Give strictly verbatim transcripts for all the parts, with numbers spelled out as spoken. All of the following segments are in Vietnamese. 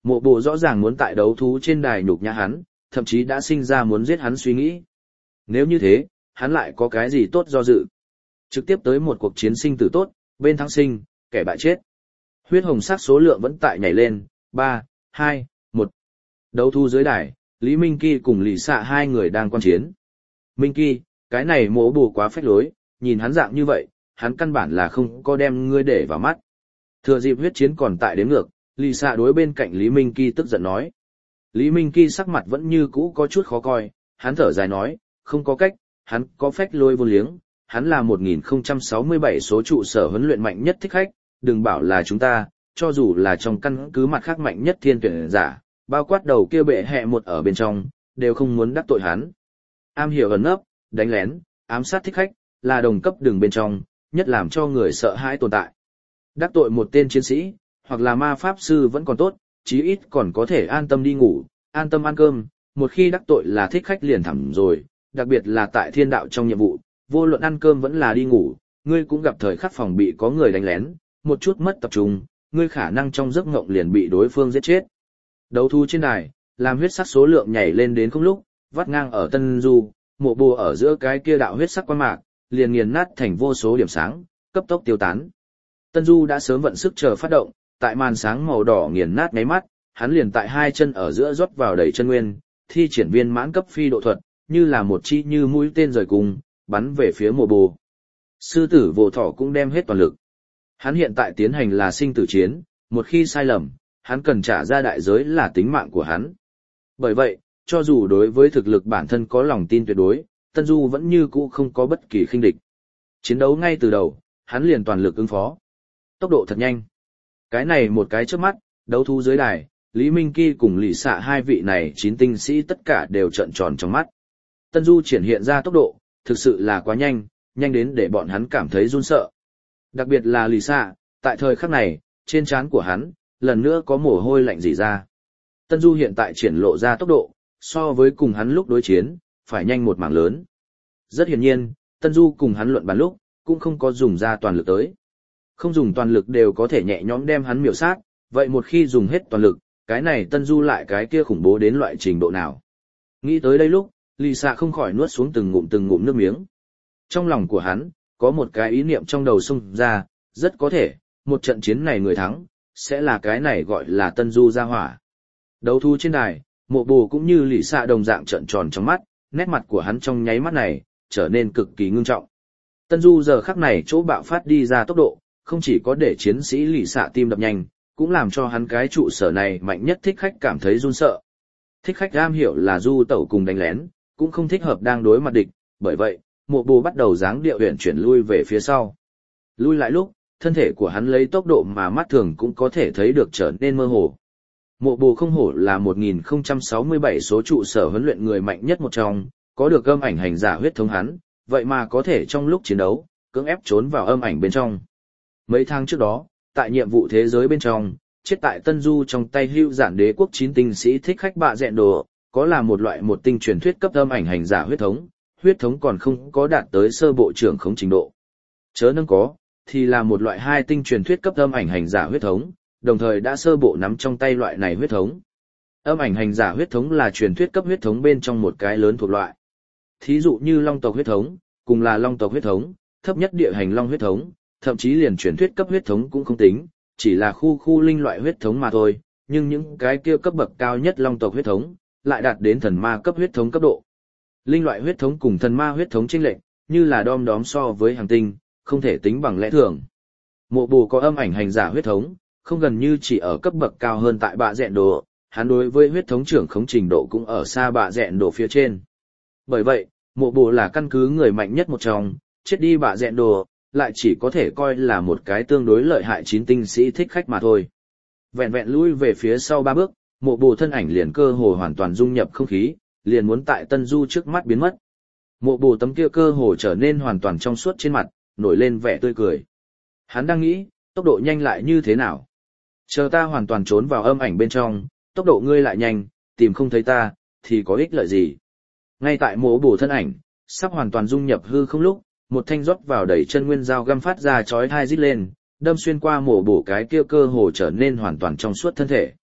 Mộ Bồ rõ ràng muốn tại đấu thú trên đài nhục nhã hắn, thậm chí đã sinh ra muốn giết hắn suy nghĩ. Nếu như thế, hắn lại có cái gì tốt do dự? Trực tiếp tới một cuộc chiến sinh tử tốt, bên thắng sinh, kẻ bại chết. Huyết hồng sắc số lượng vẫn tại nhảy lên, ba, hai, một. Đấu thú dưới đài, Lý Minh Kỳ cùng Lý Sạ hai người đang quan chiến. Minh Kỳ, cái này Mộ Bồ quá phách lối, nhìn hắn dạng như vậy, hắn căn bản là không có đem ngươi để vào mắt. Thừa dịp huyết chiến còn tại đếm ngược, Lý Sạ đối bên cạnh Lý Minh Kỳ tức giận nói. Lý Minh Kỳ sắc mặt vẫn như cũ có chút khó coi, hắn thở dài nói, không có cách, hắn có phách lối vô liếng, hắn là một nghìn không trăm sáu mươi bảy số trụ sở huấn luyện mạnh nhất thích khách, đừng bảo là chúng ta, cho dù là trong căn cứ mặt khác mạnh nhất thiên tuyển giả, bao quát đầu kia bệ hẹ một ở bên trong, đều không muốn đắc tội hắn. Am hiểu ẩn nấp, đánh lén, ám sát thích khách, là đồng cấp đường bên trong, nhất làm cho người sợ hãi tồn tại. Đắc tội một tên chiến sĩ, hoặc là ma pháp sư vẫn còn tốt, chí ít còn có thể an tâm đi ngủ, an tâm ăn cơm, một khi đắc tội là thích khách liền thẳm rồi, đặc biệt là tại thiên đạo trong nhiệm vụ, vô luận ăn cơm vẫn là đi ngủ, ngươi cũng gặp thời khắc phòng bị có người đánh lén, một chút mất tập trung, ngươi khả năng trong giấc ngộng liền bị đối phương giết chết. Đấu thú trên đài, làm huyết sắc số lượng nhảy lên đến không lúc, vắt ngang ở Tân Du, Mộ Bồ ở giữa cái kia đạo huyết sắc quang mạc, liền nghiền nát thành vô số điểm sáng, cấp tốc tiêu tán. Tân Du đã sớm vận sức chờ phát động, tại màn sáng màu đỏ nghiền nát nháy mắt, hắn liền tại hai chân ở giữa rót vào đầy chân nguyên, thi triển viên mãn cấp phi độ thuật, như là một chi như mũi tên rời cung, bắn về phía Mộ Bồ. Sư tử Vô Thỏ cũng đem hết toàn lực. Hắn hiện tại tiến hành là sinh tử chiến, một khi sai lầm, hắn cần trả ra đại giới là tính mạng của hắn. Bởi vậy, cho dù đối với thực lực bản thân có lòng tin tuyệt đối, Tân Du vẫn như cũ không có bất kỳ khinh địch. Chiến đấu ngay từ đầu, hắn liền toàn lực ứng phó. Tốc độ thật nhanh. Cái này một cái trước mắt, đấu thú dưới đài, Lý Minh Kỳ cùng Lý Sạ hai vị này chín tinh sĩ tất cả đều trợn tròn trong mắt. Tân Du triển hiện ra tốc độ, thực sự là quá nhanh, nhanh đến để bọn hắn cảm thấy run sợ. Đặc biệt là Lý Sạ, tại thời khắc này, trên trán của hắn, lần nữa có mồ hôi lạnh rỉ ra. Tân Du hiện tại triển lộ ra tốc độ, so với cùng hắn lúc đối chiến, phải nhanh một mảng lớn. Rất hiển nhiên, Tân Du cùng hắn luận bàn lúc, cũng không có dùng ra toàn lực tới. Không dùng toàn lực đều có thể nhẹ nhõm đem hắn miểu sát, vậy một khi dùng hết toàn lực, cái này Tân Du lại cái kia khủng bố đến loại trình độ nào. Nghĩ tới đây lúc, Lý Sạ không khỏi nuốt xuống từng ngụm từng ngụm nước miếng. Trong lòng của hắn, có một cái ý niệm trong đầu xung ra, rất có thể, một trận chiến này người thắng, sẽ là cái này gọi là Tân Du gia hỏa. Đấu thú trên đài, Mộ Bồ cũng như Lý Sạ đồng dạng trợn tròn trong mắt, nét mặt của hắn trong nháy mắt này, trở nên cực kỳ ngưng trọng. Tân Du giờ khắc này chỗ bạo phát đi ra tốc độ, không chỉ có để chiến sĩ Lý Sạ tim đập nhanh, cũng làm cho hắn cái trụ sở này mạnh nhất thích khách cảm thấy run sợ. Thích khách am hiểu là du tẩu cùng đánh lén, cũng không thích hợp đang đối mặt địch, bởi vậy, Mộ Bồ bắt đầu dáng điệu huyền chuyển lui về phía sau. Lui lại lúc, thân thể của hắn lấy tốc độ mà mắt thường cũng có thể thấy được trở nên mơ hồ. Mộ Bồ không hổ là một nghìn không trăm sáu mươi bảy số trụ sở huấn luyện người mạnh nhất một trong, có được âm ảnh hành giả huyết thống hắn, vậy mà có thể trong lúc chiến đấu, cưỡng ép trốn vào âm ảnh bên trong. Mấy tháng trước đó, tại nhiệm vụ thế giới bên trong, chết tại Tân Du trong tay hưu giản đế quốc chín tinh sĩ thích khách bạ dẹn đồ, có là một loại một tinh truyền thuyết cấp âm ảnh hành giả huyết thống, huyết thống còn không có đạt tới sơ bộ trưởng khống trình độ. Chớ nâng có, thì là một loại hai tinh truyền thuyết cấp âm ảnh hành giả huyết thống, đồng thời đã sơ bộ nắm trong tay loại này huyết thống. Âm ảnh hành giả huyết thống là truyền thuyết cấp huyết thống bên trong một cái lớn thuộc loại. Thí dụ như long tộc huyết thống, cùng là long tộc huyết thống, thấp nhất địa hành long huyết thống, thậm chí liền truyền thuyết cấp huyết thống cũng không tính, chỉ là khu khu linh loại huyết thống mà thôi, nhưng những cái kia cấp bậc cao nhất long tộc huyết thống, lại đạt đến thần ma cấp huyết thống cấp độ. Linh loại huyết thống cùng thần ma huyết thống chênh lệch, như là đom đóm so với hành tinh, không thể tính bằng lẽ thường. Mộ Bồ có âm ảnh hành giả huyết thống, không gần như chỉ ở cấp bậc cao hơn tại bạ dẹn đồ, hắn đối với huyết thống trưởng khống trình độ cũng ở xa bạ dẹn đồ phía trên. Bởi vậy, Mộ Bồ là căn cứ người mạnh nhất một trong, chết đi bạ dẹn đồ, lại chỉ có thể coi là một cái tương đối lợi hại chín tinh sĩ thích khách mà thôi. Vẹn vẹn lui về phía sau ba bước, Mộ Bồ thân ảnh liền cơ hồ hoàn toàn dung nhập không khí, liền muốn tại Tân Du trước mắt biến mất. Mộ Bồ tấm kia cơ hồ trở nên hoàn toàn trong suốt trên mặt, nổi lên vẻ tươi cười. Hắn đang nghĩ, tốc độ nhanh lại như thế nào? Chờ ta hoàn toàn trốn vào âm ảnh bên trong, tốc độ ngươi lại nhanh, tìm không thấy ta, thì có ích lợi gì? Ngay tại Mộ Bồ thân ảnh, sắp hoàn toàn dung nhập hư không lúc, một thanh rót vào đầy chân nguyên dao găm phát ra chói tai rít lên, đâm xuyên qua Mộ Bồ cái kia cơ hồ trở nên hoàn toàn trong suốt thân thể.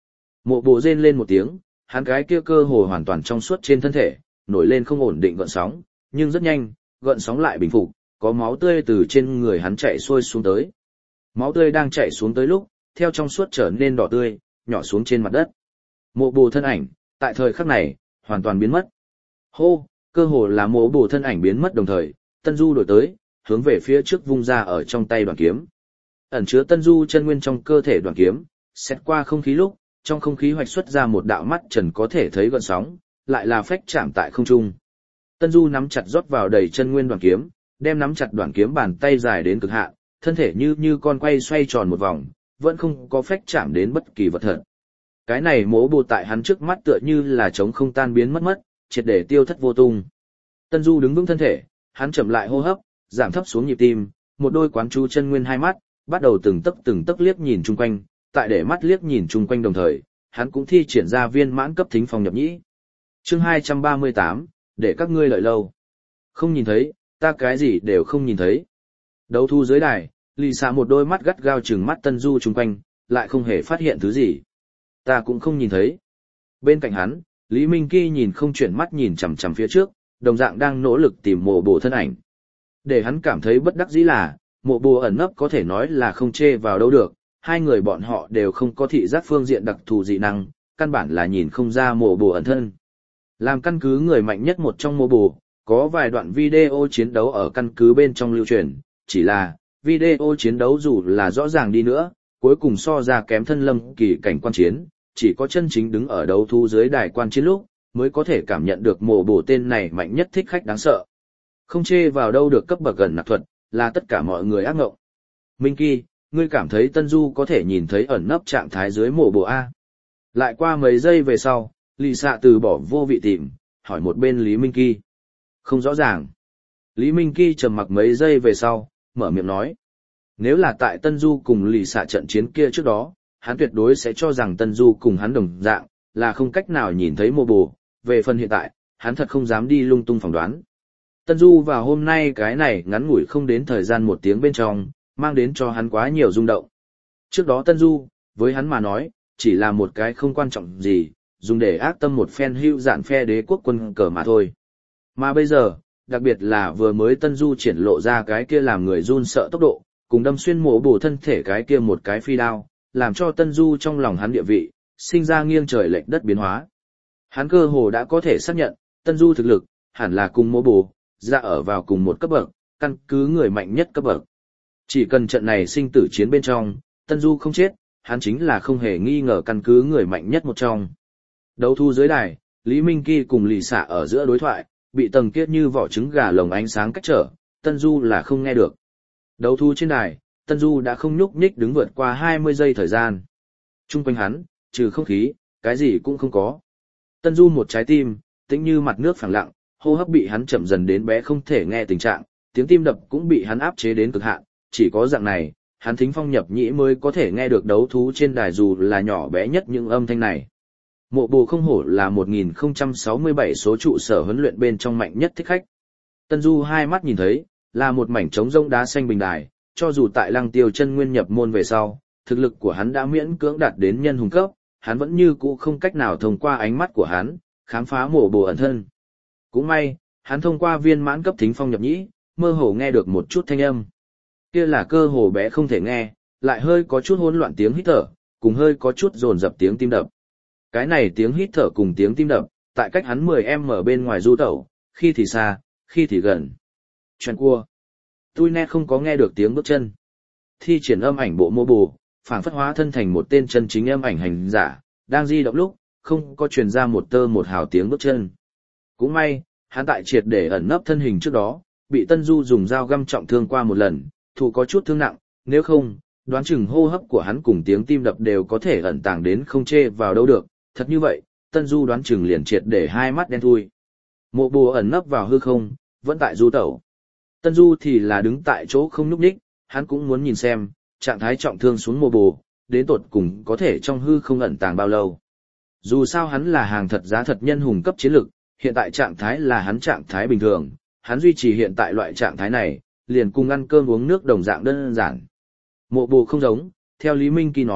Mộ Bồ rên lên một tiếng, hắn cái kia cơ hồ hoàn toàn trong suốt trên thân thể, nổi lên không ổn định gợn sóng, nhưng rất nhanh, gợn sóng lại bình phục, có máu tươi từ trên người hắn chạy xuôi xuống tới. Máu tươi đang chạy xuống tới lúc, theo trong suốt trở nên đỏ tươi, nhỏ xuống trên mặt đất. Mộ Bồ thân ảnh, tại thời khắc này, hoàn toàn biến mất. Hô, cơ hồ là Mộ Bồ thân ảnh biến mất đồng thời, Tân Du đổi tới, hướng về phía trước vung ra ở trong tay đoàn kiếm. Ẩn chứa Tân Du chân nguyên trong cơ thể đoàn kiếm, xét qua không khí lúc, trong không khí hoạch xuất ra một đạo mắt trần có thể thấy gợn sóng, lại là phách chạm tại không trung. Tân Du nắm chặt rót vào đầy chân nguyên đoàn kiếm, đem nắm chặt đoàn kiếm bàn tay dài đến cực hạn, thân thể như như con quay xoay tròn một vòng, vẫn không có phách chạm đến bất kỳ vật thật. Cái này Mộ Bồ tại hắn trước mắt tựa như là trống không tan biến mất mất, triệt để tiêu thất vô tung. Tân Du đứng vững thân thể, hắn chậm lại hô hấp, giảm thấp xuống nhịp tim, một đôi quán chú chân nguyên hai mắt, bắt đầu từng tấc từng tấc liếc nhìn chung quanh, tại để mắt liếc nhìn chung quanh đồng thời, hắn cũng thi triển ra viên mãn cấp thính phong nhập nhĩ. Chương hai trăm ba mươi tám, để các ngươi lợi lâu. Không nhìn thấy, ta cái gì đều không nhìn thấy. Đấu thu dưới đài, Lì Xạ một đôi mắt gắt gao trừng mắt Tân Du chung quanh, lại không hề phát hiện thứ gì. Ta cũng không nhìn thấy. Bên cạnh hắn, Lý Minh Kỳ nhìn không chuyển mắt nhìn chằm chằm phía trước, đồng dạng đang nỗ lực tìm Mộ Bồ thân ảnh. Để hắn cảm thấy bất đắc dĩ là, Mộ Bồ ẩn nấp có thể nói là không chê vào đâu được, hai người bọn họ đều không có thị giác phương diện đặc thù dị năng, căn bản là nhìn không ra Mộ Bồ ẩn thân. Làm căn cứ người mạnh nhất một trong Mộ Bồ, có vài đoạn video chiến đấu ở căn cứ bên trong lưu truyền, chỉ là, video chiến đấu dù là rõ ràng đi nữa, cuối cùng so ra kém thân lâm kỳ cảnh quan chiến, chỉ có chân chính đứng ở đấu thu dưới đài quan chiến lúc, mới có thể cảm nhận được Mộ Bồ tên này mạnh nhất thích khách đáng sợ. Không chê vào đâu được cấp bậc gần nặc thuật, là tất cả mọi người ác ngộng. Minh Kỳ, ngươi cảm thấy Tân Du có thể nhìn thấy ẩn nấp trạng thái dưới Mộ Bồ A. Lại qua mấy giây về sau, Lì Xạ từ bỏ vô vị tìm, hỏi một bên Lý Minh Kỳ. Không rõ ràng. Lý Minh Kỳ trầm mặc mấy giây về sau, mở miệng nói. Nếu là tại Tân Du cùng Lì Xạ trận chiến kia trước đó, hắn tuyệt đối sẽ cho rằng Tân Du cùng hắn đồng dạng, là không cách nào nhìn thấy Mộ Bồ. Về phần hiện tại, hắn thật không dám đi lung tung phỏng đoán. Tân Du vào hôm nay cái này ngắn ngủi không đến thời gian một tiếng bên trong, mang đến cho hắn quá nhiều rung động. Trước đó Tân Du, với hắn mà nói, chỉ là một cái không quan trọng gì, dùng để ác tâm một phen hưu dạn phe đế quốc quân cờ mà thôi. Mà bây giờ, đặc biệt là vừa mới Tân Du triển lộ ra cái kia làm người run sợ tốc độ, cùng đâm xuyên Mộ Bồ thân thể cái kia một cái phi đao, làm cho Tân Du trong lòng hắn địa vị, sinh ra nghiêng trời lệch đất biến hóa. Hắn cơ hồ đã có thể xác nhận, Tân Du thực lực, hẳn là cùng Mộ Bồ, ra ở vào cùng một cấp bậc, căn cứ người mạnh nhất cấp bậc. Chỉ cần trận này sinh tử chiến bên trong, Tân Du không chết, hắn chính là không hề nghi ngờ căn cứ người mạnh nhất một trong. Đấu thu dưới đài, Lý Minh Kỳ cùng Lì Xạ ở giữa đối thoại, bị tầng kiết như vỏ trứng gà lồng ánh sáng cách trở, Tân Du là không nghe được. Đấu thu trên đài, Tân Du đã không nhúc nhích đứng vượt qua hai mươi giây thời gian. Trung quanh hắn, trừ không khí, cái gì cũng không có. Tân Du một trái tim, tĩnh như mặt nước phẳng lặng, hô hấp bị hắn chậm dần đến bé không thể nghe tình trạng, tiếng tim đập cũng bị hắn áp chế đến cực hạn, chỉ có dạng này, hắn thính phong nhập nhĩ mới có thể nghe được đấu thú trên đài dù là nhỏ bé nhất những âm thanh này. Mộ Bồ không hổ là một nghìn không trăm sáu mươi bảy số trụ sở huấn luyện bên trong mạnh nhất thích khách. Tân Du hai mắt nhìn thấy, là một mảnh trống rông đá xanh bình đài, cho dù tại Lăng Tiêu chân nguyên nhập môn về sau, thực lực của hắn đã miễn cưỡng đạt đến nhân hùng cấp, hắn vẫn như cũ không cách nào thông qua ánh mắt của hắn, khám phá Mộ Bồ ẩn thân. Cũng may, hắn thông qua viên mãn cấp thính phong nhập nhĩ, mơ hồ nghe được một chút thanh âm. Kia là cơ hồ bé không thể nghe, lại hơi có chút hỗn loạn tiếng hít thở, cùng hơi có chút dồn dập tiếng tim đập. Cái này tiếng hít thở cùng tiếng tim đập, tại cách hắn mười em ở bên ngoài du tẩu, khi thì xa, khi thì gần. Chuyện cua. Tui nét không có nghe được tiếng bước chân. Thi triển âm ảnh bộ Mộ Bồ, phảng phất hóa thân thành một tên chân chính âm ảnh hành giả, đang di động lúc, không có truyền ra một tơ một hào tiếng bước chân. Cũng may, hắn tại triệt để ẩn nấp thân hình trước đó, bị Tân Du dùng dao găm trọng thương qua một lần, thủ có chút thương nặng, nếu không, đoán chừng hô hấp của hắn cùng tiếng tim đập đều có thể ẩn tàng đến không chê vào đâu được, thật như vậy, Tân Du đoán chừng liền triệt để hai mắt đen thui. Mộ Bồ ẩn nấp vào hư không, vẫn tại du tẩu. Tân Du thì là đứng tại chỗ không nhúc nhích, hắn cũng muốn nhìn xem, trạng thái trọng thương xuống Mộ Bồ, đến tột cùng có thể trong hư không ẩn tàng bao lâu. Dù sao hắn là hàng thật giá thật nhân hùng cấp chiến lực, hiện tại trạng thái là hắn trạng thái bình thường, hắn duy trì hiện tại loại trạng thái này, liền cùng ăn cơm uống nước đồng dạng đơn giản. Mộ Bồ không giống, theo Lý Minh Kỳ nói,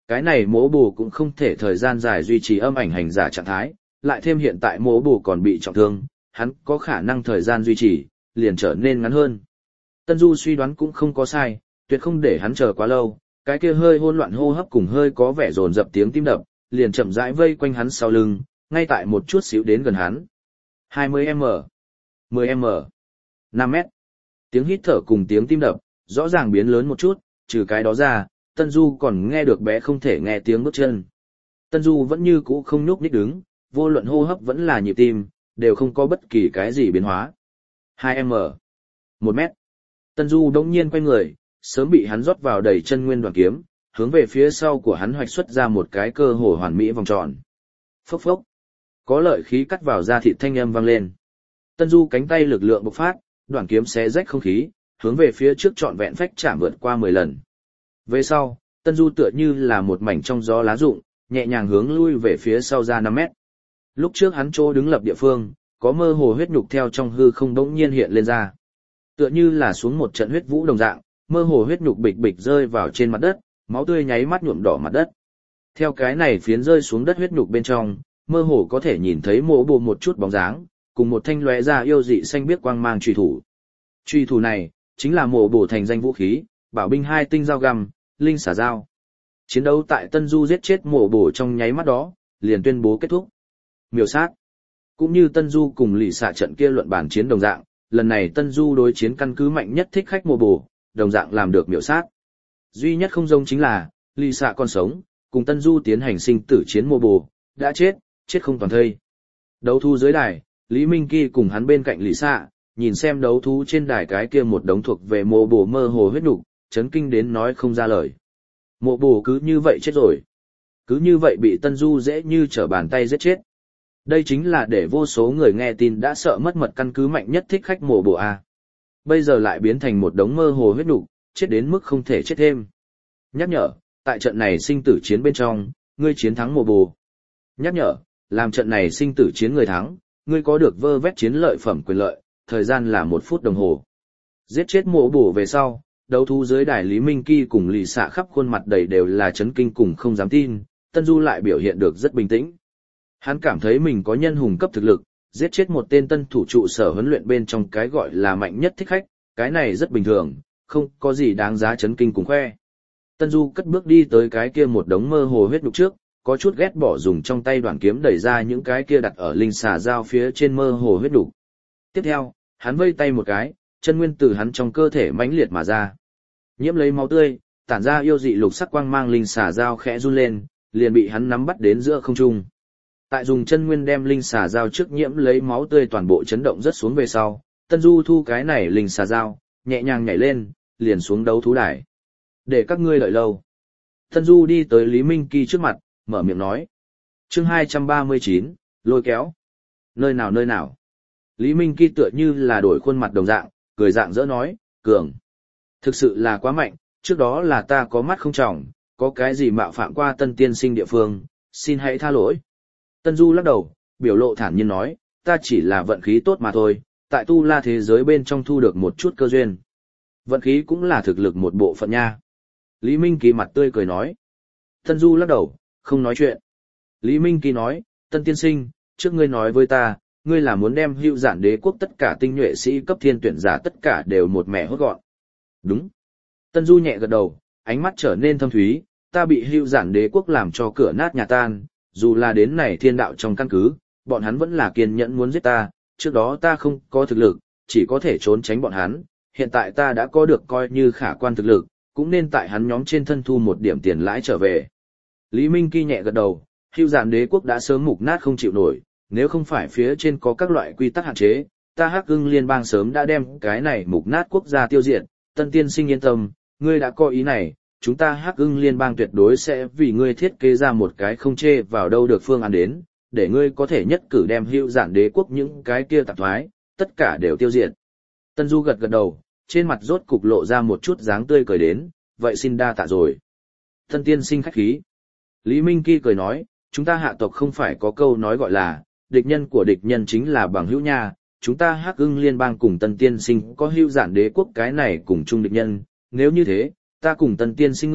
cái này mỗ bù cũng không thể thời gian dài duy trì âm ảnh hành giả trạng thái, lại thêm hiện tại mỗ bù còn bị trọng thương, hắn có khả năng thời gian duy trì, liền trở nên ngắn hơn. Tân Du suy đoán cũng không có sai, tuyệt không để hắn chờ quá lâu, cái kia hơi hỗn loạn hô hấp cùng hơi có vẻ dồn dập tiếng tim đập, liền chậm rãi vây quanh hắn sau lưng, ngay tại một chút xíu đến gần hắn. hai mươi mét, mười mét, năm mét. Tiếng hít thở cùng tiếng tim đập, rõ ràng biến lớn một chút, trừ cái đó ra, Tân Du còn nghe được bé không thể nghe tiếng bước chân. Tân Du vẫn như cũ không nhúc nhích đứng, vô luận hô hấp vẫn là nhịp tim, đều không có bất kỳ cái gì biến hóa. hai mét, một mét. Tân Du đống nhiên quay người, sớm bị hắn rót vào đầy chân nguyên đoàn kiếm, hướng về phía sau của hắn hoạch xuất ra một cái cơ hồ hoàn mỹ vòng tròn. Phốc phốc. Có lợi khí cắt vào da thịt thanh âm vang lên. Tân Du cánh tay lực lượng bộc phát, đoàn kiếm xé rách không khí, hướng về phía trước trọn vẹn phách chạm vượt qua mười lần. Về sau, Tân Du tựa như là một mảnh trong gió lá rụng, nhẹ nhàng hướng lui về phía sau ra năm mét. Lúc trước hắn chỗ đứng lập địa phương, có mơ hồ huyết nhục theo trong hư không đống nhiên hiện lên ra. Tựa như là xuống một trận huyết vũ đồng dạng, mơ hồ huyết nhục bịch bịch rơi vào trên mặt đất, máu tươi nháy mắt nhuộm đỏ mặt đất. Theo cái này phiến rơi xuống đất huyết nhục bên trong, mơ hồ có thể nhìn thấy mộ bộ một chút bóng dáng, cùng một thanh lóe ra yêu dị xanh biếc quang mang truy thủ. Truy thủ này chính là mộ bổ thành danh vũ khí, bảo binh hai tinh dao găm, linh xả dao. Chiến đấu tại Tân Du giết chết mộ bổ trong nháy mắt đó, liền tuyên bố kết thúc. Miểu sát. Cũng như Tân Du cùng lì xả trận kia luận bản chiến đồng dạng, lần này Tân Du đối chiến căn cứ mạnh nhất thích khách mộ bổ, đồng dạng làm được miểu sát. Duy nhất không giống chính là, lì xả còn sống, cùng Tân Du tiến hành sinh tử chiến mộ bổ, đã chết, chết không toàn thây. Đấu thu dưới đài, Lý Minh Kỳ cùng hắn bên cạnh lì xả, nhìn xem đấu thú trên đài cái kia một đống thuộc về mộ bổ mơ hồ huyết nục, chấn kinh đến nói không ra lời. Mộ bổ cứ như vậy chết rồi. Cứ như vậy bị Tân Du dễ như trở bàn tay giết chết. Đây chính là để vô số người nghe tin đã sợ mất mật căn cứ mạnh nhất thích khách mộ bổ A. Bây giờ lại biến thành một đống mơ hồ huyết nục, chết đến mức không thể chết thêm. Nhắc nhở, tại trận này sinh tử chiến bên trong, ngươi chiến thắng mộ bổ. Nhắc nhở, làm trận này sinh tử chiến người thắng, ngươi có được vơ vét chiến lợi phẩm quyền lợi, thời gian là một phút đồng hồ. Giết chết mộ bổ về sau, đấu thú dưới đài Lý Minh Kỳ cùng lì xạ khắp khuôn mặt đầy đều là chấn kinh cùng không dám tin, Tân Du lại biểu hiện được rất bình tĩnh. Hắn cảm thấy mình có nhân hùng cấp thực lực, giết chết một tên tân thủ trụ sở huấn luyện bên trong cái gọi là mạnh nhất thích khách, cái này rất bình thường, không có gì đáng giá chấn kinh cùng khoe. Tân Du cất bước đi tới cái kia một đống mơ hồ huyết nhục trước, có chút ghét bỏ dùng trong tay đoạn kiếm đẩy ra những cái kia đặt ở linh xà dao phía trên mơ hồ huyết nhục. Tiếp theo, hắn vây tay một cái, chân nguyên từ hắn trong cơ thể mãnh liệt mà ra. Nhiễm lấy máu tươi, tản ra yêu dị lục sắc quang mang linh xà dao khẽ run lên, liền bị hắn nắm bắt đến giữa không trung. Tại dùng chân nguyên đem linh xà dao trước nhiễm lấy máu tươi toàn bộ chấn động rất xuống về sau, Tân Du thu cái này linh xà dao, nhẹ nhàng nhảy lên, liền xuống đấu thú đài. Để các ngươi đợi lâu. Tân Du đi tới Lý Minh Kỳ trước mặt, mở miệng nói. Chương hai trăm ba mươi chín, lôi kéo. Nơi nào nơi nào. Lý Minh Kỳ tựa như là đổi khuôn mặt đồng dạng, cười dạng dỡ nói, cường. Thực sự là quá mạnh, trước đó là ta có mắt không tròng, có cái gì mạo phạm qua Tân tiên sinh địa phương, xin hãy tha lỗi. Tân Du lắc đầu, biểu lộ thản nhiên nói, ta chỉ là vận khí tốt mà thôi, tại tu la thế giới bên trong thu được một chút cơ duyên. Vận khí cũng là thực lực một bộ phận nha. Lý Minh Kỳ mặt tươi cười nói. Tân Du lắc đầu, không nói chuyện. Lý Minh Kỳ nói, Tân tiên sinh, trước ngươi nói với ta, ngươi là muốn đem Hữu Giản Đế quốc tất cả tinh nhuệ sĩ cấp thiên tuyển giả tất cả đều một mẻ hốt gọn. Đúng. Tân Du nhẹ gật đầu, ánh mắt trở nên thâm thúy, ta bị Hữu Giản Đế quốc làm cho cửa nát nhà tan, dù là đến này thiên đạo trong căn cứ, bọn hắn vẫn là kiên nhẫn muốn giết ta, trước đó ta không có thực lực, chỉ có thể trốn tránh bọn hắn, hiện tại ta đã có được coi như khả quan thực lực, cũng nên tại hắn nhóm trên thân thu một điểm tiền lãi trở về. Lý Minh Kỳ nhẹ gật đầu, Hữu Giản Đế quốc đã sớm mục nát không chịu nổi, nếu không phải phía trên có các loại quy tắc hạn chế, ta Hắc Ưng Liên bang sớm đã đem cái này mục nát quốc gia tiêu diệt. Tân tiên sinh yên tâm, ngươi đã có ý này, chúng ta Hắc Ưng Liên bang tuyệt đối sẽ vì ngươi thiết kế ra một cái không chê vào đâu được phương án đến, để ngươi có thể nhất cử đem Hữu Giản Đế quốc những cái kia tạp thoái, tất cả đều tiêu diệt. Tân Du gật gật đầu, trên mặt rốt cục lộ ra một chút dáng tươi cười đến, vậy xin đa tạ rồi. Tân tiên sinh khách khí. Lý Minh Kỳ cười nói, chúng ta hạ tộc không phải có câu nói gọi là, địch nhân của địch nhân chính là bằng hữu nha, chúng ta Hắc Ưng Liên bang cùng Tân tiên sinh có Hữu Giản Đế quốc cái này cùng chung địch nhân, nếu như thế, ta cùng Tân tiên sinh ngươi,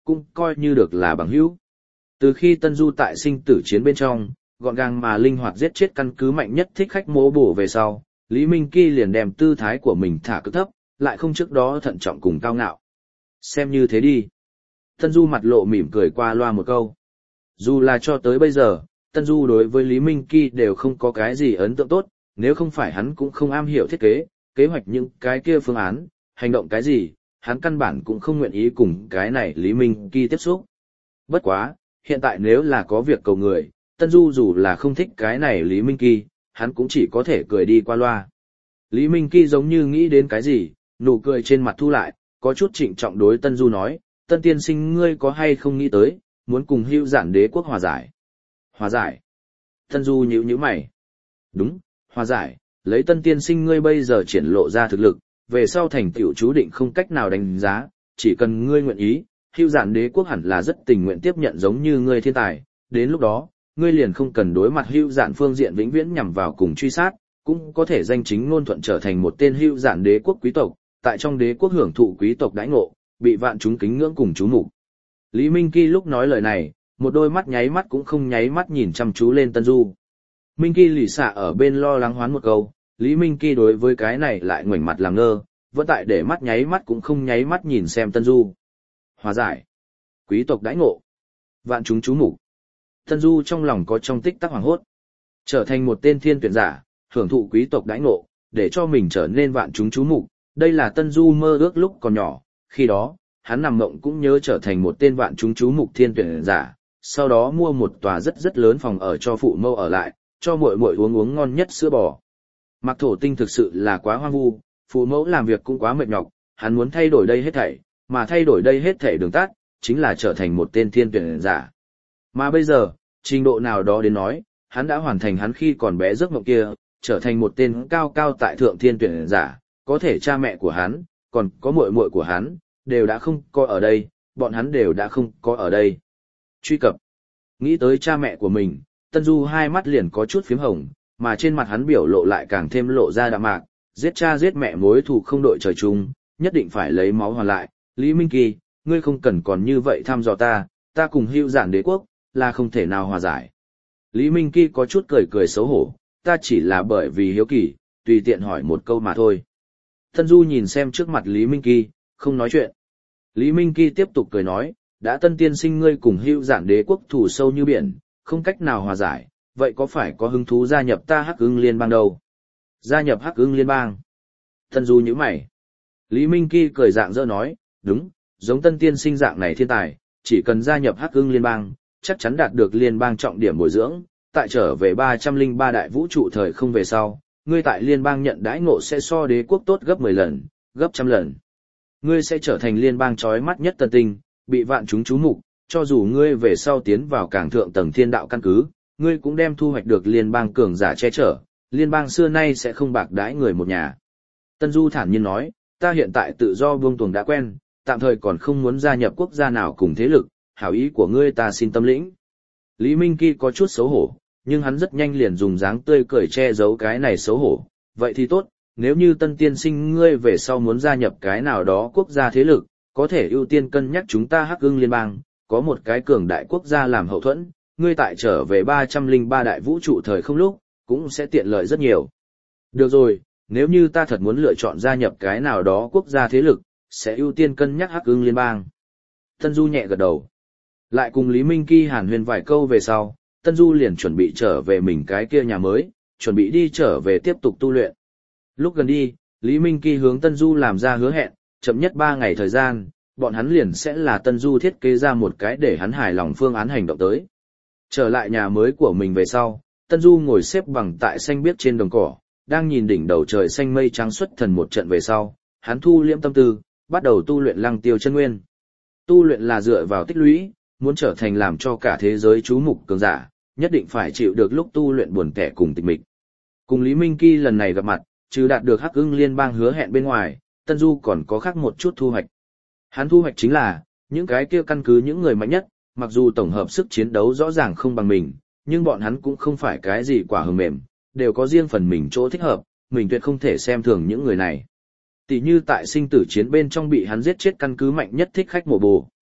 cũng coi như được là bằng hữu. Từ khi Tân Du tại sinh tử chiến bên trong, gọn gàng mà linh hoạt giết chết căn cứ mạnh nhất thích khách mỗ bổ về sau, Lý Minh Kỳ liền đem tư thái của mình thả cực thấp, lại không trước đó thận trọng cùng cao ngạo. Xem như thế đi. Tân Du mặt lộ mỉm cười qua loa một câu. Dù là cho tới bây giờ, Tân Du đối với Lý Minh Kỳ đều không có cái gì ấn tượng tốt, nếu không phải hắn cũng không am hiểu thiết kế, kế hoạch những cái kia phương án, hành động cái gì, hắn căn bản cũng không nguyện ý cùng cái này Lý Minh Kỳ tiếp xúc. Bất quá, hiện tại nếu là có việc cầu người, Tân Du dù là không thích cái này Lý Minh Kỳ, hắn cũng chỉ có thể cười đi qua loa. Lý Minh Kỳ giống như nghĩ đến cái gì, nụ cười trên mặt thu lại, có chút trịnh trọng đối Tân Du nói, Tân tiên sinh ngươi có hay không nghĩ tới, muốn cùng Hưu Giản Đế quốc hòa giải. Hòa giải. Tân Du nhíu nhíu mày. Đúng, hòa giải, lấy Tân tiên sinh ngươi bây giờ triển lộ ra thực lực, về sau thành tựu chú định không cách nào đánh giá, chỉ cần ngươi nguyện ý, Hưu Giản Đế quốc hẳn là rất tình nguyện tiếp nhận giống như ngươi thiên tài, đến lúc đó, ngươi liền không cần đối mặt Hưu Giản phương diện vĩnh viễn nhằm vào cùng truy sát, cũng có thể danh chính ngôn thuận trở thành một tên Hưu Giản Đế quốc quý tộc, tại trong đế quốc hưởng thụ quý tộc đãi ngộ, bị vạn chúng kính ngưỡng cùng chú mục. Lý Minh Kỳ lúc nói lời này, một đôi mắt nháy mắt cũng không nháy mắt nhìn chăm chú lên Tân Du. Minh Kỳ lì xạ ở bên lo lắng hoán một câu, Lý Minh Kỳ đối với cái này lại ngoảnh mặt làm ngơ, vẫn tại để mắt nháy mắt cũng không nháy mắt nhìn xem Tân Du. Hòa giải, quý tộc đãi ngộ, vạn chúng chú mục. Tân Du trong lòng có trong tích tắc hoảng hốt. Trở thành một tên thiên tuyển giả, hưởng thụ quý tộc đãi ngộ, để cho mình trở nên vạn chúng chú mục, đây là Tân Du mơ ước lúc còn nhỏ, khi đó, hắn nằm mộng cũng nhớ trở thành một tên vạn chúng chú mục thiên tuyển giả, sau đó mua một tòa rất rất lớn phòng ở cho phụ mẫu ở lại, cho muội muội uống uống ngon nhất sữa bò. Mặc Thổ Tinh thực sự là quá hoang vu, phụ mẫu làm việc cũng quá mệt nhọc, hắn muốn thay đổi đây hết thảy, mà thay đổi đây hết thảy đường tắt, chính là trở thành một tên thiên tuyển giả. Mà bây giờ, trình độ nào đó đến nói, hắn đã hoàn thành hắn khi còn bé giấc mộng kia, trở thành một tên cao cao tại thượng thiên tuyển giả, có thể cha mẹ của hắn, còn có muội muội của hắn, đều đã không có ở đây, bọn hắn đều đã không có ở đây. Truy cập. Nghĩ tới cha mẹ của mình, Tân Du hai mắt liền có chút phím hồng, mà trên mặt hắn biểu lộ lại càng thêm lộ ra đạm mạc, giết cha giết mẹ mối thù không đội trời chung, nhất định phải lấy máu hoàn lại. Lý Minh Kỳ, ngươi không cần còn như vậy thăm dò ta, ta cùng Hưu Giản Đế quốc, là không thể nào hòa giải. Lý Minh Kỳ có chút cười cười xấu hổ, ta chỉ là bởi vì hiếu kỳ, tùy tiện hỏi một câu mà thôi. Tân Du nhìn xem trước mặt Lý Minh Kỳ, không nói chuyện. Lý Minh Kỳ tiếp tục cười nói, đã Tân tiên sinh ngươi cùng Hưu Giản Đế quốc thù sâu như biển, không cách nào hòa giải, vậy có phải có hứng thú gia nhập ta Hắc Ưng Liên bang đâu? Gia nhập Hắc Ưng Liên bang? Tân Du nhíu mày. Lý Minh Kỳ cười dạng dỡ nói, đúng, giống Tân tiên sinh dạng này thiên tài, chỉ cần gia nhập Hắc Ưng Liên bang, chắc chắn đạt được liên bang trọng điểm bồi dưỡng, tại trở về ba trăm lẻ ba đại vũ trụ thời không về sau, ngươi tại liên bang nhận đãi ngộ sẽ so đế quốc tốt gấp mười lần, gấp trăm lần. Ngươi sẽ trở thành liên bang chói mắt nhất tân tinh, bị vạn chúng chú mục, cho dù ngươi về sau tiến vào cảng thượng tầng thiên đạo căn cứ, ngươi cũng đem thu hoạch được liên bang cường giả che chở, liên bang xưa nay sẽ không bạc đãi người một nhà. Tân Du thản nhiên nói, ta hiện tại tự do buông tuồng đã quen, tạm thời còn không muốn gia nhập quốc gia nào cùng thế lực, hảo ý của ngươi ta xin tâm lĩnh. Lý Minh Kỳ có chút xấu hổ, nhưng hắn rất nhanh liền dùng dáng tươi cười che giấu cái này xấu hổ. Vậy thì tốt, nếu như Tân tiên sinh ngươi về sau muốn gia nhập cái nào đó quốc gia thế lực, có thể ưu tiên cân nhắc chúng ta Hắc Ưng Liên bang, có một cái cường đại quốc gia làm hậu thuẫn, ngươi tại trở về ba trăm lẻ ba đại vũ trụ thời không lúc, cũng sẽ tiện lợi rất nhiều. Được rồi, nếu như ta thật muốn lựa chọn gia nhập cái nào đó quốc gia thế lực, sẽ ưu tiên cân nhắc Hắc Ưng Liên bang. Tân Du nhẹ gật đầu. Lại cùng Lý Minh Kỳ hàn huyên vài câu về sau, Tân Du liền chuẩn bị trở về mình cái kia nhà mới, chuẩn bị đi trở về tiếp tục tu luyện. Lúc gần đi, Lý Minh Kỳ hướng Tân Du làm ra hứa hẹn, chậm nhất ba ngày thời gian, bọn hắn liền sẽ là Tân Du thiết kế ra một cái để hắn hài lòng phương án hành động tới. Trở lại nhà mới của mình về sau, Tân Du ngồi xếp bằng tại xanh biếc trên đồng cỏ, đang nhìn đỉnh đầu trời xanh mây trắng xuất thần một trận về sau, hắn thu liễm tâm tư, bắt đầu tu luyện Lăng Tiêu chân nguyên. Tu luyện là dựa vào tích lũy, muốn trở thành làm cho cả thế giới chú mục cường giả, nhất định phải chịu được lúc tu luyện buồn tẻ cùng tịch mịch. Cùng Lý Minh Kỳ lần này gặp mặt, trừ đạt được Hắc Ưng Liên bang hứa hẹn bên ngoài, Tân Du còn có khác một chút thu hoạch. Hắn thu hoạch chính là, những cái kia căn cứ những người mạnh nhất, mặc dù tổng hợp sức chiến đấu rõ ràng không bằng mình, nhưng bọn hắn cũng không phải cái gì quả hờ mềm, đều có riêng phần mình chỗ thích hợp, mình tuyệt không thể xem thường những người này. Tỷ như tại sinh tử chiến bên trong bị hắn giết chết căn cứ mạnh nhất thích khách mộ bồ.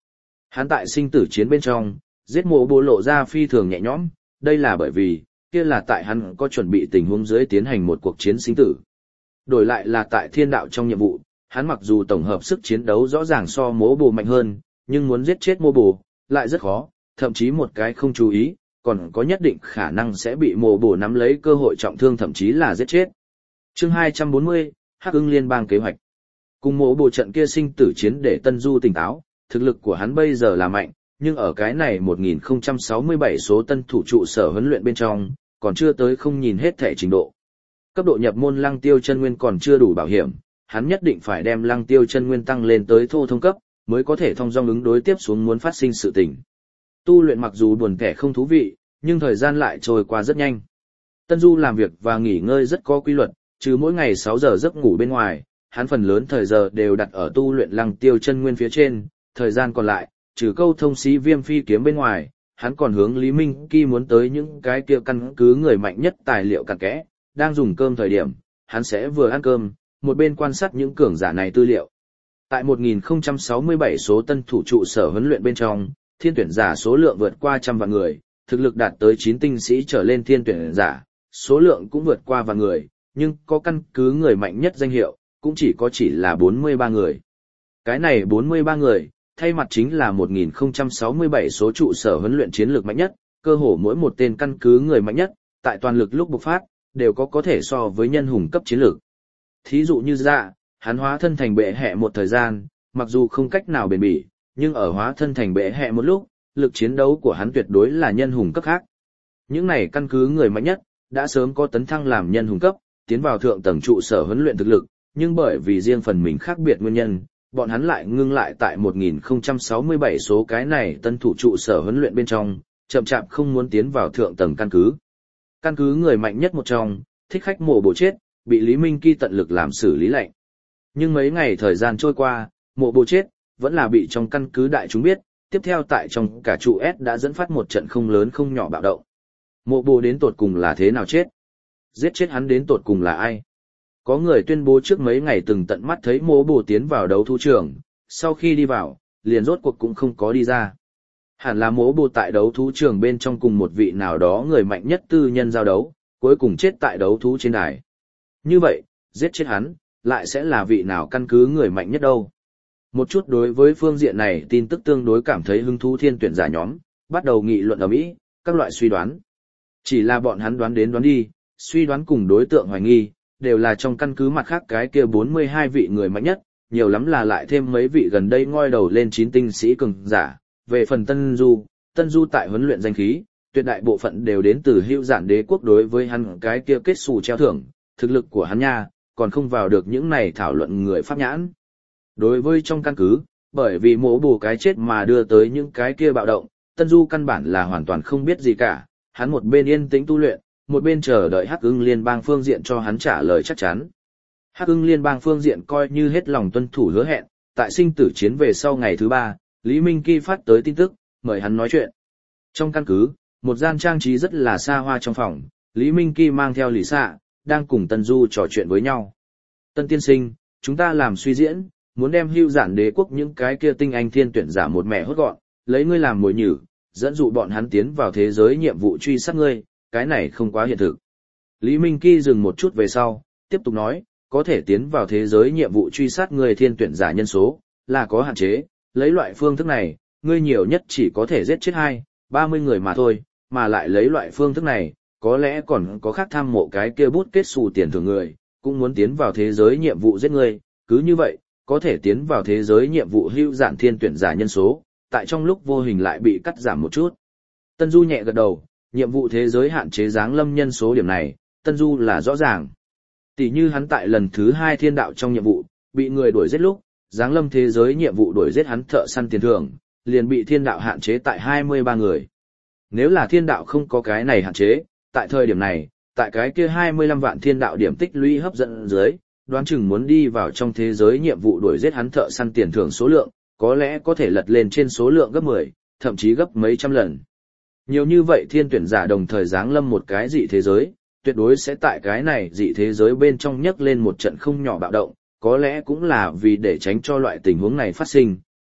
Hắn tại sinh tử chiến bên trong, giết mộ bố lộ ra phi thường nhẹ nhõm, đây là bởi vì, kia là tại hắn có chuẩn bị tình huống dưới tiến hành một cuộc chiến sinh tử. Đổi lại là tại thiên đạo trong nhiệm vụ, hắn mặc dù tổng hợp sức chiến đấu rõ ràng so mộ bố mạnh hơn, nhưng muốn giết chết mộ bố, lại rất khó, thậm chí một cái không chú ý, còn có nhất định khả năng sẽ bị mộ bố nắm lấy cơ hội trọng thương thậm chí là giết chết. Chương hai trăm bốn mươi, Hắc Ưng Liên bang kế hoạch. Cùng mộ bố trận kia sinh tử chiến để Tân Du tỉnh táo, thực lực của hắn bây giờ là mạnh, nhưng ở cái này một nghìn không trăm sáu mươi bảy số tân thủ trụ sở huấn luyện bên trong, còn chưa tới không nhìn hết thể trình độ. Cấp độ nhập môn Lăng Tiêu chân nguyên còn chưa đủ bảo hiểm, hắn nhất định phải đem Lăng Tiêu chân nguyên tăng lên tới thô thông cấp, mới có thể thông dong ứng đối tiếp xuống muốn phát sinh sự tình. Tu luyện mặc dù buồn kẻ không thú vị, nhưng thời gian lại trôi qua rất nhanh. Tân Du làm việc và nghỉ ngơi rất có quy luật, trừ mỗi ngày sáu giờ giấc ngủ bên ngoài, hắn phần lớn thời giờ đều đặt ở tu luyện Lăng Tiêu chân nguyên phía trên, thời gian còn lại, trừ câu thông sĩ viêm phi kiếm bên ngoài, hắn còn hướng Lý Minh Kỳ muốn tới những cái kia căn cứ người mạnh nhất tài liệu cặn kẽ, đang dùng cơm thời điểm, hắn sẽ vừa ăn cơm, một bên quan sát những cường giả này tư liệu. Tại một nghìn không trăm sáu mươi bảy số tân thủ trụ sở huấn luyện bên trong, thiên tuyển giả số lượng vượt qua trăm vạn người, thực lực đạt tới chín tinh sĩ trở lên thiên tuyển giả, số lượng cũng vượt qua vạn người, nhưng có căn cứ người mạnh nhất danh hiệu, cũng chỉ có chỉ là bốn mươi ba người. Cái này bốn mươi ba người, thay mặt chính là một nghìn không trăm sáu mươi bảy số trụ sở huấn luyện chiến lược mạnh nhất, cơ hồ mỗi một tên căn cứ người mạnh nhất, tại toàn lực lúc bộc phát, đều có có thể so với nhân hùng cấp chiến lược. Thí dụ như Dạ, hắn hóa thân thành bệ hệ một thời gian, mặc dù không cách nào bền bỉ, nhưng ở hóa thân thành bệ hệ một lúc, lực chiến đấu của hắn tuyệt đối là nhân hùng cấp khác. Những này căn cứ người mạnh nhất, đã sớm có tấn thăng làm nhân hùng cấp, tiến vào thượng tầng trụ sở huấn luyện thực lực, nhưng bởi vì riêng phần mình khác biệt nguyên nhân, bọn hắn lại ngưng lại tại một nghìn không trăm sáu mươi bảy số cái này tân thủ trụ sở huấn luyện bên trong, chậm chạp không muốn tiến vào thượng tầng căn cứ. Căn cứ người mạnh nhất một trong, thích khách mộ bố chết, bị Lý Minh Kỳ tận lực làm xử lý lệnh. Nhưng mấy ngày thời gian trôi qua, mộ bố chết, vẫn là bị trong căn cứ đại chúng biết, tiếp theo tại trong cả trụ S đã dẫn phát một trận không lớn không nhỏ bạo động. Mộ bố đến tột cùng là thế nào chết? Giết chết hắn đến tột cùng là ai? Có người tuyên bố trước mấy ngày từng tận mắt thấy mộ bố tiến vào đấu thú trường, sau khi đi vào, liền rốt cuộc cũng không có đi ra. Hẳn là mộ bố tại đấu thú trường bên trong cùng một vị nào đó người mạnh nhất tư nhân giao đấu, cuối cùng chết tại đấu thú trên đài. Như vậy, giết chết hắn, lại sẽ là vị nào căn cứ người mạnh nhất đâu? Một chút đối với phương diện này tin tức tương đối cảm thấy hứng thú thiên tuyển giả nhóm, bắt đầu nghị luận ở Mỹ, các loại suy đoán. Chỉ là bọn hắn đoán đến đoán đi, suy đoán cùng đối tượng hoài nghi, đều là trong căn cứ mặt khác cái kia bốn mươi hai vị người mạnh nhất, nhiều lắm là lại thêm mấy vị gần đây ngoi đầu lên chín tinh sĩ cường giả. Về phần Tân Du, Tân Du tại huấn luyện danh khí, tuyệt đại bộ phận đều đến từ Hữu Giản Đế quốc đối với hắn cái kia kết xù treo thưởng, thực lực của hắn nha, còn không vào được những này thảo luận người pháp nhãn. Đối với trong căn cứ, bởi vì mỗ bù cái chết mà đưa tới những cái kia bạo động, Tân Du căn bản là hoàn toàn không biết gì cả, hắn một bên yên tĩnh tu luyện, một bên chờ đợi Hắc Ưng Liên bang phương diện cho hắn trả lời chắc chắn. Hắc Ưng Liên bang phương diện coi như hết lòng tuân thủ hứa hẹn, tại sinh tử chiến về sau ngày thứ ba, Lý Minh Kỳ phát tới tin tức, mời hắn nói chuyện. Trong căn cứ, một gian trang trí rất là xa hoa trong phòng, Lý Minh Kỳ mang theo Lý Sạ, đang cùng Tân Du trò chuyện với nhau. Tân tiên sinh, chúng ta làm suy diễn, muốn đem Hữu Giản Đế quốc những cái kia tinh anh thiên tuyển giả một mẹ hốt gọn, lấy ngươi làm mồi nhử, dẫn dụ bọn hắn tiến vào thế giới nhiệm vụ truy sát ngươi, cái này không quá hiện thực. Lý Minh Kỳ dừng một chút về sau, tiếp tục nói, có thể tiến vào thế giới nhiệm vụ truy sát người thiên tuyển giả nhân số, là có hạn chế, lấy loại phương thức này, ngươi nhiều nhất chỉ có thể giết chết hai, ba mươi người mà thôi, mà lại lấy loại phương thức này, có lẽ còn có khác tham mộ cái kia bút kết xù tiền thưởng người, cũng muốn tiến vào thế giới nhiệm vụ giết ngươi, cứ như vậy, có thể tiến vào thế giới nhiệm vụ Hữu Giản thiên tuyển giả nhân số, tại trong lúc vô hình lại bị cắt giảm một chút. Tân Du nhẹ gật đầu, nhiệm vụ thế giới hạn chế giáng lâm nhân số điểm này, Tân Du là rõ ràng. Tỷ như hắn tại lần thứ hai thiên đạo trong nhiệm vụ, bị người đuổi giết lúc, giáng lâm thế giới nhiệm vụ đuổi giết hắn thợ săn tiền thưởng, liền bị thiên đạo hạn chế tại hai mươi ba người. Nếu là thiên đạo không có cái này hạn chế, tại thời điểm này, tại cái kia hai mươi lăm vạn thiên đạo điểm tích lũy hấp dẫn dưới, đoán chừng muốn đi vào trong thế giới nhiệm vụ đuổi giết hắn thợ săn tiền thưởng số lượng, có lẽ có thể lật lên trên số lượng gấp mười, thậm chí gấp mấy trăm lần. Nhiều như vậy thiên tuyển giả đồng thời giáng lâm một cái dị thế giới, tuyệt đối sẽ tại cái này dị thế giới bên trong nhấc lên một trận không nhỏ bạo động, có lẽ cũng là vì để tránh cho loại tình huống này phát sinh,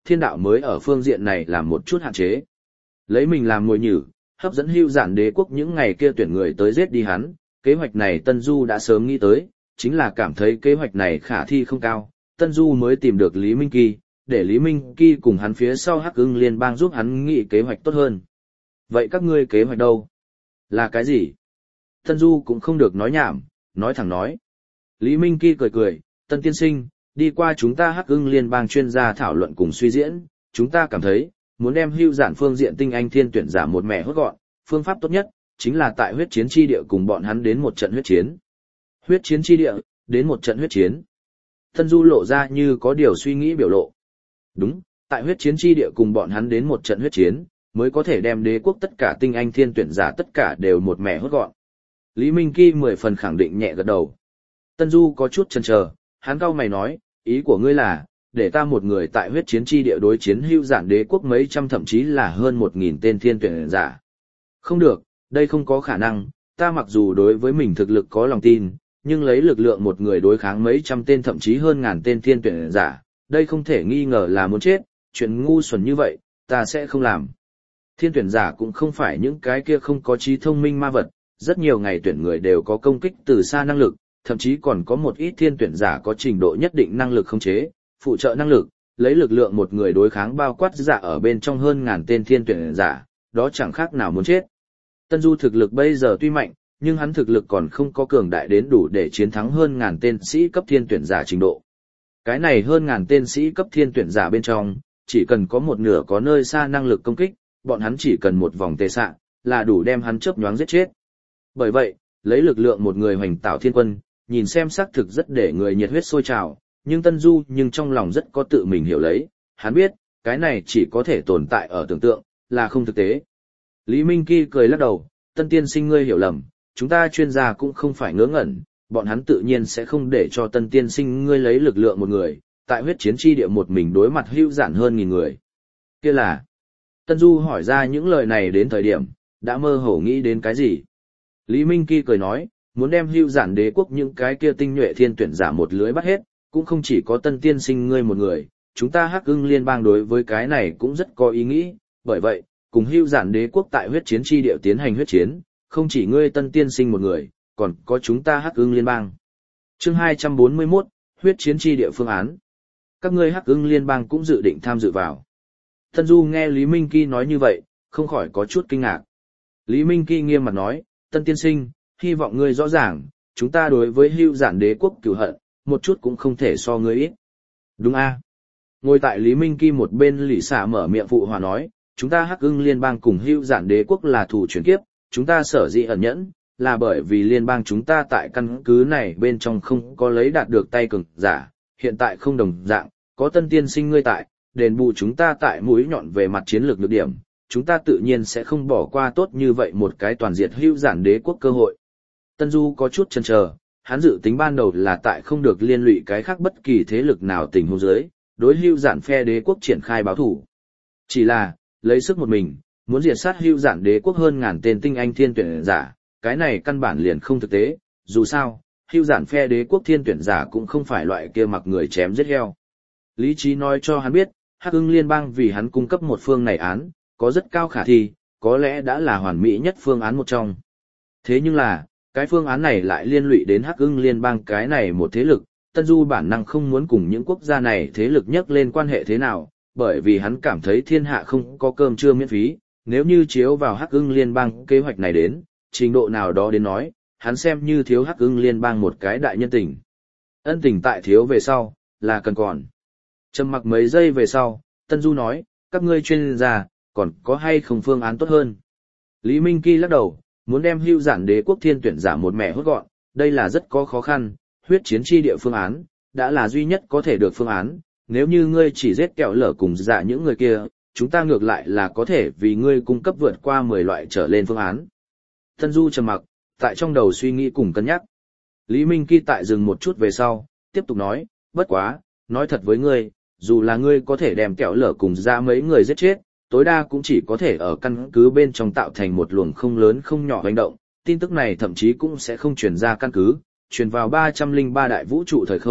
thiên đạo mới ở phương diện này làm một chút hạn chế. Lấy mình làm mồi nhử, hấp dẫn hưu giản đế quốc những ngày kia tuyển người tới giết đi hắn, kế hoạch này Tân Du đã sớm nghĩ tới, chính là cảm thấy kế hoạch này khả thi không cao, Tân Du mới tìm được Lý Minh Kỳ, để Lý Minh Kỳ cùng hắn phía sau Hắc Ưng Liên bang giúp hắn nghĩ kế hoạch tốt hơn. Vậy các ngươi kế hoạch đâu? Là cái gì? Tân Du cũng không được nói nhảm, nói thẳng nói. Lý Minh Kỳ cười cười, Tân tiên sinh, đi qua chúng ta Hắc Ưng Liên bang chuyên gia thảo luận cùng suy diễn, chúng ta cảm thấy, muốn đem hưu giản phương diện tinh anh thiên tuyển giả một mẻ hốt gọn, phương pháp tốt nhất, chính là tại huyết chiến chi địa cùng bọn hắn đến một trận huyết chiến. Huyết chiến chi địa, đến một trận huyết chiến. Tân Du lộ ra như có điều suy nghĩ biểu lộ. Đúng, tại huyết chiến chi địa cùng bọn hắn đến một trận huyết chiến, mới có thể đem đế quốc tất cả tinh anh thiên tuyển giả tất cả đều một mẻ hốt gọn. Lý Minh Kỳ mười phần khẳng định nhẹ gật đầu. Tân Du có chút chần chờ, hắn cau mày nói, ý của ngươi là, để ta một người tại huyết chiến chi địa đối chiến hưu giản đế quốc mấy trăm thậm chí là hơn một nghìn tên thiên tuyển giả. Không được, đây không có khả năng, ta mặc dù đối với mình thực lực có lòng tin, nhưng lấy lực lượng một người đối kháng mấy trăm tên thậm chí hơn ngàn tên thiên tuyển giả, đây không thể nghi ngờ là muốn chết, chuyện ngu xuẩn như vậy, ta sẽ không làm. Thiên tuyển giả cũng không phải những cái kia không có trí thông minh ma vật, rất nhiều ngày tuyển người đều có công kích từ xa năng lực, thậm chí còn có một ít thiên tuyển giả có trình độ nhất định năng lực khống chế, phụ trợ năng lực, lấy lực lượng một người đối kháng bao quát giả ở bên trong hơn ngàn tên thiên tuyển giả, đó chẳng khác nào muốn chết. Tân Du thực lực bây giờ tuy mạnh, nhưng hắn thực lực còn không có cường đại đến đủ để chiến thắng hơn ngàn tên sĩ cấp thiên tuyển giả trình độ. Cái này hơn ngàn tên sĩ cấp thiên tuyển giả bên trong, chỉ cần có một nửa có nơi xa năng lực công kích, bọn hắn chỉ cần một vòng tê xạ, là đủ đem hắn chớp nhoáng giết chết. Bởi vậy, lấy lực lượng một người hoành tạo thiên quân, nhìn xem xác thực rất để người nhiệt huyết sôi trào, nhưng Tân Du nhưng trong lòng rất có tự mình hiểu lấy, hắn biết, cái này chỉ có thể tồn tại ở tưởng tượng, là không thực tế. Lý Minh Kỳ cười lắc đầu, Tân tiên sinh ngươi hiểu lầm, chúng ta chuyên gia cũng không phải ngớ ngẩn, bọn hắn tự nhiên sẽ không để cho Tân tiên sinh ngươi lấy lực lượng một người, tại huyết chiến chi địa một mình đối mặt hữu giản hơn nghìn người. Kia là, Tân Du hỏi ra những lời này đến thời điểm, đã mơ hồ nghĩ đến cái gì? Lý Minh Kỳ cười nói, muốn đem hữu giản đế quốc những cái kia tinh nhuệ thiên tuyển giả một lưới bắt hết, cũng không chỉ có Tân tiên sinh ngươi một người, chúng ta Hắc Ưng Liên bang đối với cái này cũng rất có ý nghĩ, bởi vậy, cùng hữu giản đế quốc tại huyết chiến chi địa tiến hành huyết chiến, không chỉ ngươi Tân tiên sinh một người, còn có chúng ta Hắc Ưng Liên bang. Chương hai trăm bốn mươi mốt, huyết chiến chi địa phương án. Các ngươi Hắc Ưng Liên bang cũng dự định tham dự vào. Tân Du nghe Lý Minh Kỳ nói như vậy, không khỏi có chút kinh ngạc. Lý Minh Kỳ nghiêm mặt nói, Tân tiên sinh, hy vọng ngươi rõ ràng, chúng ta đối với hữu giản đế quốc cửu hận, một chút cũng không thể so ngươi ít. Đúng a? À? Ngồi tại Lý Minh Kỳ một bên lì xả mở miệng phụ hòa nói, chúng ta Hắc Ưng Liên bang cùng hữu giản đế quốc là thù chuyển kiếp, chúng ta sở dĩ ẩn nhẫn, là bởi vì liên bang chúng ta tại căn cứ này bên trong không có lấy đạt được tay cường giả, hiện tại không đồng dạng, có Tân tiên sinh ngươi tại, đền bù chúng ta tại mũi nhọn về mặt chiến lược nhược điểm, chúng ta tự nhiên sẽ không bỏ qua tốt như vậy một cái toàn diệt hữu giản đế quốc cơ hội. Tân Du có chút chần chờ, hắn dự tính ban đầu là tại không được liên lụy cái khác bất kỳ thế lực nào tình huống dưới, đối hữu giản phe đế quốc triển khai báo thủ. Chỉ là, lấy sức một mình, muốn diệt sát hữu giản đế quốc hơn ngàn tên tinh anh thiên tuyển giả, cái này căn bản liền không thực tế, dù sao, hữu giản phe đế quốc thiên tuyển giả cũng không phải loại kia mặc người chém giết heo. Lý trí nói cho hắn biết, Hắc Ưng Liên bang vì hắn cung cấp một phương này án, có rất cao khả thi, có lẽ đã là hoàn mỹ nhất phương án một trong. Thế nhưng là, cái phương án này lại liên lụy đến Hắc Ưng Liên bang cái này một thế lực, Tân Du bản năng không muốn cùng những quốc gia này thế lực nhắc lên quan hệ thế nào, bởi vì hắn cảm thấy thiên hạ không có cơm trưa miễn phí, nếu như chiếu vào Hắc Ưng Liên bang kế hoạch này đến, trình độ nào đó đến nói, hắn xem như thiếu Hắc Ưng Liên bang một cái đại nhân tình. Ân tình tại thiếu về sau, là cần còn. Trầm mặc mấy giây về sau, Tân Du nói, các ngươi chuyên gia, còn có hay không phương án tốt hơn? Lý Minh Kỳ lắc đầu, muốn đem hữu giản đế quốc thiên tuyển giả một mẻ hốt gọn, đây là rất có khó khăn, huyết chiến chi địa phương án, đã là duy nhất có thể được phương án, nếu như ngươi chỉ giết kẹo lở cùng dạ những người kia, chúng ta ngược lại là có thể vì ngươi cung cấp vượt qua mười loại trở lên phương án. Tân Du trầm mặc, tại trong đầu suy nghĩ cùng cân nhắc. Lý Minh Kỳ tại dừng một chút về sau, tiếp tục nói, bất quá, nói thật với ngươi, dù là ngươi có thể đem kẹo lở cùng ra mấy người giết chết, tối đa cũng chỉ có thể ở căn cứ bên trong tạo thành một luồng không lớn không nhỏ hành động, tin tức này thậm chí cũng sẽ không truyền ra căn cứ, truyền vào ba trăm lẻ ba đại vũ trụ thời không,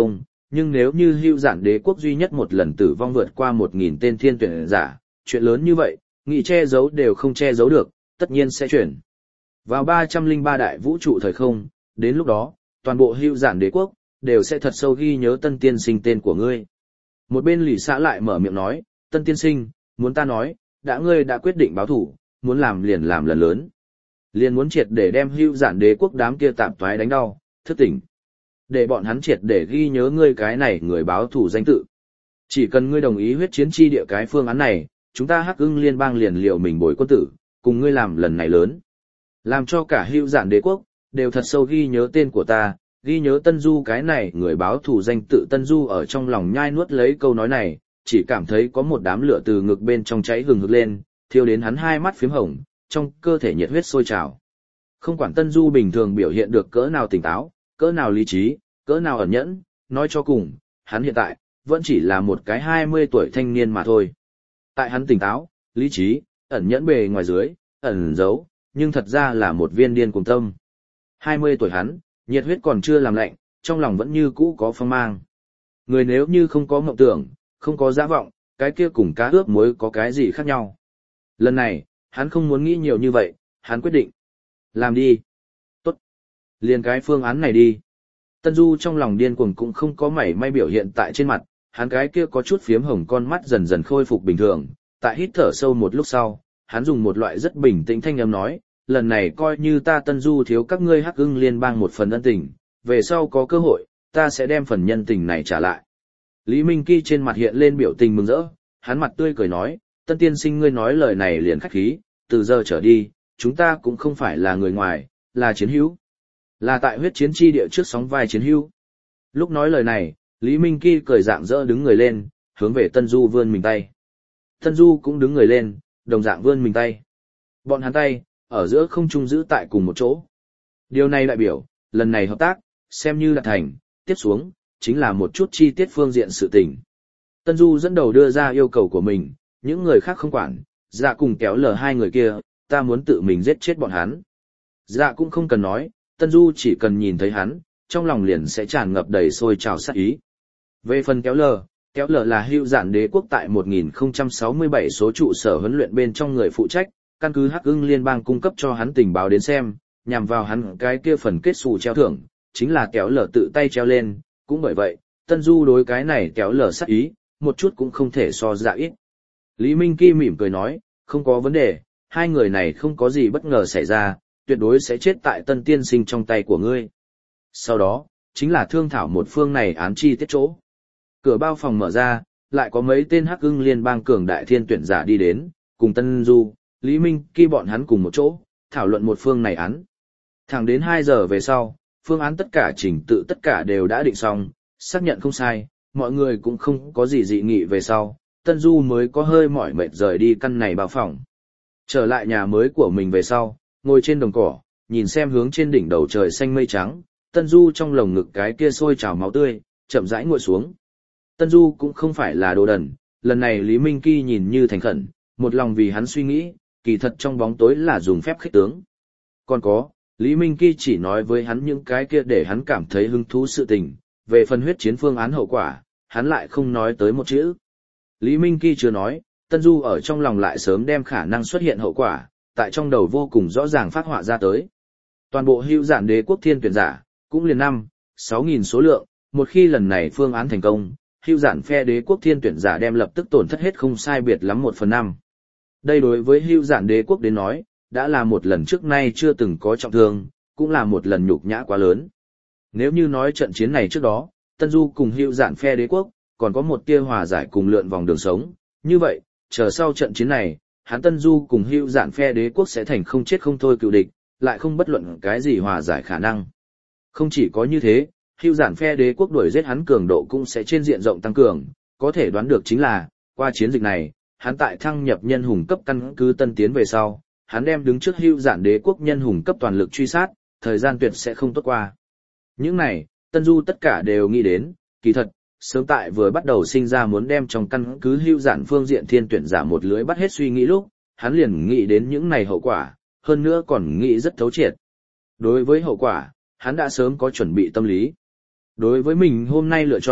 nhưng nếu như hưu giản đế quốc duy nhất một lần tử vong vượt qua một nghìn tên thiên tuyển giả, chuyện lớn như vậy, nghị che giấu đều không che giấu được, tất nhiên sẽ chuyển vào ba trăm lẻ ba đại vũ trụ thời không, đến lúc đó, toàn bộ hưu giản đế quốc, đều sẽ thật sâu ghi nhớ Tân tiên sinh tên của ngươi. Một bên lì xã lại mở miệng nói, Tân tiên sinh, muốn ta nói, đã ngươi đã quyết định báo thủ, muốn làm liền làm lần lớn. Liền muốn triệt để đem hưu giản đế quốc đám kia tạm toái đánh đau, thức tỉnh. Để bọn hắn triệt để ghi nhớ ngươi cái này người báo thủ danh tự. Chỉ cần ngươi đồng ý huyết chiến chi địa cái phương án này, chúng ta Hắc Ưng liên bang liền liệu mình bồi quân tử, cùng ngươi làm lần này lớn. Làm cho cả hưu giản đế quốc, đều thật sâu ghi nhớ tên của ta, ghi nhớ Tân Du cái này người báo thủ danh tự. Tân Du ở trong lòng nhai nuốt lấy câu nói này, chỉ cảm thấy có một đám lửa từ ngực bên trong cháy hừng hực lên, thiêu đến hắn hai mắt phím hồng, trong cơ thể nhiệt huyết sôi trào. Không quản Tân Du bình thường biểu hiện được cỡ nào tỉnh táo, cỡ nào lý trí, cỡ nào ẩn nhẫn, nói cho cùng, hắn hiện tại, vẫn chỉ là một cái hai mươi tuổi thanh niên mà thôi. Tại hắn tỉnh táo, lý trí, ẩn nhẫn bề ngoài dưới, ẩn giấu, nhưng thật ra là một viên điên cuồng tâm. hai mươi tuổi hắn, nhiệt huyết còn chưa làm lạnh, trong lòng vẫn như cũ có phong mang. Người nếu như không có mộng tưởng, không có dã vọng, cái kia cùng cá ướp muối có cái gì khác nhau. Lần này, hắn không muốn nghĩ nhiều như vậy, hắn quyết định. Làm đi. Tốt. Liền cái phương án này đi. Tân Du trong lòng điên cuồng cũng không có mảy may biểu hiện tại trên mặt, hắn cái kia có chút phiếm hồng con mắt dần dần khôi phục bình thường, tại hít thở sâu một lúc sau, hắn dùng một loại rất bình tĩnh thanh âm nói, lần này coi như ta Tân Du thiếu các ngươi Hắc Ưng liên bang một phần ân tình, về sau có cơ hội, ta sẽ đem phần nhân tình này trả lại. Lý Minh Kỳ trên mặt hiện lên biểu tình mừng rỡ, hắn mặt tươi cười nói, Tân tiên sinh ngươi nói lời này liền khách khí, từ giờ trở đi, chúng ta cũng không phải là người ngoài, là chiến hữu. Là tại huyết chiến chi địa trước sóng vai chiến hữu. Lúc nói lời này, Lý Minh Kỳ cười rạng rỡ đứng người lên, hướng về Tân Du vươn mình tay. Tân Du cũng đứng người lên, đồng dạng vươn mình tay. Bọn hắn tay, ở giữa không trung giữ tại cùng một chỗ. Điều này đại biểu, lần này hợp tác, xem như là thành, tiếp xuống, chính là một chút chi tiết phương diện sự tình. Tân Du dẫn đầu đưa ra yêu cầu của mình, những người khác không quản, dạ cùng kéo lờ hai người kia, ta muốn tự mình giết chết bọn hắn. Dạ cũng không cần nói, Tân Du chỉ cần nhìn thấy hắn, trong lòng liền sẽ tràn ngập đầy sôi trào sát ý. Về phần kéo lờ, kéo lờ là hưu giản đế quốc tại một nghìn không trăm sáu mươi bảy số trụ sở huấn luyện bên trong người phụ trách, căn cứ Hắc Ưng liên bang cung cấp cho hắn tình báo đến xem, nhằm vào hắn cái kia phần kết xù treo thưởng, chính là kéo lờ tự tay treo lên, cũng bởi vậy, Tân Du đối cái này kéo lờ sát ý, một chút cũng không thể so dạ ít. Lý Minh Kỳ mỉm cười nói, không có vấn đề, hai người này không có gì bất ngờ xảy ra, tuyệt đối sẽ chết tại Tân tiên sinh trong tay của ngươi. Sau đó, chính là thương thảo một phương này án chi tiết chỗ. Cửa bao phòng mở ra, lại có mấy tên Hắc Ưng liên bang cường đại thiên tuyển giả đi đến, cùng Tân Du, Lý Minh Kỳ bọn hắn cùng một chỗ, thảo luận một phương này án. Thẳng đến hai giờ về sau, phương án tất cả chỉnh tự tất cả đều đã định xong, xác nhận không sai, mọi người cũng không có gì dị nghị về sau, Tân Du mới có hơi mỏi mệt rời đi căn này bao phòng. Trở lại nhà mới của mình về sau, ngồi trên đồng cỏ, nhìn xem hướng trên đỉnh đầu trời xanh mây trắng, Tân Du trong lồng ngực cái kia sôi trào máu tươi, chậm rãi ngồi xuống. Tân Du cũng không phải là đồ đần, lần này Lý Minh Kỳ nhìn như thành khẩn, một lòng vì hắn suy nghĩ, kỳ thật trong bóng tối là dùng phép khích tướng. Còn có, Lý Minh Kỳ chỉ nói với hắn những cái kia để hắn cảm thấy hứng thú sự tình, về phần huyết chiến phương án hậu quả, hắn lại không nói tới một chữ. Lý Minh Kỳ chưa nói, Tân Du ở trong lòng lại sớm đem khả năng xuất hiện hậu quả, tại trong đầu vô cùng rõ ràng phát họa ra tới. Toàn bộ hữu giản đế quốc thiên tuyển giả, cũng liền năm, sáu nghìn số lượng, một khi lần này phương án thành công, hữu giản phe đế quốc thiên tuyển giả đem lập tức tổn thất hết không sai biệt lắm một phần năm. Đây đối với hữu giản đế quốc đến nói, đã là một lần trước nay chưa từng có trọng thương, cũng là một lần nhục nhã quá lớn. Nếu như nói trận chiến này trước đó, Tân Du cùng hữu giản phe đế quốc, còn có một tia hòa giải cùng lượn vòng đường sống, như vậy, chờ sau trận chiến này, hắn Tân Du cùng hữu giản phe đế quốc sẽ thành không chết không thôi cựu địch, lại không bất luận cái gì hòa giải khả năng. Không chỉ có như thế, hữu giản phe đế quốc đuổi giết hắn cường độ cũng sẽ trên diện rộng tăng cường, có thể đoán được chính là, qua chiến dịch này, hắn tại thăng nhập nhân hùng cấp căn cứ tân tiến về sau, hắn đem đứng trước hữu giản đế quốc nhân hùng cấp toàn lực truy sát, thời gian tuyệt sẽ không tốt qua. Những này, Tân Du tất cả đều nghĩ đến, kỳ thật, sớm tại vừa bắt đầu sinh ra muốn đem trong căn cứ hữu giản phương diện thiên tuyển giả một lưới bắt hết suy nghĩ lúc, hắn liền nghĩ đến những này hậu quả, hơn nữa còn nghĩ rất thấu triệt. Đối với hậu quả, hắn đã sớm có chuẩn bị tâm lý. Đối với mình hôm nay lựa chọn,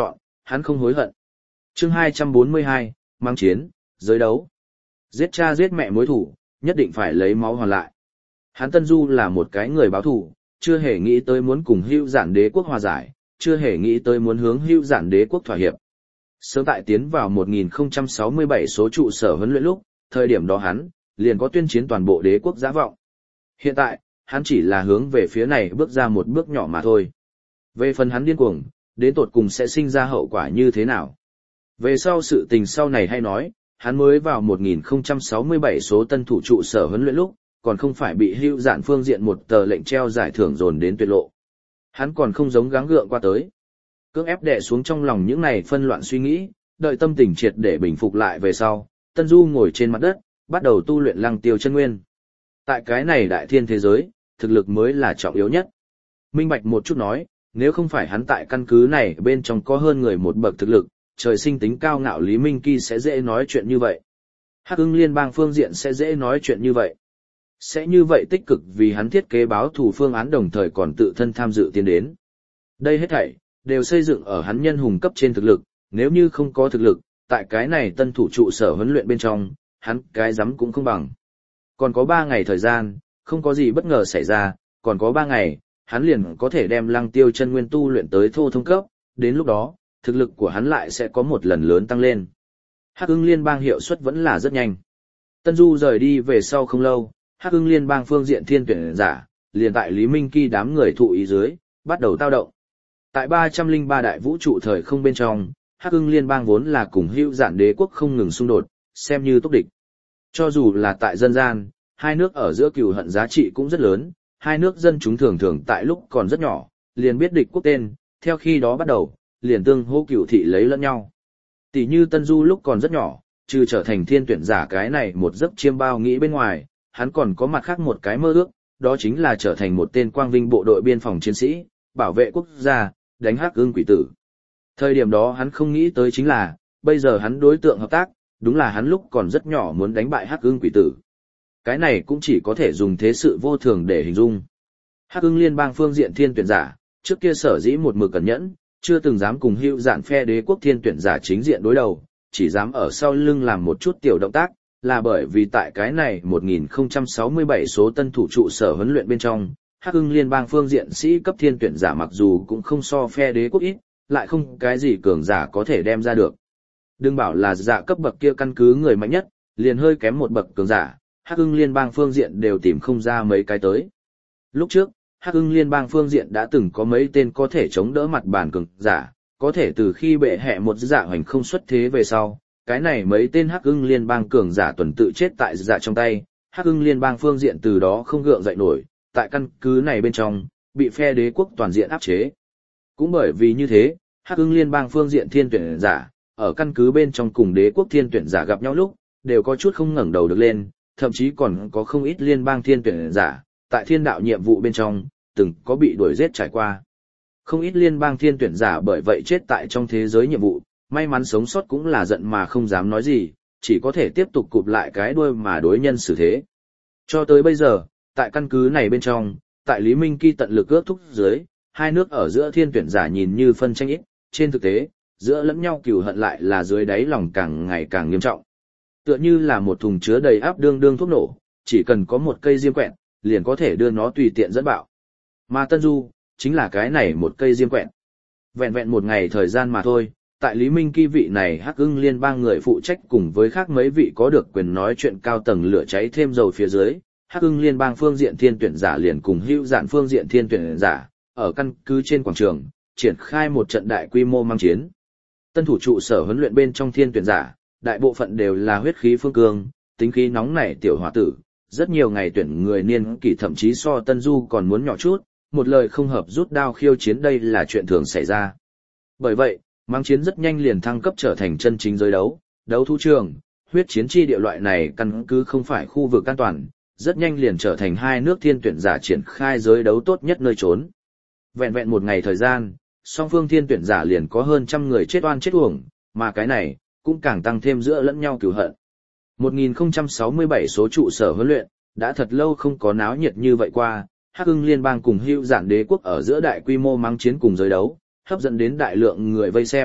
hắn không hối hận. Chương hai trăm bốn mươi hai, mang chiến, giới đấu. Giết cha giết mẹ mối thủ, nhất định phải lấy máu hoàn lại. Hắn Tân Du là một cái người báo thù, chưa hề nghĩ tới muốn cùng Hữu Giản Đế quốc hòa giải, chưa hề nghĩ tới muốn hướng Hữu Giản Đế quốc thỏa hiệp. Sớm tại tiến vào một nghìn không trăm sáu mươi bảy số trụ sở huấn luyện lúc, thời điểm đó hắn liền có tuyên chiến toàn bộ đế quốc dã vọng. Hiện tại, hắn chỉ là hướng về phía này bước ra một bước nhỏ mà thôi. Về phần hắn điên cuồng, đến tột cùng sẽ sinh ra hậu quả như thế nào? Về sau sự tình sau này hay nói, hắn mới vào một nghìn không trăm sáu mươi bảy số tân thủ trụ sở huấn luyện lúc, còn không phải bị Hữu Giản phương diện một tờ lệnh treo giải thưởng dồn đến tuyệt lộ. Hắn còn không giống gắng gượng qua tới. Cưỡng ép đè xuống trong lòng những này phân loạn suy nghĩ, đợi tâm tình triệt để bình phục lại về sau, Tân Du ngồi trên mặt đất, bắt đầu tu luyện Lăng Tiêu chân nguyên. Tại cái này đại thiên thế giới, thực lực mới là trọng yếu nhất. Minh bạch một chút nói, nếu không phải hắn tại căn cứ này bên trong có hơn người một bậc thực lực, trời sinh tính cao ngạo Lý Minh Kỳ sẽ dễ nói chuyện như vậy. Hắc Ưng Liên bang phương diện sẽ dễ nói chuyện như vậy. Sẽ như vậy tích cực vì hắn thiết kế báo thù phương án đồng thời còn tự thân tham dự tiến đến. Đây hết thảy đều xây dựng ở hắn nhân hùng cấp trên thực lực, nếu như không có thực lực, tại cái này tân thủ trụ sở huấn luyện bên trong, hắn cái rắm cũng không bằng. Còn có ba ngày thời gian, không có gì bất ngờ xảy ra, còn có ba ngày, hắn liền có thể đem Lăng Tiêu chân nguyên tu luyện tới thô thông cấp, đến lúc đó, thực lực của hắn lại sẽ có một lần lớn tăng lên. Hắc Ưng Liên bang hiệu suất vẫn là rất nhanh. Tân Du rời đi về sau không lâu, Hắc Ưng Liên bang phương diện thiên tuyển giả, liền tại Lý Minh Kỳ đám người thụ ý dưới, bắt đầu tao động. Tại ba trăm lẻ ba đại vũ trụ thời không bên trong, Hắc Ưng Liên bang vốn là cùng Hữu Giản Đế quốc không ngừng xung đột, xem như túc địch. Cho dù là tại dân gian, hai nước ở giữa cừu hận giá trị cũng rất lớn, hai nước dân chúng thường thường tại lúc còn rất nhỏ, liền biết địch quốc tên, theo khi đó bắt đầu, liền tương hô cửu thị lấy lẫn nhau. Tỷ như Tân Du lúc còn rất nhỏ, trừ trở thành thiên tuyển giả cái này một giấc chiêm bao nghĩ bên ngoài, hắn còn có mặt khác một cái mơ ước, đó chính là trở thành một tên quang vinh bộ đội biên phòng chiến sĩ, bảo vệ quốc gia, đánh Hắc Ưng quỷ tử. Thời điểm đó hắn không nghĩ tới chính là, bây giờ hắn đối tượng hợp tác, đúng là hắn lúc còn rất nhỏ muốn đánh bại Hắc Ưng quỷ tử. Cái này cũng chỉ có thể dùng thế sự vô thường để hình dung. Hắc Ưng Liên bang phương diện thiên tuyển giả, trước kia sở dĩ một mực cẩn nhẫn, chưa từng dám cùng Hữu Giản phe đế quốc thiên tuyển giả chính diện đối đầu, chỉ dám ở sau lưng làm một chút tiểu động tác, là bởi vì tại cái này một nghìn không trăm sáu mươi bảy số tân thủ trụ sở huấn luyện bên trong, Hắc Ưng Liên bang phương diện sĩ cấp thiên tuyển giả mặc dù cũng không so phe đế quốc ít, lại không cái gì cường giả có thể đem ra được. Đừng bảo là giả cấp bậc kia căn cứ người mạnh nhất, liền hơi kém một bậc cường giả, Hắc Ưng Liên bang phương diện đều tìm không ra mấy cái tới. Lúc trước, Hắc Ưng Liên bang phương diện đã từng có mấy tên có thể chống đỡ mặt bàn cường giả, có thể từ khi bệ hệ một dạ hoành không xuất thế về sau, cái này mấy tên Hắc Ưng Liên bang cường giả tuần tự chết tại dạ trong tay, Hắc Ưng Liên bang phương diện từ đó không gượng dậy nổi, tại căn cứ này bên trong, bị phe đế quốc toàn diện áp chế. Cũng bởi vì như thế, Hắc Ưng Liên bang phương diện thiên tuyển giả, ở căn cứ bên trong cùng đế quốc thiên tuyển giả gặp nhau lúc, đều có chút không ngẩng đầu được lên, thậm chí còn có không ít liên bang thiên tuyển giả, tại thiên đạo nhiệm vụ bên trong, từng có bị đuổi giết trải qua. Không ít liên bang thiên tuyển giả bởi vậy chết tại trong thế giới nhiệm vụ, may mắn sống sót cũng là giận mà không dám nói gì, chỉ có thể tiếp tục cụp lại cái đuôi mà đối nhân xử thế. Cho tới bây giờ, tại căn cứ này bên trong, tại Lý Minh Kỳ tận lực ước thúc dưới, hai nước ở giữa thiên tuyển giả nhìn như phân tranh ít, trên thực tế, giữa lẫn nhau cừu hận lại là dưới đáy lòng càng ngày càng nghiêm trọng. Tựa như là một thùng chứa đầy áp đương đương thuốc nổ, chỉ cần có một cây diêm quẹt, liền có thể đưa nó tùy tiện dẫn bạo. Mà Tân Du, chính là cái này một cây diêm quẹt. Vẹn vẹn một ngày thời gian mà thôi, tại Lý Minh Kỳ vị này Hắc Ưng Liên bang người phụ trách cùng với khác mấy vị có được quyền nói chuyện cao tầng lửa cháy thêm dầu phía dưới, Hắc Ưng Liên bang phương diện thiên tuyển giả liền cùng Hữu Giản phương diện thiên tuyển giả, ở căn cứ trên quảng trường, triển khai một trận đại quy mô mang chiến. Tân thủ trụ sở huấn luyện bên trong thiên tuyển giả, đại bộ phận đều là huyết khí phương cương, tính khí nóng nảy tiểu hòa tử, rất nhiều ngày tuyển người niên kỷ thậm chí so Tân Du còn muốn nhỏ chút, một lời không hợp rút đao khiêu chiến đây là chuyện thường xảy ra. Bởi vậy, mang chiến rất nhanh liền thăng cấp trở thành chân chính giới đấu, đấu thu trường, huyết chiến chi địa loại này căn cứ không phải khu vực an toàn, rất nhanh liền trở thành hai nước thiên tuyển giả triển khai giới đấu tốt nhất nơi trốn. Vẹn vẹn một ngày thời gian, song phương thiên tuyển giả liền có hơn trăm người chết oan chết uổng, mà cái này cũng càng tăng thêm giữa lẫn nhau cừu hận. một nghìn không trăm sáu mươi bảy số trụ sở huấn luyện, đã thật lâu không có náo nhiệt như vậy qua, Hắc Ưng Liên bang cùng Hữu Giản đế quốc ở giữa đại quy mô mang chiến cùng giới đấu, hấp dẫn đến đại lượng người vây xem,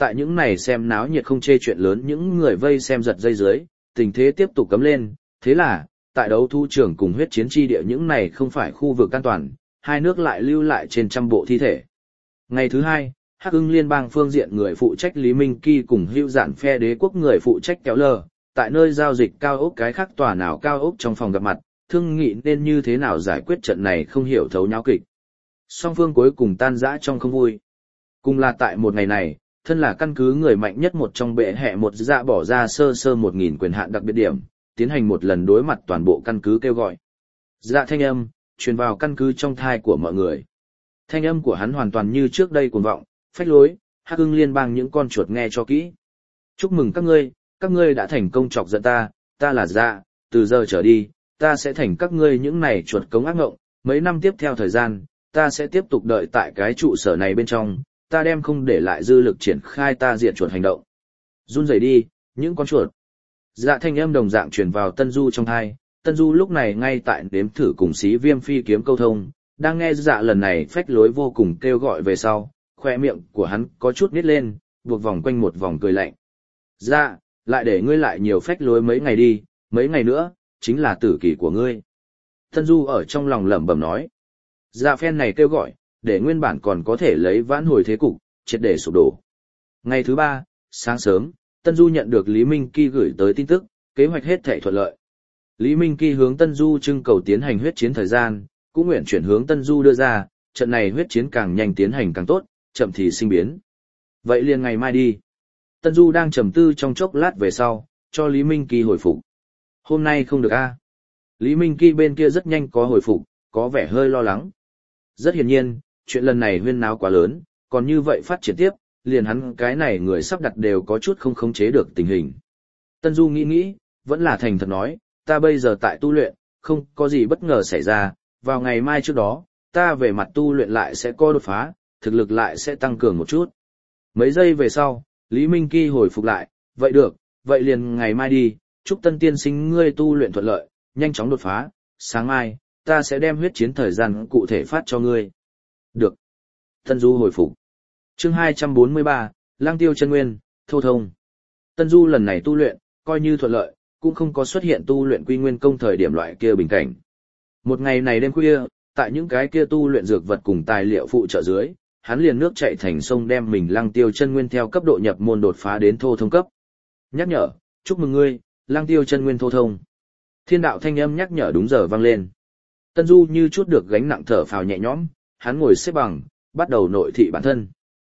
Tại những này xem náo nhiệt không chê chuyện lớn những người vây xem giật dây dưới, tình thế tiếp tục cấm lên, thế là, tại đấu thu trường cùng huyết chiến chi địa những này không phải khu vực an toàn, hai nước lại lưu lại trên trăm bộ thi thể. Ngày thứ hai, Hắc Ưng Liên bang phương diện người phụ trách Lý Minh Kỳ cùng Hữu Giản phe đế quốc người phụ trách kéo lờ, tại nơi giao dịch cao ốc cái khác tòa nào cao ốc trong phòng gặp mặt, thương nghị nên như thế nào giải quyết trận này không hiểu thấu nháo kịch. Song phương cuối cùng tan rã trong không vui. Cùng là tại một ngày này, thân là căn cứ người mạnh nhất một trong bệ hệ một dạ bỏ ra sơ sơ một nghìn quyền hạn đặc biệt điểm, tiến hành một lần đối mặt toàn bộ căn cứ kêu gọi. Dạ thanh âm, truyền vào căn cứ trong thai của mọi người. Thanh âm của hắn hoàn toàn như trước đây cuồng vọng, phách lối, Hắc Ưng Liên bang những con chuột nghe cho kỹ. Chúc mừng các ngươi, các ngươi đã thành công chọc giận ta, ta là dạ, từ giờ trở đi, ta sẽ thành các ngươi những này chuột cống ác ngộng, mấy năm tiếp theo thời gian, ta sẽ tiếp tục đợi tại cái trụ sở này bên trong, ta đem không để lại dư lực triển khai ta diệt chuột hành động. Run rẩy đi, những con chuột. Dạ thanh âm đồng dạng truyền vào Tân Du trong thai, Tân Du lúc này ngay tại đếm thử cùng Xí Viêm Phi kiếm câu thông, đang nghe dạ lần này phách lối vô cùng kêu gọi về sau, khoe miệng của hắn có chút nít lên, buộc vòng quanh một vòng cười lạnh. Dạ, lại để ngươi lại nhiều phách lối mấy ngày đi, mấy ngày nữa, chính là tử kỳ của ngươi. Tân Du ở trong lòng lẩm bẩm nói. Dạ phen này kêu gọi, để nguyên bản còn có thể lấy vãn hồi thế cục, triệt để sụp đổ. Ngày thứ ba, sáng sớm, Tân Du nhận được Lý Minh Kỳ gửi tới tin tức, kế hoạch hết thảy thuận lợi. Lý Minh Kỳ hướng Tân Du trưng cầu tiến hành huyết chiến thời gian, cũng nguyện chuyển hướng Tân Du đưa ra, trận này huyết chiến càng nhanh tiến hành càng tốt, chậm thì sinh biến. Vậy liền ngày mai đi. Tân Du đang trầm tư trong chốc lát về sau, cho Lý Minh Kỳ hồi phục. Hôm nay không được a. Lý Minh Kỳ bên kia rất nhanh có hồi phục, có vẻ hơi lo lắng. Rất hiển nhiên, chuyện lần này huyên náo quá lớn, còn như vậy phát triển tiếp, liền hắn cái này người sắp đặt đều có chút không khống chế được tình hình. Tân Du nghĩ nghĩ, vẫn là thành thật nói, ta bây giờ tại tu luyện, không có gì bất ngờ xảy ra, vào ngày mai trước đó, ta về mặt tu luyện lại sẽ có đột phá, thực lực lại sẽ tăng cường một chút. Mấy giây về sau, Lý Minh Kỳ hồi phục lại, vậy được, vậy liền ngày mai đi, chúc Tân tiên sinh ngươi tu luyện thuận lợi, nhanh chóng đột phá, sáng mai, ta sẽ đem huyết chiến thời gian cụ thể phát cho ngươi. Được. Tân Du hồi phục. Chương hai trăm bốn mươi ba, Lang Tiêu chân nguyên, thô thông. Tân Du lần này tu luyện, coi như thuận lợi, cũng không có xuất hiện tu luyện quy nguyên công thời điểm loại kia bình cảnh. Một ngày này đêm khuya, tại những cái kia tu luyện dược vật cùng tài liệu phụ trợ dưới, hắn liền nước chảy thành sông đem mình Lang Tiêu chân nguyên theo cấp độ nhập môn đột phá đến thô thông cấp. Nhắc nhở, chúc mừng ngươi, Lang Tiêu chân nguyên thô thông. Thiên đạo thanh âm nhắc nhở đúng giờ vang lên. Tân Du như chút được gánh nặng thở phào nhẹ nhõm, hắn ngồi xếp bằng, bắt đầu nội thị bản thân.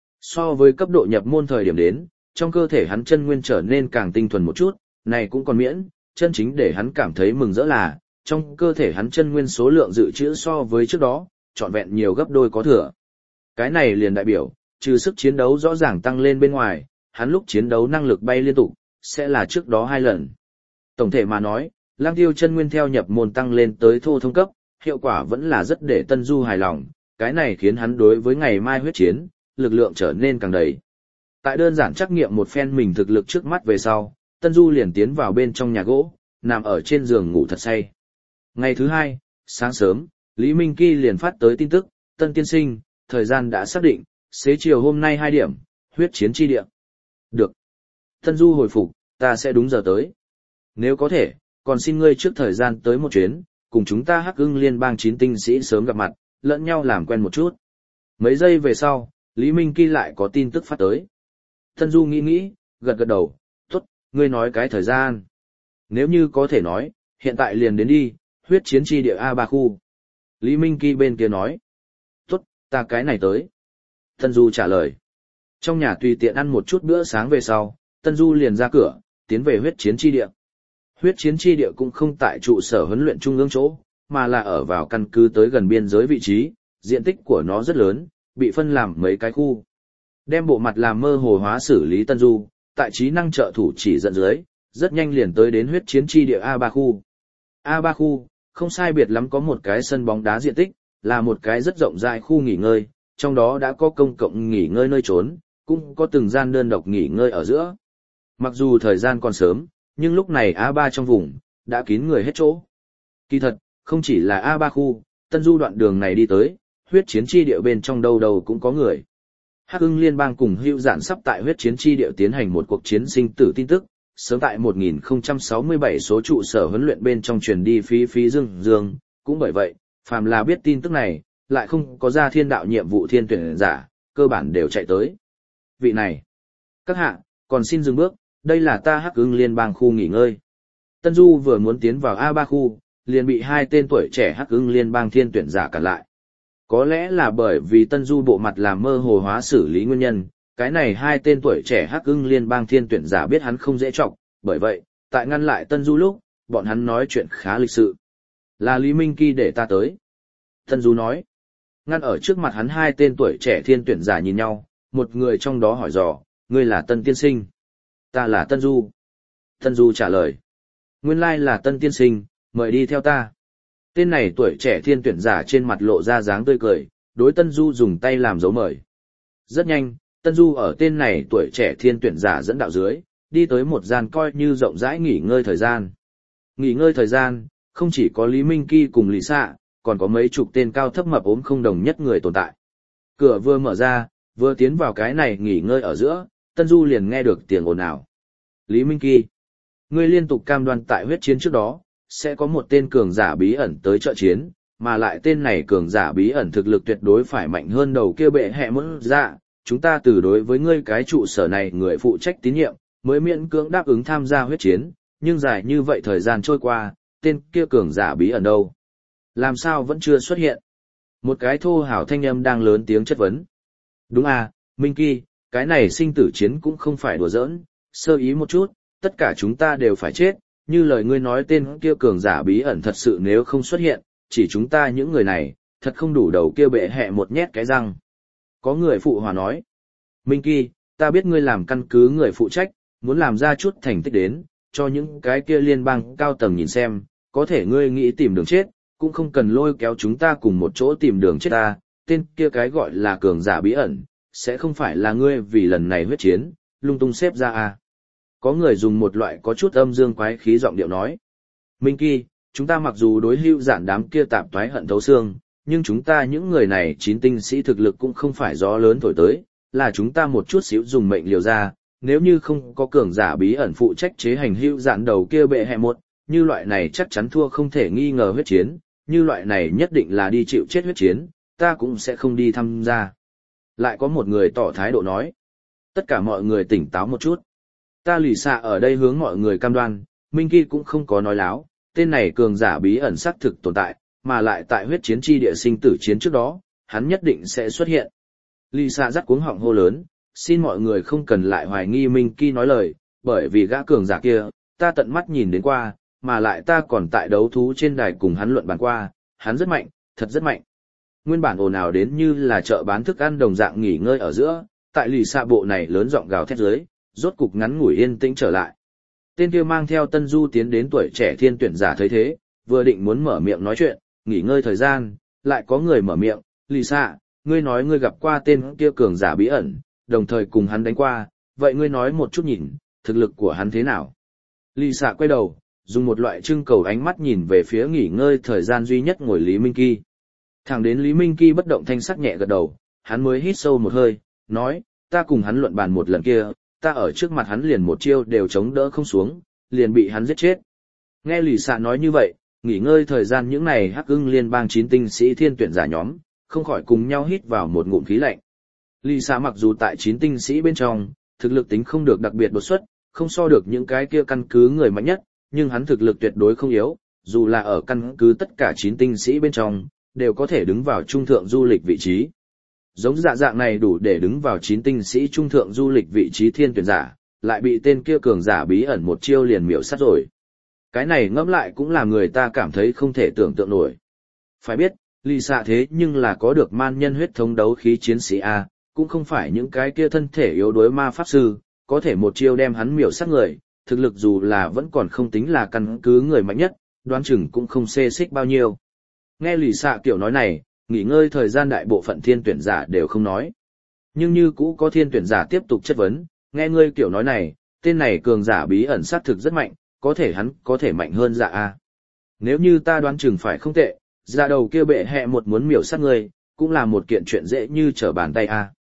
So với cấp độ nhập môn thời điểm đến, trong cơ thể hắn chân nguyên trở nên càng tinh thuần một chút, này cũng còn miễn, chân chính để hắn cảm thấy mừng rỡ là, trong cơ thể hắn chân nguyên số lượng dự trữ so với trước đó, trọn vẹn nhiều gấp đôi có thừa. Cái này liền đại biểu, trừ sức chiến đấu rõ ràng tăng lên bên ngoài, hắn lúc chiến đấu năng lực bay liên tục, sẽ là trước đó hai lần. Tổng thể mà nói, Lang Tiêu chân nguyên theo nhập môn tăng lên tới thô thông cấp, hiệu quả vẫn là rất để Tân Du hài lòng, cái này khiến hắn đối với ngày mai huyết chiến, lực lượng trở nên càng đầy. Tại đơn giản trắc nghiệm một phen mình thực lực trước mắt về sau, Tân Du liền tiến vào bên trong nhà gỗ, nằm ở trên giường ngủ thật say. Ngày thứ hai, sáng sớm, Lý Minh Kỳ liền phát tới tin tức, Tân tiên sinh, thời gian đã xác định, xế chiều hôm nay hai điểm, huyết chiến chi địa. Được. Tân Du hồi phục, ta sẽ đúng giờ tới. Nếu có thể, còn xin ngươi trước thời gian tới một chuyến, cùng chúng ta Hắc Ưng Liên bang chín tinh sĩ sớm gặp mặt, lẫn nhau làm quen một chút. Mấy giây về sau, Lý Minh Kỳ lại có tin tức phát tới. Tân Du nghĩ nghĩ, gật gật đầu, tốt, ngươi nói cái thời gian. Nếu như có thể nói, hiện tại liền đến đi, huyết chiến chi địa A ba khu. Lý Minh Kỳ bên kia nói, tốt, ta cái này tới. Tân Du trả lời. Trong nhà tùy tiện ăn một chút bữa sáng về sau, Tân Du liền ra cửa, tiến về huyết chiến chi địa. Huyết chiến chi địa cũng không tại trụ sở huấn luyện trung ương chỗ, mà là ở vào căn cứ tới gần biên giới vị trí, diện tích của nó rất lớn, bị phân làm mấy cái khu. Đem bộ mặt làm mơ hồ hóa xử lý Tân Du, tại trí năng trợ thủ chỉ dẫn dưới, rất nhanh liền tới đến huyết chiến chi địa A ba khu. A ba khu, không sai biệt lắm có một cái sân bóng đá diện tích, là một cái rất rộng rãi khu nghỉ ngơi, trong đó đã có công cộng nghỉ ngơi nơi trốn, cũng có từng gian đơn độc nghỉ ngơi ở giữa. Mặc dù thời gian còn sớm, nhưng lúc này A ba trong vùng, đã kín người hết chỗ. Kỳ thật, không chỉ là A ba khu, Tân Du đoạn đường này đi tới, huyết chiến chi địa bên trong đâu đâu cũng có người. Hắc ưng liên bang cùng hữu giản sắp tại huyết chiến chi địa tiến hành một cuộc chiến sinh tử tin tức, sớm tại một nghìn không trăm sáu mươi bảy số trụ sở huấn luyện bên trong truyền đi phí phí dương dương, cũng bởi vậy, phàm là biết tin tức này, lại không có ra thiên đạo nhiệm vụ thiên tuyển giả, cơ bản đều chạy tới. Vị này, các hạ, còn xin dừng bước, đây là ta Hắc ưng liên bang khu nghỉ ngơi. Tân Du vừa muốn tiến vào A ba khu, liền bị hai tên tuổi trẻ Hắc ưng liên bang thiên tuyển giả cản lại. Có lẽ là bởi vì Tân Du bộ mặt làm mơ hồ hóa xử lý nguyên nhân, cái này hai tên tuổi trẻ Hắc ưng liên bang thiên tuyển giả biết hắn không dễ trọng, bởi vậy, tại ngăn lại Tân Du lúc, bọn hắn nói chuyện khá lịch sự. Là Lý Minh Kỳ để ta tới. Tân Du nói, ngăn ở trước mặt hắn hai tên tuổi trẻ thiên tuyển giả nhìn nhau, một người trong đó hỏi dò, ngươi là Tân tiên sinh. Ta là Tân Du. Tân Du trả lời, nguyên lai là Tân tiên sinh, mời đi theo ta. Tên này tuổi trẻ thiên tuyển giả trên mặt lộ ra dáng tươi cười, đối Tân Du dùng tay làm dấu mời. Rất nhanh, Tân Du ở tên này tuổi trẻ thiên tuyển giả dẫn đạo dưới, đi tới một gian coi như rộng rãi nghỉ ngơi thời gian. Nghỉ ngơi thời gian, không chỉ có Lý Minh Kỳ cùng Lý Sạ, còn có mấy chục tên cao thấp mập ốm không đồng nhất người tồn tại. Cửa vừa mở ra, vừa tiến vào cái này nghỉ ngơi ở giữa, Tân Du liền nghe được tiếng ồn ào. Lý Minh Kỳ, ngươi liên tục cam đoan tại huyết chiến trước đó, sẽ có một tên cường giả bí ẩn tới trợ chiến, mà lại tên này cường giả bí ẩn thực lực tuyệt đối phải mạnh hơn đầu kia bệ hệ muốn dạ, chúng ta từ đối với ngươi cái trụ sở này người phụ trách tín nhiệm, mới miễn cưỡng đáp ứng tham gia huyết chiến, nhưng dài như vậy thời gian trôi qua, tên kia cường giả bí ẩn đâu? Làm sao vẫn chưa xuất hiện? Một cái thô hào thanh âm đang lớn tiếng chất vấn. Đúng à, Minh Kỳ, cái này sinh tử chiến cũng không phải đùa giỡn, sơ ý một chút, tất cả chúng ta đều phải chết, như lời ngươi nói tên kia cường giả bí ẩn thật sự nếu không xuất hiện, chỉ chúng ta những người này, thật không đủ đầu kia bệ hệ một nhét cái răng. Có người phụ hòa nói, Minh Kỳ, ta biết ngươi làm căn cứ người phụ trách, muốn làm ra chút thành tích đến, cho những cái kia liên bang cao tầng nhìn xem, có thể ngươi nghĩ tìm đường chết, cũng không cần lôi kéo chúng ta cùng một chỗ tìm đường chết ta, tên kia cái gọi là cường giả bí ẩn, sẽ không phải là ngươi vì lần này huyết chiến, lung tung xếp ra à. Có người dùng một loại có chút âm dương quái khí giọng điệu nói. Minh Kỳ, chúng ta mặc dù đối hữu giản đám kia tạp toái hận thấu xương, nhưng chúng ta những người này chín tinh sĩ thực lực cũng không phải gió lớn thổi tới, là chúng ta một chút xíu dùng mệnh liều ra, nếu như không có cường giả bí ẩn phụ trách chế hành hữu giản đầu kia bệ hệ một, như loại này chắc chắn thua không thể nghi ngờ huyết chiến, như loại này nhất định là đi chịu chết huyết chiến, ta cũng sẽ không đi tham gia. Lại có một người tỏ thái độ nói. Tất cả mọi người tỉnh táo một chút. Ta lì xạ ở đây hướng mọi người cam đoan, Minh Kỳ cũng không có nói láo, tên này cường giả bí ẩn xác thực tồn tại, mà lại tại huyết chiến chi địa sinh tử chiến trước đó, hắn nhất định sẽ xuất hiện. Lì xạ rắc cuống họng hô lớn, xin mọi người không cần lại hoài nghi Minh Kỳ nói lời, bởi vì gã cường giả kia, ta tận mắt nhìn đến qua, mà lại ta còn tại đấu thú trên đài cùng hắn luận bàn qua, hắn rất mạnh, thật rất mạnh. Nguyên bản ồn ào đến như là chợ bán thức ăn đồng dạng nghỉ ngơi ở giữa, tại lì xạ bộ này lớn giọng gào thét dưới, rốt cục ngắn ngủi yên tĩnh trở lại. Tên kia mang theo Tân Du tiến đến tuổi trẻ thiên tuyển giả thấy thế, vừa định muốn mở miệng nói chuyện, nghỉ ngơi thời gian, lại có người mở miệng, lì xạ, ngươi nói ngươi gặp qua tên kia cường giả bí ẩn, đồng thời cùng hắn đánh qua, vậy ngươi nói một chút nhìn, thực lực của hắn thế nào? Lì xạ quay đầu, dùng một loại trưng cầu ánh mắt nhìn về phía nghỉ ngơi thời gian duy nhất ngồi Lý Minh Kỳ. Thẳng đến Lý Minh Kỳ bất động thanh sắc nhẹ gật đầu, hắn mới hít sâu một hơi, nói, ta cùng hắn luận bàn một lần kia, ta ở trước mặt hắn liền một chiêu đều chống đỡ không xuống, liền bị hắn giết chết. Nghe lì xạ nói như vậy, nghỉ ngơi thời gian những này Hắc ưng liên bang chín tinh sĩ thiên tuyển giả nhóm, không khỏi cùng nhau hít vào một ngụm khí lạnh. Lì xạ mặc dù tại chín tinh sĩ bên trong, thực lực tính không được đặc biệt đột xuất, không so được những cái kia căn cứ người mạnh nhất, nhưng hắn thực lực tuyệt đối không yếu, dù là ở căn cứ tất cả chín tinh sĩ bên trong, đều có thể đứng vào trung thượng du lịch vị trí. Giống dạ dạng này đủ để đứng vào chín tinh sĩ trung thượng du lịch vị trí thiên tuyển giả, lại bị tên kia cường giả bí ẩn một chiêu liền miểu sát rồi. Cái này ngẫm lại cũng là người ta cảm thấy không thể tưởng tượng nổi. Phải biết, lì xạ thế nhưng là có được man nhân huyết thống đấu khí chiến sĩ A, cũng không phải những cái kia thân thể yếu đuối ma pháp sư, có thể một chiêu đem hắn miểu sát người, thực lực dù là vẫn còn không tính là căn cứ người mạnh nhất, đoán chừng cũng không xê xích bao nhiêu. Nghe lì xạ kiểu nói này, nghỉ ngơi thời gian đại bộ phận thiên tuyển giả đều không nói. Nhưng như cũ có thiên tuyển giả tiếp tục chất vấn, nghe ngươi kiểu nói này, tên này cường giả bí ẩn sát thực rất mạnh, có thể hắn có thể mạnh hơn dạ a. Nếu như ta đoán chừng phải không tệ, dạ đầu kia bệ hệ một muốn miểu sát ngươi, cũng là một kiện chuyện dễ như trở bàn tay a.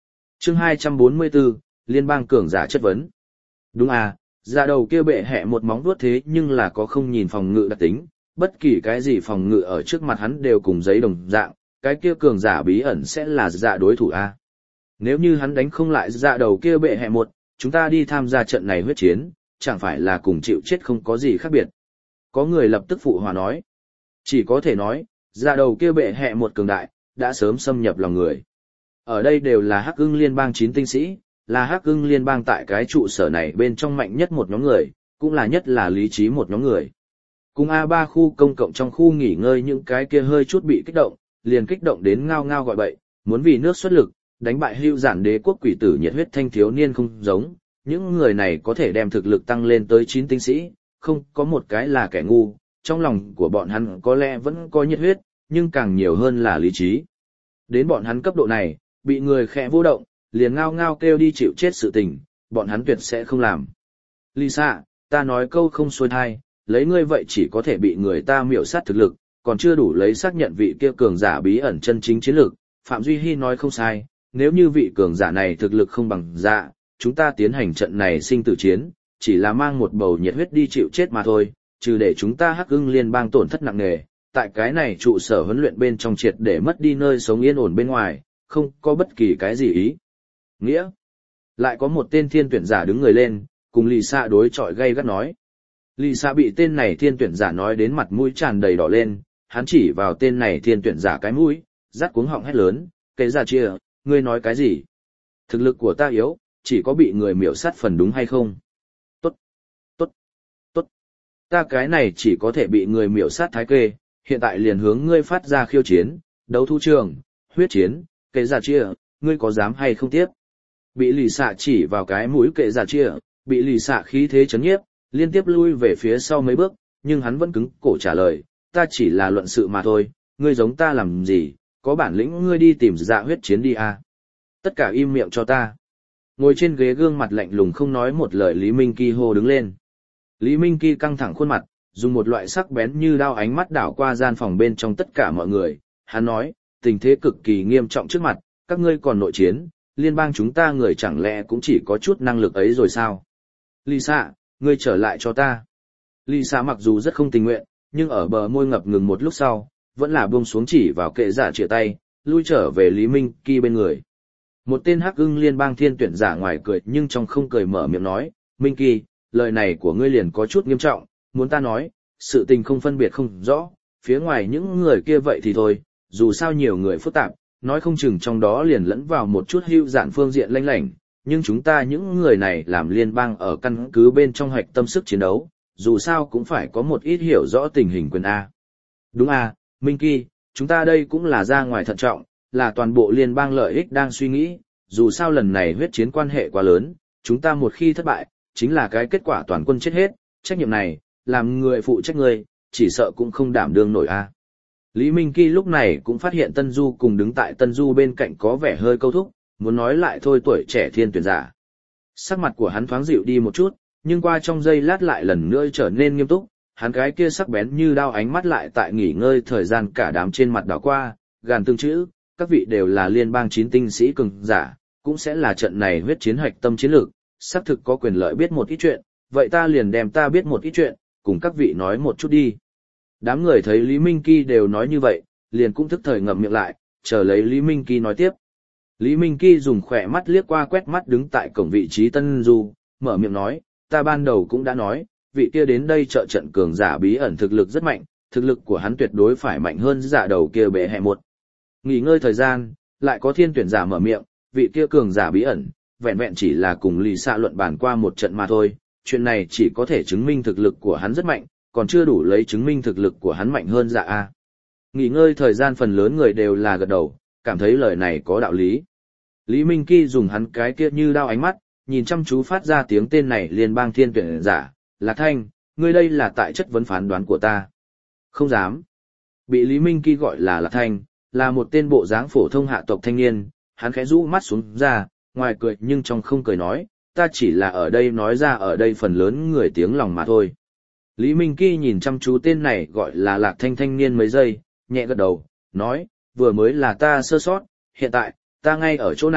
Chương hai trăm bốn mươi bốn, Liên bang cường giả chất vấn. Đúng à, dạ đầu kia bệ hẹ một móng vuốt thế nhưng là có không nhìn phòng ngự đặc tính, bất kỳ cái gì phòng ngự ở trước mặt hắn đều cùng giấy đồng dạng, cái kia cường giả bí ẩn sẽ là dạ đối thủ a. Nếu như hắn đánh không lại dạ đầu kia bệ hẹ một, chúng ta đi tham gia trận này huyết chiến, chẳng phải là cùng chịu chết không có gì khác biệt. Có người lập tức phụ hòa nói. Chỉ có thể nói, dạ đầu kia bệ hẹ một cường đại, đã sớm xâm nhập lòng người. Ở đây đều là Hắc Ưng Liên bang chín tinh sĩ, là Hắc Ưng Liên bang tại cái trụ sở này bên trong mạnh nhất một nhóm người, cũng là nhất là lý trí một nhóm người. Cùng a ba khu công cộng trong khu nghỉ ngơi những cái kia hơi chút bị kích động, liền kích động đến ngao ngao gọi bậy, muốn vì nước xuất lực, đánh bại hưu giản đế quốc quỷ tử nhiệt huyết thanh thiếu niên không giống, những người này có thể đem thực lực tăng lên tới chín tinh sĩ, không có một cái là kẻ ngu, trong lòng của bọn hắn có lẽ vẫn có nhiệt huyết, nhưng càng nhiều hơn là lý trí. Đến bọn hắn cấp độ này, bị người khẽ vô động, liền ngao ngao kêu đi chịu chết sự tình, bọn hắn tuyệt sẽ không làm. Lisa, ta nói câu không xuôi thai, lấy ngươi vậy chỉ có thể bị người ta miểu sát thực lực, còn chưa đủ lấy xác nhận vị kia cường giả bí ẩn chân chính chiến lực. Phạm Duy Hy nói không sai, nếu như vị cường giả này thực lực không bằng dạ, chúng ta tiến hành trận này sinh tử chiến, chỉ là mang một bầu nhiệt huyết đi chịu chết mà thôi, trừ để chúng ta Hắc Ưng Liên bang tổn thất nặng nề, tại cái này trụ sở huấn luyện bên trong triệt để mất đi nơi sống yên ổn bên ngoài, không có bất kỳ cái gì ý. Nghĩa, lại có một tên thiên tuyển giả đứng người lên, cùng Lisa đối chọi gay gắt nói. Lisa bị tên này thiên tuyển giả nói đến mặt mũi tràn đầy đỏ lên, hắn chỉ vào tên này thiên tuyển giả cái mũi, rát cuống họng hét lớn, kể ra chia, ngươi nói cái gì? Thực lực của ta yếu, chỉ có bị người miểu sát phần đúng hay không? Tốt, tốt, tốt. Ta cái này chỉ có thể bị người miểu sát thái kê, hiện tại liền hướng ngươi phát ra khiêu chiến, đấu thu trường, huyết chiến, kể ra chia, ngươi có dám hay không tiếp? Bị lì xạ chỉ vào cái mũi kệ ra chia, bị lì xạ khí thế chấn nhiếp, liên tiếp lui về phía sau mấy bước, nhưng hắn vẫn cứng cổ trả lời, ta chỉ là luận sự mà thôi, ngươi giống ta làm gì, có bản lĩnh ngươi đi tìm dạ huyết chiến đi à. Tất cả im miệng cho ta. Ngồi trên ghế gương mặt lạnh lùng không nói một lời Lý Minh Kỳ hô đứng lên. Lý Minh Kỳ căng thẳng khuôn mặt, dùng một loại sắc bén như đao ánh mắt đảo qua gian phòng bên trong tất cả mọi người, hắn nói, tình thế cực kỳ nghiêm trọng trước mặt, các ngươi còn nội chiến, liên bang chúng ta người chẳng lẽ cũng chỉ có chút năng lực ấy rồi sao? Lisa, ngươi trở lại cho ta. Lisa mặc dù rất không tình nguyện, nhưng ở bờ môi ngập ngừng một lúc sau, vẫn là buông xuống chỉ vào kệ giả chĩa tay, lui trở về Lý Minh Kỳ bên người. Một tên Hắc Ưng Liên bang thiên tuyển giả ngoài cười nhưng trong không cười mở miệng nói, Minh Kỳ, lời này của ngươi liền có chút nghiêm trọng, muốn ta nói, sự tình không phân biệt không rõ, phía ngoài những người kia vậy thì thôi, dù sao nhiều người phức tạp, nói không chừng trong đó liền lẫn vào một chút hưu dạn phương diện lanh lảnh, nhưng chúng ta những người này làm liên bang ở căn cứ bên trong hoạch tâm sức chiến đấu, dù sao cũng phải có một ít hiểu rõ tình hình quyền A. Đúng A, Minh Kỳ, chúng ta đây cũng là ra ngoài thận trọng, là toàn bộ liên bang lợi ích đang suy nghĩ, dù sao lần này huyết chiến quan hệ quá lớn, chúng ta một khi thất bại, chính là cái kết quả toàn quân chết hết, trách nhiệm này, làm người phụ trách người, chỉ sợ cũng không đảm đương nổi A. Lý Minh Kỳ lúc này cũng phát hiện Tân Du cùng đứng tại Tân Du bên cạnh có vẻ hơi câu thúc, muốn nói lại thôi tuổi trẻ thiên tuyển giả. Sắc mặt của hắn thoáng dịu đi một chút, nhưng qua trong giây lát lại lần nữa trở nên nghiêm túc, hắn cái kia sắc bén như đao ánh mắt lại tại nghỉ ngơi thời gian cả đám trên mặt đảo qua, gàn từng chữ, các vị đều là liên bang chín tinh sĩ cường giả, cũng sẽ là trận này huyết chiến hoạch tâm chiến lược, xác thực có quyền lợi biết một ít chuyện, vậy ta liền đem ta biết một ít chuyện, cùng các vị nói một chút đi. Đám người thấy Lý Minh Kỳ đều nói như vậy, liền cũng thức thời ngậm miệng lại, chờ lấy Lý Minh Kỳ nói tiếp. Lý Minh Kỳ dùng khỏe mắt liếc qua quét mắt đứng tại cổng vị trí Tân Du, mở miệng nói, ta ban đầu cũng đã nói, vị kia đến đây trợ trận cường giả bí ẩn thực lực rất mạnh, thực lực của hắn tuyệt đối phải mạnh hơn giả đầu kia bệ hẹ một. Nghỉ ngơi thời gian, lại có thiên tuyển giả mở miệng, vị kia cường giả bí ẩn, vẹn vẹn chỉ là cùng lì xạ luận bàn qua một trận mà thôi, chuyện này chỉ có thể chứng minh thực lực của hắn rất mạnh, còn chưa đủ lấy chứng minh thực lực của hắn mạnh hơn dạ a. Nghỉ ngơi thời gian phần lớn người đều là gật đầu, cảm thấy lời này có đạo lý. Lý Minh Kỳ dùng hắn cái kia như đao ánh mắt, nhìn chăm chú phát ra tiếng tên này liên bang thiên tuyển giả, Lạc Thanh, ngươi đây là tại chất vấn phán đoán của ta. Không dám. Bị Lý Minh Kỳ gọi là Lạc Thanh, là một tên bộ dáng phổ thông hạ tộc thanh niên, hắn khẽ rũ mắt xuống ra, ngoài cười nhưng trong không cười nói, ta chỉ là ở đây nói ra ở đây phần lớn người tiếng lòng mà thôi. Lý Minh Kỳ nhìn chăm chú tên này gọi là Lạc Thanh thanh niên mấy giây, nhẹ gật đầu, nói, vừa mới là ta sơ sót, hiện tại, ta ngay ở chỗ này,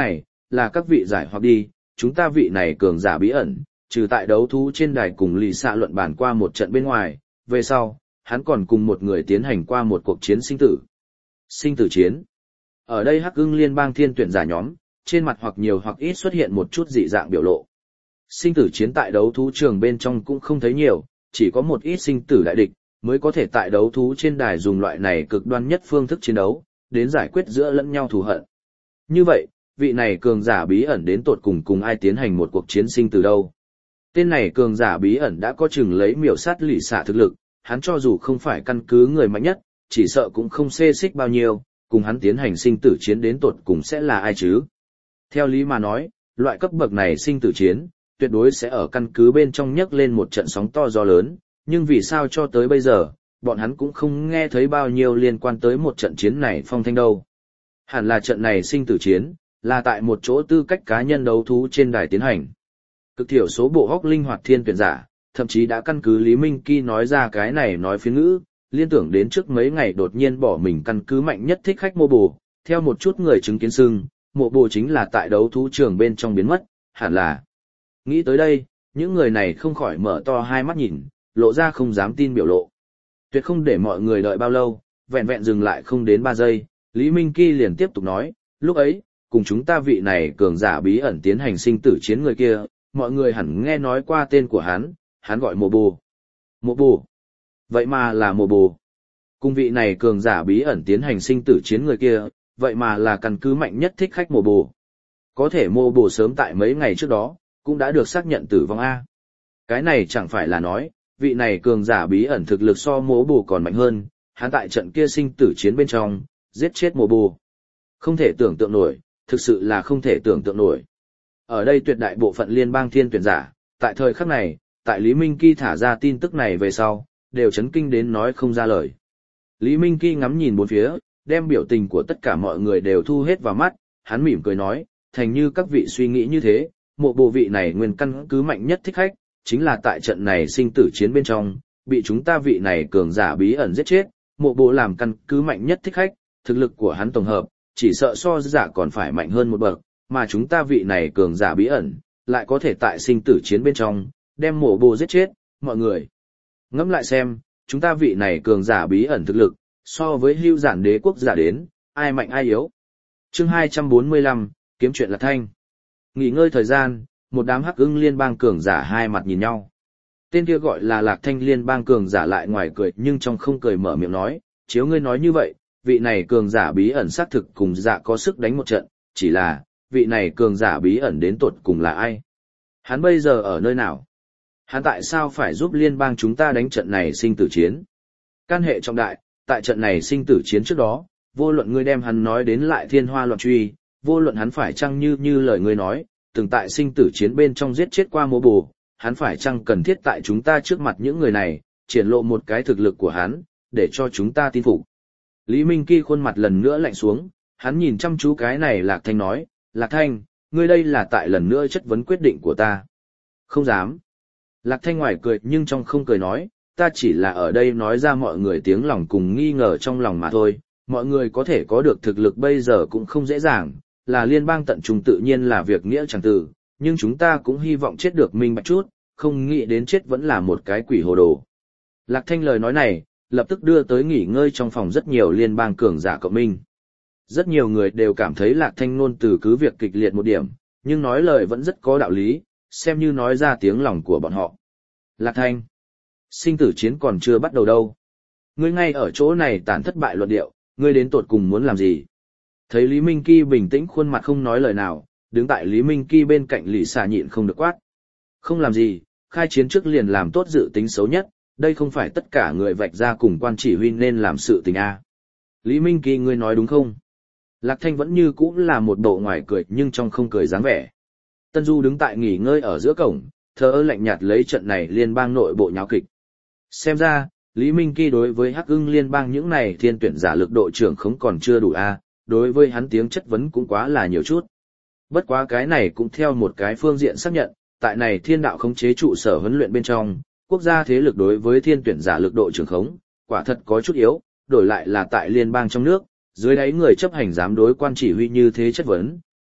là các vị giải hoặc đi, chúng ta vị này cường giả bí ẩn, trừ tại đấu thú trên đài cùng lì xạ luận bàn qua một trận bên ngoài, về sau, hắn còn cùng một người tiến hành qua một cuộc chiến sinh tử. Sinh tử chiến. Ở đây Hắc Ưng Liên bang thiên tuyển giả nhóm, trên mặt hoặc nhiều hoặc ít xuất hiện một chút dị dạng biểu lộ. Sinh tử chiến tại đấu thú trường bên trong cũng không thấy nhiều, chỉ có một ít sinh tử đại địch, mới có thể tại đấu thú trên đài dùng loại này cực đoan nhất phương thức chiến đấu, đến giải quyết giữa lẫn nhau thù hận. Như vậy, vị này cường giả bí ẩn đến tột cùng cùng ai tiến hành một cuộc chiến sinh từ đâu? Tên này cường giả bí ẩn đã có chừng lấy miểu sát lì xạ thực lực, hắn cho dù không phải căn cứ người mạnh nhất, chỉ sợ cũng không xê xích bao nhiêu, cùng hắn tiến hành sinh tử chiến đến tột cùng sẽ là ai chứ? Theo lý mà nói, loại cấp bậc này sinh tử chiến, tuyệt đối sẽ ở căn cứ bên trong nhấc lên một trận sóng to gió lớn, nhưng vì sao cho tới bây giờ, bọn hắn cũng không nghe thấy bao nhiêu liên quan tới một trận chiến này phong thanh đâu. Hẳn là trận này sinh tử chiến, là tại một chỗ tư cách cá nhân đấu thú trên đài tiến hành. Cực thiểu số bộ hóc linh hoạt thiên tuyển giả, thậm chí đã căn cứ Lý Minh Kỳ nói ra cái này nói phiên ngữ, liên tưởng đến trước mấy ngày đột nhiên bỏ mình căn cứ mạnh nhất thích khách mô bồ, theo một chút người chứng kiến xưng, mộ bồ chính là tại đấu thú trường bên trong biến mất, hẳn là. Nghĩ tới đây, những người này không khỏi mở to hai mắt nhìn, lộ ra không dám tin biểu lộ. Tuyệt không để mọi người đợi bao lâu, vẹn vẹn dừng lại không đến ba giây, Lý Minh Kỳ liền tiếp tục nói, lúc ấy, cùng chúng ta vị này cường giả bí ẩn tiến hành sinh tử chiến người kia, mọi người hẳn nghe nói qua tên của hắn, hắn gọi mộ bồ. Mộ bồ. Vậy mà là mộ bồ. Cùng vị này cường giả bí ẩn tiến hành sinh tử chiến người kia, vậy mà là căn cứ mạnh nhất thích khách mộ bồ. Có thể mộ bồ sớm tại mấy ngày trước đó, cũng đã được xác nhận tử vong A. Cái này chẳng phải là nói, vị này cường giả bí ẩn thực lực so mộ bồ còn mạnh hơn, hắn tại trận kia sinh tử chiến bên trong, giết chết mộ bồ. Không thể tưởng tượng nổi, thực sự là không thể tưởng tượng nổi. Ở đây tuyệt đại bộ phận liên bang thiên tuyển giả, tại thời khắc này, tại Lý Minh Kỳ thả ra tin tức này về sau, đều chấn kinh đến nói không ra lời. Lý Minh Kỳ ngắm nhìn bốn phía, đem biểu tình của tất cả mọi người đều thu hết vào mắt, hắn mỉm cười nói, thành như các vị suy nghĩ như thế, mộ bộ vị này nguyên căn cứ mạnh nhất thích khách, chính là tại trận này sinh tử chiến bên trong, bị chúng ta vị này cường giả bí ẩn giết chết, mộ bộ làm căn cứ mạnh nhất thích khách, thực lực của hắn tổng hợp, chỉ sợ so giả còn phải mạnh hơn một bậc, mà chúng ta vị này cường giả bí ẩn, lại có thể tại sinh tử chiến bên trong, đem mộ bộ giết chết, mọi người. Ngẫm lại xem, chúng ta vị này cường giả bí ẩn thực lực, so với hưu giản đế quốc giả đến, ai mạnh ai yếu. Chương hai trăm bốn mươi lăm, kiếm chuyện Lạc Thanh. Nghỉ ngơi thời gian, một đám Hắc Ưng Liên bang cường giả hai mặt nhìn nhau. Tên kia gọi là Lạc Thanh Liên bang cường giả lại ngoài cười nhưng trong không cười mở miệng nói, chiếu ngươi nói như vậy, vị này cường giả bí ẩn xác thực cùng dạ có sức đánh một trận, chỉ là, vị này cường giả bí ẩn đến tột cùng là ai? Hắn bây giờ ở nơi nào? Hắn tại sao phải giúp liên bang chúng ta đánh trận này sinh tử chiến? Can hệ trọng đại, tại trận này sinh tử chiến trước đó, vô luận ngươi đem hắn nói đến lại thiên hoa loạn truy, vô luận hắn phải chăng như như lời ngươi nói, từng tại sinh tử chiến bên trong giết chết qua mô bồ, hắn phải chăng cần thiết tại chúng ta trước mặt những người này, triển lộ một cái thực lực của hắn, để cho chúng ta tin phục. Lý Minh Kỳ khuôn mặt lần nữa lạnh xuống, hắn nhìn chăm chú cái này Lạc Thanh nói, Lạc Thanh, ngươi đây là tại lần nữa chất vấn quyết định của ta. Không dám. Lạc Thanh ngoài cười nhưng trong không cười nói, ta chỉ là ở đây nói ra mọi người tiếng lòng cùng nghi ngờ trong lòng mà thôi, mọi người có thể có được thực lực bây giờ cũng không dễ dàng, là liên bang tận trung tự nhiên là việc nghĩa chẳng từ, nhưng chúng ta cũng hy vọng chết được minh bạch chút, không nghĩ đến chết vẫn là một cái quỷ hồ đồ. Lạc Thanh lời nói này, lập tức đưa tới nghỉ ngơi trong phòng rất nhiều liên bang cường giả cộng minh. Rất nhiều người đều cảm thấy Lạc Thanh ngôn từ cứ việc kịch liệt một điểm, nhưng nói lời vẫn rất có đạo lý, xem như nói ra tiếng lòng của bọn họ. Lạc Thanh, sinh tử chiến còn chưa bắt đầu đâu. Ngươi ngay ở chỗ này tàn thất bại luận điệu, ngươi đến tột cùng muốn làm gì? Thấy Lý Minh Kỳ bình tĩnh khuôn mặt không nói lời nào, đứng tại Lý Minh Kỳ bên cạnh Lý Xà nhịn không được quát. Không làm gì, khai chiến trước liền làm tốt dự tính xấu nhất, đây không phải tất cả người vạch ra cùng quan chỉ huy nên làm sự tình a. Lý Minh Kỳ ngươi nói đúng không? Lạc Thanh vẫn như cũ là một bộ ngoài cười nhưng trong không cười dáng vẻ. Tân Du đứng tại nghỉ ngơi ở giữa cổng, thờ ơ lạnh nhạt lấy trận này liên bang nội bộ nháo kịch. Xem ra, Lý Minh Kỳ đối với Hắc Ưng Liên bang những này thiên tuyển giả lực độ trưởng không còn chưa đủ a, đối với hắn tiếng chất vấn cũng quá là nhiều chút. Bất quá cái này cũng theo một cái phương diện xác nhận, tại này thiên đạo khống chế trụ sở huấn luyện bên trong, quốc gia thế lực đối với thiên tuyển giả lực độ trưởng khống, quả thật có chút yếu, đổi lại là tại liên bang trong nước, dưới đáy người chấp hành dám đối quan chỉ huy như thế chất vấn,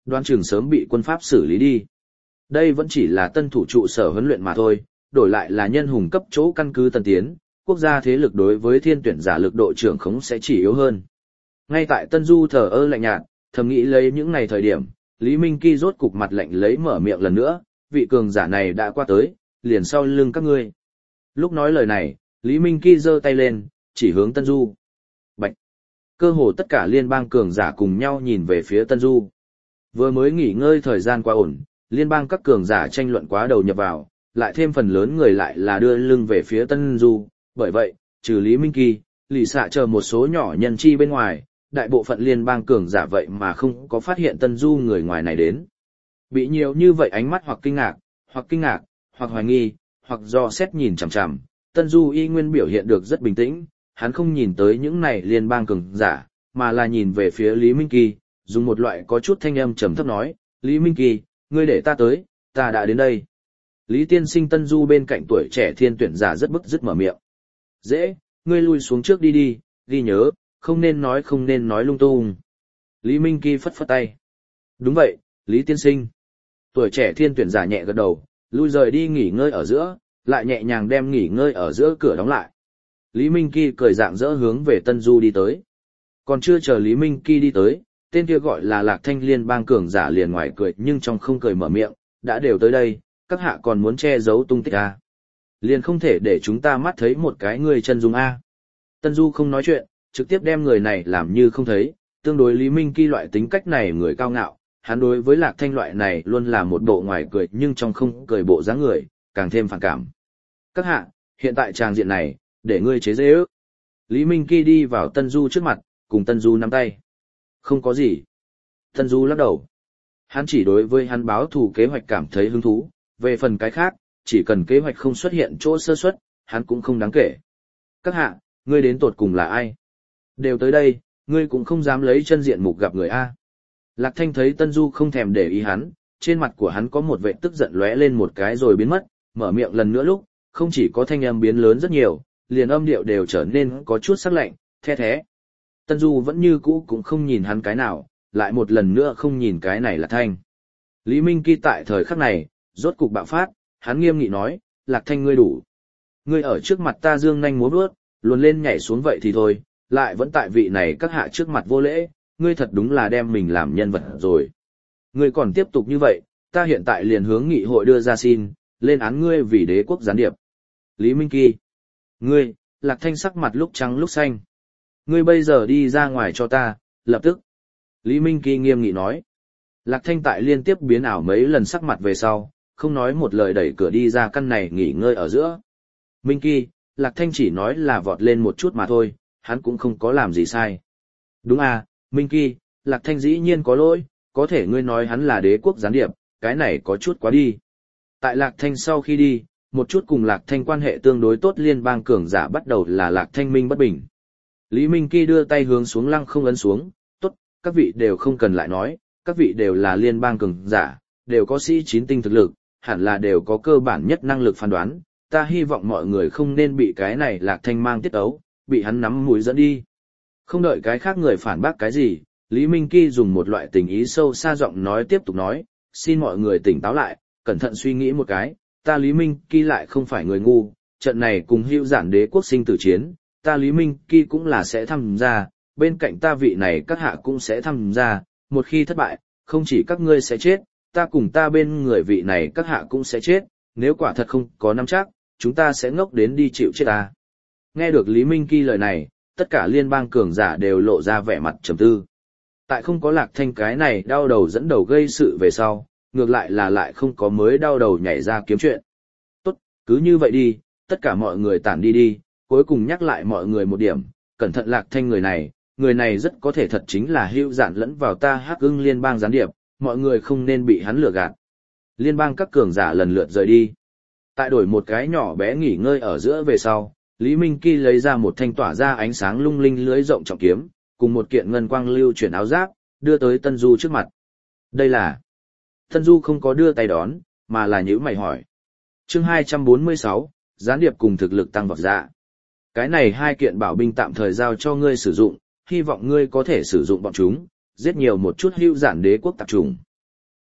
đoán chừng sớm bị quân Pháp xử lý đi. Đây vẫn chỉ là tân thủ trụ sở huấn luyện mà thôi, đổi lại là nhân hùng cấp chỗ căn cứ tân tiến, quốc gia thế lực đối với thiên tuyển giả lực độ trưởng khống sẽ chỉ yếu hơn. Ngay tại Tân Du thờ ơ lạnh nhạt, thầm nghĩ lấy những ngày thời điểm, Lý Minh Kỳ rốt cục mặt lạnh lấy mở miệng lần nữa, vị cường giả này đã qua tới, liền sau lưng các ngươi. Lúc nói lời này, Lý Minh Kỳ giơ tay lên, chỉ hướng Tân Du. Bạch! Cơ hồ tất cả liên bang cường giả cùng nhau nhìn về phía Tân Du. Vừa mới nghỉ ngơi thời gian qua ổn, liên bang các cường giả tranh luận quá đầu nhập vào, lại thêm phần lớn người lại là đưa lưng về phía Tân Du, bởi vậy, trừ Lý Minh Kỳ, lì xạ chờ một số nhỏ nhân chi bên ngoài, đại bộ phận liên bang cường giả vậy mà không có phát hiện Tân Du người ngoài này đến. Bị nhiều như vậy ánh mắt hoặc kinh ngạc, hoặc kinh ngạc, hoặc hoài nghi, hoặc do xét nhìn chằm chằm, Tân Du y nguyên biểu hiện được rất bình tĩnh, hắn không nhìn tới những này liên bang cường giả, mà là nhìn về phía Lý Minh Kỳ, dùng một loại có chút thanh âm trầm thấp nói, Lý Minh Kỳ, ngươi để ta tới, ta đã đến đây. Lý tiên sinh Tân Du bên cạnh tuổi trẻ thiên tuyển giả rất bức dứt mở miệng. Dễ, ngươi lui xuống trước đi đi, ghi nhớ, không nên nói không nên nói lung tung. Lý Minh Kỳ phất phất tay. Đúng vậy, Lý tiên sinh. Tuổi trẻ thiên tuyển giả nhẹ gật đầu, lui rời đi nghỉ ngơi ở giữa, lại nhẹ nhàng đem nghỉ ngơi ở giữa cửa đóng lại. Lý Minh Kỳ cười dạng dỡ hướng về Tân Du đi tới. Còn chưa chờ Lý Minh Kỳ đi tới, tên kia gọi là Lạc Thanh liên bang cường giả liền ngoài cười nhưng trong không cười mở miệng, đã đều tới đây, các hạ còn muốn che giấu tung tích à. Liền không thể để chúng ta mắt thấy một cái người chân dung A. Tân Du không nói chuyện, trực tiếp đem người này làm như không thấy, tương đối Lý Minh Kỳ loại tính cách này người cao ngạo, hắn đối với Lạc Thanh loại này luôn là một bộ ngoài cười nhưng trong không cười bộ dáng người, càng thêm phản cảm. Các hạ, hiện tại tràng diện này, để ngươi chế dễ ước. Lý Minh Kỳ đi vào Tân Du trước mặt, cùng Tân Du nắm tay. Không có gì. Tân Du lắc đầu. Hắn chỉ đối với hắn báo thù kế hoạch cảm thấy hứng thú, về phần cái khác, chỉ cần kế hoạch không xuất hiện chỗ sơ suất, hắn cũng không đáng kể. Các hạ, ngươi đến tột cùng là ai? Đều tới đây, ngươi cũng không dám lấy chân diện mục gặp người A. Lạc Thanh thấy Tân Du không thèm để ý hắn, trên mặt của hắn có một vẻ tức giận lóe lên một cái rồi biến mất, mở miệng lần nữa lúc, không chỉ có thanh âm biến lớn rất nhiều, liền âm điệu đều trở nên có chút sắc lạnh, the thế. Tân Du vẫn như cũ cũng không nhìn hắn cái nào, lại một lần nữa không nhìn cái này Lạc Thanh. Lý Minh Kỳ tại thời khắc này, rốt cục bạo phát, hắn nghiêm nghị nói, Lạc Thanh ngươi đủ. Ngươi ở trước mặt ta dương nhanh múa vuốt, luồn lên nhảy xuống vậy thì thôi, lại vẫn tại vị này các hạ trước mặt vô lễ, ngươi thật đúng là đem mình làm nhân vật rồi. Ngươi còn tiếp tục như vậy, ta hiện tại liền hướng nghị hội đưa ra xin, lên án ngươi vì đế quốc gián điệp. Lý Minh Kỳ. Ngươi, Lạc Thanh sắc mặt lúc trắng lúc xanh. Ngươi bây giờ đi ra ngoài cho ta, lập tức. Lý Minh Kỳ nghiêm nghị nói. Lạc Thanh tại liên tiếp biến ảo mấy lần sắc mặt về sau, không nói một lời đẩy cửa đi ra căn này nghỉ ngơi ở giữa. Minh Kỳ, Lạc Thanh chỉ nói là vọt lên một chút mà thôi, hắn cũng không có làm gì sai. Đúng à, Minh Kỳ, Lạc Thanh dĩ nhiên có lỗi, có thể ngươi nói hắn là đế quốc gián điệp, cái này có chút quá đi. Tại Lạc Thanh sau khi đi, một chút cùng Lạc Thanh quan hệ tương đối tốt liên bang cường giả bắt đầu là Lạc Thanh minh bất bình. Lý Minh Kỳ đưa tay hướng xuống lăng không ấn xuống, tốt, các vị đều không cần lại nói, các vị đều là liên bang cường giả, đều có sĩ chín tinh thực lực, hẳn là đều có cơ bản nhất năng lực phán đoán, ta hy vọng mọi người không nên bị cái này Lạc Thanh mang tiết ấu, bị hắn nắm mũi dẫn đi. Không đợi cái khác người phản bác cái gì, Lý Minh Kỳ dùng một loại tình ý sâu xa giọng nói tiếp tục nói, xin mọi người tỉnh táo lại, cẩn thận suy nghĩ một cái, ta Lý Minh Kỳ lại không phải người ngu, trận này cùng hữu giản đế quốc sinh tử chiến, ta Lý Minh Kỳ cũng là sẽ tham gia, bên cạnh ta vị này các hạ cũng sẽ tham gia, một khi thất bại, không chỉ các ngươi sẽ chết, ta cùng ta bên người vị này các hạ cũng sẽ chết, nếu quả thật không có nắm chắc, chúng ta sẽ ngốc đến đi chịu chết ta. Nghe được Lý Minh Kỳ lời này, tất cả liên bang cường giả đều lộ ra vẻ mặt trầm tư. Tại không có Lạc Thanh cái này đau đầu dẫn đầu gây sự về sau, ngược lại là lại không có mới đau đầu nhảy ra kiếm chuyện. Tốt, cứ như vậy đi, tất cả mọi người tản đi đi, cuối cùng nhắc lại mọi người một điểm, cẩn thận Lạc Thanh người này, người này rất có thể thật chính là hữu giản lẫn vào ta Hắc Ưng liên bang gián điệp, mọi người không nên bị hắn lừa gạt. Liên bang các cường giả lần lượt rời đi. Tại đổi một cái nhỏ bé nghỉ ngơi ở giữa về sau, Lý Minh Kỳ lấy ra một thanh tỏa ra ánh sáng lung linh lưới rộng trọng kiếm, cùng một kiện ngân quang lưu chuyển áo giáp, đưa tới Tân Du trước mặt. Đây là... Tân Du không có đưa tay đón, mà là nhíu mày hỏi. Chương hai trăm bốn mươi sáu, gián điệp cùng thực lực tăng vọt dạ. Cái này hai kiện bảo binh tạm thời giao cho ngươi sử dụng, hy vọng ngươi có thể sử dụng bọn chúng, giết nhiều một chút hữu giản đế quốc tạp chủng,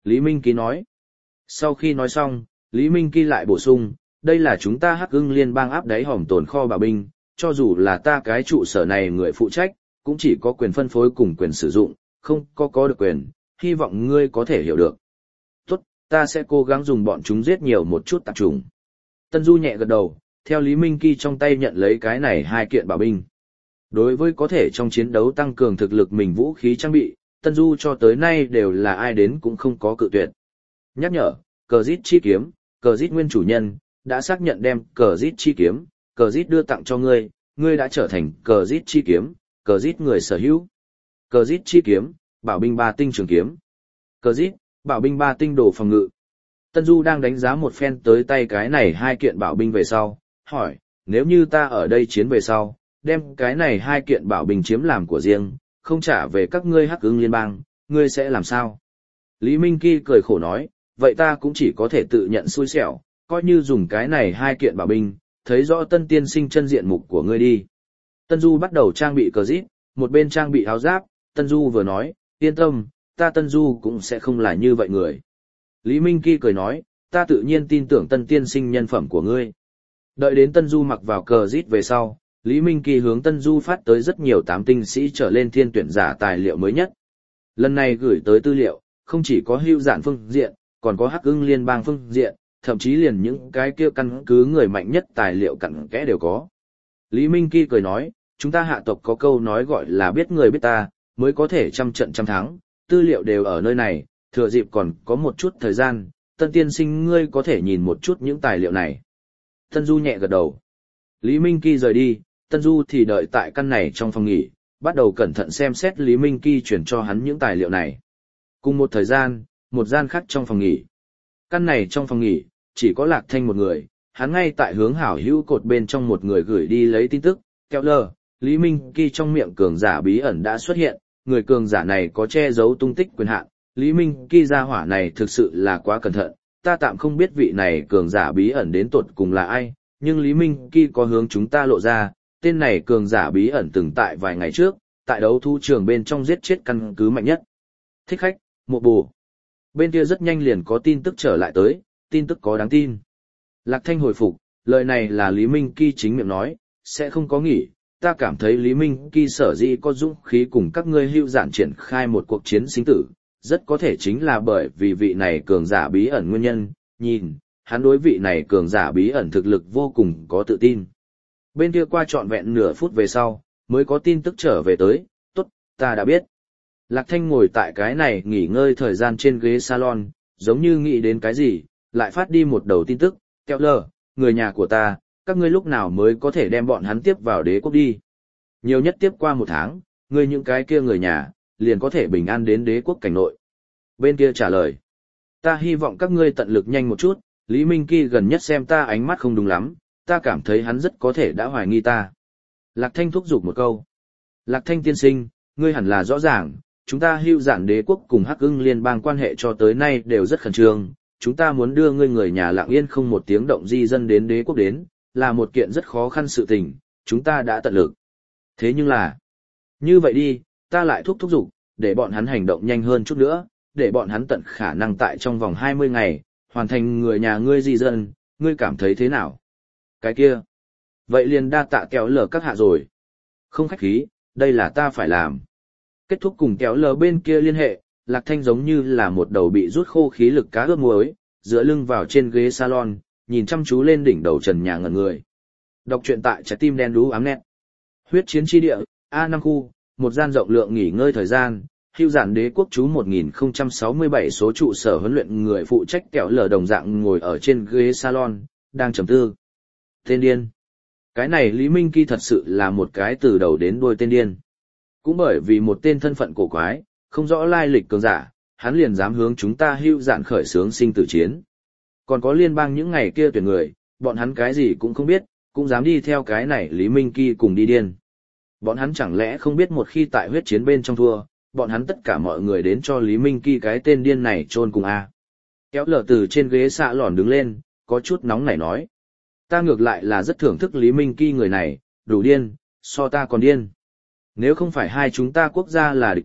Lý Minh Kỳ nói. Sau khi nói xong, Lý Minh Kỳ lại bổ sung, đây là chúng ta Hắc Ưng Liên bang áp đáy hòm tồn kho bảo binh, cho dù là ta cái trụ sở này người phụ trách, cũng chỉ có quyền phân phối cùng quyền sử dụng, không có có được quyền, hy vọng ngươi có thể hiểu được. Tốt, ta sẽ cố gắng dùng bọn chúng giết nhiều một chút tạp trùng. Tân Du nhẹ gật đầu, theo Lý Minh Kỳ trong tay nhận lấy cái này hai kiện bảo binh. Đối với có thể trong chiến đấu tăng cường thực lực mình vũ khí trang bị, Tân Du cho tới nay đều là ai đến cũng không có cự tuyệt. Nhắc nhở, cờ rít chi kiếm, cờ rít nguyên chủ nhân, đã xác nhận đem cờ rít chi kiếm, cờ rít đưa tặng cho ngươi, ngươi đã trở thành cờ rít chi kiếm, cờ rít người sở hữu. Cờ rít chi kiếm, bảo binh ba tinh trường kiếm. Cờ rít, bảo binh ba tinh đồ phòng ngự. Tân Du đang đánh giá một phen tới tay cái này hai kiện bảo binh về sau, hỏi, nếu như ta ở đây chiến về sau, đem cái này hai kiện bảo binh chiếm làm của riêng, không trả về các ngươi Hắc Ưng Liên bang, ngươi sẽ làm sao? Lý Minh Kỳ cười khổ nói, vậy ta cũng chỉ có thể tự nhận xui xẻo, coi như dùng cái này hai kiện bảo binh, thấy rõ Tân tiên sinh chân diện mục của ngươi đi. Tân Du bắt đầu trang bị cờ rít, một bên trang bị áo giáp, Tân Du vừa nói, yên tâm, ta Tân Du cũng sẽ không là như vậy người. Lý Minh Kỳ cười nói, ta tự nhiên tin tưởng Tân tiên sinh nhân phẩm của ngươi. Đợi đến Tân Du mặc vào cờ rít về sau, Lý Minh Kỳ hướng Tân Du phát tới rất nhiều tám tinh sĩ trở lên thiên tuyển giả tài liệu mới nhất. Lần này gửi tới tư liệu, không chỉ có hữu giản phương diện, còn có Hắc Ưng Liên bang phương diện, thậm chí liền những cái kia căn cứ người mạnh nhất tài liệu cặn kẽ đều có. Lý Minh Kỳ cười nói, chúng ta hạ tộc có câu nói gọi là biết người biết ta, mới có thể trăm trận trăm thắng, tư liệu đều ở nơi này, thừa dịp còn có một chút thời gian, Tân tiên sinh ngươi có thể nhìn một chút những tài liệu này. Tân Du nhẹ gật đầu. Lý Minh Kỳ rời đi, Tân Du thì đợi tại căn này trong phòng nghỉ, bắt đầu cẩn thận xem xét Lý Minh Kỳ chuyển cho hắn những tài liệu này. Cùng một thời gian, một gian khác trong phòng nghỉ. Căn này trong phòng nghỉ, chỉ có Lạc Thanh một người, hắn ngay tại hướng hảo hữu cột bên trong một người gửi đi lấy tin tức, kéo lờ, Lý Minh Kỳ trong miệng cường giả bí ẩn đã xuất hiện, người cường giả này có che giấu tung tích quyền hạn, Lý Minh Kỳ gia hỏa này thực sự là quá cẩn thận, ta tạm không biết vị này cường giả bí ẩn đến tột cùng là ai, nhưng Lý Minh Kỳ có hướng chúng ta lộ ra, tên này cường giả bí ẩn từng tại vài ngày trước, tại đấu thu trường bên trong giết chết căn cứ mạnh nhất. Thích khách, Mộ Bù. Bên kia rất nhanh liền có tin tức trở lại tới, tin tức có đáng tin. Lạc Thanh hồi phục, lời này là Lý Minh Kỳ chính miệng nói, sẽ không có nghỉ, ta cảm thấy Lý Minh Kỳ sở dĩ có dũng khí cùng các ngươi hữu giản triển khai một cuộc chiến sinh tử, rất có thể chính là bởi vì vị này cường giả bí ẩn nguyên nhân, nhìn, hắn đối vị này cường giả bí ẩn thực lực vô cùng có tự tin. Bên kia qua trọn vẹn nửa phút về sau, mới có tin tức trở về tới, tốt, ta đã biết. Lạc Thanh ngồi tại cái này nghỉ ngơi thời gian trên ghế salon, giống như nghĩ đến cái gì, lại phát đi một đầu tin tức, kéo lờ, người nhà của ta, các ngươi lúc nào mới có thể đem bọn hắn tiếp vào đế quốc đi. Nhiều nhất tiếp qua một tháng, ngươi những cái kia người nhà, liền có thể bình an đến đế quốc cảnh nội. Bên kia trả lời, ta hy vọng các ngươi tận lực nhanh một chút, Lý Minh Kỳ gần nhất xem ta ánh mắt không đúng lắm, ta cảm thấy hắn rất có thể đã hoài nghi ta. Lạc Thanh thúc giục một câu. Lạc Thanh tiên sinh, ngươi hẳn là rõ ràng, chúng ta hưu giản đế quốc cùng Hắc Ưng Liên bang quan hệ cho tới nay đều rất khẩn trương, chúng ta muốn đưa ngươi người nhà lặng yên không một tiếng động di dân đến đế quốc đến, là một kiện rất khó khăn sự tình, chúng ta đã tận lực. Thế nhưng là, như vậy đi, ta lại thúc thúc giục, để bọn hắn hành động nhanh hơn chút nữa, để bọn hắn tận khả năng tại trong vòng hai mươi ngày, hoàn thành người nhà ngươi di dân, ngươi cảm thấy thế nào? Cái kia, vậy liền đa tạ kéo lờ các hạ rồi. Không khách khí, đây là ta phải làm. Kết thúc cùng kéo lờ bên kia liên hệ, Lạc Thanh giống như là một đầu bị rút khô khí lực cá ướp muối, dựa lưng vào trên ghế salon, nhìn chăm chú lên đỉnh đầu trần nhà ngẩn người. Đọc truyện tại trái tim đen đú ám nét. Huyết chiến chi địa, A năm khu, một gian rộng lượng nghỉ ngơi thời gian, hưu giản đế quốc chú một nghìn không trăm sáu mươi bảy số trụ sở huấn luyện người phụ trách kéo lờ đồng dạng ngồi ở trên ghế salon, đang trầm tư. Tên điên. Cái này Lý Minh Kỳ thật sự là một cái từ đầu đến đuôi tên điên. Cũng bởi vì một tên thân phận cổ quái, không rõ lai lịch cường giả, hắn liền dám hướng chúng ta hưu dạn khởi xướng sinh tử chiến. Còn có liên bang những ngày kia tuyển người, bọn hắn cái gì cũng không biết, cũng dám đi theo cái này Lý Minh Kỳ cùng đi điên. Bọn hắn chẳng lẽ không biết một khi tại huyết chiến bên trong thua, bọn hắn tất cả mọi người đến cho Lý Minh Kỳ cái tên điên này chôn cùng a. Kéo lờ từ trên ghế xạ lòn đứng lên, có chút nóng nảy nói. Ta ngược lại là rất thưởng thức Lý Minh Kỳ người này, đủ điên, so ta còn điên. Nếu không phải hai chúng ta quốc gia là địch quốc,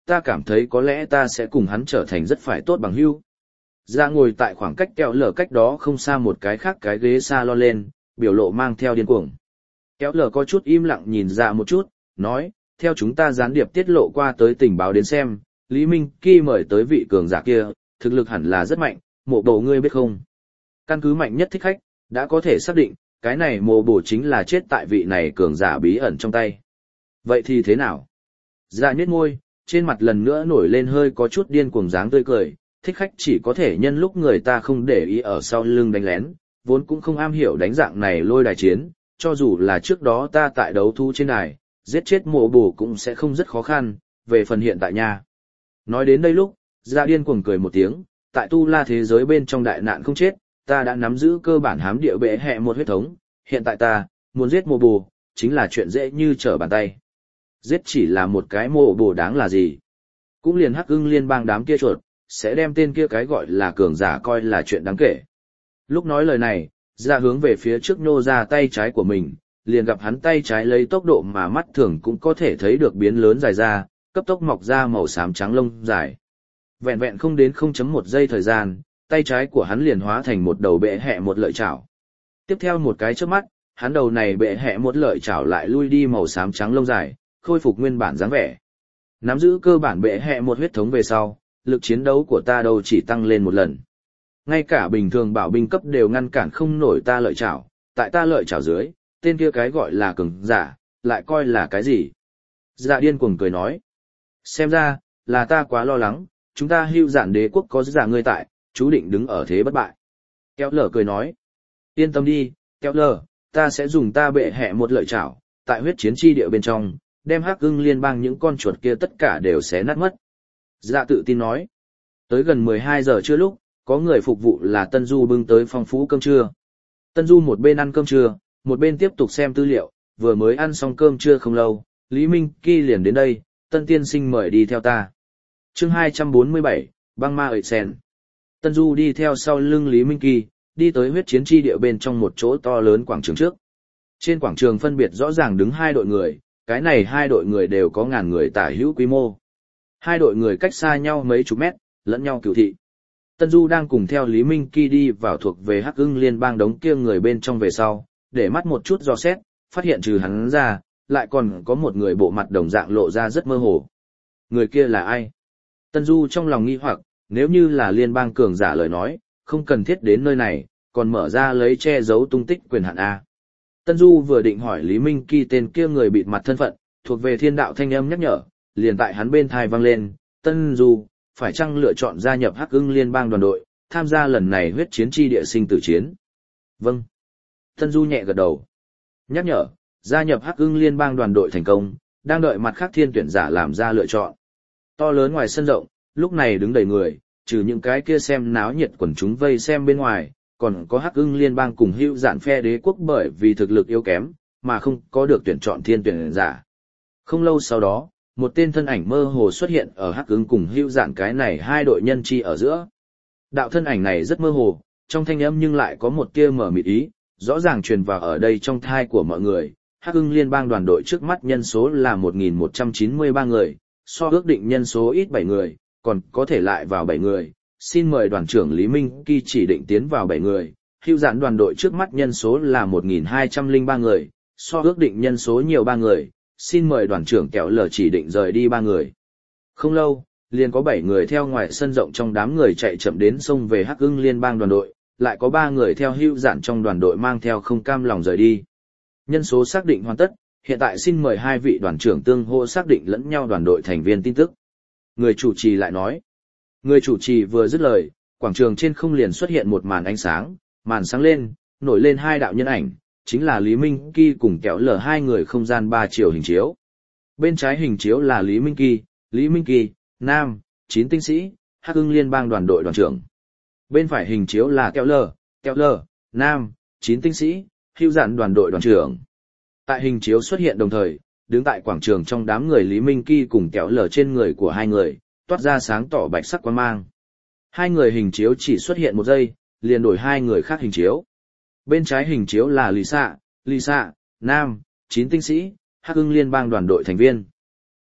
ta cảm thấy có lẽ ta sẽ cùng hắn trở thành rất phải tốt bằng hữu. Dạ ngồi tại khoảng cách kéo lở cách đó không xa một cái khác cái ghế salon lên, biểu lộ mang theo điên cuồng. Kéo lở có chút im lặng nhìn dạ một chút, nói, theo chúng ta gián điệp tiết lộ qua tới tình báo đến xem, Lý Minh Kỳ mời tới vị cường giả kia, thực lực hẳn là rất mạnh, mộ bổ ngươi biết không? Căn cứ mạnh nhất thích khách, đã có thể xác định, cái này mộ bổ chính là chết tại vị này cường giả bí ẩn trong tay. Vậy thì thế nào? Dạ nhếch môi, trên mặt lần nữa nổi lên hơi có chút điên cuồng dáng tươi cười, thích khách chỉ có thể nhân lúc người ta không để ý ở sau lưng đánh lén, vốn cũng không am hiểu đánh dạng này lôi đài chiến, cho dù là trước đó ta tại đấu thu trên đài, giết chết mộ bổ cũng sẽ không rất khó khăn, về phần hiện tại nha. Nói đến đây lúc, Dạ điên cuồng cười một tiếng, tại tu la thế giới bên trong đại nạn không chết, ta đã nắm giữ cơ bản hám địa bệ hệ một huyết thống, hiện tại ta, muốn giết mộ bổ, chính là chuyện dễ như trở bàn tay. Giết chỉ là một cái mộ bổ đáng là gì? Cũng liền Hắc Ưng liên bang đám kia chuột, sẽ đem tên kia cái gọi là cường giả coi là chuyện đáng kể. Lúc nói lời này, Dạ hướng về phía trước nhô ra tay trái của mình, liền gặp hắn tay trái lấy tốc độ mà mắt thường cũng có thể thấy được biến lớn dài ra, cấp tốc mọc ra màu xám trắng lông dài. Vẹn vẹn không đến không chấm một giây thời gian, tay trái của hắn liền hóa thành một đầu bệ hẹ một lợi chảo. Tiếp theo một cái chớp mắt, hắn đầu này bệ hẹ một lợi chảo lại lui đi màu xám trắng lông dài, khôi phục nguyên bản dáng vẻ. Nắm giữ cơ bản bệ hẹ một huyết thống về sau, lực chiến đấu của ta đâu chỉ tăng lên một lần. Ngay cả bình thường bảo binh cấp đều ngăn cản không nổi ta lợi chảo, tại ta lợi chảo dưới, tên kia cái gọi là cường giả, lại coi là cái gì? Dạ điên cuồng cười nói. Xem ra, là ta quá lo lắng, chúng ta hưu giản đế quốc có giả ngươi tại, chú định đứng ở thế bất bại. Kéo lở cười nói. Yên tâm đi, kéo lở, ta sẽ dùng ta bệ hẹ một lợi chảo, tại huyết chiến chi địa bên trong, đem Hắc Ưng liên bang những con chuột kia tất cả đều xé nát mất. Dạ tự tin nói. Tới gần mười hai giờ trưa lúc, có người phục vụ là Tân Du bưng tới phong phú cơm trưa. Tân Du một bên ăn cơm trưa, một bên tiếp tục xem tư liệu, vừa mới ăn xong cơm trưa không lâu, Lý Minh Kỳ liền đến đây, Tân tiên sinh mời đi theo ta. Chương hai trăm bốn mươi bảy, băng ma ợi sen. Tân Du đi theo sau lưng Lý Minh Kỳ, đi tới huyết chiến chi địa bên trong một chỗ to lớn quảng trường trước. Trên quảng trường phân biệt rõ ràng đứng hai đội người, cái này hai đội người đều có ngàn người tả hữu quy mô. Hai đội người cách xa nhau mấy chục mét, lẫn nhau cửu thị. Tân Du đang cùng theo Lý Minh Kỳ đi vào thuộc về Hắc Ưng liên bang đống kia người bên trong về sau, để mắt một chút dò xét, phát hiện trừ hắn ra, lại còn có một người bộ mặt đồng dạng lộ ra rất mơ hồ. Người kia là ai? Tân Du trong lòng nghi hoặc, nếu như là liên bang cường giả lời nói, không cần thiết đến nơi này, còn mở ra lấy che giấu tung tích quyền hạn A. Tân Du vừa định hỏi Lý Minh Kỳ tên kia người bịt mặt thân phận, thuộc về thiên đạo thanh âm nhắc nhở, liền tại hắn bên thai vang lên, Tân Du, phải chăng lựa chọn gia nhập Hắc Ưng liên bang đoàn đội, tham gia lần này huyết chiến chi địa sinh tử chiến? Vâng. Tân Du nhẹ gật đầu. Nhắc nhở, gia nhập Hắc Ưng liên bang đoàn đội thành công, đang đợi mặt khác thiên tuyển giả làm ra lựa chọn. To lớn ngoài sân rộng, lúc này đứng đầy người, trừ những cái kia xem náo nhiệt quần chúng vây xem bên ngoài, còn có Hắc Ưng liên bang cùng hữu dạn phe đế quốc bởi vì thực lực yếu kém, mà không có được tuyển chọn thiên tuyển giả. Không lâu sau đó, một tên thân ảnh mơ hồ xuất hiện ở Hắc Ưng cùng hữu dạn cái này hai đội nhân chi ở giữa. Đạo thân ảnh này rất mơ hồ, trong thanh âm nhưng lại có một tia mở mịt ý, rõ ràng truyền vào ở đây trong thai của mọi người. Hắc Ưng liên bang đoàn đội trước mắt nhân số là một nghìn một trăm chín mươi ba người, so ước định nhân số ít bảy người, còn có thể lại vào bảy người. Xin mời đoàn trưởng Lý Minh Kỳ chỉ định tiến vào bảy người. Hữu dạn đoàn đội trước mắt nhân số là một nghìn hai trăm lẻ ba người, so ước định nhân số nhiều ba người. Xin mời đoàn trưởng Kẹo Lở chỉ định rời đi ba người. Không lâu, liền có bảy người theo ngoài sân rộng trong đám người chạy chậm đến sông về Hắc Ưng liên bang đoàn đội, lại có ba người theo hữu dạn trong đoàn đội mang theo không cam lòng rời đi. Nhân số xác định hoàn tất, hiện tại xin mời hai vị đoàn trưởng tương hỗ xác định lẫn nhau đoàn đội thành viên tin tức. Người chủ trì lại nói. Người chủ trì vừa dứt lời, quảng trường trên không liền xuất hiện một màn ánh sáng, màn sáng lên, nổi lên hai đạo nhân ảnh, chính là Lý Minh Kỳ cùng Kẹo Lở hai người không gian ba chiều hình chiếu. Bên trái hình chiếu là Lý Minh Kỳ, Lý Minh Kỳ, nam, chín tinh sĩ, Hắc Ưng liên bang đoàn đội đoàn trưởng. Bên phải hình chiếu là Kẹo Lở, Kẹo Lở, nam, chín tinh sĩ, hữu dạn đoàn đội đoàn trưởng. Tại hình chiếu xuất hiện đồng thời, đứng tại quảng trường trong đám người Lý Minh Kỳ cùng Kẹo Lở trên người của hai người, toát ra sáng tỏ bạch sắc quang mang. Hai người hình chiếu chỉ xuất hiện một giây, liền đổi hai người khác hình chiếu. Bên trái hình chiếu là Lisa, Lisa, nam, chín tinh sĩ, Hắc Ưng liên bang đoàn đội thành viên.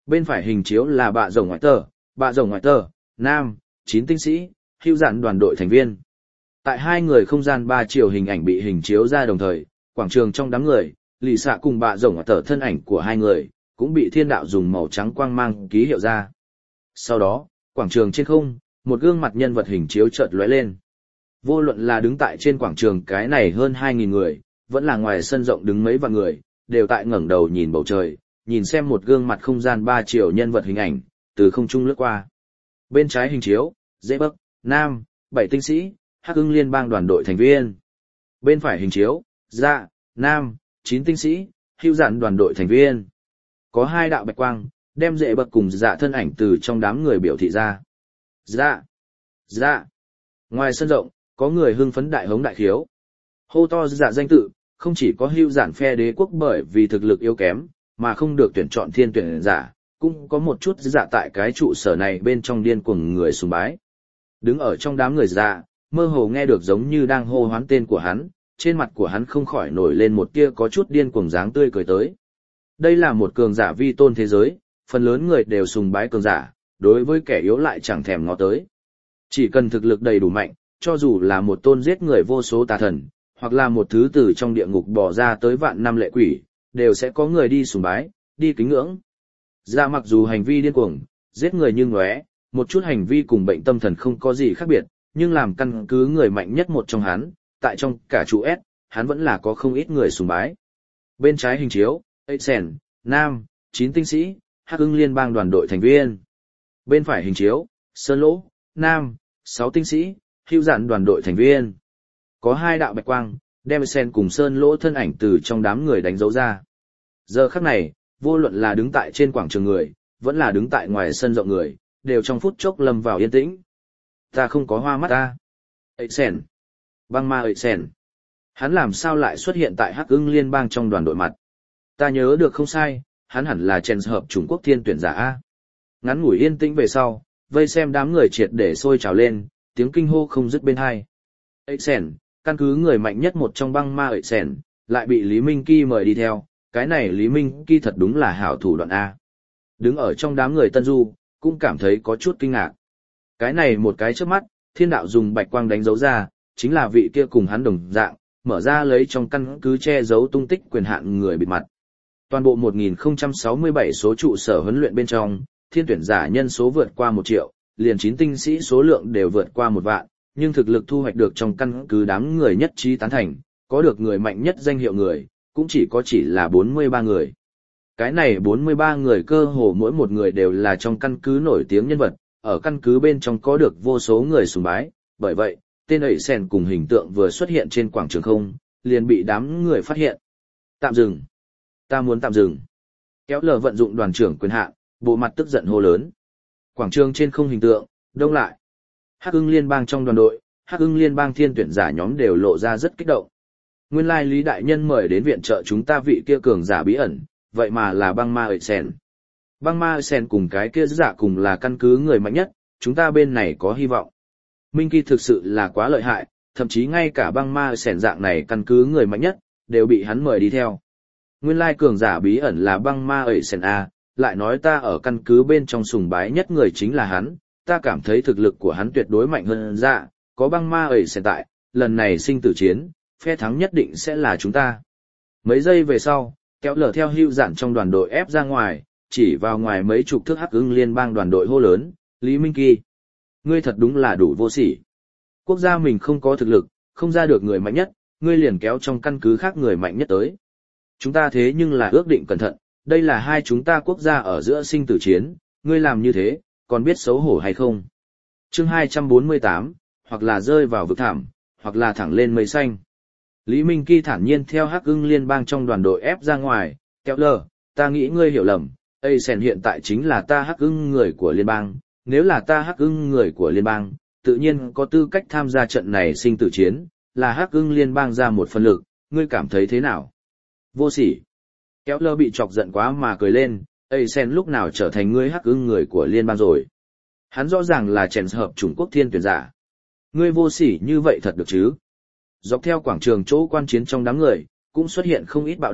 Bên phải hình chiếu là bạ rồng ngoại tờ, bạ rồng ngoại tờ, nam, chín tinh sĩ, hữu dạn đoàn đội thành viên. Tại hai người không gian ba chiều hình ảnh bị hình chiếu ra đồng thời, quảng trường trong đám người, lì xạ cùng bạ rồng ngoại tờ thân ảnh của hai người, cũng bị thiên đạo dùng màu trắng quang mang ký hiệu ra. Sau đó, quảng trường trên không, một gương mặt nhân vật hình chiếu chợt lóe lên. Vô luận là đứng tại trên quảng trường cái này hơn hai nghìn người, vẫn là ngoài sân rộng đứng mấy vạn người, đều tại ngẩng đầu nhìn bầu trời, nhìn xem một gương mặt không gian ba chiều nhân vật hình ảnh, từ không trung lướt qua. Bên trái hình chiếu, dễ bắc, nam, bảy tinh sĩ, hắc ưng liên bang đoàn đội thành viên. Bên phải hình chiếu, dạ, nam, chín tinh sĩ, hữu dạn đoàn đội thành viên. Có hai đạo bạch quang, đem dễ bậc cùng dạ thân ảnh từ trong đám người biểu thị ra. Dạ, dạ. Ngoài sân rộng, có người hưng phấn đại hống đại khiếu. Hô to dạ danh tự, không chỉ có hữu dạn phe đế quốc bởi vì thực lực yếu kém, mà không được tuyển chọn thiên tuyển giả, cũng có một chút dạ tại cái trụ sở này bên trong điên cuồng người sùng bái. Đứng ở trong đám người dạ, mơ hồ nghe được giống như đang hô hoán tên của hắn, trên mặt của hắn không khỏi nổi lên một tia có chút điên cuồng dáng tươi cười tới. Đây là một cường giả vi tôn thế giới, phần lớn người đều sùng bái cường giả, đối với kẻ yếu lại chẳng thèm ngó tới. Chỉ cần thực lực đầy đủ mạnh, cho dù là một tôn giết người vô số tà thần, hoặc là một thứ từ trong địa ngục bỏ ra tới vạn năm lệ quỷ, đều sẽ có người đi sùng bái, đi kính ngưỡng. Dạ mặc dù hành vi điên cuồng, giết người như ngóe, một chút hành vi cùng bệnh tâm thần không có gì khác biệt, nhưng làm căn cứ người mạnh nhất một trong hắn, tại trong cả trụ S, hắn vẫn là có không ít người sùng bái. Bên trái hình chiếu, Exen, nam, chín tinh sĩ, hắc ưng liên bang đoàn đội thành viên. Bên phải hình chiếu, Sơn Lỗ, nam, sáu tinh sĩ, hữu dạn đoàn đội thành viên. Có hai đạo bạch quang, đem Exen cùng Sơn Lỗ thân ảnh từ trong đám người đánh dấu ra. Giờ khắc này, vô luận là đứng tại trên quảng trường người, vẫn là đứng tại ngoài sân rộng người, đều trong phút chốc lâm vào yên tĩnh. Ta không có hoa mắt ta. Exen. Băng ma Exen. Hắn làm sao lại xuất hiện tại hắc ưng liên bang trong đoàn đội mặt? Ta nhớ được không sai, hắn hẳn là chèn hợp Trung Quốc thiên tuyển giả A. Ngắn ngủi yên tĩnh về sau, vây xem đám người triệt để sôi trào lên, tiếng kinh hô không dứt bên hai. Exen, căn cứ người mạnh nhất một trong băng ma Exen, lại bị Lý Minh Kỳ mời đi theo, cái này Lý Minh Kỳ thật đúng là hảo thủ đoạn A. Đứng ở trong đám người Tân Du, cũng cảm thấy có chút kinh ngạc. Cái này một cái trước mắt, thiên đạo dùng bạch quang đánh dấu ra, chính là vị kia cùng hắn đồng dạng, mở ra lấy trong căn cứ che giấu tung tích quyền hạn người bịt mặt. Toàn bộ một nghìn không trăm sáu mươi bảy số trụ sở huấn luyện bên trong, thiên tuyển giả nhân số vượt qua một triệu, liền chín tinh sĩ số lượng đều vượt qua một vạn, nhưng thực lực thu hoạch được trong căn cứ đám người nhất trí tán thành, có được người mạnh nhất danh hiệu người, cũng chỉ có chỉ là bốn mươi ba người. Cái này bốn mươi ba người cơ hồ mỗi một người đều là trong căn cứ nổi tiếng nhân vật, ở căn cứ bên trong có được vô số người sùng bái, bởi vậy, tên ấy sen cùng hình tượng vừa xuất hiện trên quảng trường không, liền bị đám người phát hiện. Tạm dừng. Ta muốn tạm dừng. Kéo lờ vận dụng đoàn trưởng quyền hạn, bộ mặt tức giận hô lớn. Quảng trường trên không hình tượng, đông lại. Hắc ưng liên bang trong đoàn đội, Hắc ưng liên bang thiên tuyển giả nhóm đều lộ ra rất kích động. Nguyên lai Lý Đại Nhân mời đến viện trợ chúng ta vị kia cường giả bí ẩn, vậy mà là băng ma ợi sen. Băng ma ợi sen cùng cái kia giả cùng là căn cứ người mạnh nhất, chúng ta bên này có hy vọng. Minh Kỳ thực sự là quá lợi hại, thậm chí ngay cả băng ma ợi sen dạng này căn cứ người mạnh nhất, đều bị hắn mời đi theo. Nguyên lai cường giả bí ẩn là băng ma ợi sen A, lại nói ta ở căn cứ bên trong sùng bái nhất người chính là hắn, ta cảm thấy thực lực của hắn tuyệt đối mạnh hơn dạ, có băng ma ợi sen tại, lần này sinh tử chiến, phe thắng nhất định sẽ là chúng ta. Mấy giây về sau, kéo lở theo hưu dạn trong đoàn đội ép ra ngoài, chỉ vào ngoài mấy chục thước hắc ưng liên bang đoàn đội hô lớn, Lý Minh Kỳ. Ngươi thật đúng là đủ vô sỉ. Quốc gia mình không có thực lực, không ra được người mạnh nhất, ngươi liền kéo trong căn cứ khác người mạnh nhất tới. Chúng ta thế nhưng là ước định cẩn thận, đây là hai chúng ta quốc gia ở giữa sinh tử chiến, ngươi làm như thế, còn biết xấu hổ hay không? Chương hai trăm bốn mươi tám, hoặc là rơi vào vực thẳm, hoặc là thẳng lên mây xanh. Lý Minh Kỳ thản nhiên theo hắc ưng liên bang trong đoàn đội ép ra ngoài, kéo lờ, ta nghĩ ngươi hiểu lầm, Aysen hiện tại chính là ta hắc ưng người của liên bang, nếu là ta hắc ưng người của liên bang, tự nhiên có tư cách tham gia trận này sinh tử chiến, là hắc ưng liên bang ra một phần lực, ngươi cảm thấy thế nào? Vô sỉ. Kéo lờ bị chọc giận quá mà cười lên, Aysen lúc nào trở thành ngươi hắc ưng người của liên bang rồi? Hắn rõ ràng là chèn hợp Trung Quốc thiên tuyển giả. Ngươi vô sỉ như vậy thật được chứ? Dọc theo quảng trường chỗ quan chiến trong đám người, cũng xuất hiện không ít bạo động,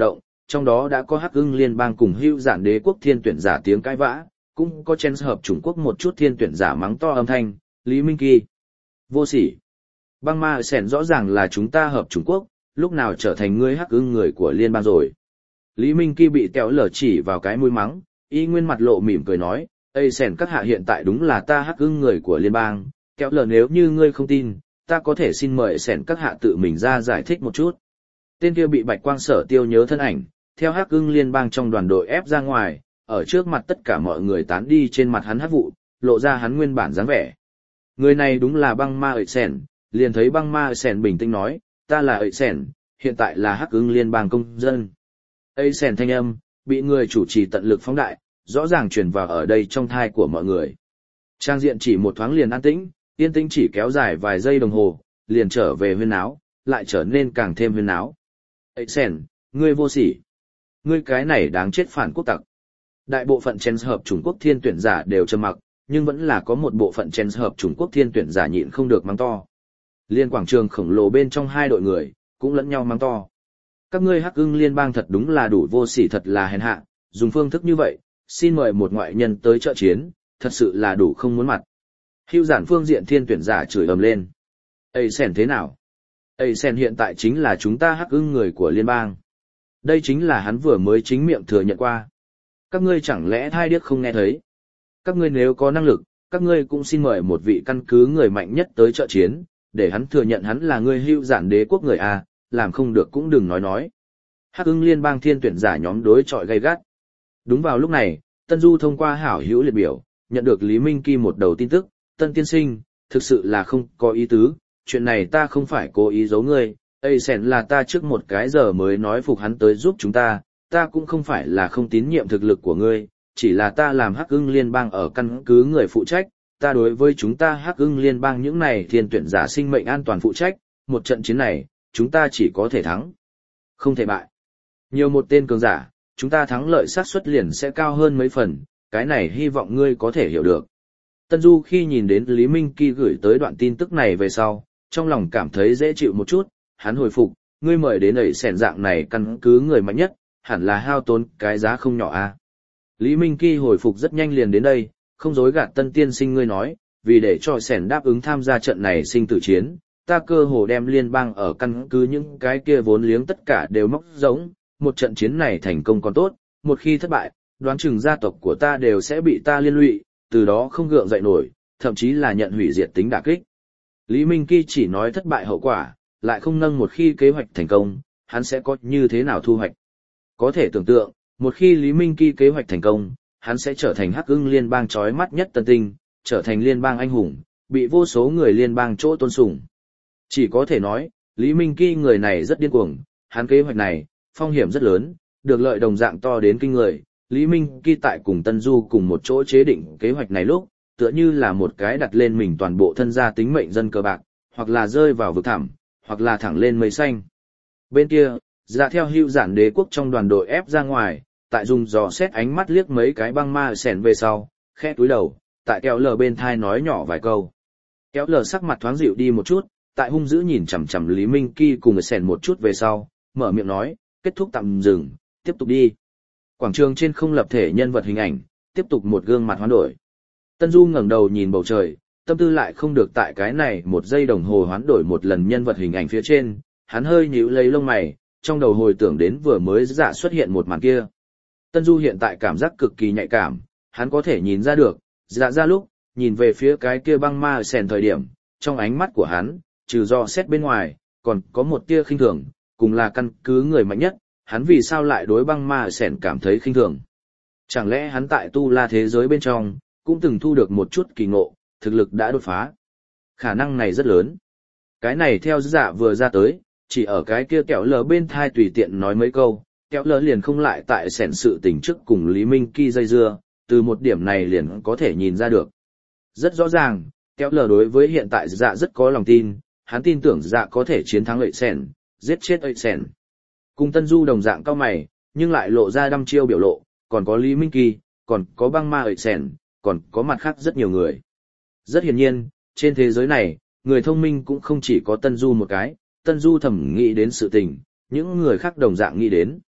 trong đó đã có Hắc Ưng Liên bang cùng Hữu Giản Đế quốc thiên tuyển giả tiếng cãi vã, cũng có chen hợp Trung Quốc một chút thiên tuyển giả mắng to âm thanh, Lý Minh Kỳ. Vô sỉ. Băng ma sẻn rõ ràng là chúng ta hợp Trung Quốc, lúc nào trở thành ngươi Hắc Ưng người của liên bang rồi. Lý Minh Kỳ bị kéo lở chỉ vào cái mũi mắng, y nguyên mặt lộ mỉm cười nói, Ây sẻn các hạ hiện tại đúng là ta Hắc Ưng người của liên bang, kéo lở nếu như ngươi không tin, ta có thể xin mời sẻn các hạ tự mình ra giải thích một chút. Tên kia bị Bạch Quang Sở Tiêu nhớ thân ảnh, theo Hắc Ưng liên bang trong đoàn đội ép ra ngoài, ở trước mặt tất cả mọi người tán đi trên mặt hắn hắc vụ, lộ ra hắn nguyên bản dáng vẻ. Người này đúng là băng ma ợi sẻn, liền thấy băng ma ợi sẻn bình tĩnh nói, ta là ợi sẻn, hiện tại là Hắc Ưng liên bang công dân. Ợi sẻn thanh âm, bị người chủ trì tận lực phóng đại, rõ ràng truyền vào ở đây trong thai của mọi người. Trang diện chỉ một thoáng liền an tĩnh, yên tĩnh chỉ kéo dài vài giây đồng hồ, liền trở về huyên náo, lại trở nên càng thêm huyên náo. Ây sẻn, ngươi vô sỉ. Ngươi cái này đáng chết phản quốc tặc. Đại bộ phận chen hợp Trung Quốc thiên tuyển giả đều trầm mặc, nhưng vẫn là có một bộ phận chen hợp Trung Quốc thiên tuyển giả nhịn không được mắng to. Liên quảng trường khổng lồ bên trong hai đội người, cũng lẫn nhau mắng to. Các ngươi Hắc Ưng liên bang thật đúng là đủ vô sỉ, thật là hèn hạ, dùng phương thức như vậy, xin mời một ngoại nhân tới trợ chiến, thật sự là đủ không muốn mặt. Hữu Giản phương diện thiên tuyển giả chửi ầm lên. Ây sẻn thế nào? Ây sẻn hiện tại chính là chúng ta Hắc Ưng người của liên bang. Đây chính là hắn vừa mới chính miệng thừa nhận qua. Các ngươi chẳng lẽ thai điếc không nghe thấy? Các ngươi nếu có năng lực, các ngươi cũng xin mời một vị căn cứ người mạnh nhất tới trợ chiến, để hắn thừa nhận hắn là người Hữu Giản Đế quốc người A, làm không được cũng đừng nói nói. Hắc Ưng liên bang thiên tuyển giả nhóm đối chọi gay gắt. Đúng vào lúc này, Tân Du thông qua hảo hữu liệt biểu, nhận được Lý Minh Kỳ một đầu tin tức, Tân tiên sinh, thực sự là không có ý tứ, chuyện này ta không phải cố ý giấu ngươi, Ây sẻn là ta trước một cái giờ mới nói phục hắn tới giúp chúng ta, ta cũng không phải là không tín nhiệm thực lực của ngươi, chỉ là ta làm Hắc Ưng liên bang ở căn cứ người phụ trách, ta đối với chúng ta Hắc Ưng liên bang những này thiên tuyển giả sinh mệnh an toàn phụ trách, một trận chiến này, chúng ta chỉ có thể thắng, không thể bại. Nhiều một tên cường giả, chúng ta thắng lợi xác suất liền sẽ cao hơn mấy phần, cái này hy vọng ngươi có thể hiểu được. Tân Du khi nhìn đến Lý Minh Kỳ gửi tới đoạn tin tức này về sau, trong lòng cảm thấy dễ chịu một chút, hắn hồi phục, ngươi mời đến ấy sẻn dạng này căn cứ người mạnh nhất, hẳn là hao tốn cái giá không nhỏ a. Lý Minh Kỳ hồi phục rất nhanh liền đến đây, không dối gạt Tân tiên sinh ngươi nói, vì để cho sẻn đáp ứng tham gia trận này sinh tử chiến, ta cơ hồ đem liên bang ở căn cứ những cái kia vốn liếng tất cả đều móc giống, một trận chiến này thành công còn tốt, một khi thất bại, đoán chừng gia tộc của ta đều sẽ bị ta liên lụy, từ đó không gượng dậy nổi, thậm chí là nhận hủy diệt tính đả kích. Lý Minh Kỳ chỉ nói thất bại hậu quả, lại không nâng một khi kế hoạch thành công, hắn sẽ có như thế nào thu hoạch. Có thể tưởng tượng, một khi Lý Minh Kỳ kế hoạch thành công, hắn sẽ trở thành Hắc Ưng liên bang chói mắt nhất tân tinh, trở thành liên bang anh hùng, bị vô số người liên bang chỗ tôn sùng. Chỉ có thể nói, Lý Minh Kỳ người này rất điên cuồng, hắn kế hoạch này, phong hiểm rất lớn, được lợi đồng dạng to đến kinh người. Lý Minh Kỳ tại cùng Tân Du cùng một chỗ chế định kế hoạch này lúc, tựa như là một cái đặt lên mình toàn bộ thân gia tính mệnh dân cờ bạc, hoặc là rơi vào vực thẳm, hoặc là thẳng lên mây xanh. Bên kia, dạ theo Hữu Giản Đế quốc trong đoàn đội ép ra ngoài, tại dùng dò xét ánh mắt liếc mấy cái băng ma sẻn về sau, khẽ túi đầu, tại kéo lờ bên thai nói nhỏ vài câu. Kéo lờ sắc mặt thoáng dịu đi một chút, tại hung dữ nhìn chằm chằm Lý Minh Kỳ cùng sẻn một chút về sau, mở miệng nói, kết thúc tạm dừng, tiếp tục đi. Quảng trường trên không lập thể nhân vật hình ảnh, tiếp tục một gương mặt hoán đổi. Tân Du ngẩng đầu nhìn bầu trời, tâm tư lại không được tại cái này một giây đồng hồ hoán đổi một lần nhân vật hình ảnh phía trên, hắn hơi nhíu lấy lông mày, trong đầu hồi tưởng đến vừa mới dạ xuất hiện một màn kia. Tân Du hiện tại cảm giác cực kỳ nhạy cảm, hắn có thể nhìn ra được, dạ ra lúc, nhìn về phía cái kia băng ma sèn thời điểm, trong ánh mắt của hắn, trừ do xét bên ngoài, còn có một tia khinh thường, cùng là căn cứ người mạnh nhất, hắn vì sao lại đối băng ma sèn cảm thấy khinh thường. Chẳng lẽ hắn tại tu la thế giới bên trong, cũng từng thu được một chút kỳ ngộ, thực lực đã đột phá. Khả năng này rất lớn. Cái này theo dạ vừa ra tới, chỉ ở cái kia kẹo lờ bên thai tùy tiện nói mấy câu, kẹo lờ liền không lại tại sẻn sự tình trước cùng Lý Minh Kỳ dây dưa, từ một điểm này liền có thể nhìn ra được. Rất rõ ràng, kẹo lờ đối với hiện tại dạ rất có lòng tin, hắn tin tưởng dạ có thể chiến thắng lợi sẻn, giết chết lợi sẻn. Cùng Tân Du đồng dạng cao mày, nhưng lại lộ ra đăm chiêu biểu lộ, còn có Lý Minh Kỳ, còn có băng ma lợi sẻn, còn có mặt khác rất nhiều người. Rất hiển nhiên, trên thế giới này, người thông minh cũng không chỉ có Tân Du một cái, Tân Du thầm nghĩ đến sự tình, những người khác đồng dạng nghĩ đến.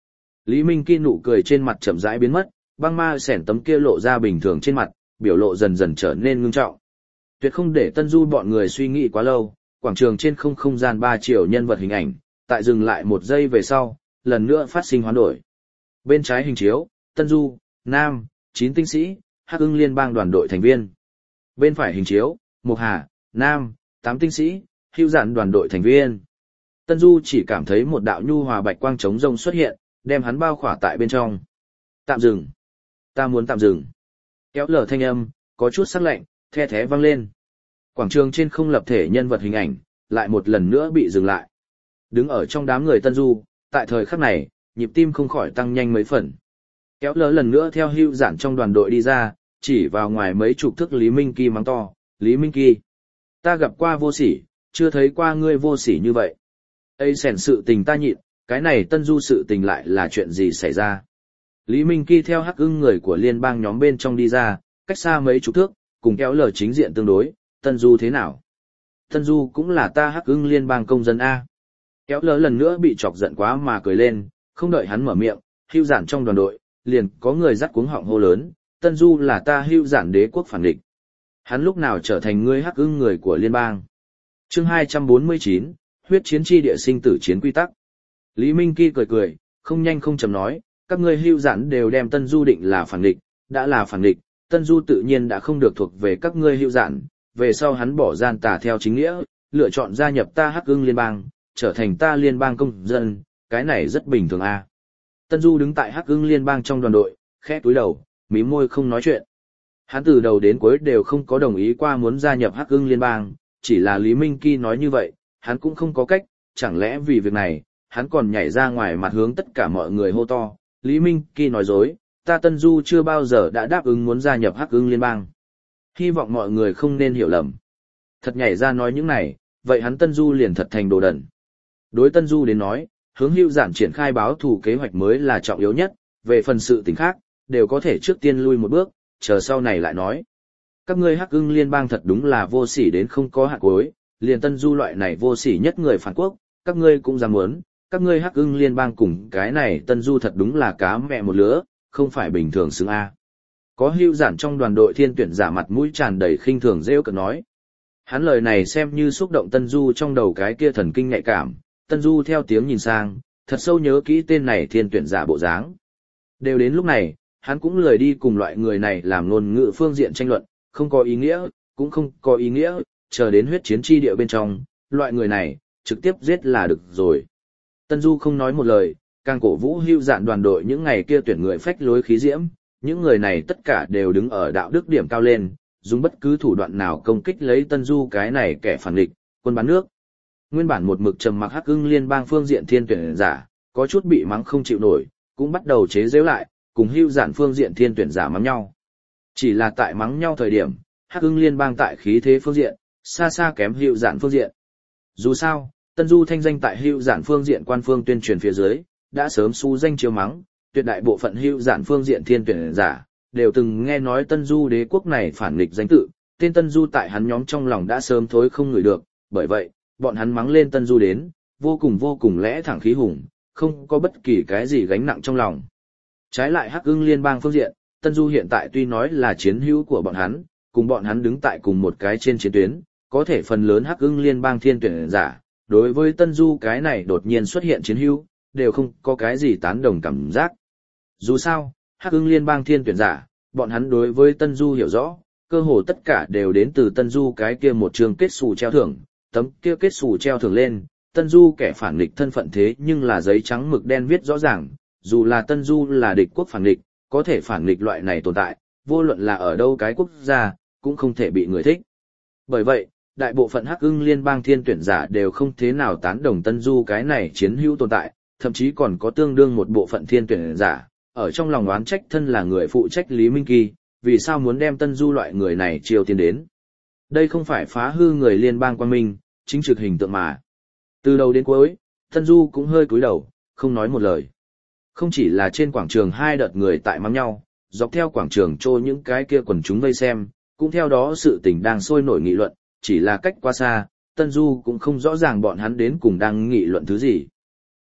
Lý Minh Kỳ nụ cười trên mặt chậm rãi biến mất, băng ma sẻn tấm kia lộ ra bình thường trên mặt, biểu lộ dần dần trở nên ngưng trọng. Tuyệt không để Tân Du bọn người suy nghĩ quá lâu, quảng trường trên không không gian ba chiều nhân vật hình ảnh, tại dừng lại một giây về sau, lần nữa phát sinh hoán đổi. Bên trái hình chiếu, Tân Du, Nam, chín tinh sĩ, Hắc Ưng Liên bang đoàn đội thành viên. Bên phải hình chiếu, Mục Hà, Nam, tám tinh sĩ, Hưu Dạn đoàn đội thành viên. Tân Du chỉ cảm thấy một đạo nhu hòa bạch quang trống rông xuất hiện, đem hắn bao khỏa tại bên trong. Tạm dừng. Ta muốn tạm dừng. Kéo lở thanh âm, có chút sắc lạnh, the thé vang lên. Quảng trường trên không lập thể nhân vật hình ảnh, lại một lần nữa bị dừng lại. Đứng ở trong đám người Tân Du, tại thời khắc này, nhịp tim không khỏi tăng nhanh mấy phần. Kéo lở lần nữa theo Hưu Dạn trong đoàn đội đi ra, chỉ vào ngoài mấy chục thước Lý Minh Kỳ mắng to, Lý Minh Kỳ. Ta gặp qua vô sỉ, chưa thấy qua ngươi vô sỉ như vậy. Ây sẻn sự tình ta nhịn, cái này Tân Du sự tình lại là chuyện gì xảy ra. Lý Minh Kỳ theo Hắc Ưng người của liên bang nhóm bên trong đi ra, cách xa mấy chục thước, cùng kéo lở chính diện tương đối, Tân Du thế nào? Tân Du cũng là ta Hắc Ưng liên bang công dân A. Kéo lở lần nữa bị chọc giận quá mà cười lên, không đợi hắn mở miệng, Hưu Dạn trong đoàn đội, liền có người dắt cuống họng hô lớn, Tân Du là ta Hưu Dạn đế quốc phản địch. Hắn lúc nào trở thành ngươi Hắc Ưng người của liên bang? Chương hai trăm bốn mươi chín, huyết chiến chi địa sinh tử chiến quy tắc. Lý Minh Kỳ cười cười, không nhanh không chậm nói, các ngươi Hưu Dạn đều đem Tân Du định là phản địch, đã là phản địch, Tân Du tự nhiên đã không được thuộc về các ngươi Hưu Dạn, về sau hắn bỏ gian tà theo chính nghĩa, lựa chọn gia nhập ta Hắc Ưng liên bang, trở thành ta liên bang công dân, cái này rất bình thường a. Tân Du đứng tại Hắc Ưng liên bang trong đoàn đội, khẽ cúi đầu, mím môi không nói chuyện. Hắn từ đầu đến cuối đều không có đồng ý qua muốn gia nhập Hắc Ưng liên bang, chỉ là Lý Minh Kỳ nói như vậy, hắn cũng không có cách, chẳng lẽ vì việc này, hắn còn nhảy ra ngoài mặt hướng tất cả mọi người hô to, Lý Minh Kỳ nói dối, ta Tân Du chưa bao giờ đã đáp ứng muốn gia nhập Hắc Ưng liên bang. Hy vọng mọi người không nên hiểu lầm. Thật nhảy ra nói những này, vậy hắn Tân Du liền thật thành đồ đần. Đối Tân Du đến nói, hướng Hưu Dạn triển khai báo thù kế hoạch mới là trọng yếu nhất, về phần sự tình khác, đều có thể trước tiên lui một bước, chờ sau này lại nói. Các ngươi Hắc Ưng liên bang thật đúng là vô sỉ đến không có hạt cuối, liền Tân Du loại này vô sỉ nhất người phản quốc, các ngươi cũng dám muốn, các ngươi Hắc Ưng liên bang cùng cái này Tân Du thật đúng là cá mẹ một lứa, không phải bình thường xứng a. Có Hưu Dạn trong đoàn đội thiên tuyển giả mặt mũi tràn đầy khinh thường rêu cợt nói. Hắn lời này xem như xúc động Tân Du trong đầu cái kia thần kinh nhạy cảm, Tân Du theo tiếng nhìn sang, thật sâu nhớ kỹ tên này thiên tuyển giả bộ dáng. Đều đến lúc này, hắn cũng lười đi cùng loại người này làm ngôn ngữ phương diện tranh luận, không có ý nghĩa, cũng không có ý nghĩa, chờ đến huyết chiến chi địa bên trong, loại người này, trực tiếp giết là được rồi. Tân Du không nói một lời, càng cổ vũ Hưu Dạn đoàn đội những ngày kia tuyển người phách lối khí diễm, những người này tất cả đều đứng ở đạo đức điểm cao lên, dùng bất cứ thủ đoạn nào công kích lấy Tân Du cái này kẻ phản địch, quân bán nước. Nguyên bản một mực trầm mặc Hắc Ưng liên bang phương diện thiên tuyển giả, có chút bị mắng không chịu nổi, cũng bắt đầu chế giễu lại, cùng Hưu Dạn phương diện thiên tuyển giả mắng nhau. Chỉ là tại mắng nhau thời điểm, Hắc Ưng liên bang tại khí thế phương diện, xa xa kém Hưu Dạn phương diện. Dù sao, Tân Du thanh danh tại Hưu Dạn phương diện quan phương tuyên truyền phía dưới, đã sớm xu danh chiêu mắng, tuyệt đại bộ phận Hưu Dạn phương diện thiên tuyển giả, đều từng nghe nói Tân Du đế quốc này phản nghịch danh tự, tên Tân Du tại hắn nhóm trong lòng đã sớm thối không ngửi được, bởi vậy, bọn hắn mắng lên Tân Du đến, vô cùng vô cùng lẽ thẳng khí hùng, không có bất kỳ cái gì gánh nặng trong lòng. Trái lại Hắc Ưng liên bang phương diện, Tân Du hiện tại tuy nói là chiến hữu của bọn hắn, cùng bọn hắn đứng tại cùng một cái trên chiến tuyến, có thể phần lớn Hắc Ưng liên bang thiên tuyển giả, đối với Tân Du cái này đột nhiên xuất hiện chiến hữu, đều không có cái gì tán đồng cảm giác. Dù sao, Hắc Ưng liên bang thiên tuyển giả, bọn hắn đối với Tân Du hiểu rõ, cơ hồ tất cả đều đến từ Tân Du cái kia một trường kết xù treo thưởng, tấm kia kết xù treo thưởng lên, Tân Du kẻ phản nghịch thân phận thế nhưng là giấy trắng mực đen viết rõ ràng, dù là Tân Du là địch quốc phản nghịch, có thể phản nghịch loại này tồn tại, vô luận là ở đâu cái quốc gia, cũng không thể bị người thích. Bởi vậy, đại bộ phận Hắc Ưng liên bang thiên tuyển giả đều không thế nào tán đồng Tân Du cái này chiến hữu tồn tại, thậm chí còn có tương đương một bộ phận thiên tuyển giả, ở trong lòng oán trách thân là người phụ trách Lý Minh Kỳ, vì sao muốn đem Tân Du loại người này chiêu tiền đến. Đây không phải phá hư người liên bang quan minh, chính trực hình tượng mà. Từ đầu đến cuối, Tân Du cũng hơi cúi đầu, không nói một lời. Không chỉ là trên quảng trường hai đợt người tại mắng nhau, dọc theo quảng trường trôi những cái kia quần chúng vây xem, cũng theo đó sự tình đang sôi nổi nghị luận, chỉ là cách quá xa, Tân Du cũng không rõ ràng bọn hắn đến cùng đang nghị luận thứ gì.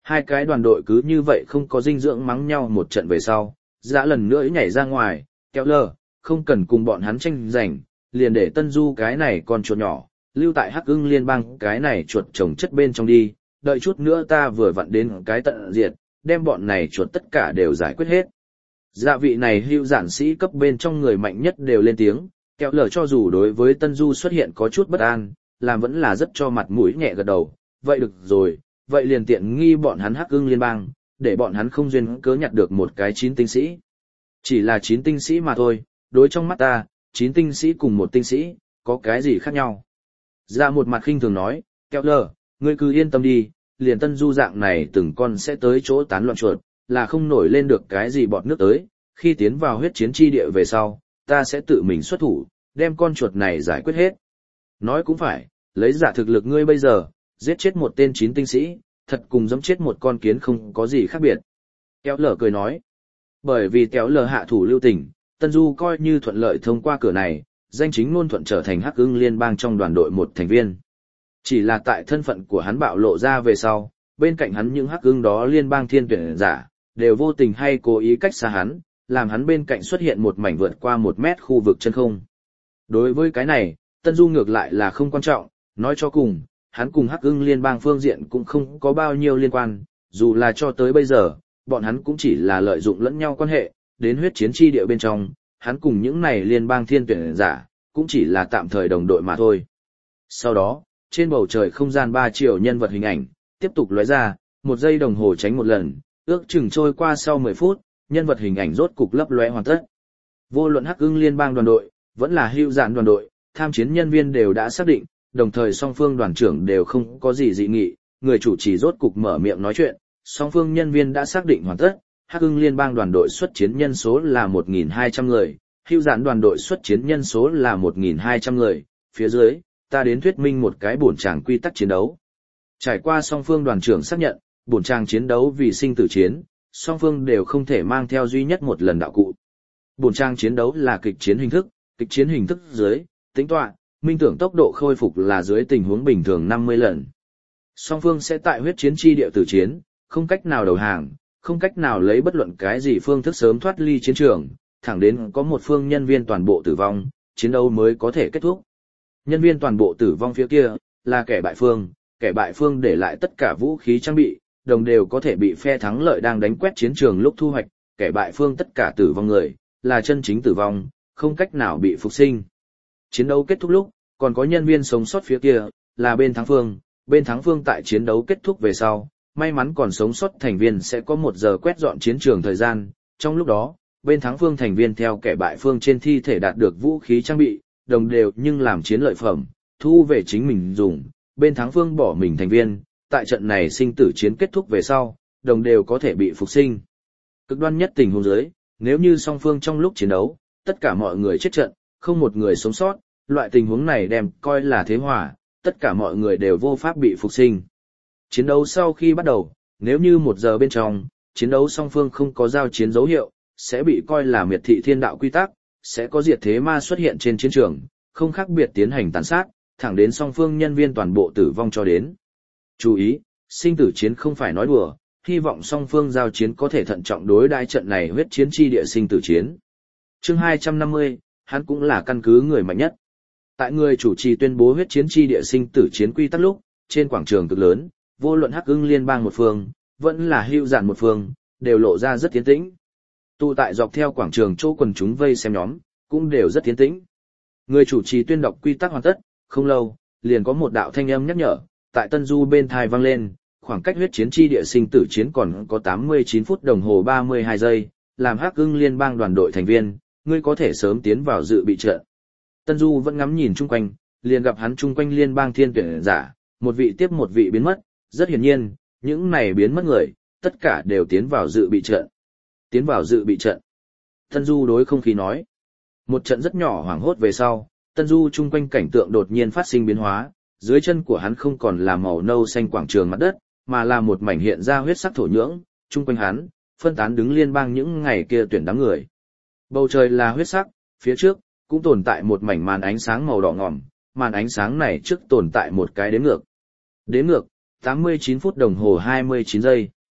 Hai cái đoàn đội cứ như vậy không có dinh dưỡng mắng nhau một trận về sau, Dạ lần nữa nhảy ra ngoài, kéo lờ, không cần cùng bọn hắn tranh giành, liền để Tân Du cái này con chuột nhỏ, lưu tại Hắc Ưng Liên bang cái này chuột trồng chất bên trong đi, đợi chút nữa ta vừa vặn đến cái tận diệt, đem bọn này chuột tất cả đều giải quyết hết. Dạ vị này hưu giản sĩ cấp bên trong người mạnh nhất đều lên tiếng, kéo lờ cho dù đối với Tân Du xuất hiện có chút bất an, làm vẫn là rất cho mặt mũi nhẹ gật đầu, vậy được rồi, vậy liền tiện nghi bọn hắn Hắc Ưng Liên bang, để bọn hắn không duyên cớ nhặt được một cái chín tinh sĩ. Chỉ là chín tinh sĩ mà thôi, đối trong mắt ta, chín tinh sĩ cùng một tinh sĩ, có cái gì khác nhau. Dạ một mặt khinh thường nói, kéo lờ, ngươi cứ yên tâm đi, liền Tân Du dạng này từng con sẽ tới chỗ tán loạn chuột, là không nổi lên được cái gì bọt nước tới, khi tiến vào huyết chiến chi địa về sau, ta sẽ tự mình xuất thủ, đem con chuột này giải quyết hết. Nói cũng phải, lấy giả thực lực ngươi bây giờ, giết chết một tên chín tinh sĩ, thật cùng giẫm chết một con kiến không có gì khác biệt. Kéo lờ cười nói, bởi vì kéo lờ hạ thủ lưu tình, Tân Du coi như thuận lợi thông qua cửa này, danh chính ngôn thuận trở thành Hắc Ưng Liên bang trong đoàn đội một thành viên. Chỉ là tại thân phận của hắn bạo lộ ra về sau, bên cạnh hắn những Hắc Ưng đó liên bang thiên tuyển giả, đều vô tình hay cố ý cách xa hắn, làm hắn bên cạnh xuất hiện một mảnh vượt qua một mét khu vực chân không. Đối với cái này, Tân Du ngược lại là không quan trọng, nói cho cùng, hắn cùng Hắc Ưng Liên bang phương diện cũng không có bao nhiêu liên quan, dù là cho tới bây giờ, bọn hắn cũng chỉ là lợi dụng lẫn nhau quan hệ, đến huyết chiến chi địa bên trong, hắn cùng những này liên bang thiên tuyển giả, cũng chỉ là tạm thời đồng đội mà thôi. Sau đó, trên bầu trời không gian ba triệu nhân vật hình ảnh, tiếp tục lóe ra, một giây đồng hồ tránh một lần, ước chừng trôi qua sau mười phút, nhân vật hình ảnh rốt cục lấp lóe hoàn tất. Vô luận Hắc Ưng Liên bang đoàn đội, vẫn là hưu dạn đoàn đội, tham chiến nhân viên đều đã xác định, đồng thời song phương đoàn trưởng đều không có gì dị nghị, người chủ trì rốt cục mở miệng nói chuyện, song phương nhân viên đã xác định hoàn tất, Hắc Ưng Liên bang đoàn đội xuất chiến nhân số là một nghìn hai trăm người, hưu dạn đoàn đội xuất chiến nhân số là một nghìn hai trăm người, phía dưới, ta đến thuyết minh một cái bổn tràng quy tắc chiến đấu. Trải qua song phương đoàn trưởng xác nhận, bổn tràng chiến đấu vì sinh tử chiến, song phương đều không thể mang theo duy nhất một lần đạo cụ. Bổn tràng chiến đấu là kịch chiến hình thức, kịch chiến hình thức dưới, tính toán, minh tưởng tốc độ khôi phục là dưới tình huống bình thường năm mươi lần. Song phương sẽ tại huyết chiến chi địa tử chiến, không cách nào đầu hàng, không cách nào lấy bất luận cái gì phương thức sớm thoát ly chiến trường, thẳng đến có một phương nhân viên toàn bộ tử vong, chiến đấu mới có thể kết thúc. Nhân viên toàn bộ tử vong phía kia, là kẻ bại phương, kẻ bại phương để lại tất cả vũ khí trang bị, đồng đều có thể bị phe thắng lợi đang đánh quét chiến trường lúc thu hoạch, kẻ bại phương tất cả tử vong người, là chân chính tử vong, không cách nào bị phục sinh. Chiến đấu kết thúc lúc, còn có nhân viên sống sót phía kia, là bên thắng phương, bên thắng phương tại chiến đấu kết thúc về sau, may mắn còn sống sót thành viên sẽ có một giờ quét dọn chiến trường thời gian, trong lúc đó, bên thắng phương thành viên theo kẻ bại phương trên thi thể đạt được vũ khí trang bị, đồng đều nhưng làm chiến lợi phẩm, thu về chính mình dùng, bên thắng phương bỏ mình thành viên, tại trận này sinh tử chiến kết thúc về sau, đồng đều có thể bị phục sinh. Cực đoan nhất tình huống dưới, nếu như song phương trong lúc chiến đấu, tất cả mọi người chết trận, không một người sống sót, loại tình huống này đem coi là thế hòa, tất cả mọi người đều vô pháp bị phục sinh. Chiến đấu sau khi bắt đầu, nếu như một giờ bên trong, chiến đấu song phương không có giao chiến dấu hiệu, sẽ bị coi là miệt thị thiên đạo quy tắc, sẽ có diệt thế ma xuất hiện trên chiến trường, không khác biệt tiến hành tàn sát, thẳng đến song phương nhân viên toàn bộ tử vong cho đến. Chú ý, sinh tử chiến không phải nói đùa, hy vọng song phương giao chiến có thể thận trọng đối đãi trận này huyết chiến chi địa sinh tử chiến. Chương hai trăm năm mươi, hắn cũng là căn cứ người mạnh nhất. Tại người chủ trì tuyên bố huyết chiến chi địa sinh tử chiến quy tắc lúc, trên quảng trường cực lớn, vô luận Hắc Ưng Liên bang một phương, vẫn là hưu dạn một phương, đều lộ ra rất tiến tĩnh. Tụ tại dọc theo quảng trường chỗ quần chúng vây xem nhóm, cũng đều rất tiến tĩnh. Người chủ trì tuyên đọc quy tắc hoàn tất, không lâu, liền có một đạo thanh âm nhắc nhở, tại Tân Du bên thai vang lên, khoảng cách huyết chiến chi địa sinh tử chiến còn có tám mươi chín phút đồng hồ ba mươi hai giây, làm Hắc Ưng Liên bang đoàn đội thành viên, ngươi có thể sớm tiến vào dự bị trận. Tân Du vẫn ngắm nhìn chung quanh, liền gặp hắn chung quanh liên bang thiên tuyển giả, một vị tiếp một vị biến mất, rất hiển nhiên, những này biến mất người, tất cả đều tiến vào dự bị trận. Tiến vào dự bị trận. Tân Du đối không khí nói. Một trận rất nhỏ hoảng hốt về sau, Tân Du chung quanh cảnh tượng đột nhiên phát sinh biến hóa, dưới chân của hắn không còn là màu nâu xanh quảng trường mặt đất, mà là một mảnh hiện ra huyết sắc thổ nhưỡng, chung quanh hắn, phân tán đứng liên bang những ngày kia tuyển đám người. Bầu trời là huyết sắc, phía trước, cũng tồn tại một mảnh màn ánh sáng màu đỏ ngòm, màn ánh sáng này trước tồn tại một cái đếm ngược. Đếm ngược, tám mươi chín phút đồng hồ hai mươi chín giây.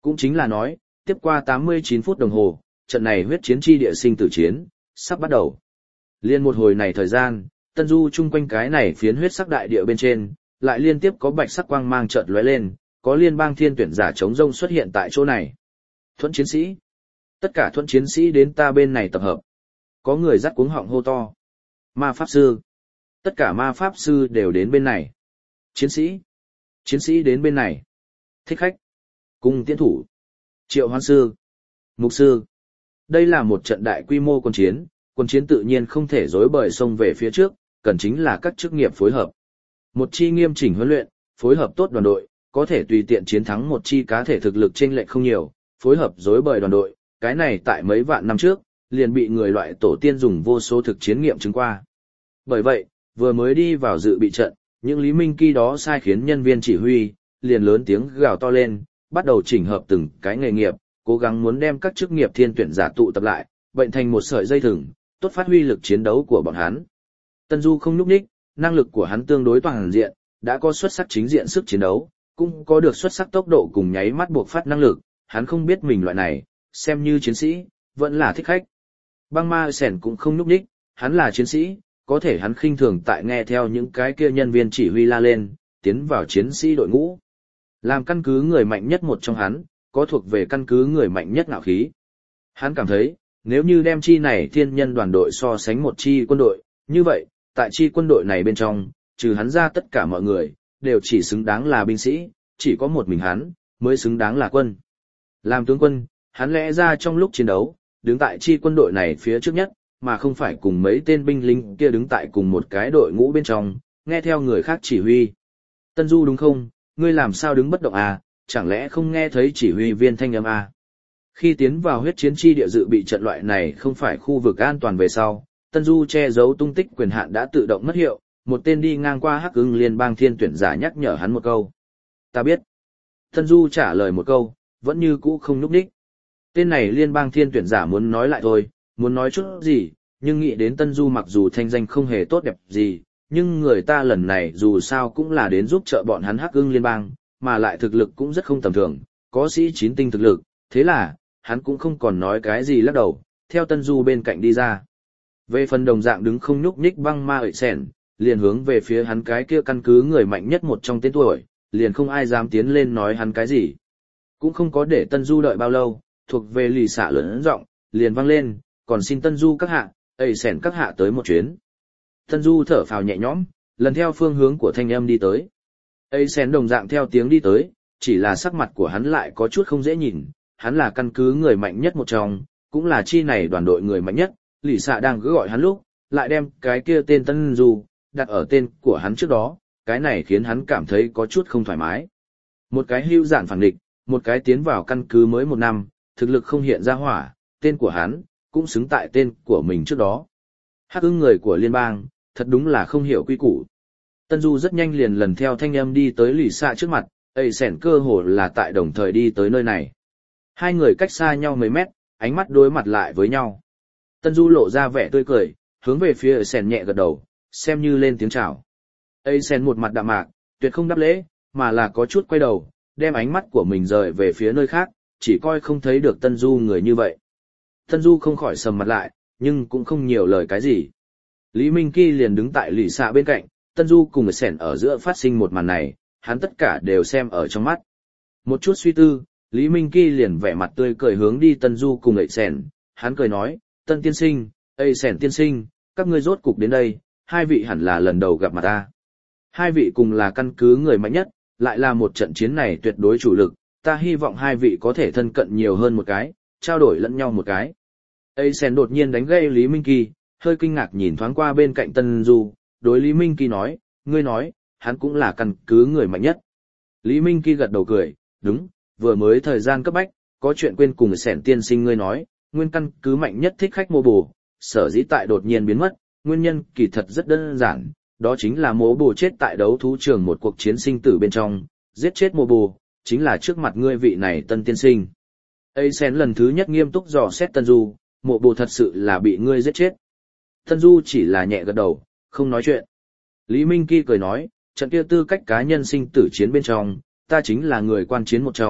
Cũng chính là nói, tiếp qua tám mươi chín phút đồng hồ, trận này huyết chiến chi địa sinh tử chiến, sắp bắt đầu. Liên một hồi này thời gian, Tân Du chung quanh cái này phiến huyết sắc đại địa bên trên, lại liên tiếp có bạch sắc quang mang chợt lóe lên, có liên bang thiên tuyển giả chống rông xuất hiện tại chỗ này. Thuẫn chiến sĩ. Tất cả thuẫn chiến sĩ đến ta bên này tập hợp. Có người dắt cuống họng hô to. Ma pháp sư. Tất cả ma pháp sư đều đến bên này. Chiến sĩ. Chiến sĩ đến bên này. Thích khách. Cung tiễn thủ. Triệu hoán sư. Mục sư. Đây là một trận đại quy mô quân chiến, quân chiến tự nhiên không thể dối bời xông về phía trước, cần chính là các chức nghiệp phối hợp. Một chi nghiêm chỉnh huấn luyện, phối hợp tốt đoàn đội, có thể tùy tiện chiến thắng một chi cá thể thực lực chênh lệch không nhiều, phối hợp dối bời đoàn đội, cái này tại mấy vạn năm trước, liền bị người loại tổ tiên dùng vô số thực chiến nghiệm chứng qua. Bởi vậy, vừa mới đi vào dự bị trận, những Lý Minh Kỳ đó sai khiến nhân viên chỉ huy, liền lớn tiếng gào to lên, bắt đầu chỉnh hợp từng cái nghề nghiệp, cố gắng muốn đem các chức nghiệp thiên tuyển giả tụ tập lại, bệnh thành một sợi dây thừng, tốt phát huy lực chiến đấu của bọn hắn. Tân Du không nhúc nhích, năng lực của hắn tương đối toàn diện, đã có xuất sắc chính diện sức chiến đấu, cũng có được xuất sắc tốc độ cùng nháy mắt buộc phát năng lực, hắn không biết mình loại này, xem như chiến sĩ, vẫn là thích khách. Băng Ma Sẻn cũng không nhúc nhích, hắn là chiến sĩ, có thể hắn khinh thường tại nghe theo những cái kia nhân viên chỉ huy la lên, tiến vào chiến sĩ đội ngũ. Làm căn cứ người mạnh nhất một trong hắn, có thuộc về căn cứ người mạnh nhất ngạo khí. Hắn cảm thấy, nếu như đem chi này thiên nhân đoàn đội so sánh một chi quân đội, như vậy, tại chi quân đội này bên trong, trừ hắn ra tất cả mọi người, đều chỉ xứng đáng là binh sĩ, chỉ có một mình hắn, mới xứng đáng là quân. Làm tướng quân, hắn lẽ ra trong lúc chiến đấu, đứng tại chi quân đội này phía trước nhất, mà không phải cùng mấy tên binh lính kia đứng tại cùng một cái đội ngũ bên trong, nghe theo người khác chỉ huy. Tân Du đúng không, ngươi làm sao đứng bất động à, chẳng lẽ không nghe thấy chỉ huy viên thanh âm à? Khi tiến vào huyết chiến chi địa dự bị trận loại này không phải khu vực an toàn về sau, Tân Du che giấu tung tích quyền hạn đã tự động mất hiệu, một tên đi ngang qua Hắc Ưng liên bang thiên tuyển giả nhắc nhở hắn một câu. Ta biết. Tân Du trả lời một câu, vẫn như cũ không nhúc nhích. Tên này liên bang thiên tuyển giả muốn nói lại thôi, muốn nói chút gì, nhưng nghĩ đến Tân Du mặc dù thanh danh không hề tốt đẹp gì, nhưng người ta lần này dù sao cũng là đến giúp trợ bọn hắn Hắc Ưng liên bang, mà lại thực lực cũng rất không tầm thường, có sĩ chín tinh thực lực, thế là, hắn cũng không còn nói cái gì lắc đầu, theo Tân Du bên cạnh đi ra. Về phần đồng dạng đứng không nhúc nhích Băng Ma ợi sẻn, liền hướng về phía hắn cái kia căn cứ người mạnh nhất một trong tên tuổi, liền không ai dám tiến lên nói hắn cái gì. Cũng không có để Tân Du đợi bao lâu, thuộc về lì xạ lớn giọng liền vang lên, còn xin Tân Du các hạ, ây sẻn các hạ tới một chuyến. Tân Du thở phào nhẹ nhõm, lần theo phương hướng của thanh âm đi tới. Ây sẻn đồng dạng theo tiếng đi tới, chỉ là sắc mặt của hắn lại có chút không dễ nhìn, hắn là căn cứ người mạnh nhất một trong, cũng là chi này đoàn đội người mạnh nhất, lì xạ đang cứ gọi hắn lúc, lại đem cái kia tên Tân Du đặt ở tên của hắn trước đó, cái này khiến hắn cảm thấy có chút không thoải mái. Một cái hưu giản phản địch, một cái tiến vào căn cứ mới một năm, thực lực không hiện ra hỏa, tên của hắn, cũng xứng tại tên của mình trước đó. Hắc Ưng người của liên bang, thật đúng là không hiểu quy củ. Tân Du rất nhanh liền lần theo thanh âm đi tới lì xạ trước mặt, ây sẻn cơ hồ là tại đồng thời đi tới nơi này. Hai người cách xa nhau mấy mét, ánh mắt đối mặt lại với nhau. Tân Du lộ ra vẻ tươi cười, hướng về phía ây sẻn nhẹ gật đầu, xem như lên tiếng chào. Ây sẻn một mặt đạm mạc, tuyệt không đáp lễ, mà là có chút quay đầu, đem ánh mắt của mình rời về phía nơi khác, chỉ coi không thấy được Tân Du người như vậy. Tân Du không khỏi sầm mặt lại, nhưng cũng không nhiều lời cái gì. Lý Minh Kỳ liền đứng tại lì xạ bên cạnh, Tân Du cùng sẻn ở giữa phát sinh một màn này, hắn tất cả đều xem ở trong mắt. Một chút suy tư, Lý Minh Kỳ liền vẻ mặt tươi cười hướng đi Tân Du cùng ây sẻn, hắn cười nói, Tân tiên sinh, ây sẻn tiên sinh, các ngươi rốt cục đến đây, hai vị hẳn là lần đầu gặp mặt ta. Hai vị cùng là căn cứ người mạnh nhất, lại là một trận chiến này tuyệt đối chủ lực, ta hy vọng hai vị có thể thân cận nhiều hơn một cái, trao đổi lẫn nhau một cái. Ây sẻn đột nhiên đánh gây Lý Minh Kỳ, hơi kinh ngạc nhìn thoáng qua bên cạnh Tân Du, đối Lý Minh Kỳ nói, ngươi nói, hắn cũng là căn cứ người mạnh nhất. Lý Minh Kỳ gật đầu cười, đúng, vừa mới thời gian cấp bách, có chuyện quên cùng sẻn tiên sinh ngươi nói, nguyên căn cứ mạnh nhất thích khách mô bồ, sở dĩ tại đột nhiên biến mất, nguyên nhân kỳ thật rất đơn giản, đó chính là mô bồ chết tại đấu thú trường một cuộc chiến sinh tử bên trong, giết chết mô bồ, chính là trước mặt ngươi vị này Tân tiên sinh. Ây sẻn lần thứ nhất nghiêm túc dò xét Tân Du, mộ bồ thật sự là bị ngươi giết chết. Tân Du chỉ là nhẹ gật đầu, không nói chuyện. Lý Minh Kỳ cười nói, trận kia tư cách cá nhân sinh tử chiến bên trong, ta chính là người quan chiến một trong,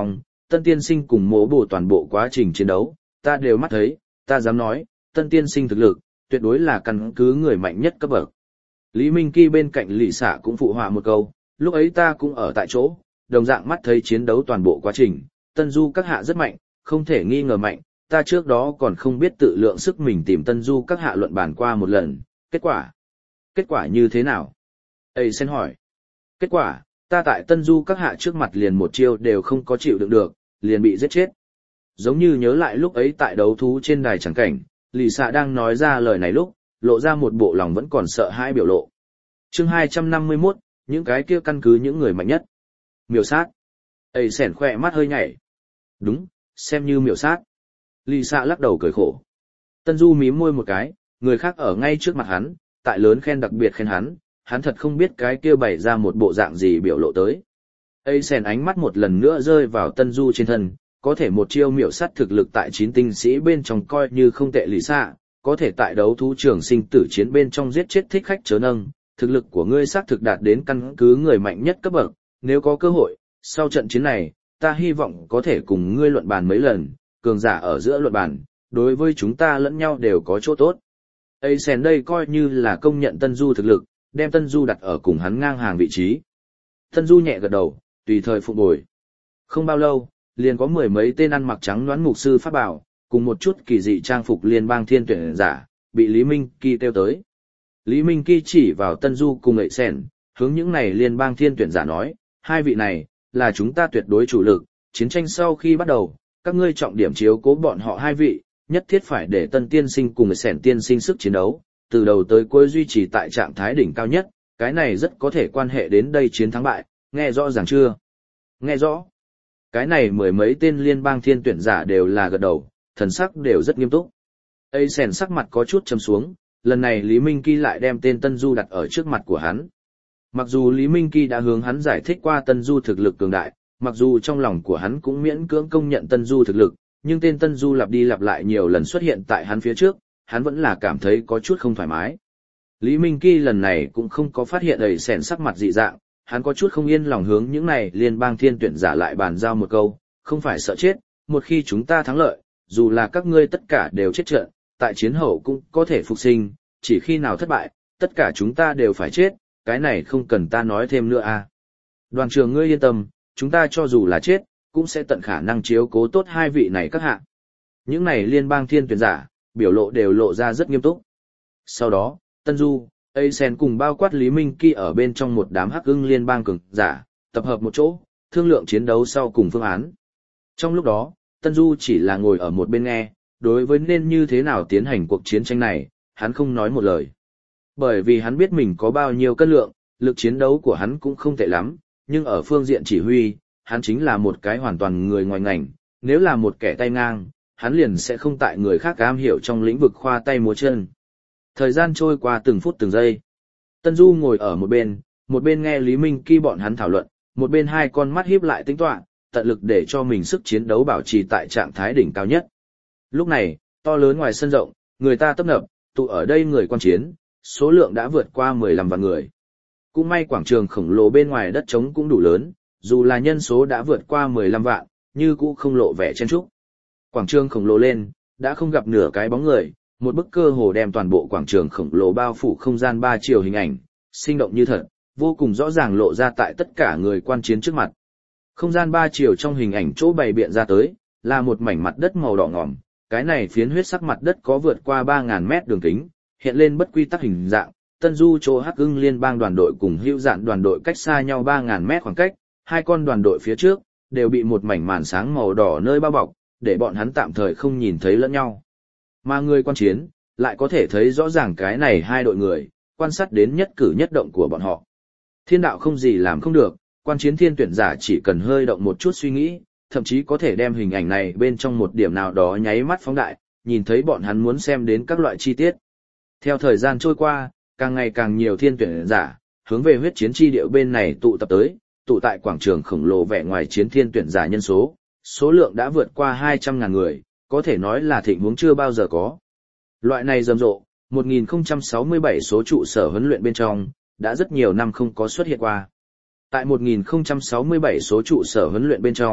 Tân tiên sinh cùng mỗ bổ toàn bộ quá trình chiến đấu, ta đều mắt thấy, ta dám nói, tân tiên sinh thực lực, tuyệt đối là căn cứ người mạnh nhất cấp bậc. Lý Minh Kỳ bên cạnh Lý Sạ cũng phụ họa một câu, lúc ấy ta cũng ở tại chỗ, đồng dạng mắt thấy chiến đấu toàn bộ quá trình, Tân Du các hạ rất mạnh, không thể nghi ngờ mạnh, ta trước đó còn không biết tự lượng sức mình tìm Tân Du các hạ luận bàn qua một lần, kết quả. Kết quả như thế nào? Ây Sen hỏi. Kết quả, ta tại Tân Du các hạ trước mặt liền một chiêu đều không có chịu đựng được, liền bị giết chết. Giống như nhớ lại lúc ấy tại đấu thú trên đài chẳng cảnh, Lý Sạ đang nói ra lời này lúc, lộ ra một bộ lòng vẫn còn sợ hãi biểu lộ. Chương hai trăm năm mươi mốt, những cái kia căn cứ những người mạnh nhất. Miểu sát. Ây Sen khỏe mắt hơi nhảy. Đúng, xem như miểu sát. Lý Sạ lắc đầu cười khổ. Tân Du mím môi một cái, người khác ở ngay trước mặt hắn, tại lớn khen đặc biệt khen hắn, hắn thật không biết cái kia bày ra một bộ dạng gì biểu lộ tới. Ây Sen ánh mắt một lần nữa rơi vào Tân Du trên thân, có thể một chiêu miểu sát thực lực tại chín tinh sĩ bên trong coi như không tệ Lý Sạ, có thể tại đấu thú trường sinh tử chiến bên trong giết chết thích khách chớ nâng, thực lực của ngươi xác thực đạt đến căn cứ người mạnh nhất cấp bậc, nếu có cơ hội, sau trận chiến này, ta hy vọng có thể cùng ngươi luận bàn mấy lần, cường giả ở giữa luận bàn, đối với chúng ta lẫn nhau đều có chỗ tốt. Ây Sen đây coi như là công nhận Tân Du thực lực, đem Tân Du đặt ở cùng hắn ngang hàng vị trí. Tân Du nhẹ gật đầu, tùy thời phục bồi. Không bao lâu, liền có mười mấy tên ăn mặc trắng đoán mục sư pháp bảo, cùng một chút kỳ dị trang phục liên bang thiên tuyển giả, bị Lý Minh Kỳ kêu tới. Lý Minh Kỳ chỉ vào Tân Du cùng Ây Sen, hướng những này liên bang thiên tuyển giả nói, hai vị này, là chúng ta tuyệt đối chủ lực, chiến tranh sau khi bắt đầu, các ngươi trọng điểm chiếu cố bọn họ hai vị, nhất thiết phải để Tân tiên sinh cùng Ây Sen tiên sinh sức chiến đấu, từ đầu tới cuối duy trì tại trạng thái đỉnh cao nhất, cái này rất có thể quan hệ đến đây chiến thắng bại, nghe rõ ràng chưa? Nghe rõ. Cái này mười mấy tên liên bang thiên tuyển giả đều là gật đầu, thần sắc đều rất nghiêm túc. Ây Sen sắc mặt có chút trầm xuống, lần này Lý Minh Kỳ lại đem tên Tân Du đặt ở trước mặt của hắn. Mặc dù Lý Minh Kỳ đã hướng hắn giải thích qua Tân Du thực lực cường đại, mặc dù trong lòng của hắn cũng miễn cưỡng công nhận Tân Du thực lực, nhưng tên Tân Du lặp đi lặp lại nhiều lần xuất hiện tại hắn phía trước, hắn vẫn là cảm thấy có chút không thoải mái. Lý Minh Kỳ lần này cũng không có phát hiện Ây Sen sắc mặt dị dạng, hắn có chút không yên lòng hướng những này liên bang thiên tuyển giả lại bàn giao một câu, không phải sợ chết, một khi chúng ta thắng lợi, dù là các ngươi tất cả đều chết trận, tại chiến hậu cũng có thể phục sinh, chỉ khi nào thất bại, tất cả chúng ta đều phải chết, cái này không cần ta nói thêm nữa à. Đoàn trưởng ngươi yên tâm, chúng ta cho dù là chết, cũng sẽ tận khả năng chiếu cố tốt hai vị này các hạ. Những này liên bang thiên tuyển giả, biểu lộ đều lộ ra rất nghiêm túc. Sau đó, Tân Du, Ây Sen cùng bao quát Lý Minh Kỳ ở bên trong một đám hắc ưng liên bang cường giả, tập hợp một chỗ, thương lượng chiến đấu sau cùng phương án. Trong lúc đó, Tân Du chỉ là ngồi ở một bên nghe, đối với nên như thế nào tiến hành cuộc chiến tranh này, hắn không nói một lời. Bởi vì hắn biết mình có bao nhiêu cân lượng, lực chiến đấu của hắn cũng không tệ lắm, nhưng ở phương diện chỉ huy, hắn chính là một cái hoàn toàn người ngoài ngành, nếu là một kẻ tay ngang, hắn liền sẽ không tại người khác am hiểu trong lĩnh vực khoa tay múa chân. Thời gian trôi qua từng phút từng giây. Tân Du ngồi ở một bên, một bên nghe Lý Minh Kỳ bọn hắn thảo luận, một bên hai con mắt híp lại tính toán, tận lực để cho mình sức chiến đấu bảo trì tại trạng thái đỉnh cao nhất. Lúc này, to lớn ngoài sân rộng, người ta tấp nập, tụ ở đây người quan chiến, số lượng đã vượt qua mười lăm vạn người. Cũng may quảng trường khổng lồ bên ngoài đất trống cũng đủ lớn, dù là nhân số đã vượt qua mười lăm vạn, như cũng không lộ vẻ chen chúc. Quảng trường khổng lồ lên, đã không gặp nửa cái bóng người, một bức cơ hồ đem toàn bộ quảng trường khổng lồ bao phủ không gian ba chiều hình ảnh, sinh động như thật, vô cùng rõ ràng lộ ra tại tất cả người quan chiến trước mặt. Không gian ba chiều trong hình ảnh chỗ bày biện ra tới, là một mảnh mặt đất màu đỏ ngòm, cái này phiến huyết sắc mặt đất có vượt qua ba ngàn mét đường kính, hiện lên bất quy tắc hình dạng. Tân Du chỗ Hắc Ưng liên bang đoàn đội cùng Hữu Dạn đoàn đội cách xa nhau ba ngàn mét khoảng cách, hai con đoàn đội phía trước đều bị một mảnh màn sáng màu đỏ nơi bao bọc, để bọn hắn tạm thời không nhìn thấy lẫn nhau. Mà người quan chiến lại có thể thấy rõ ràng cái này hai đội người, quan sát đến nhất cử nhất động của bọn họ. Thiên đạo không gì làm không được, quan chiến thiên tuyển giả chỉ cần hơi động một chút suy nghĩ, thậm chí có thể đem hình ảnh này bên trong một điểm nào đó nháy mắt phóng đại, nhìn thấy bọn hắn muốn xem đến các loại chi tiết. Theo thời gian trôi qua, càng ngày càng nhiều thiên tuyển giả hướng về huyết chiến chi địa bên này tụ tập tới, tụ tại quảng trường khổng lồ vẻ ngoài chiến thiên tuyển giả nhân số, số lượng đã vượt qua hai trăm ngàn người, có thể nói là thịnh huống chưa bao giờ có. Loại này rầm rộ, một nghìn không trăm sáu mươi bảy số trụ sở huấn luyện bên trong, đã rất nhiều năm không có xuất hiện qua. Tại một nghìn không trăm sáu mươi bảy số trụ sở huấn luyện bên trong,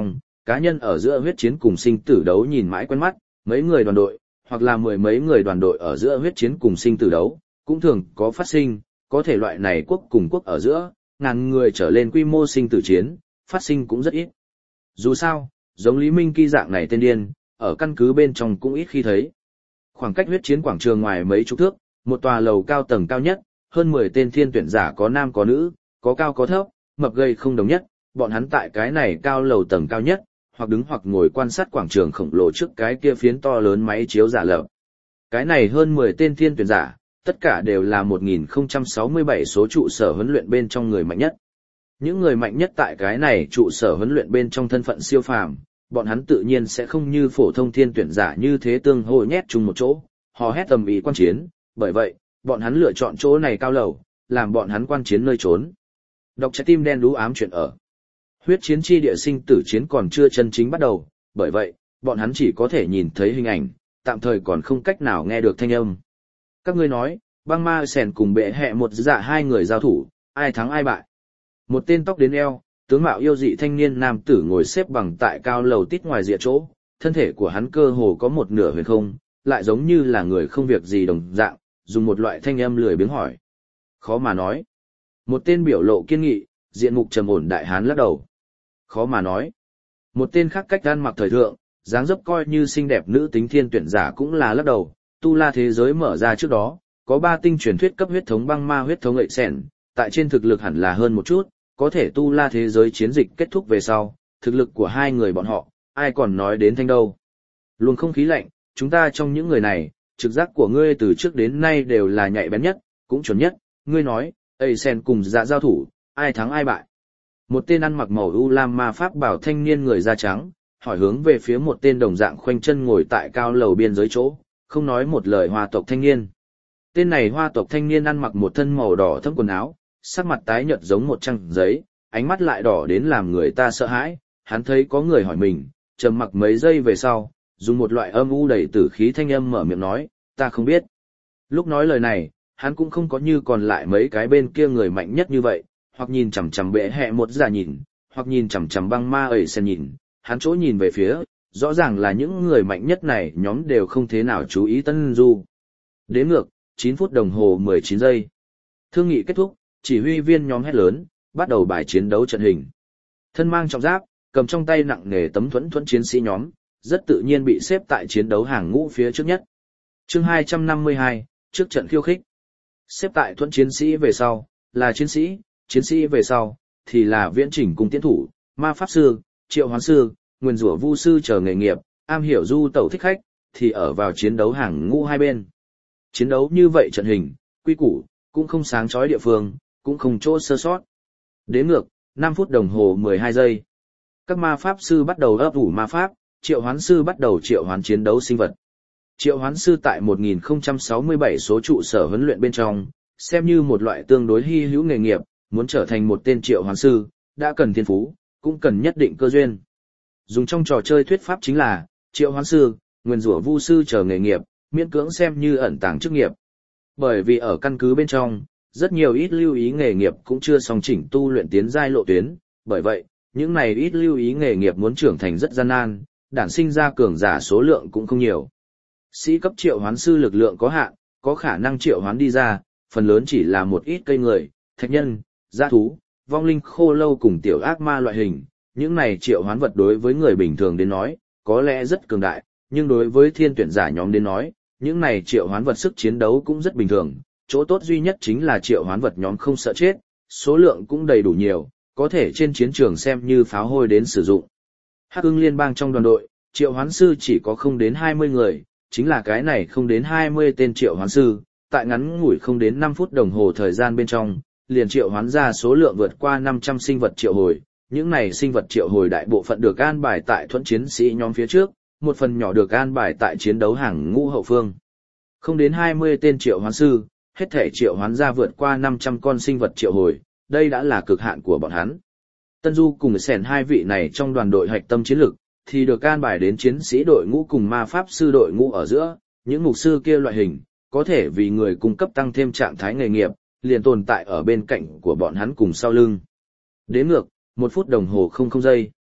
Cá nhân ở giữa huyết chiến cùng sinh tử đấu nhìn mãi quen mắt, mấy người đoàn đội, hoặc là mười mấy người đoàn đội ở giữa huyết chiến cùng sinh tử đấu, cũng thường có phát sinh, có thể loại này quốc cùng quốc ở giữa, ngàn người trở lên quy mô sinh tử chiến, phát sinh cũng rất ít. Dù sao, giống Lý Minh Kỳ dạng này tên điên, ở căn cứ bên trong cũng ít khi thấy. Khoảng cách huyết chiến quảng trường ngoài mấy chục thước, một tòa lầu cao tầng cao nhất, hơn mười tên thiên tuyển giả có nam có nữ, có cao có thấp, mập gầy không đồng nhất, bọn hắn tại cái này cao lầu tầng cao nhất, hoặc đứng hoặc ngồi quan sát quảng trường khổng lồ trước cái kia phiến to lớn máy chiếu giả lập. Cái này hơn mười tên thiên tuyển giả, tất cả đều là một nghìn không trăm sáu mươi bảy số trụ sở huấn luyện bên trong người mạnh nhất. Những người mạnh nhất tại cái này trụ sở huấn luyện bên trong thân phận siêu phàm, bọn hắn tự nhiên sẽ không như phổ thông thiên tuyển giả như thế tương hỗ nhét chung một chỗ, hò hét tầm ý quan chiến, bởi vậy, bọn hắn lựa chọn chỗ này cao lầu, làm bọn hắn quan chiến nơi trốn. Đọc trái tim đen đú ám chuyện ở. Huyết chiến chi địa sinh tử chiến còn chưa chân chính bắt đầu, bởi vậy, bọn hắn chỉ có thể nhìn thấy hình ảnh, tạm thời còn không cách nào nghe được thanh âm. Các ngươi nói, băng ma sèn cùng bệ hẹ một dạ hai người giao thủ, ai thắng ai bại. Một tên tóc đến eo, tướng mạo yêu dị thanh niên nam tử ngồi xếp bằng tại cao lầu tít ngoài rìa chỗ, thân thể của hắn cơ hồ có một nửa huyền không, lại giống như là người không việc gì đồng dạng, dùng một loại thanh âm lười biếng hỏi. Khó mà nói. Một tên biểu lộ kiên nghị, diện mục trầm ổn đại hán lắc đầu. Khó mà nói. Một tên khác cách ăn mặc thời thượng, dáng dấp coi như xinh đẹp nữ tính thiên tuyển giả cũng là lắc đầu. Tu La thế giới mở ra trước đó, có ba tinh truyền thuyết cấp huyết thống băng ma huyết thống ệ sẻn, tại trên thực lực hẳn là hơn một chút, có thể Tu La thế giới chiến dịch kết thúc về sau, thực lực của hai người bọn họ, ai còn nói đến thanh đâu. Luồng không khí lạnh, chúng ta trong những người này, trực giác của ngươi từ trước đến nay đều là nhạy bén nhất, cũng chuẩn nhất, ngươi nói, ệ sẻn cùng dạ giao thủ, ai thắng ai bại. Một tên ăn mặc màu u lam ma pháp bảo thanh niên người da trắng, hỏi hướng về phía một tên đồng dạng khoanh chân ngồi tại cao lầu biên giới chỗ, không nói một lời hoa tộc thanh niên. Tên này hoa tộc thanh niên ăn mặc một thân màu đỏ thẫm quần áo, sắc mặt tái nhợt giống một trang giấy, ánh mắt lại đỏ đến làm người ta sợ hãi, hắn thấy có người hỏi mình, trầm mặc mấy giây về sau, dùng một loại âm u đầy tử khí thanh âm mở miệng nói, ta không biết. Lúc nói lời này, hắn cũng không có như còn lại mấy cái bên kia người mạnh nhất như vậy, hoặc nhìn chằm chằm bệ hẹ một giả nhìn, hoặc nhìn chằm chằm băng ma ẩy sen nhìn, hắn chỗ nhìn về phía, rõ ràng là những người mạnh nhất này nhóm đều không thế nào chú ý Tân Du. Đến ngược, chín phút đồng hồ mười chín giây. Thương nghị kết thúc, chỉ huy viên nhóm hét lớn, bắt đầu bài chiến đấu trận hình. Thân mang trọng giáp, cầm trong tay nặng nề tấm thuẫn thuẫn chiến sĩ nhóm, rất tự nhiên bị xếp tại chiến đấu hàng ngũ phía trước nhất. Chương hai trăm năm mươi hai, trước trận khiêu khích. Xếp tại thuẫn chiến sĩ về sau, là chiến sĩ, chiến sĩ về sau, thì là viễn chỉnh cùng tiến thủ, ma pháp sư, triệu hoán sư, nguyên rủa vu sư chờ nghề nghiệp, am hiểu du tẩu thích khách, thì ở vào chiến đấu hàng ngũ hai bên. Chiến đấu như vậy trận hình, quy củ, cũng không sáng chói địa phương, cũng không chỗ sơ sót. Đếm ngược, năm phút đồng hồ mười hai giây. Các ma pháp sư bắt đầu ấp ủ ma pháp, triệu hoán sư bắt đầu triệu hoán chiến đấu sinh vật. Triệu hoán sư tại một nghìn không trăm sáu mươi bảy số trụ sở huấn luyện bên trong, xem như một loại tương đối hy hữu nghề nghiệp, muốn trở thành một tên triệu hoán sư, đã cần thiên phú, cũng cần nhất định cơ duyên. Dùng trong trò chơi thuyết pháp chính là, triệu hoán sư, nguyên rủa vu sư chờ nghề nghiệp, miễn cưỡng xem như ẩn tàng chức nghiệp. Bởi vì ở căn cứ bên trong, rất nhiều ít lưu ý nghề nghiệp cũng chưa song chỉnh tu luyện tiến giai lộ tuyến, bởi vậy, những này ít lưu ý nghề nghiệp muốn trưởng thành rất gian nan, đản sinh ra cường giả số lượng cũng không nhiều. Sĩ cấp triệu hoán sư lực lượng có hạn, có khả năng triệu hoán đi ra, phần lớn chỉ là một ít cây người, thạch nhân, dã thú, vong linh khô lâu cùng tiểu ác ma loại hình. Những này triệu hoán vật đối với người bình thường đến nói, có lẽ rất cường đại, nhưng đối với thiên tuyển giả nhóm đến nói, những này triệu hoán vật sức chiến đấu cũng rất bình thường. Chỗ tốt duy nhất chính là triệu hoán vật nhóm không sợ chết, số lượng cũng đầy đủ nhiều, có thể trên chiến trường xem như pháo hôi đến sử dụng. Hắc ưng liên bang trong đoàn đội, triệu hoán sư chỉ có không đến hai mươi người, chính là cái này không đến hai mươi tên triệu hoán sư, tại ngắn ngủi không đến năm phút đồng hồ thời gian bên trong, liền triệu hoán ra số lượng vượt qua năm trăm sinh vật triệu hồi. Những này sinh vật triệu hồi đại bộ phận được an bài tại thuẫn chiến sĩ nhóm phía trước, một phần nhỏ được an bài tại chiến đấu hàng ngũ hậu phương. Không đến hai mươi tên triệu hoán sư, hết thể triệu hoán ra vượt qua năm trăm con sinh vật triệu hồi, đây đã là cực hạn của bọn hắn. Tân Du cùng Sẻn hai vị này trong đoàn đội hạch tâm chiến lực, thì được an bài đến chiến sĩ đội ngũ cùng ma pháp sư đội ngũ ở giữa, những mục sư kia loại hình, có thể vì người cung cấp tăng thêm trạng thái nghề nghiệp, liền tồn tại ở bên cạnh của bọn hắn cùng sau lưng. Đến ngược, một phút đồng hồ không không giây.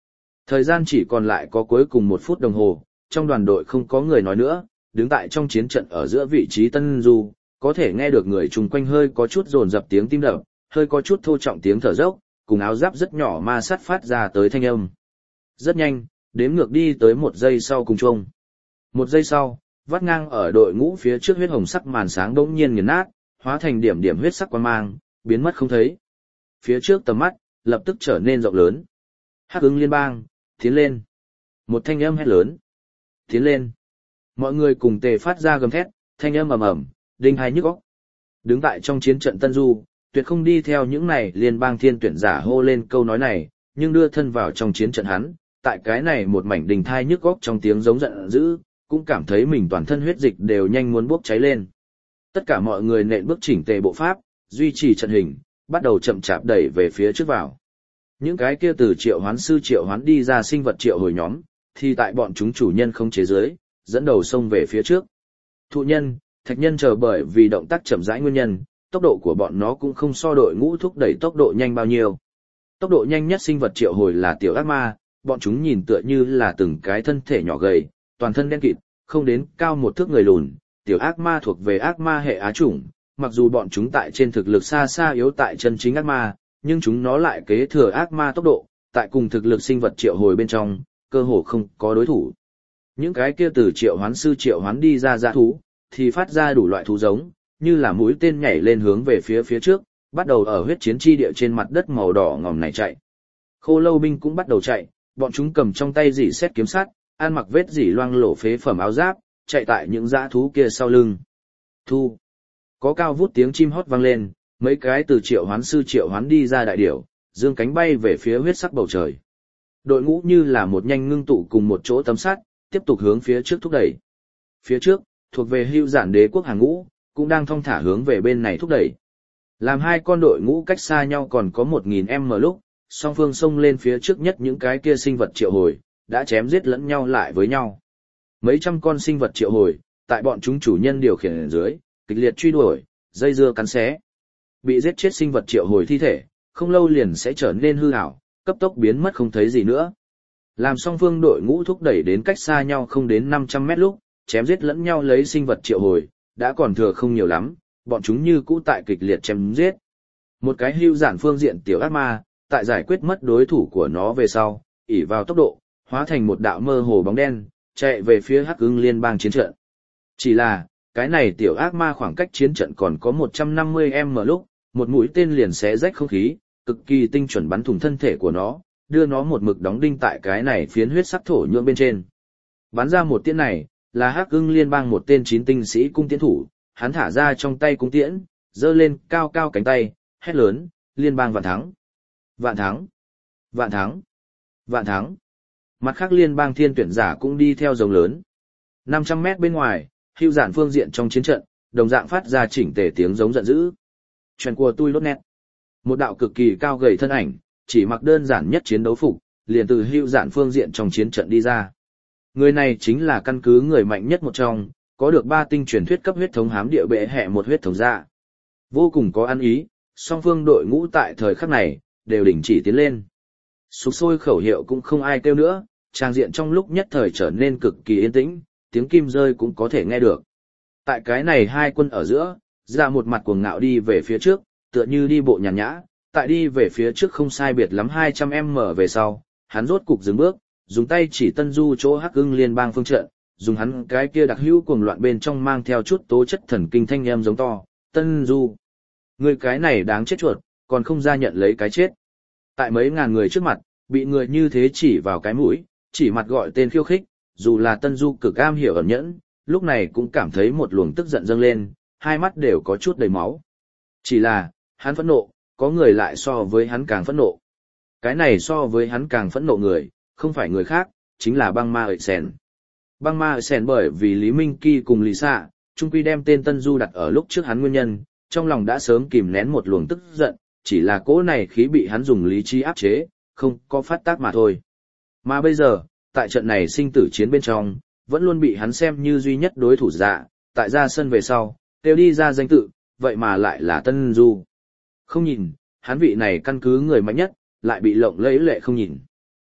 Thời gian chỉ còn lại có cuối cùng một phút đồng hồ, trong đoàn đội không có người nói nữa, đứng tại trong chiến trận ở giữa vị trí Tân Du, có thể nghe được người chung quanh hơi có chút dồn dập tiếng tim đập, hơi có chút thô trọng tiếng thở dốc, cùng áo giáp rất nhỏ ma sát phát ra tới thanh âm. Rất nhanh, đếm ngược đi tới một giây sau cùng chung. Một giây sau, vắt ngang ở đội ngũ phía trước huyết hồng sắc màn sáng đống nhiên nghiền nát, hóa thành điểm điểm huyết sắc quang mang, biến mất không thấy. Phía trước tầm mắt, lập tức trở nên rộng lớn. Hắc Ưng Liên bang, tiến lên. Một thanh âm hét lớn. Tiến lên. Mọi người cùng tề phát ra gầm thét, thanh âm ầm ầm, đinh hai nhức óc. Đứng tại trong chiến trận Tân Du, tuyệt không đi theo những này liên bang thiên tuyển giả hô lên câu nói này, nhưng đưa thân vào trong chiến trận hắn, tại cái này một mảnh đình thai nhức óc trong tiếng giống giận dữ, cũng cảm thấy mình toàn thân huyết dịch đều nhanh muốn bốc cháy lên. Tất cả mọi người nện bước chỉnh tề bộ pháp, duy trì trận hình, bắt đầu chậm chạp đẩy về phía trước vào. Những cái kia từ triệu hoán sư triệu hoán đi ra sinh vật triệu hồi nhóm, thì tại bọn chúng chủ nhân không chế giới, dẫn đầu xông về phía trước. Thụ nhân, thạch nhân chờ bởi vì động tác chậm rãi nguyên nhân, tốc độ của bọn nó cũng không so đội ngũ thúc đẩy tốc độ nhanh bao nhiêu. Tốc độ nhanh nhất sinh vật triệu hồi là tiểu ác ma, bọn chúng nhìn tựa như là từng cái thân thể nhỏ gầy, toàn thân đen kịt, không đến cao một thước người lùn. Tiểu ác ma thuộc về ác ma hệ á chủng, mặc dù bọn chúng tại trên thực lực xa xa yếu tại chân chính ác ma, nhưng chúng nó lại kế thừa ác ma tốc độ, tại cùng thực lực sinh vật triệu hồi bên trong, cơ hồ không có đối thủ. Những cái kia từ triệu hoán sư triệu hoán đi ra dã thú, thì phát ra đủ loại thú giống, như là mũi tên nhảy lên hướng về phía phía trước, bắt đầu ở huyết chiến chi địa trên mặt đất màu đỏ ngòm này chạy. Khô lâu binh cũng bắt đầu chạy, bọn chúng cầm trong tay dỉ xét kiếm sắt, ăn mặc vết dỉ loang lổ phế phẩm áo giáp, chạy tại những dã thú kia sau lưng. Thu. Có cao vút tiếng chim hót vang lên, mấy cái từ triệu hoán sư triệu hoán đi ra đại điểu, dương cánh bay về phía huyết sắc bầu trời. Đội ngũ như là một nhanh ngưng tụ cùng một chỗ tấm sắt, tiếp tục hướng phía trước thúc đẩy. Phía trước, thuộc về hưu giản đế quốc hàng ngũ, cũng đang thong thả hướng về bên này thúc đẩy. Làm hai con đội ngũ cách xa nhau còn có một nghìn mét lúc, song phương xông lên phía trước nhất những cái kia sinh vật triệu hồi, đã chém giết lẫn nhau lại với nhau. Mấy trăm con sinh vật triệu hồi, tại bọn chúng chủ nhân điều khiển ở dưới, kịch liệt truy đuổi, dây dưa cắn xé. Bị giết chết sinh vật triệu hồi thi thể, không lâu liền sẽ trở nên hư ảo, cấp tốc biến mất không thấy gì nữa. Làm song phương đội ngũ thúc đẩy đến cách xa nhau không đến năm trăm mét lúc, chém giết lẫn nhau lấy sinh vật triệu hồi, đã còn thừa không nhiều lắm, bọn chúng như cũ tại kịch liệt chém giết. Một cái hưu giản phương diện tiểu ác ma, tại giải quyết mất đối thủ của nó về sau, ỷ vào tốc độ, hóa thành một đạo mơ hồ bóng đen, chạy về phía Hắc Ưng Liên bang chiến trận. Chỉ là, cái này tiểu ác ma khoảng cách chiến trận còn có một trăm năm mươi mét lúc, một mũi tên liền xé rách không khí, cực kỳ tinh chuẩn bắn thủng thân thể của nó, đưa nó một mực đóng đinh tại cái này phiến huyết sắc thổ nhưỡng bên trên. Bắn ra một tiễn này, là Hắc Ưng Liên bang một tên chín tinh sĩ cung tiễn thủ, hắn thả ra trong tay cung tiễn, giơ lên cao cao cánh tay, hét lớn, liên bang vạn thắng. Vạn thắng. Vạn thắng. Vạn thắng. Mặt khác liên bang thiên tuyển giả cũng đi theo rồng lớn. năm trăm mét bên ngoài, hưu giản phương diện trong chiến trận, đồng dạng phát ra chỉnh tề tiếng giống giận dữ. Chuyện của tôi lốt nét. Một đạo cực kỳ cao gầy thân ảnh, chỉ mặc đơn giản nhất chiến đấu phục, liền từ hưu giản phương diện trong chiến trận đi ra. Người này chính là căn cứ người mạnh nhất một trong, có được ba tinh truyền thuyết cấp huyết thống hám địa bệ hệ một huyết thống dạ. Vô cùng có ăn ý, song phương đội ngũ tại thời khắc này, đều đình chỉ tiến lên. Sục sôi khẩu hiệu cũng không ai kêu nữa, trang diện trong lúc nhất thời trở nên cực kỳ yên tĩnh, tiếng kim rơi cũng có thể nghe được. Tại cái này hai quân ở giữa, ra một mặt cuồng ngạo đi về phía trước, tựa như đi bộ nhàn nhã, tại đi về phía trước không sai biệt lắm hai trăm mét về sau, hắn rốt cục dừng bước, dùng tay chỉ Tân Du chỗ Hắc Ưng Liên bang phương trận, dùng hắn cái kia đặc hữu cuồng loạn bên trong mang theo chút tố chất thần kinh thanh em giống to, Tân Du. Người cái này đáng chết chuột, còn không ra nhận lấy cái chết. Tại mấy ngàn người trước mặt, bị người như thế chỉ vào cái mũi, chỉ mặt gọi tên khiêu khích, dù là Tân Du cực am hiểu ẩn nhẫn, lúc này cũng cảm thấy một luồng tức giận dâng lên, hai mắt đều có chút đầy máu. Chỉ là, hắn phẫn nộ, có người lại so với hắn càng phẫn nộ. Cái này so với hắn càng phẫn nộ người, không phải người khác, chính là băng ma ợi sèn. Băng ma ợi sèn bởi vì Lý Minh Kỳ cùng Lý Sạ, trung quy đem tên Tân Du đặt ở lúc trước hắn nguyên nhân, trong lòng đã sớm kìm nén một luồng tức giận, chỉ là cỗ này khí bị hắn dùng lý trí áp chế, không có phát tác mà thôi. Mà bây giờ, tại trận này sinh tử chiến bên trong, vẫn luôn bị hắn xem như duy nhất đối thủ dạ, tại ra sân về sau, đều đi ra danh tự, vậy mà lại là Tân Du. Không nhìn, hắn vị này căn cứ người mạnh nhất, lại bị lộng lẫy lệ không nhìn.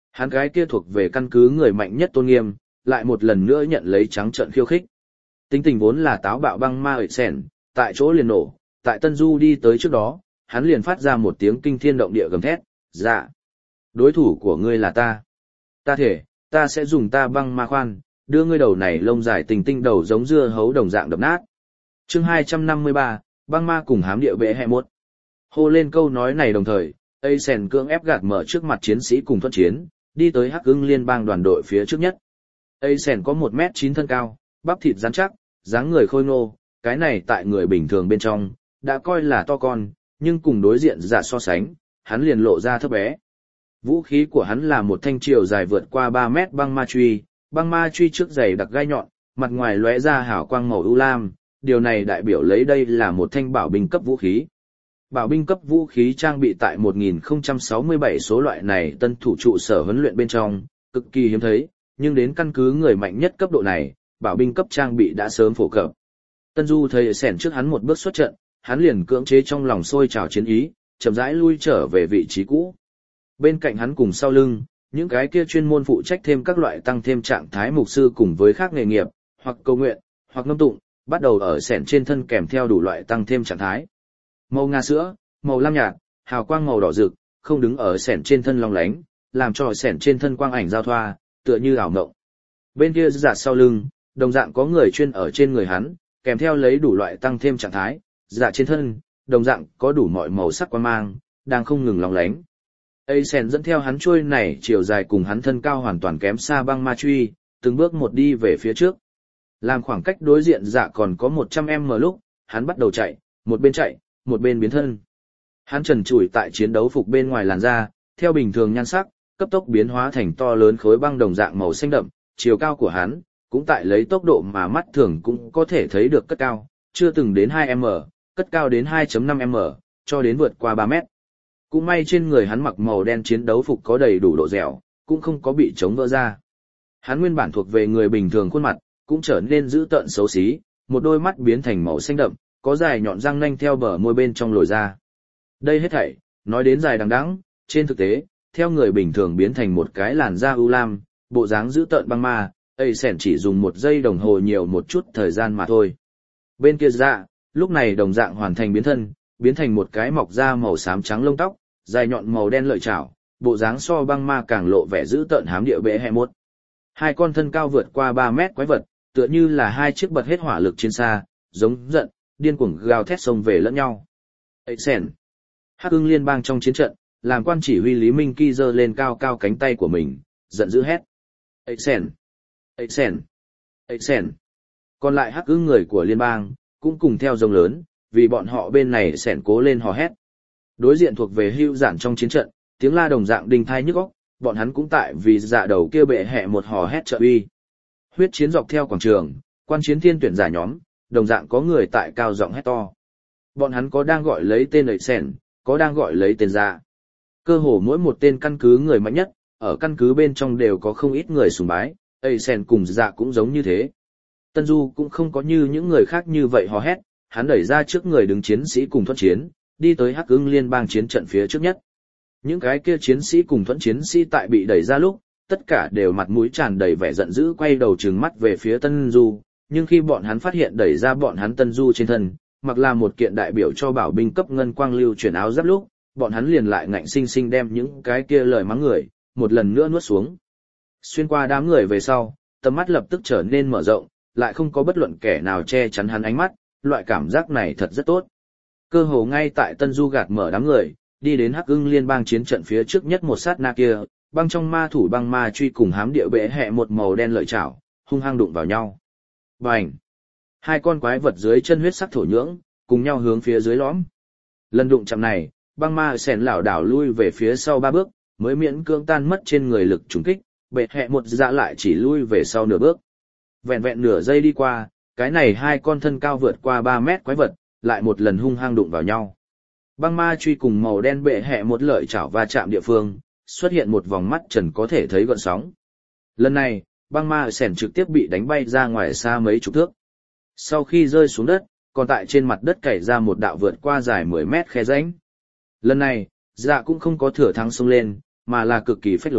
Hắn cái kia thuộc về căn cứ người mạnh nhất tôn nghiêm, lại một lần nữa nhận lấy trắng trợn khiêu khích. Tính tình vốn là táo bạo băng ma ợi sẻn, tại chỗ liền nổ, tại Tân Du đi tới trước đó, hắn liền phát ra một tiếng kinh thiên động địa gầm thét, dạ. Đối thủ của ngươi là ta. Ta thể, ta sẽ dùng ta băng ma khoan, đưa ngươi đầu này lông dài tình tinh đầu giống dưa hấu đồng dạng đập nát. Chương hai trăm năm mươi ba, băng ma cùng hám địa bệ hệ một. Hô lên câu nói này đồng thời, Aysen cưỡng ép gạt mở trước mặt chiến sĩ cùng thuận chiến, đi tới Hắc Ưng Liên bang đoàn đội phía trước nhất. Aysen có một mét chín thân cao, bắp thịt rắn chắc, dáng người khôi ngô, cái này tại người bình thường bên trong, đã coi là to con, nhưng cùng đối diện Dạ so sánh, hắn liền lộ ra thấp bé. Vũ khí của hắn là một thanh chiều dài vượt qua ba mét băng ma truy, băng ma truy trước dày đặc gai nhọn, mặt ngoài lóe ra hào quang màu ưu lam, điều này đại biểu lấy đây là một thanh bảo binh cấp vũ khí. Bảo binh cấp vũ khí trang bị tại một nghìn không trăm sáu mươi bảy số loại này tân thủ trụ sở huấn luyện bên trong, cực kỳ hiếm thấy, nhưng đến căn cứ người mạnh nhất cấp độ này, bảo binh cấp trang bị đã sớm phổ cập. Tân Du thấy sẻn trước hắn một bước xuất trận, hắn liền cưỡng chế trong lòng sôi trào chiến ý, chậm rãi lui trở về vị trí cũ. Bên cạnh hắn cùng sau lưng, những cái kia chuyên môn phụ trách thêm các loại tăng thêm trạng thái mục sư cùng với khác nghề nghiệp, hoặc cầu nguyện, hoặc ngâm tụng, bắt đầu ở sẻn trên thân kèm theo đủ loại tăng thêm trạng thái. Màu ngà sữa, màu lam nhạt, hào quang màu đỏ rực, không đứng ở sẻn trên thân long lánh, làm cho sẻn trên thân quang ảnh giao thoa, tựa như ảo mộng. Bên kia Dạ sau lưng, đồng dạng có người chuyên ở trên người hắn, kèm theo lấy đủ loại tăng thêm trạng thái, Dạ trên thân, đồng dạng có đủ mọi màu sắc quang mang, đang không ngừng long lánh. Aysen dẫn theo hắn trôi này chiều dài cùng hắn thân cao hoàn toàn kém xa băng ma truy, từng bước một đi về phía trước. Làm khoảng cách đối diện Dạ còn có một trăm mét lúc, hắn bắt đầu chạy, một bên chạy, một bên biến thân. Hắn trần trụi tại chiến đấu phục bên ngoài làn da, theo bình thường nhan sắc, cấp tốc biến hóa thành to lớn khối băng đồng dạng màu xanh đậm, chiều cao của hắn cũng tại lấy tốc độ mà mắt thường cũng có thể thấy được cất cao, chưa từng đến hai mét, cất cao đến hai phẩy năm mét, cho đến vượt qua ba mét. Cũng may trên người hắn mặc màu đen chiến đấu phục có đầy đủ độ dẻo, cũng không có bị chống vỡ ra. Hắn nguyên bản thuộc về người bình thường khuôn mặt, cũng trở nên dữ tợn xấu xí, một đôi mắt biến thành màu xanh đậm, có dài nhọn răng nanh theo bờ môi bên trong lồi ra. Đây hết thảy, nói đến dài đằng đẵng, trên thực tế, theo người bình thường biến thành một cái làn da ưu lam, bộ dáng dữ tợn băng ma, Aysen chỉ dùng một giây đồng hồ nhiều một chút thời gian mà thôi. Bên kia Dạ, lúc này đồng dạng hoàn thành biến thân, biến thành một cái mọc da màu xám trắng lông tóc, dài nhọn màu đen lợi chảo, bộ dáng so băng ma càng lộ vẻ dữ tợn hám địa bệ hệ một. Hai con thân cao vượt qua ba mét quái vật, tựa như là hai chiếc bật hết hỏa lực chiến xa, giống giận, điên cuồng gào thét xông về lẫn nhau. Aysen, Hắc Ưng Liên bang trong chiến trận, làm quan chỉ huy Lý Minh Kỳ giơ lên cao cao cánh tay của mình, giận dữ hét. Aysen, Aysen, Aysen. Còn lại Hắc Ưng người của liên bang, cũng cùng theo rồng lớn, vì bọn họ bên này sẻn cố lên hò hét. Đối diện thuộc về hưu giản trong chiến trận, tiếng la đồng dạng đinh thai nhức óc, bọn hắn cũng tại vì dạ đầu kia bệ hệ một hò hét trợ uy. Huyết chiến dọc theo quảng trường, quan chiến thiên tuyển giả nhóm, đồng dạng có người tại cao giọng hét to. Bọn hắn có đang gọi lấy tên Aysen, có đang gọi lấy tên dạ. Cơ hồ mỗi một tên căn cứ người mạnh nhất, ở căn cứ bên trong đều có không ít người sùng bái, Aysen cùng dạ cũng giống như thế. Tân Du cũng không có như những người khác như vậy hò hét, hắn đẩy ra trước người đứng chiến sĩ cùng thuận chiến, đi tới Hắc Ưng Liên bang chiến trận phía trước nhất. Những cái kia chiến sĩ cùng thuận chiến sĩ tại bị đẩy ra lúc, tất cả đều mặt mũi tràn đầy vẻ giận dữ quay đầu trừng mắt về phía Tân Du, nhưng khi bọn hắn phát hiện đẩy ra bọn hắn Tân Du trên thân, mặc là một kiện đại biểu cho bảo binh cấp ngân quang lưu chuyển áo giáp lúc, bọn hắn liền lại ngạnh sinh sinh đem những cái kia lời mắng người, một lần nữa nuốt xuống. Xuyên qua đám người về sau, tầm mắt lập tức trở nên mở rộng, lại không có bất luận kẻ nào che chắn hắn ánh mắt, loại cảm giác này thật rất tốt. Cơ hồ ngay tại Tân Du gạt mở đám người, đi đến Hắc Ưng Liên bang chiến trận phía trước nhất một sát na kia, băng trong ma thủ băng ma truy cùng hám địa bệ hệ một màu đen lợi chảo, hung hăng đụng vào nhau. Bành! Hai con quái vật dưới chân huyết sắc thổ nhưỡng, cùng nhau hướng phía dưới lõm. Lần đụng chạm này, băng ma sèn lảo đảo lui về phía sau ba bước, mới miễn cưỡng tan mất trên người lực trùng kích, bệ hệ một dạ lại chỉ lui về sau nửa bước. Vẹn vẹn nửa giây đi qua, cái này hai con thân cao vượt qua ba mét quái vật, lại một lần hung hăng đụng vào nhau. Băng ma truy cùng màu đen bệ hệ một lợi chảo va chạm địa phương, xuất hiện một vòng mắt trần có thể thấy gợn sóng. Lần này, băng ma sèn trực tiếp bị đánh bay ra ngoài xa mấy chục thước. Sau khi rơi xuống đất, còn tại trên mặt đất cày ra một đạo vượt qua dài mười mét khe rãnh. Lần này, dạ cũng không có thừa thắng xông lên, mà là cực kỳ phách lối,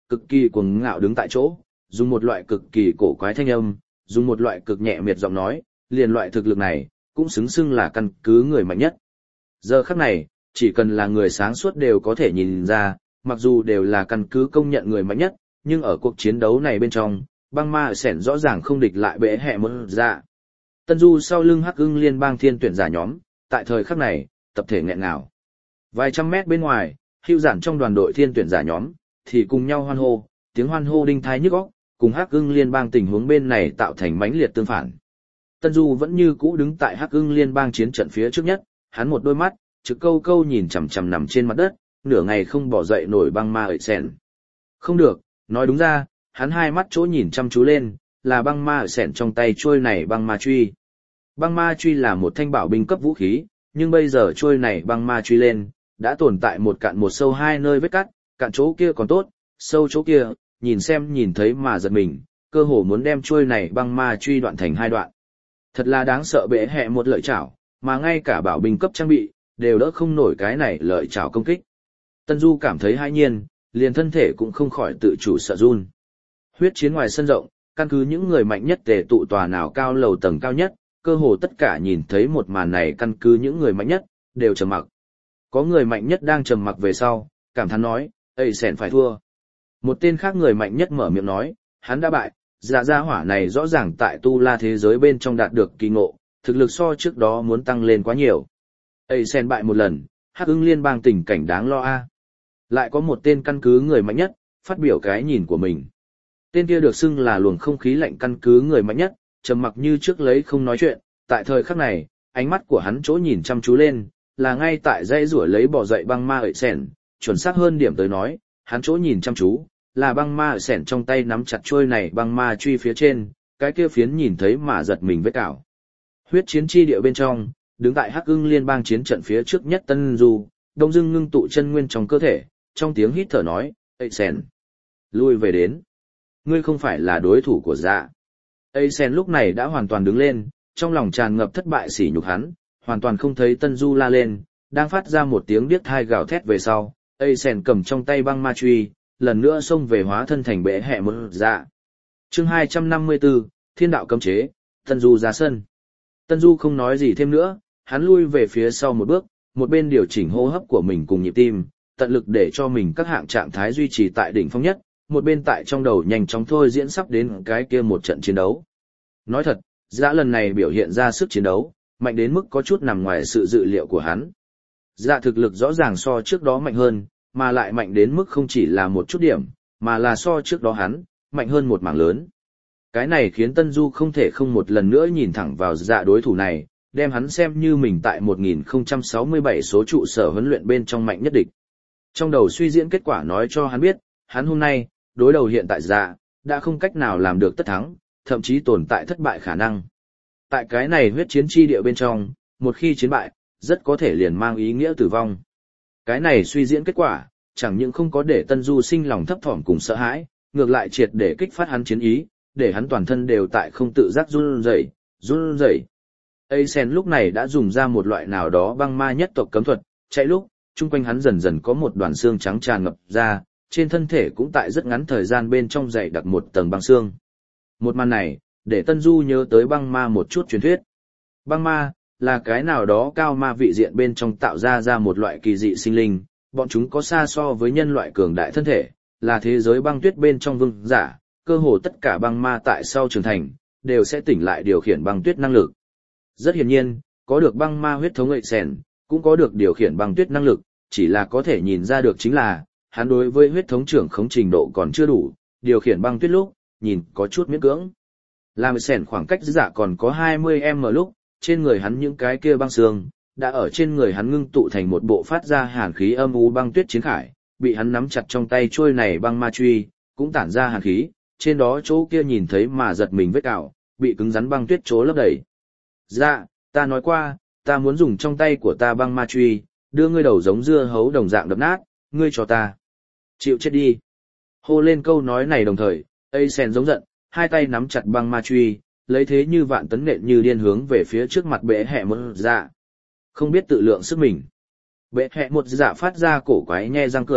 cực kỳ cuồng ngạo đứng tại chỗ, dùng một loại cực kỳ cổ quái thanh âm, dùng một loại cực nhẹ miệt giọng nói, liền loại thực lực này, cũng xứng xưng là căn cứ người mạnh nhất. Giờ khắc này, chỉ cần là người sáng suốt đều có thể nhìn ra, mặc dù đều là căn cứ công nhận người mạnh nhất, nhưng ở cuộc chiến đấu này bên trong, băng ma sẻn rõ ràng không địch lại bệ hệ một dạ. Tân Du sau lưng Hắc Ưng liên bang thiên tuyển giả nhóm, tại thời khắc này, tập thể nghẹn ngào. Vài trăm mét bên ngoài, hưu giản trong đoàn đội thiên tuyển giả nhóm, thì cùng nhau hoan hô, tiếng hoan hô đinh thái nhức óc, cùng Hắc Ưng liên bang tình huống bên này tạo thành mãnh liệt tương phản. Tân Du vẫn như cũ đứng tại Hắc Ưng liên bang chiến trận phía trước nhất, hắn một đôi mắt, trực câu câu nhìn chằm chằm nằm trên mặt đất, nửa ngày không bỏ dậy nổi băng ma ợi sẻn. Không được, nói đúng ra, hắn hai mắt chỗ nhìn chăm chú lên, là băng ma ợi sẻn trong tay trôi này băng ma truy. Băng ma truy là một thanh bảo binh cấp vũ khí, nhưng bây giờ trôi này băng ma truy lên, đã tồn tại một cạn một sâu hai nơi vết cắt, cạn chỗ kia còn tốt, sâu chỗ kia, nhìn xem nhìn thấy mà giật mình, cơ hồ muốn đem trôi này băng ma truy đoạn thành hai đoạn. Thật là đáng sợ bệ hệ một lợi chảo, mà ngay cả bảo binh cấp trang bị, đều đỡ không nổi cái này lợi chảo công kích. Tân Du cảm thấy hãi nhiên, liền thân thể cũng không khỏi tự chủ sợ run. Huyết chiến ngoài sân rộng, căn cứ những người mạnh nhất tề tụ tòa nào cao lầu tầng cao nhất, cơ hồ tất cả nhìn thấy một màn này căn cứ những người mạnh nhất, đều trầm mặc. Có người mạnh nhất đang trầm mặc về sau, cảm thán nói, Ây sẻn phải thua. Một tên khác người mạnh nhất mở miệng nói, hắn đã bại, dạ gia hỏa này rõ ràng tại tu la thế giới bên trong đạt được kỳ ngộ, thực lực so trước đó muốn tăng lên quá nhiều. Ây sẻn bại một lần, Hắc Ưng liên bang tình cảnh đáng lo a. Lại có một tên căn cứ người mạnh nhất, phát biểu cái nhìn của mình. Tên kia được xưng là luồng không khí lạnh căn cứ người mạnh nhất, trầm mặc như trước lấy không nói chuyện, tại thời khắc này, ánh mắt của hắn chỗ nhìn chăm chú lên, là ngay tại dãy rủa lấy bỏ dậy băng ma ợi sẻn, chuẩn xác hơn điểm tới nói, hắn chỗ nhìn chăm chú, là băng ma ợi sẻn trong tay nắm chặt trôi này băng ma truy phía trên, cái kia phiến nhìn thấy mà giật mình vết cào. Huyết chiến chi địa bên trong, đứng tại Hắc Ưng liên bang chiến trận phía trước nhất Tân Du, đông dưng ngưng tụ chân nguyên trong cơ thể, trong tiếng hít thở nói, Ây sẻn, lui về đến. Ngươi không phải là đối thủ của dạ. Ây sẻn lúc này đã hoàn toàn đứng lên, trong lòng tràn ngập thất bại sỉ nhục hắn, hoàn toàn không thấy Tân Du la lên, đang phát ra một tiếng điếc thai gào thét về sau, Ây sẻn cầm trong tay băng ma truy, lần nữa xông về hóa thân thành bệ hệ một dạ. Chương hai trăm năm mươi tư, Thiên đạo cấm chế, Tân Du ra sân. Tân Du không nói gì thêm nữa, hắn lui về phía sau một bước, một bên điều chỉnh hô hấp của mình cùng nhịp tim, tận lực để cho mình các hạng trạng thái duy trì tại đỉnh phong nhất, một bên tại trong đầu nhanh chóng thôi diễn sắp đến cái kia một trận chiến đấu. Nói thật, Dạ lần này biểu hiện ra sức chiến đấu, mạnh đến mức có chút nằm ngoài sự dự liệu của hắn. Dạ thực lực rõ ràng so trước đó mạnh hơn, mà lại mạnh đến mức không chỉ là một chút điểm, mà là so trước đó hắn, mạnh hơn một mảng lớn. Cái này khiến Tân Du không thể không một lần nữa nhìn thẳng vào Dạ đối thủ này, đem hắn xem như mình tại một nghìn không trăm sáu mươi bảy số trụ sở huấn luyện bên trong mạnh nhất địch. Trong đầu suy diễn kết quả nói cho hắn biết, hắn hôm nay, đối đầu hiện tại Dạ, đã không cách nào làm được tất thắng, thậm chí tồn tại thất bại khả năng. Tại cái này huyết chiến chi địa bên trong, một khi chiến bại, rất có thể liền mang ý nghĩa tử vong. Cái này suy diễn kết quả, chẳng những không có để Tân Du sinh lòng thấp thỏm cùng sợ hãi, ngược lại triệt để kích phát hắn chiến ý, để hắn toàn thân đều tại không tự giác run rẩy, run rẩy. Aysen lúc này đã dùng ra một loại nào đó băng ma nhất tộc cấm thuật, chạy lúc, chung quanh hắn dần dần có một đoàn xương trắng tràn ngập ra, trên thân thể cũng tại rất ngắn thời gian bên trong dày đặc một tầng băng xương. Một màn này, để Tân Du nhớ tới băng ma một chút truyền thuyết. Băng ma, là cái nào đó cao ma vị diện bên trong tạo ra ra một loại kỳ dị sinh linh, bọn chúng có xa so với nhân loại cường đại thân thể, là thế giới băng tuyết bên trong vương giả, cơ hồ tất cả băng ma tại sau trưởng thành, đều sẽ tỉnh lại điều khiển băng tuyết năng lực. Rất hiển nhiên, có được băng ma huyết thống Aysen, cũng có được điều khiển băng tuyết năng lực, chỉ là có thể nhìn ra được chính là, hắn đối với huyết thống trưởng khống trình độ còn chưa đủ, điều khiển băng tuyết lúc, nhìn có chút miễn cưỡng. Làm Aysen khoảng cách giả còn có hai mươi mét lúc, trên người hắn những cái kia băng xương, đã ở trên người hắn ngưng tụ thành một bộ phát ra hàn khí âm u băng tuyết chiến khải, bị hắn nắm chặt trong tay trôi này băng ma truy, cũng tản ra hàn khí, trên đó chỗ kia nhìn thấy mà giật mình vết cào, bị cứng rắn băng tuyết chố lấp đầy. Dạ, ta nói qua, ta muốn dùng trong tay của ta băng ma truy, đưa ngươi đầu giống dưa hấu đồng dạng đập nát, ngươi cho ta. Chịu chết đi. Hô lên câu nói này đồng thời, Aysen giống giận, hai tay nắm chặt băng ma truy, lấy thế như vạn tấn nện như điên hướng về phía trước mặt bệ hệ một dạ. Không biết tự lượng sức mình. Bệ hệ một dạ phát ra cổ quái nhe răng cười,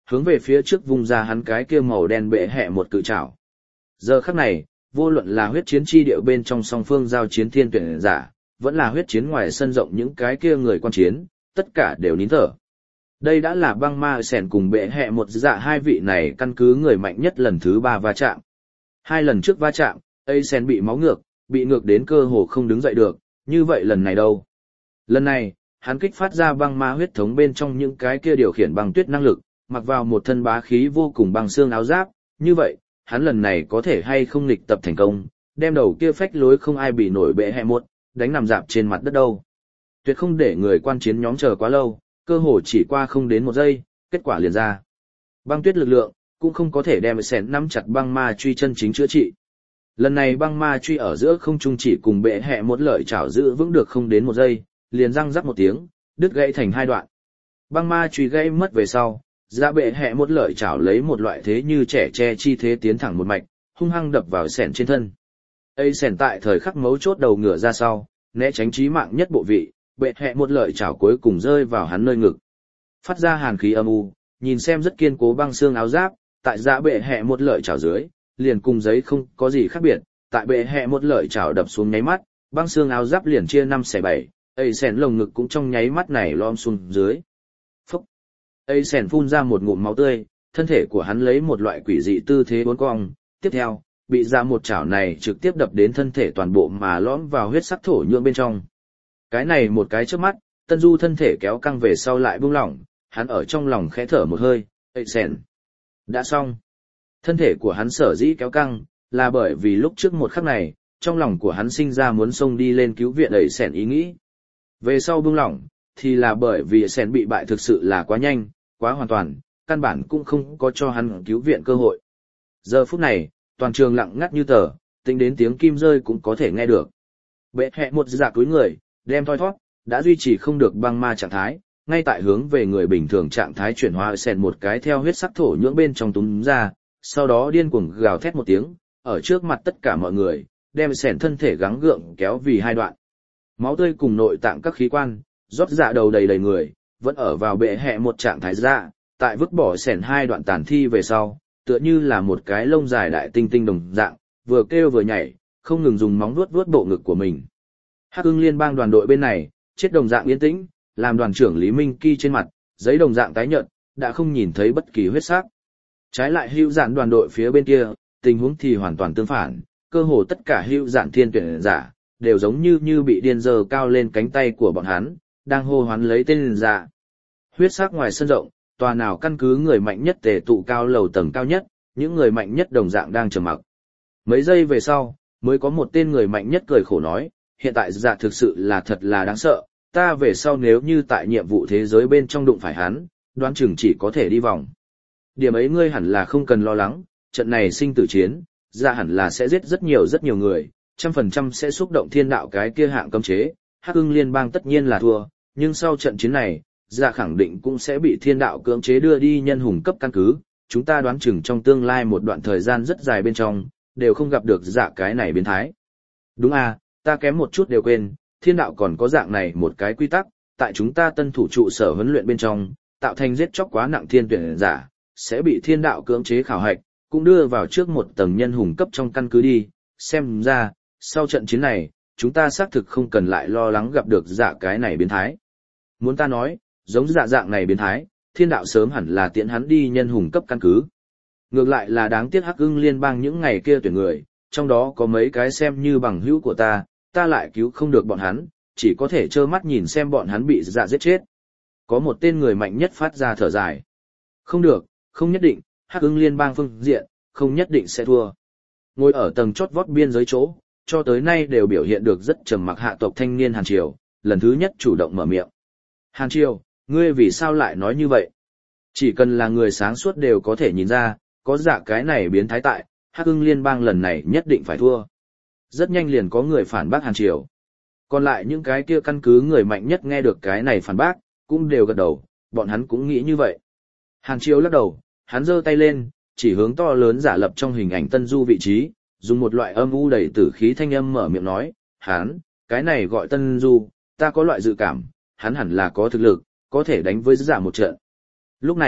hướng về phía trước vung ra hắn cái kia màu đen bệ hẹ một cự trảo. Giờ khắc này, vô luận là huyết chiến chi điệu bên trong song phương giao chiến thiên tuyển giả, vẫn là huyết chiến ngoài sân rộng những cái kia người quan chiến, tất cả đều nín thở. Đây đã là băng ma sẻn cùng bệ hẹ một dạ hai vị này căn cứ người mạnh nhất lần thứ ba va chạm. Hai lần trước va chạm, A-Sen bị máu ngược, bị ngược đến cơ hồ không đứng dậy được, như vậy lần này đâu? Lần này, hắn kích phát ra băng ma huyết thống bên trong những cái kia điều khiển băng tuyết năng lực, mặc vào một thân bá khí vô cùng băng xương áo giáp, như vậy, hắn lần này có thể hay không nghịch tập thành công, đem đầu kia phách lối không ai bị nổi bệ hẹ một, đánh nằm dạp trên mặt đất đâu. Tuyệt không để người quan chiến nhóm chờ quá lâu, cơ hồ chỉ qua không đến một giây, kết quả liền ra. Băng tuyết lực lượng, cũng không có thể đem sẻn nắm chặt băng ma truy chân chính chữa trị. Lần này băng ma truy ở giữa không trung chỉ cùng bệ hẹ một lợi chảo giữ vững được không đến một giây, liền răng rắc một tiếng, đứt gãy thành hai đoạn. Băng ma truy gãy mất về sau, ra bệ hẹ một lợi chảo lấy một loại thế như trẻ tre chi thế tiến thẳng một mạch, hung hăng đập vào sẻn trên thân. Ây sẻn tại thời khắc mấu chốt đầu ngửa ra sau, né tránh chí mạng nhất bộ vị, bệ hẹ một lợi chảo cuối cùng rơi vào hắn nơi ngực. Phát ra hàn khí âm u, nhìn xem rất kiên cố băng xương áo giáp, tại dạ bệ hẹ một lợi chảo dưới, liền cùng giấy không có gì khác biệt, tại bệ hẹ một lợi chảo đập xuống nháy mắt, băng xương áo giáp liền chia năm xẻ bảy, Ây sẻn lồng ngực cũng trong nháy mắt này lom xuống dưới. Phúc! Ây sẻn phun ra một ngụm máu tươi, thân thể của hắn lấy một loại quỷ dị tư thế uốn cong, tiếp theo, bị ra một chảo này trực tiếp đập đến thân thể toàn bộ mà lõm vào huyết sắc thổ nhưỡng bên trong. Cái này một cái trước mắt, Tân Du thân thể kéo căng về sau lại buông lỏng, hắn ở trong lòng khẽ thở một hơi, Ây sẻn. Đã xong. Thân thể của hắn sở dĩ kéo căng, là bởi vì lúc trước một khắc này, trong lòng của hắn sinh ra muốn xông đi lên cứu viện Ây sẻn ý nghĩ. Về sau buông lỏng, thì là bởi vì sẻn bị bại thực sự là quá nhanh, quá hoàn toàn, căn bản cũng không có cho hắn cứu viện cơ hội. Giờ phút này, toàn trường lặng ngắt như tờ, tính đến tiếng kim rơi cũng có thể nghe được. Bệ hẹ một dạ túi người, đem thoi thoát, đã duy trì không được băng ma trạng thái, ngay tại hướng về người bình thường trạng thái chuyển hóa sẻn một cái theo huyết sắc thổ nhưỡng bên trong túm ra, sau đó điên cuồng gào thét một tiếng, ở trước mặt tất cả mọi người, đem sẻn thân thể gắng gượng kéo vì hai đoạn. Máu tươi cùng nội tạng các khí quan, rót dạ đầu đầy đầy người, vẫn ở vào bệ hẹ một trạng thái dạ, tại vứt bỏ sẻn hai đoạn tàn thi về sau, tựa như là một cái lông dài đại tinh tinh đồng dạng, vừa kêu vừa nhảy, không ngừng dùng móng vuốt vuốt bộ ngực của mình. Hắc Ưng Liên bang đoàn đội bên này, chết đồng dạng yên tĩnh, làm đoàn trưởng Lý Minh Kỳ trên mặt, giấy đồng dạng tái nhợt, đã không nhìn thấy bất kỳ huyết sắc. Trái lại hữu dạn đoàn đội phía bên kia, tình huống thì hoàn toàn tương phản, cơ hồ tất cả hữu dạn thiên tuyển giả, đều giống như như bị điên giờ cao lên cánh tay của bọn hắn, đang hô hoán lấy tên giả. Huyết sắc ngoài sân rộng, tòa nào căn cứ người mạnh nhất tề tụ cao lầu tầng cao nhất, những người mạnh nhất đồng dạng đang trầm mặc. Mấy giây về sau, mới có một tên người mạnh nhất cười khổ nói, hiện tại dạ thực sự là thật là đáng sợ, ta về sau nếu như tại nhiệm vụ thế giới bên trong đụng phải hắn, đoán chừng chỉ có thể đi vòng. Điểm ấy ngươi hẳn là không cần lo lắng, trận này sinh tử chiến, dạ hẳn là sẽ giết rất nhiều rất nhiều người, trăm phần trăm sẽ xúc động thiên đạo cái kia hạng cấm chế, Hắc Ưng Liên bang tất nhiên là thua, nhưng sau trận chiến này, dạ khẳng định cũng sẽ bị thiên đạo cưỡng chế đưa đi nhân hùng cấp căn cứ, chúng ta đoán chừng trong tương lai một đoạn thời gian rất dài bên trong, đều không gặp được dạ cái này biến thái. Đúng à, ta kém một chút đều quên, thiên đạo còn có dạng này một cái quy tắc, tại chúng ta tân thủ trụ sở huấn luyện bên trong, tạo thành giết chóc quá nặng thiên tuyển giả, sẽ bị thiên đạo cưỡng chế khảo hạch, cũng đưa vào trước một tầng nhân hùng cấp trong căn cứ đi, xem ra, sau trận chiến này, chúng ta xác thực không cần lại lo lắng gặp được dạ cái này biến thái. Muốn ta nói, giống dạ dạng này biến thái, thiên đạo sớm hẳn là tiễn hắn đi nhân hùng cấp căn cứ. Ngược lại là đáng tiếc Hắc Ưng Liên bang những ngày kia tuyển người, trong đó có mấy cái xem như bằng hữu của ta, ta lại cứu không được bọn hắn, chỉ có thể trơ mắt nhìn xem bọn hắn bị dạ giết chết. Có một tên người mạnh nhất phát ra thở dài. Không được, không nhất định, Hắc Ưng Liên bang phương diện, không nhất định sẽ thua. Ngồi ở tầng chót vót biên giới chỗ, cho tới nay đều biểu hiện được rất trầm mặc hạ tộc thanh niên Hàn Triều, lần thứ nhất chủ động mở miệng. Hàn Triều, ngươi vì sao lại nói như vậy? Chỉ cần là người sáng suốt đều có thể nhìn ra, có dạ cái này biến thái tại, Hắc Ưng Liên bang lần này nhất định phải thua. Rất nhanh liền có người phản bác Hàn Triều. Còn lại những cái kia căn cứ người mạnh nhất nghe được cái này phản bác, cũng đều gật đầu, bọn hắn cũng nghĩ như vậy. Hàn Triều lắc đầu, hắn giơ tay lên, chỉ hướng to lớn giả lập trong hình ảnh Tân Du vị trí, dùng một loại âm u đầy tử khí thanh âm mở miệng nói, hắn, cái này gọi Tân Du, ta có loại dự cảm, hắn hẳn là có thực lực, có thể đánh với giả một trận. Lúc này,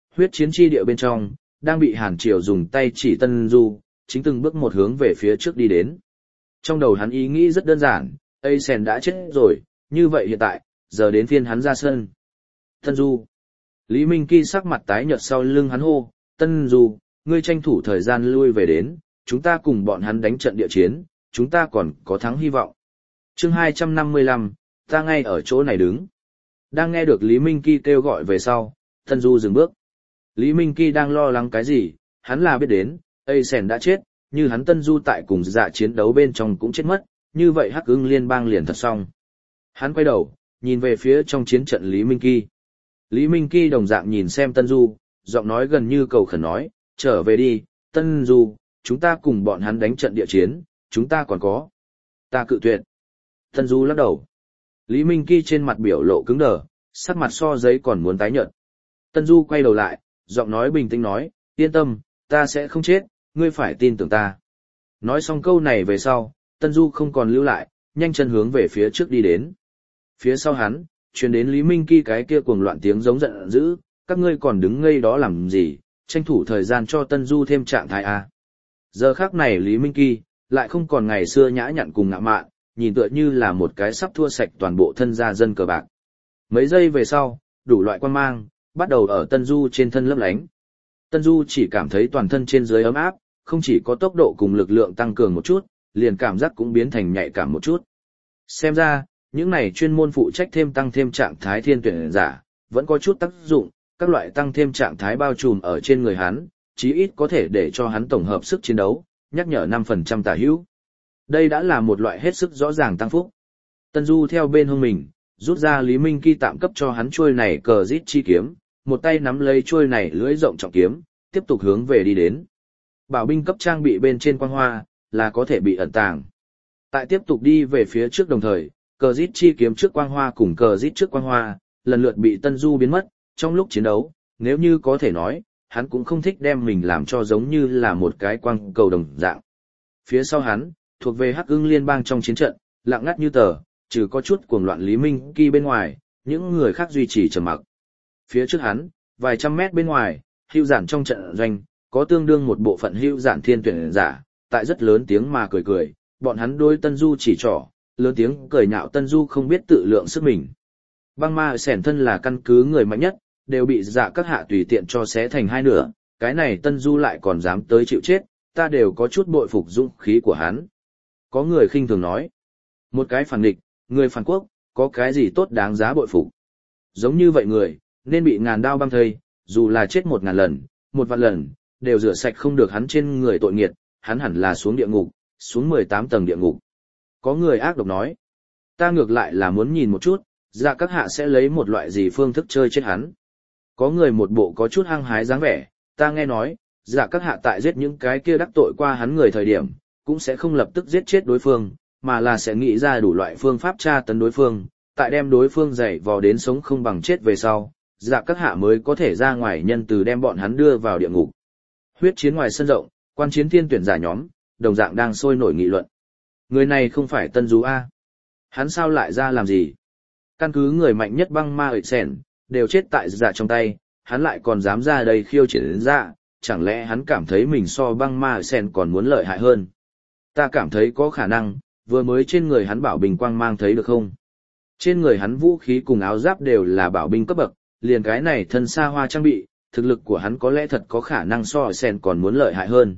Huyết chiến chi địa bên trong, đang bị Hàn Triều dùng tay chỉ Tân Du, chính từng bước một hướng về phía trước đi đến. Trong đầu hắn ý nghĩ rất đơn giản, Asen đã chết rồi, như vậy hiện tại, giờ đến phiên hắn ra sân. Tân Du. Lý Minh Kỳ sắc mặt tái nhợt sau lưng hắn hô, Tân Du, ngươi tranh thủ thời gian lui về đến, chúng ta cùng bọn hắn đánh trận địa chiến, chúng ta còn có thắng hy vọng. Chương hai trăm năm mươi lăm, ta ngay ở chỗ này đứng. Đang nghe được Lý Minh Kỳ kêu gọi về sau, Tân Du dừng bước. Lý Minh Kỳ đang lo lắng cái gì, hắn là biết đến, Asen đã chết, như hắn Tân Du tại cùng dạ chiến đấu bên trong cũng chết mất, như vậy Hắc Ưng Liên bang liền thật xong. Hắn quay đầu, nhìn về phía trong chiến trận Lý Minh Kỳ. Lý Minh Kỳ đồng dạng nhìn xem Tân Du, giọng nói gần như cầu khẩn nói, trở về đi, Tân Du, chúng ta cùng bọn hắn đánh trận địa chiến, chúng ta còn có. Ta cự tuyệt. Tân Du lắc đầu. Lý Minh Kỳ trên mặt biểu lộ cứng đờ, sắc mặt so giấy còn muốn tái nhợt. Tân Du quay đầu lại, giọng nói bình tĩnh nói, yên tâm, ta sẽ không chết, ngươi phải tin tưởng ta. Nói xong câu này về sau, Tân Du không còn lưu lại, nhanh chân hướng về phía trước đi đến. Phía sau hắn, truyền đến Lý Minh Kỳ cái kia cuồng loạn tiếng giống giận dữ, các ngươi còn đứng ngây đó làm gì, tranh thủ thời gian cho Tân Du thêm trạng thái a. Giờ khắc này Lý Minh Kỳ lại không còn ngày xưa nhã nhặn cùng ngạo mạn, nhìn tựa như là một cái sắp thua sạch toàn bộ thân gia dân cờ bạc. Mấy giây về sau, đủ loại quan mang bắt đầu ở Tân Du trên thân lấp lánh. Tân Du chỉ cảm thấy toàn thân trên dưới ấm áp, không chỉ có tốc độ cùng lực lượng tăng cường một chút, liền cảm giác cũng biến thành nhạy cảm một chút. Xem ra, những này chuyên môn phụ trách thêm tăng thêm trạng thái thiên tuyển giả, vẫn có chút tác dụng, các loại tăng thêm trạng thái bao trùm ở trên người hắn, chí ít có thể để cho hắn tổng hợp sức chiến đấu, nhắc nhở năm phần trăm tả hữu. Đây đã là một loại hết sức rõ ràng tăng phúc. Tân Du theo bên hông mình, rút ra Lý Minh Kỳ tạm cấp cho hắn chuôi này cờ rít chi kiếm, một tay nắm lấy chuôi này lưỡi rộng trọng kiếm, tiếp tục hướng về đi đến. Bảo binh cấp trang bị bên trên quang hoa, là có thể bị ẩn tàng. Tại tiếp tục đi về phía trước đồng thời, cờ rít chi kiếm trước quang hoa cùng cờ rít trước quang hoa, lần lượt bị Tân Du biến mất, trong lúc chiến đấu, nếu như có thể nói, hắn cũng không thích đem mình làm cho giống như là một cái quang cầu đồng dạng. Phía sau hắn, thuộc về Hắc Ưng Liên bang trong chiến trận, lặng ngắt như tờ, trừ có chút cuồng loạn Lý Minh Kỳ bên ngoài, những người khác duy trì trầm mặc. Phía trước hắn, vài trăm mét bên ngoài, hưu giản trong trận doanh, có tương đương một bộ phận hưu giản thiên tuyển giả, tại rất lớn tiếng mà cười cười, bọn hắn đôi Tân Du chỉ trỏ, lớn tiếng cười nhạo Tân Du không biết tự lượng sức mình. Băng ma sẻn thân là căn cứ người mạnh nhất, đều bị dạ các hạ tùy tiện cho xé thành hai nửa, cái này Tân Du lại còn dám tới chịu chết, ta đều có chút bội phục dũng khí của hắn. Có người khinh thường nói, một cái phản địch, người phản quốc, có cái gì tốt đáng giá bội phục. Giống như vậy người, nên bị ngàn đao băng thây, dù là chết một ngàn lần, một vạn lần, đều rửa sạch không được hắn trên người tội nghiệt, hắn hẳn là xuống địa ngục, xuống mười tám tầng địa ngục. Có người ác độc nói, ta ngược lại là muốn nhìn một chút, dạ các hạ sẽ lấy một loại gì phương thức chơi chết hắn. Có người một bộ có chút hăng hái dáng vẻ, ta nghe nói, dạ các hạ tại giết những cái kia đắc tội qua hắn người thời điểm, cũng sẽ không lập tức giết chết đối phương, mà là sẽ nghĩ ra đủ loại phương pháp tra tấn đối phương, tại đem đối phương dày vò đến sống không bằng chết về sau, dạ các hạ mới có thể ra ngoài nhân từ đem bọn hắn đưa vào địa ngục. Huyết chiến ngoài sân rộng, quan chiến thiên tuyển giả nhóm, đồng dạng đang sôi nổi nghị luận. Người này không phải Tân Du A. Hắn sao lại ra làm gì? Căn cứ người mạnh nhất băng ma ợi sẻn, đều chết tại dạ trong tay, hắn lại còn dám ra đây khiêu chiến đến dạ, chẳng lẽ hắn cảm thấy mình so băng ma ợi sẻn còn muốn lợi hại hơn? Ta cảm thấy có khả năng, vừa mới trên người hắn bảo bình quang mang thấy được không? Trên người hắn vũ khí cùng áo giáp đều là bảo binh cấp bậc, liền cái này thân xa hoa trang bị, thực lực của hắn có lẽ thật có khả năng so sen còn muốn lợi hại hơn.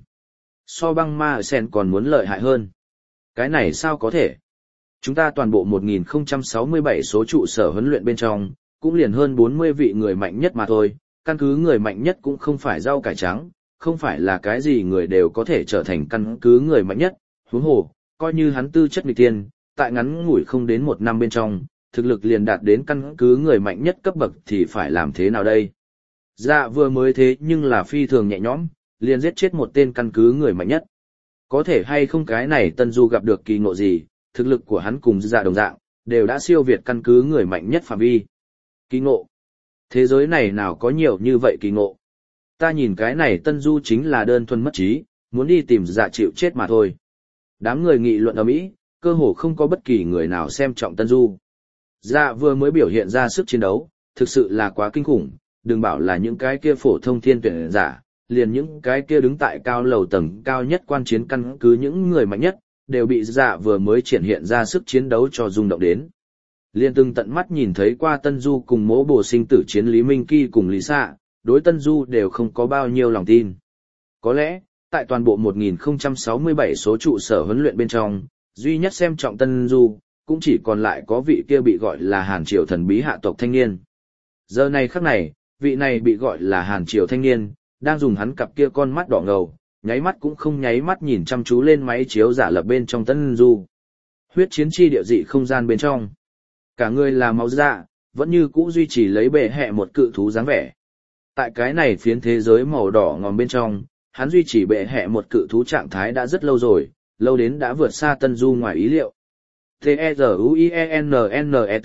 So băng ma sen còn muốn lợi hại hơn. Cái này sao có thể? Chúng ta toàn bộ một nghìn không trăm sáu mươi bảy số trụ sở huấn luyện bên trong, cũng liền hơn bốn mươi vị người mạnh nhất mà thôi, căn cứ người mạnh nhất cũng không phải rau cải trắng, không phải là cái gì người đều có thể trở thành căn cứ người mạnh nhất, huống hồ, coi như hắn tư chất nghịch tiên, tại ngắn ngủi không đến một năm bên trong, thực lực liền đạt đến căn cứ người mạnh nhất cấp bậc thì phải làm thế nào đây? Dạ vừa mới thế nhưng là phi thường nhẹ nhõm, liền giết chết một tên căn cứ người mạnh nhất. Có thể hay không cái này Tân Du gặp được kỳ ngộ gì, thực lực của hắn cùng dạ đồng dạng, đều đã siêu việt căn cứ người mạnh nhất phạm vi. Kỳ ngộ? Thế giới này nào có nhiều như vậy kỳ ngộ? Ta nhìn cái này Tân Du chính là đơn thuần mất trí, muốn đi tìm dạ chịu chết mà thôi. Đám người nghị luận ầm ĩ, cơ hồ không có bất kỳ người nào xem trọng Tân Du. Dạ vừa mới biểu hiện ra sức chiến đấu, thực sự là quá kinh khủng, đừng bảo là những cái kia phổ thông thiên tuyển giả, liền những cái kia đứng tại cao lầu tầng cao nhất quan chiến căn cứ những người mạnh nhất, đều bị dạ vừa mới triển hiện ra sức chiến đấu cho rung động đến. Liên từng tận mắt nhìn thấy qua Tân Du cùng mỗ bổ sinh tử chiến Lý Minh Kỳ cùng Lý Sạ, đối Tân Du đều không có bao nhiêu lòng tin. Có lẽ, tại toàn bộ một nghìn không trăm sáu mươi bảy số trụ sở huấn luyện bên trong, duy nhất xem trọng Tân Du, cũng chỉ còn lại có vị kia bị gọi là Hàn Triều thần bí hạ tộc thanh niên. Giờ này khắc này, vị này bị gọi là Hàn Triều thanh niên, đang dùng hắn cặp kia con mắt đỏ ngầu, nháy mắt cũng không nháy mắt nhìn chăm chú lên máy chiếu giả lập bên trong Tân Du. Huyết chiến chi địa dị không gian bên trong. Cả người là máu dạ, vẫn như cũ duy trì lấy bệ hệ một cự thú dáng vẻ. Tại cái này phiến thế giới màu đỏ ngòm bên trong, hắn duy trì bệ hệ một cự thú trạng thái đã rất lâu rồi, lâu đến đã vượt xa Tân Du ngoài ý liệu. T-E-Z-U-I-E-N-N-E-T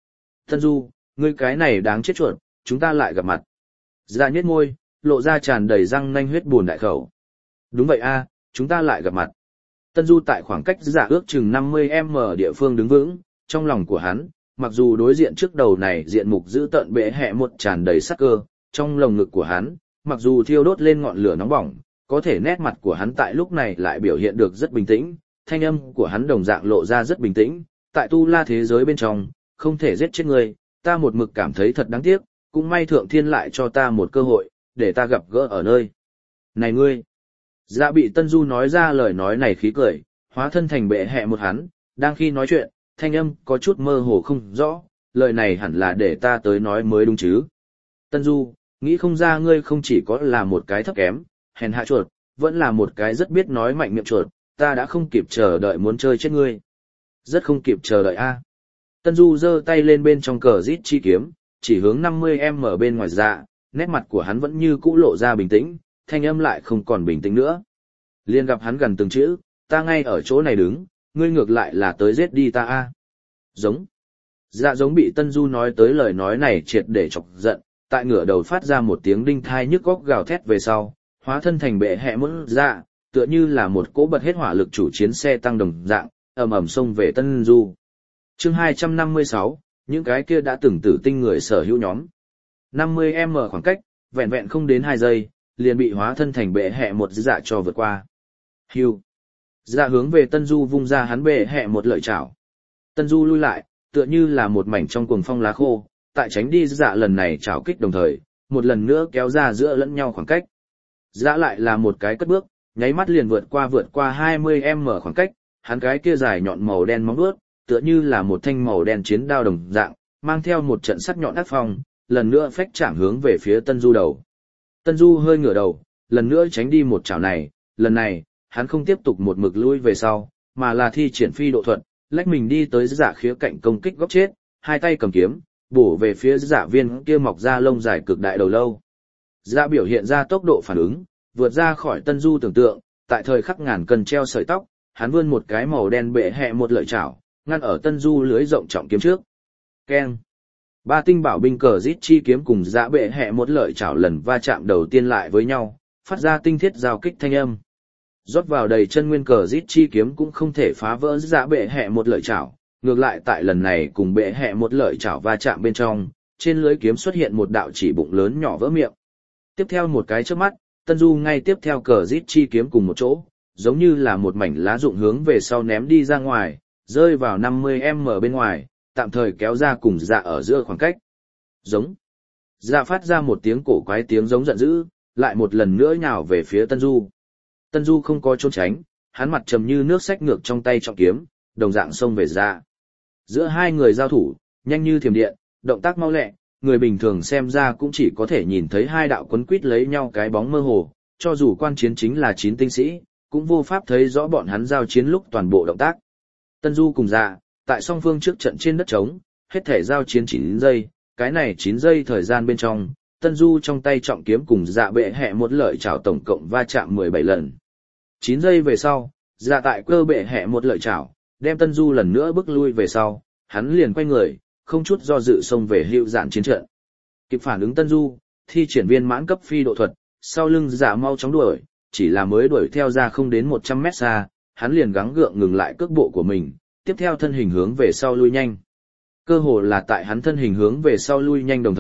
Tân Du, ngươi cái này đáng chết chuột, chúng ta lại gặp mặt. Dạ nhếch môi, lộ ra tràn đầy răng nanh huyết buồn đại khẩu. Đúng vậy a, chúng ta lại gặp mặt. Tân Du tại khoảng cách dạ ước chừng năm mươi mét địa phương đứng vững, trong lòng của hắn, mặc dù đối diện trước đầu này diện mục giữ tợn bệ hệ một tràn đầy sắc cơ, trong lồng ngực của hắn, mặc dù thiêu đốt lên ngọn lửa nóng bỏng, có thể nét mặt của hắn tại lúc này lại biểu hiện được rất bình tĩnh, thanh âm của hắn đồng dạng lộ ra rất bình tĩnh, tại tu la thế giới bên trong, không thể giết chết ngươi, ta một mực cảm thấy thật đáng tiếc, cũng may thượng thiên lại cho ta một cơ hội, để ta gặp gỡ ở nơi. Này ngươi! Dạ bị Tân Du nói ra lời nói này khí cười, hóa thân thành bệ hệ một hắn, đang khi nói chuyện, thanh âm có chút mơ hồ không rõ, lời này hẳn là để ta tới nói mới đúng chứ. Tân Du, nghĩ không ra ngươi không chỉ có là một cái thấp kém, hèn hạ chuột, vẫn là một cái rất biết nói mạnh miệng chuột, ta đã không kịp chờ đợi muốn chơi chết ngươi. Rất không kịp chờ đợi a. Tân Du giơ tay lên bên trong cờ rít chi kiếm, chỉ hướng năm mươi mét bên ngoài dạ, nét mặt của hắn vẫn như cũ lộ ra bình tĩnh, thanh âm lại không còn bình tĩnh nữa. Liên gặp hắn gần từng chữ, ta ngay ở chỗ này đứng, ngươi ngược lại là tới giết đi ta a. Giống. Dạ giống bị Tân Du nói tới lời nói này triệt để chọc giận, tại ngửa đầu phát ra một tiếng đinh thai nhức góc gào thét về sau, hóa thân thành bệ hệ muốn dạ, tựa như là một cỗ bật hết hỏa lực chủ chiến xe tăng đồng dạng, ầm ầm xông về Tân Du. Chương hai trăm năm mươi sáu, những cái kia đã từng tử tinh người sở hữu nhóm. năm mươi mét khoảng cách, vẹn vẹn không đến hai giây, liền bị hóa thân thành bệ hệ một dạ cho vượt qua. Hưu. Dạ hướng về Tân Du vung ra hắn bệ hệ một lợi chảo. Tân Du lui lại, tựa như là một mảnh trong cuồng phong lá khô, tại tránh đi dạ lần này chảo kích đồng thời, một lần nữa kéo ra giữa lẫn nhau khoảng cách. Dạ lại là một cái cất bước, nháy mắt liền vượt qua vượt qua hai mươi mét khoảng cách, hắn cái kia dài nhọn màu đen móng vuốt, tựa như là một thanh màu đen chiến đao đồng dạng, mang theo một trận sắc nhọn ác phong, lần nữa phách chạm hướng về phía Tân Du đầu. Tân Du hơi ngửa đầu, lần nữa tránh đi một chảo này, lần này, hắn không tiếp tục một mực lui về sau, mà là thi triển phi độ thuật, lách mình đi tới dạ khía cạnh công kích góc chết, hai tay cầm kiếm, bổ về phía dạ viên kia mọc ra lông dài cực đại đầu lâu. Dạ biểu hiện ra tốc độ phản ứng, vượt ra khỏi Tân Du tưởng tượng, tại thời khắc ngàn cân treo sợi tóc, hắn vươn một cái màu đen bệ hệ một lợi chảo, ngăn ở Tân Du lưới rộng trọng kiếm trước. Keng. Ba tinh bảo binh cờ rít chi kiếm cùng dạ bệ hệ một lợi chảo lần va chạm đầu tiên lại với nhau, phát ra tinh thiết giao kích thanh âm. Rót vào đầy chân nguyên cờ rít chi kiếm cũng không thể phá vỡ dạ bệ hệ một lợi chảo, ngược lại tại lần này cùng bệ hệ một lợi chảo va chạm bên trong, trên lưới kiếm xuất hiện một đạo chỉ bụng lớn nhỏ vỡ miệng. Tiếp theo một cái chớp mắt, Tân Du ngay tiếp theo cờ rít chi kiếm cùng một chỗ, giống như là một mảnh lá rụng hướng về sau ném đi ra ngoài, rơi vào năm mươi mét bên ngoài, tạm thời kéo ra cùng dạ ở giữa khoảng cách. Giống. Dạ phát ra một tiếng cổ quái tiếng giống giận dữ, lại một lần nữa nhào về phía Tân Du. Tân Du không có trốn tránh, hắn mặt trầm như nước xách ngược trong tay trọng kiếm, đồng dạng xông về dạ. Giữa hai người giao thủ, nhanh như thiểm điện, động tác mau lẹ, người bình thường xem ra cũng chỉ có thể nhìn thấy hai đạo quấn quýt lấy nhau cái bóng mơ hồ, cho dù quan chiến chính là chín tinh sĩ, cũng vô pháp thấy rõ bọn hắn giao chiến lúc toàn bộ động tác. Tân Du cùng dạ, tại song phương trước trận trên đất trống, hết thể giao chiến chín giây, cái này chín giây thời gian bên trong, Tân Du trong tay trọng kiếm cùng dạ bệ hệ một lợi chảo tổng cộng va chạm mười bảy lần. chín giây về sau, dạ tại cơ bệ hệ một lợi chảo, đem Tân Du lần nữa bước lui về sau, hắn liền quay người, không chút do dự xông về hữu dạn chiến trận. Kịp phản ứng Tân Du, thi triển viên mãn cấp phi độ thuật, sau lưng dạ mau chóng đuổi, chỉ là mới đuổi theo ra không đến một trăm mét xa, hắn liền gắng gượng ngừng lại cước bộ của mình, tiếp theo thân hình hướng về sau lui nhanh. Cơ hồ là tại hắn thân hình hướng về sau lui nhanh đồng thời,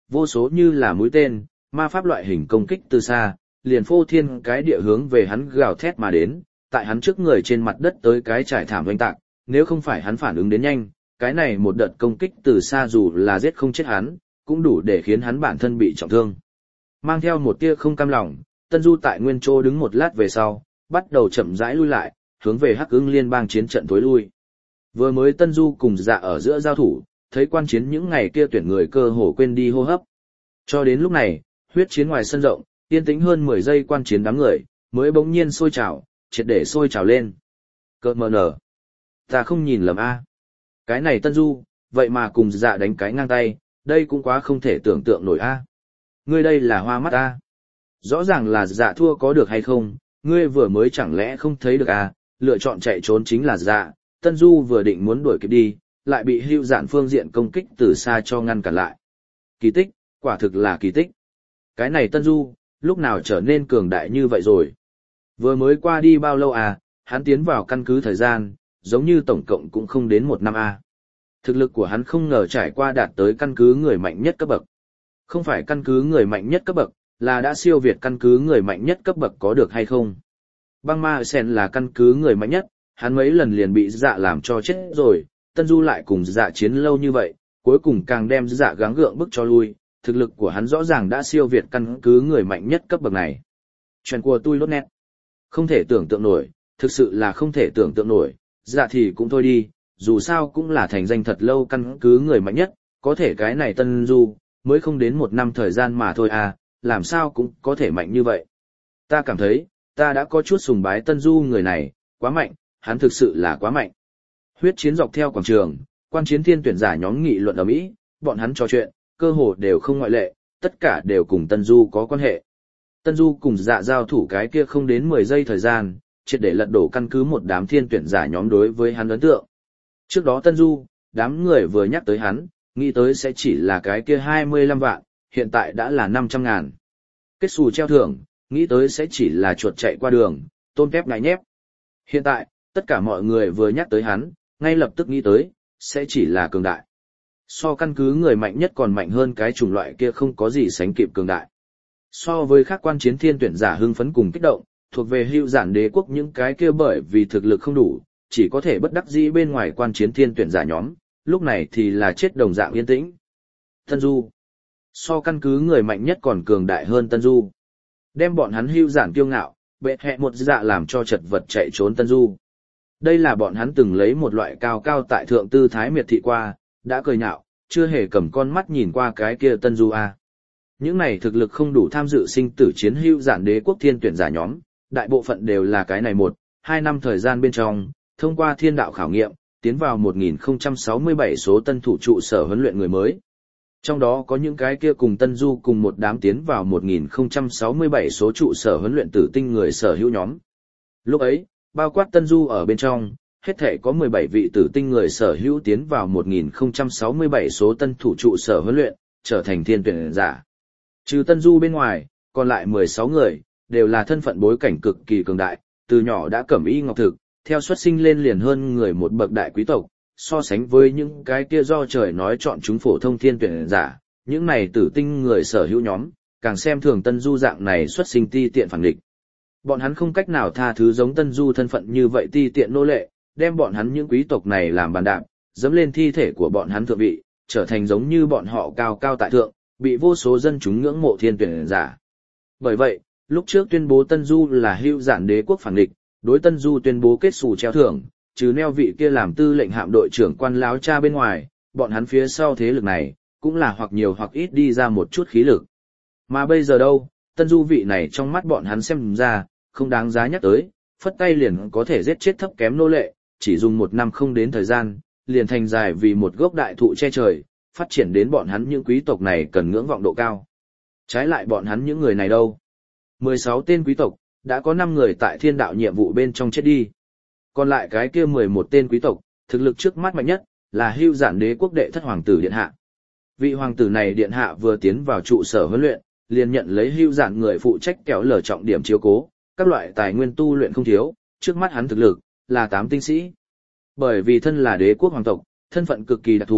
vô số như là mũi tên, ma pháp loại hình công kích từ xa, liền phô thiên cái địa hướng về hắn gào thét mà đến, tại hắn trước người trên mặt đất tới cái trải thảm oanh tạc, nếu không phải hắn phản ứng đến nhanh, cái này một đợt công kích từ xa dù là giết không chết hắn, cũng đủ để khiến hắn bản thân bị trọng thương. Mang theo một tia không cam lòng, Tân Du tại nguyên chỗ đứng một lát về sau, bắt đầu chậm rãi lui lại, hướng về Hắc Ưng Liên bang chiến trận tối lui. Vừa mới Tân Du cùng Dạ ở giữa giao thủ, thấy quan chiến những ngày kia tuyển người cơ hồ quên đi hô hấp. Cho đến lúc này, huyết chiến ngoài sân rộng, yên tĩnh hơn mười giây quan chiến đám người, mới bỗng nhiên sôi trào, triệt để sôi trào lên. Cơ mờ nở. Ta không nhìn lầm a. Cái này Tân Du, vậy mà cùng Dạ đánh cái ngang tay, đây cũng quá không thể tưởng tượng nổi a. Ngươi đây là hoa mắt a. Rõ ràng là Dạ thua có được hay không, ngươi vừa mới chẳng lẽ không thấy được a, lựa chọn chạy trốn chính là Dạ, Tân Du vừa định muốn đuổi kịp đi, lại bị Hưu Dạn phương diện công kích từ xa cho ngăn cản lại. Kỳ tích, quả thực là kỳ tích. Cái này Tân Du, lúc nào trở nên cường đại như vậy rồi? Vừa mới qua đi bao lâu à, hắn tiến vào căn cứ thời gian, giống như tổng cộng cũng không đến một năm à. Thực lực của hắn không ngờ trải qua đạt tới căn cứ người mạnh nhất cấp bậc. Không phải căn cứ người mạnh nhất cấp bậc, là đã siêu việt căn cứ người mạnh nhất cấp bậc có được hay không? Băng Ma Sen là căn cứ người mạnh nhất, hắn mấy lần liền bị Dạ làm cho chết rồi, Tân Du lại cùng Dạ chiến lâu như vậy, cuối cùng càng đem Dạ gắng gượng bức cho lui, thực lực của hắn rõ ràng đã siêu việt căn cứ người mạnh nhất cấp bậc này. Chuyện của tôi lốt nét. Không thể tưởng tượng nổi, thực sự là không thể tưởng tượng nổi, Dạ thì cũng thôi đi, dù sao cũng là thành danh thật lâu căn cứ người mạnh nhất, có thể cái này Tân Du, mới không đến một năm thời gian mà thôi à, làm sao cũng có thể mạnh như vậy. Ta cảm thấy, ta đã có chút sùng bái Tân Du người này, quá mạnh, hắn thực sự là quá mạnh. Huyết chiến dọc theo quảng trường, quan chiến thiên tuyển giả nhóm nghị luận ở Mỹ, bọn hắn trò chuyện, cơ hồ đều không ngoại lệ, tất cả đều cùng Tân Du có quan hệ. Tân Du cùng Dạ giao thủ cái kia không đến mười giây thời gian, triệt để lật đổ căn cứ một đám thiên tuyển giả nhóm đối với hắn ấn tượng. Trước đó Tân Du, đám người vừa nhắc tới hắn, nghĩ tới sẽ chỉ là cái kia hai mươi lăm vạn, hiện tại đã là năm trăm ngàn. Kết xù treo thưởng, nghĩ tới sẽ chỉ là chuột chạy qua đường, tôm tép ngại nhép. Hiện tại, tất cả mọi người vừa nhắc tới hắn, ngay lập tức nghĩ tới, sẽ chỉ là cường đại. So căn cứ người mạnh nhất còn mạnh hơn cái chủng loại kia không có gì sánh kịp cường đại. So với các quan chiến thiên tuyển giả hưng phấn cùng kích động, thuộc về Hưu Dạn đế quốc những cái kia bởi vì thực lực không đủ, chỉ có thể bất đắc dĩ bên ngoài quan chiến thiên tuyển giả nhóm, lúc này thì là chết đồng dạng yên tĩnh. Tân Du. So căn cứ người mạnh nhất còn cường đại hơn Tân Du. Đem bọn hắn Hưu Dạn kiêu ngạo, bệ hẹ một dạ làm cho chật vật chạy trốn Tân Du. Đây là bọn hắn từng lấy một loại cao cao tại thượng tư thái miệt thị qua, đã cười nhạo, chưa hề cầm con mắt nhìn qua cái kia Tân Du a. Những này thực lực không đủ tham dự sinh tử chiến Hưu Dạn đế quốc thiên tuyển giả nhóm, đại bộ phận đều là cái này một, hai năm thời gian bên trong, thông qua thiên đạo khảo nghiệm, tiến vào một nghìn không trăm sáu mươi bảy số tân thủ trụ sở huấn luyện người mới. Trong đó có những cái kia cùng Tân Du cùng một đám tiến vào một nghìn không trăm sáu mươi bảy số trụ sở huấn luyện tử tinh người sở hữu nhóm. Lúc ấy, bao quát Tân Du ở bên trong, hết thể có mười bảy vị tử tinh người sở hữu tiến vào một nghìn không trăm sáu mươi bảy số tân thủ trụ sở huấn luyện, trở thành thiên tuyển giả. Trừ Tân Du bên ngoài, còn lại mười sáu người, đều là thân phận bối cảnh cực kỳ cường đại, từ nhỏ đã cẩm y ngọc thực, theo xuất sinh lên liền hơn người một bậc đại quý tộc, so sánh với những cái kia do trời nói chọn chúng phổ thông thiên tuyển giả, những này tử tinh người sở hữu nhóm, càng xem thường Tân Du dạng này xuất sinh ti tiện phản địch. Bọn hắn không cách nào tha thứ giống Tân Du thân phận như vậy ti tiện nô lệ, đem bọn hắn những quý tộc này làm bàn đạp, dẫm lên thi thể của bọn hắn thượng vị, trở thành giống như bọn họ cao cao tại thượng, bị vô số dân chúng ngưỡng mộ thiên tuyển giả. Bởi vậy, lúc trước tuyên bố Tân Du là Hưu Dạn đế quốc phản địch, đối Tân Du tuyên bố kết xù treo thưởng, trừ neo vị kia làm tư lệnh hạm đội trưởng quan láo cha bên ngoài, bọn hắn phía sau thế lực này, cũng là hoặc nhiều hoặc ít đi ra một chút khí lực. Mà bây giờ đâu, Tân Du vị này trong mắt bọn hắn xem ra, không đáng giá nhắc tới, phất tay liền có thể giết chết thấp kém nô lệ, chỉ dùng một năm không đến thời gian, liền thành dài vì một gốc đại thụ che trời, phát triển đến bọn hắn những quý tộc này cần ngưỡng vọng độ cao. Trái lại bọn hắn những người này đâu? mười sáu tên quý tộc, đã có năm người tại thiên đạo nhiệm vụ bên trong chết đi. Còn lại cái kia mười một tên quý tộc, thực lực trước mắt mạnh nhất, là Hưu Dạn đế quốc đệ thất hoàng tử điện hạ. Vị hoàng tử này điện hạ vừa tiến vào trụ sở huấn luyện, liền nhận lấy Hưu Dạn người phụ trách kéo lở trọng điểm chiếu cố, các loại tài nguyên tu luyện không thiếu, trước mắt hắn thực lực là tám tinh sĩ. Bởi vì thân là đế quốc hoàng tộc, thân phận cực kỳ đặc thù,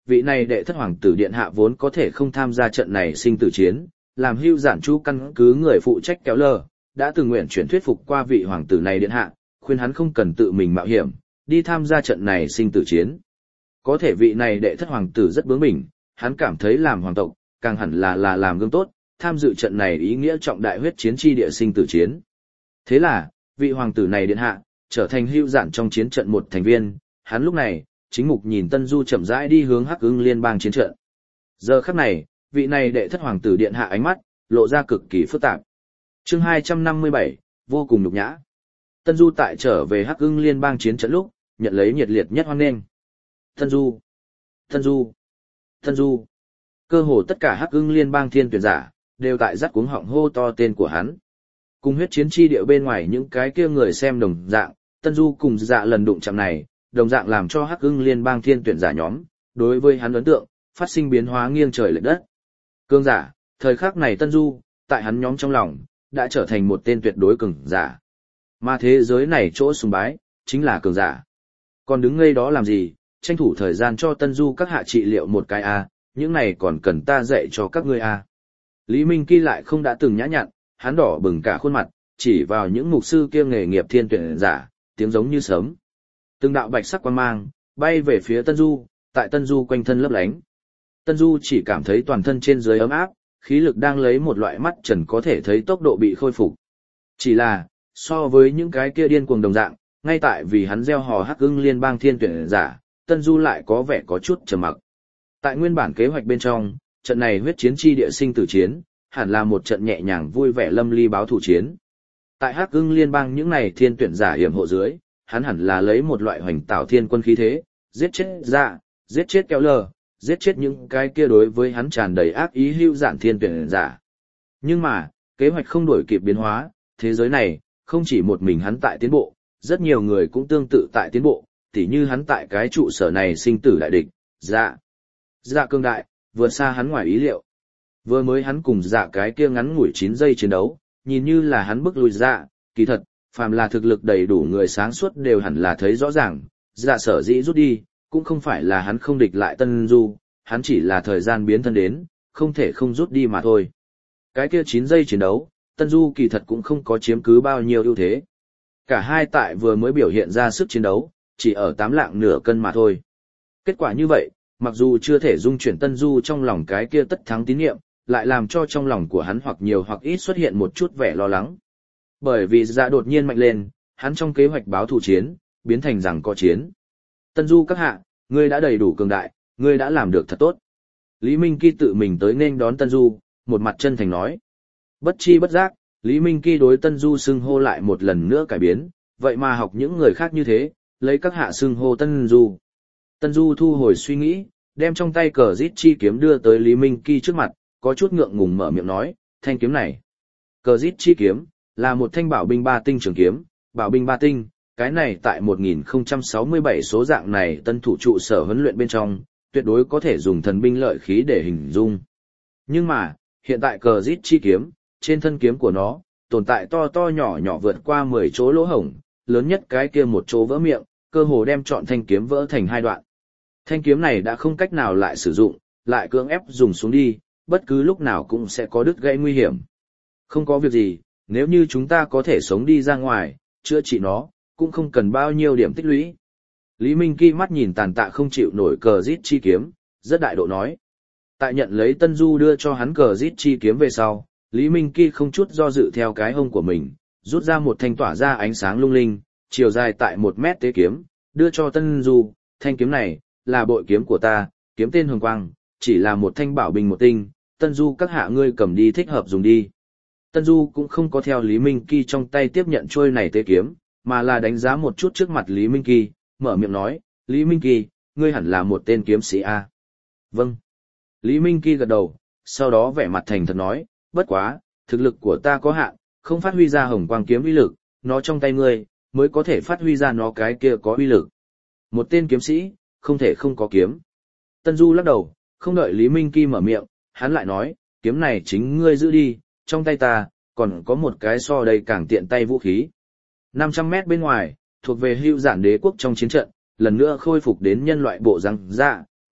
vị này đệ thất hoàng tử điện hạ vốn có thể không tham gia trận này sinh tử chiến, làm hưu giản chu căn cứ người phụ trách kéo lờ, đã từng nguyện chuyển thuyết phục qua vị hoàng tử này điện hạ, khuyên hắn không cần tự mình mạo hiểm, đi tham gia trận này sinh tử chiến. Có thể vị này đệ thất hoàng tử rất bướng bỉnh, hắn cảm thấy làm hoàng tộc, càng hẳn là là làm gương tốt, tham dự trận này ý nghĩa trọng đại huyết chiến chi địa sinh tử chiến. Thế là, vị hoàng tử này điện hạ, trở thành hưu giản trong chiến trận một thành viên, hắn lúc này, chính mục nhìn Tân Du chậm rãi đi hướng Hắc Ưng liên bang chiến trận. Giờ khắc này, vị này đệ thất hoàng tử điện hạ ánh mắt, lộ ra cực kỳ phức tạp. Chương hai trăm năm mươi bảy, vô cùng nhục nhã. Tân Du tại trở về Hắc Ưng liên bang chiến trận lúc, nhận lấy nhiệt liệt nhất hoan nghênh. Tân Du, Tân Du, Tân Du. Cơ hồ tất cả Hắc Ưng liên bang thiên tuyển giả, đều tại rắc cuống họng hô to tên của hắn. Cùng huyết chiến chi địa bên ngoài những cái kia người xem đồng dạng, Tân Du cùng dạ lần đụng chạm này, đồng dạng làm cho Hắc Ưng liên bang thiên tuyển giả nhóm, đối với hắn ấn tượng, phát sinh biến hóa nghiêng trời lệch đất. Cường giả, thời khắc này Tân Du, tại hắn nhóm trong lòng, đã trở thành một tên tuyệt đối cường giả. Mà thế giới này chỗ sùng bái, chính là cường giả. Còn đứng ngây đó làm gì, tranh thủ thời gian cho Tân Du các hạ trị liệu một cái a, những này còn cần ta dạy cho các ngươi a. Lý Minh Kỳ lại không đã từng nhã nhặn, hắn đỏ bừng cả khuôn mặt, chỉ vào những mục sư kia nghề nghiệp thiên tuyển giả, tiếng giống như sớm. Từng đạo bạch sắc quang mang, bay về phía Tân Du, tại Tân Du quanh thân lấp lánh. Tân Du chỉ cảm thấy toàn thân trên dưới ấm áp, khí lực đang lấy một loại mắt trần có thể thấy tốc độ bị khôi phục. Chỉ là, so với những cái kia điên cuồng đồng dạng, ngay tại vì hắn gieo hò Hắc Ưng liên bang thiên tuyển giả, Tân Du lại có vẻ có chút trầm mặc. Tại nguyên bản kế hoạch bên trong, trận này huyết chiến chi địa sinh tử chiến, hẳn là một trận nhẹ nhàng vui vẻ lâm ly báo thủ chiến. Tại Hắc Ưng liên bang những này thiên tuyển giả hiểm hộ dưới, hắn hẳn là lấy một loại hoành tạo thiên quân khí thế, giết chết dạ, giết chết kéo lờ, giết chết những cái kia đối với hắn tràn đầy ác ý hưu giản thiên tuyển giả. Nhưng mà, kế hoạch không đổi kịp biến hóa, thế giới này, không chỉ một mình hắn tại tiến bộ, rất nhiều người cũng tương tự tại tiến bộ, tỉ như hắn tại cái trụ sở này sinh tử đại địch, dạ. Dạ cương đại, vượt xa hắn ngoài ý liệu. Vừa mới hắn cùng dạ cái kia ngắn ngủi chín giây chiến đấu, nhìn như là hắn bức lùi dạ, kỳ thật, phàm là thực lực đầy đủ người sáng suốt đều hẳn là thấy rõ ràng, dạ sở dĩ rút đi, cũng không phải là hắn không địch lại Tân Du, hắn chỉ là thời gian biến thân đến, không thể không rút đi mà thôi. Cái kia chín giây chiến đấu, Tân Du kỳ thật cũng không có chiếm cứ bao nhiêu ưu thế. Cả hai tại vừa mới biểu hiện ra sức chiến đấu, chỉ ở tám lạng nửa cân mà thôi. Kết quả như vậy, mặc dù chưa thể dung chuyển Tân Du trong lòng cái kia tất thắng tín nhiệm, lại làm cho trong lòng của hắn hoặc nhiều hoặc ít xuất hiện một chút vẻ lo lắng. Bởi vì dạ đột nhiên mạnh lên, hắn trong kế hoạch báo thù chiến, biến thành rằng có chiến. Tân Du các hạ, ngươi đã đầy đủ cường đại, ngươi đã làm được thật tốt. Lý Minh Kỳ tự mình tới nên đón Tân Du, một mặt chân thành nói. Bất chi bất giác, Lý Minh Kỳ đối Tân Du xưng hô lại một lần nữa cải biến, vậy mà học những người khác như thế, lấy các hạ xưng hô Tân Du. Tân Du thu hồi suy nghĩ, đem trong tay cờ rít chi kiếm đưa tới Lý Minh Kỳ trước mặt, có chút ngượng ngùng mở miệng nói, thanh kiếm này. Cờ rít chi kiếm, là một thanh bảo binh ba tinh trường kiếm, bảo binh ba tinh, cái này tại một nghìn không trăm sáu mươi bảy số dạng này tân thủ trụ sở huấn luyện bên trong, tuyệt đối có thể dùng thần binh lợi khí để hình dung. Nhưng mà, hiện tại cờ rít chi kiếm, trên thân kiếm của nó, tồn tại to to nhỏ nhỏ vượt qua mười chỗ lỗ hổng, lớn nhất cái kia một chỗ vỡ miệng, cơ hồ đem trọn thanh kiếm vỡ thành hai đoạn. Thanh kiếm này đã không cách nào lại sử dụng, lại cưỡng ép dùng xuống đi, bất cứ lúc nào cũng sẽ có đứt gãy nguy hiểm. Không có việc gì, nếu như chúng ta có thể sống đi ra ngoài, chữa trị nó, cũng không cần bao nhiêu điểm tích lũy. Lý Minh Kỳ mắt nhìn tàn tạ không chịu nổi cờ rít chi kiếm, rất đại độ nói. Tại nhận lấy Tân Du đưa cho hắn cờ rít chi kiếm về sau, Lý Minh Kỳ không chút do dự theo cái hông của mình, rút ra một thanh tỏa ra ánh sáng lung linh, chiều dài tại một mét tế kiếm, đưa cho Tân Du, thanh kiếm này, là bội kiếm của ta, kiếm tên Hồng Quang, chỉ là một thanh bảo bình một tinh, Tân Du các hạ ngươi cầm đi thích hợp dùng đi. Tân Du cũng không có theo Lý Minh Kỳ trong tay tiếp nhận trôi này tế kiếm, mà là đánh giá một chút trước mặt Lý Minh Kỳ, mở miệng nói, Lý Minh Kỳ, ngươi hẳn là một tên kiếm sĩ A. Vâng. Lý Minh Kỳ gật đầu, sau đó vẻ mặt thành thật nói, bất quá, thực lực của ta có hạn, không phát huy ra Hồng Quang kiếm uy lực, nó trong tay ngươi, mới có thể phát huy ra nó cái kia có uy lực. Một tên kiếm sĩ, không thể không có kiếm. Tân Du lắc đầu, không đợi Lý Minh Kỳ mở miệng, hắn lại nói, kiếm này chính ngươi giữ đi, trong tay ta, còn có một cái so đây càng tiện tay vũ khí. năm trăm mét bên ngoài, thuộc về hưu giản đế quốc trong chiến trận, lần nữa khôi phục đến nhân loại bộ răng dạ,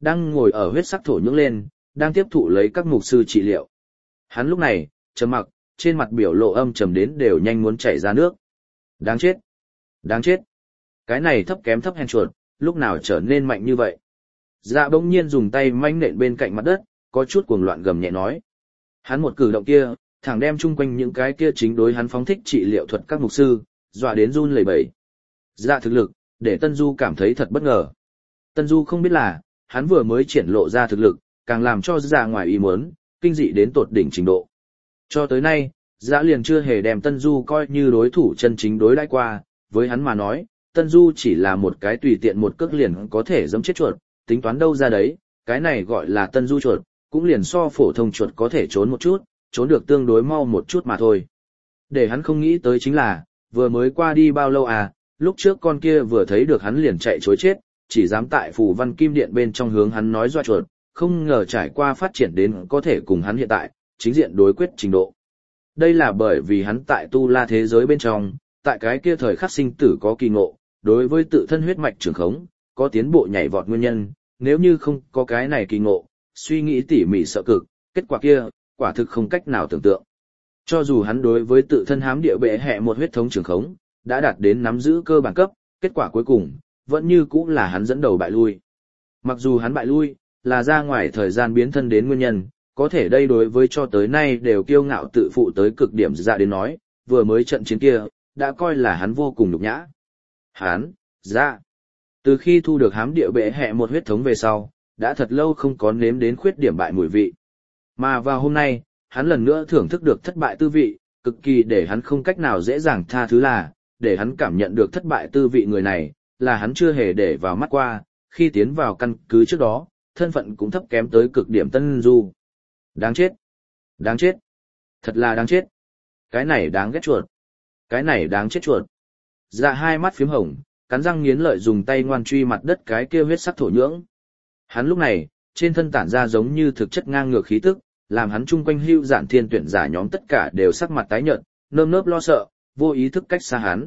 đang ngồi ở huyết sắc thổ nhưỡng lên, đang tiếp thụ lấy các mục sư trị liệu. Hắn lúc này, trầm mặc, trên mặt biểu lộ âm trầm đến đều nhanh muốn chảy ra nước. Đáng chết! Đáng chết! Cái này thấp kém thấp hèn chuột, lúc nào trở nên mạnh như vậy? Dạ bỗng nhiên dùng tay manh nện bên cạnh mặt đất, có chút cuồng loạn gầm nhẹ nói. Hắn một cử động kia, thẳng đem chung quanh những cái kia chính đối hắn phóng thích trị liệu thuật các mục sư, dọa đến run lẩy bẩy. Dạ thực lực, để Tân Du cảm thấy thật bất ngờ. Tân Du không biết là, hắn vừa mới triển lộ ra thực lực, càng làm cho dạ ngoài ý muốn, kinh dị đến tột đỉnh trình độ. Cho tới nay, dạ liền chưa hề đem Tân Du coi như đối thủ chân chính đối đãi qua, với hắn mà nói, Tân Du chỉ là một cái tùy tiện một cước liền có thể giẫm chết chuột, tính toán đâu ra đấy, cái này gọi là Tân Du chuột, cũng liền so phổ thông chuột có thể trốn một chút, trốn được tương đối mau một chút mà thôi. Để hắn không nghĩ tới chính là, vừa mới qua đi bao lâu à, lúc trước con kia vừa thấy được hắn liền chạy chối chết, chỉ dám tại phù văn kim điện bên trong hướng hắn nói dọa chuột, không ngờ trải qua phát triển đến có thể cùng hắn hiện tại, chính diện đối quyết trình độ. Đây là bởi vì hắn tại tu la thế giới bên trong, tại cái kia thời khắc sinh tử có kỳ ngộ, đối với tự thân huyết mạch trường khống, có tiến bộ nhảy vọt nguyên nhân, nếu như không có cái này kỳ ngộ, suy nghĩ tỉ mỉ sợ cực, kết quả kia, quả thực không cách nào tưởng tượng. Cho dù hắn đối với tự thân hám địa bệ hệ một huyết thống trường khống, đã đạt đến nắm giữ cơ bản cấp, kết quả cuối cùng, vẫn như cũng là hắn dẫn đầu bại lui. Mặc dù hắn bại lui, là ra ngoài thời gian biến thân đến nguyên nhân, có thể đây đối với cho tới nay đều kiêu ngạo tự phụ tới cực điểm ra đến nói, vừa mới trận chiến kia, đã coi là hắn vô cùng nhục nhã. Hắn, ra, từ khi thu được hám địa bệ hệ một huyết thống về sau, đã thật lâu không có nếm đến khuyết điểm bại mùi vị. Mà vào hôm nay, hắn lần nữa thưởng thức được thất bại tư vị, cực kỳ để hắn không cách nào dễ dàng tha thứ là, để hắn cảm nhận được thất bại tư vị người này, là hắn chưa hề để vào mắt qua, khi tiến vào căn cứ trước đó, thân phận cũng thấp kém tới cực điểm Tân Du. Đáng chết! Đáng chết! Thật là đáng chết! Cái này đáng ghét chuột! Cái này đáng chết chuột! Dạ hai mắt phím hồng, cắn răng nghiến lợi dùng tay ngoan truy mặt đất cái kia huyết sắc thổ nhưỡng. Hắn lúc này, trên thân tản ra giống như thực chất ngang ngược khí tức, làm hắn chung quanh hưu giản thiên tuyển giả nhóm tất cả đều sắc mặt tái nhợt, nơm nớp lo sợ, vô ý thức cách xa hắn.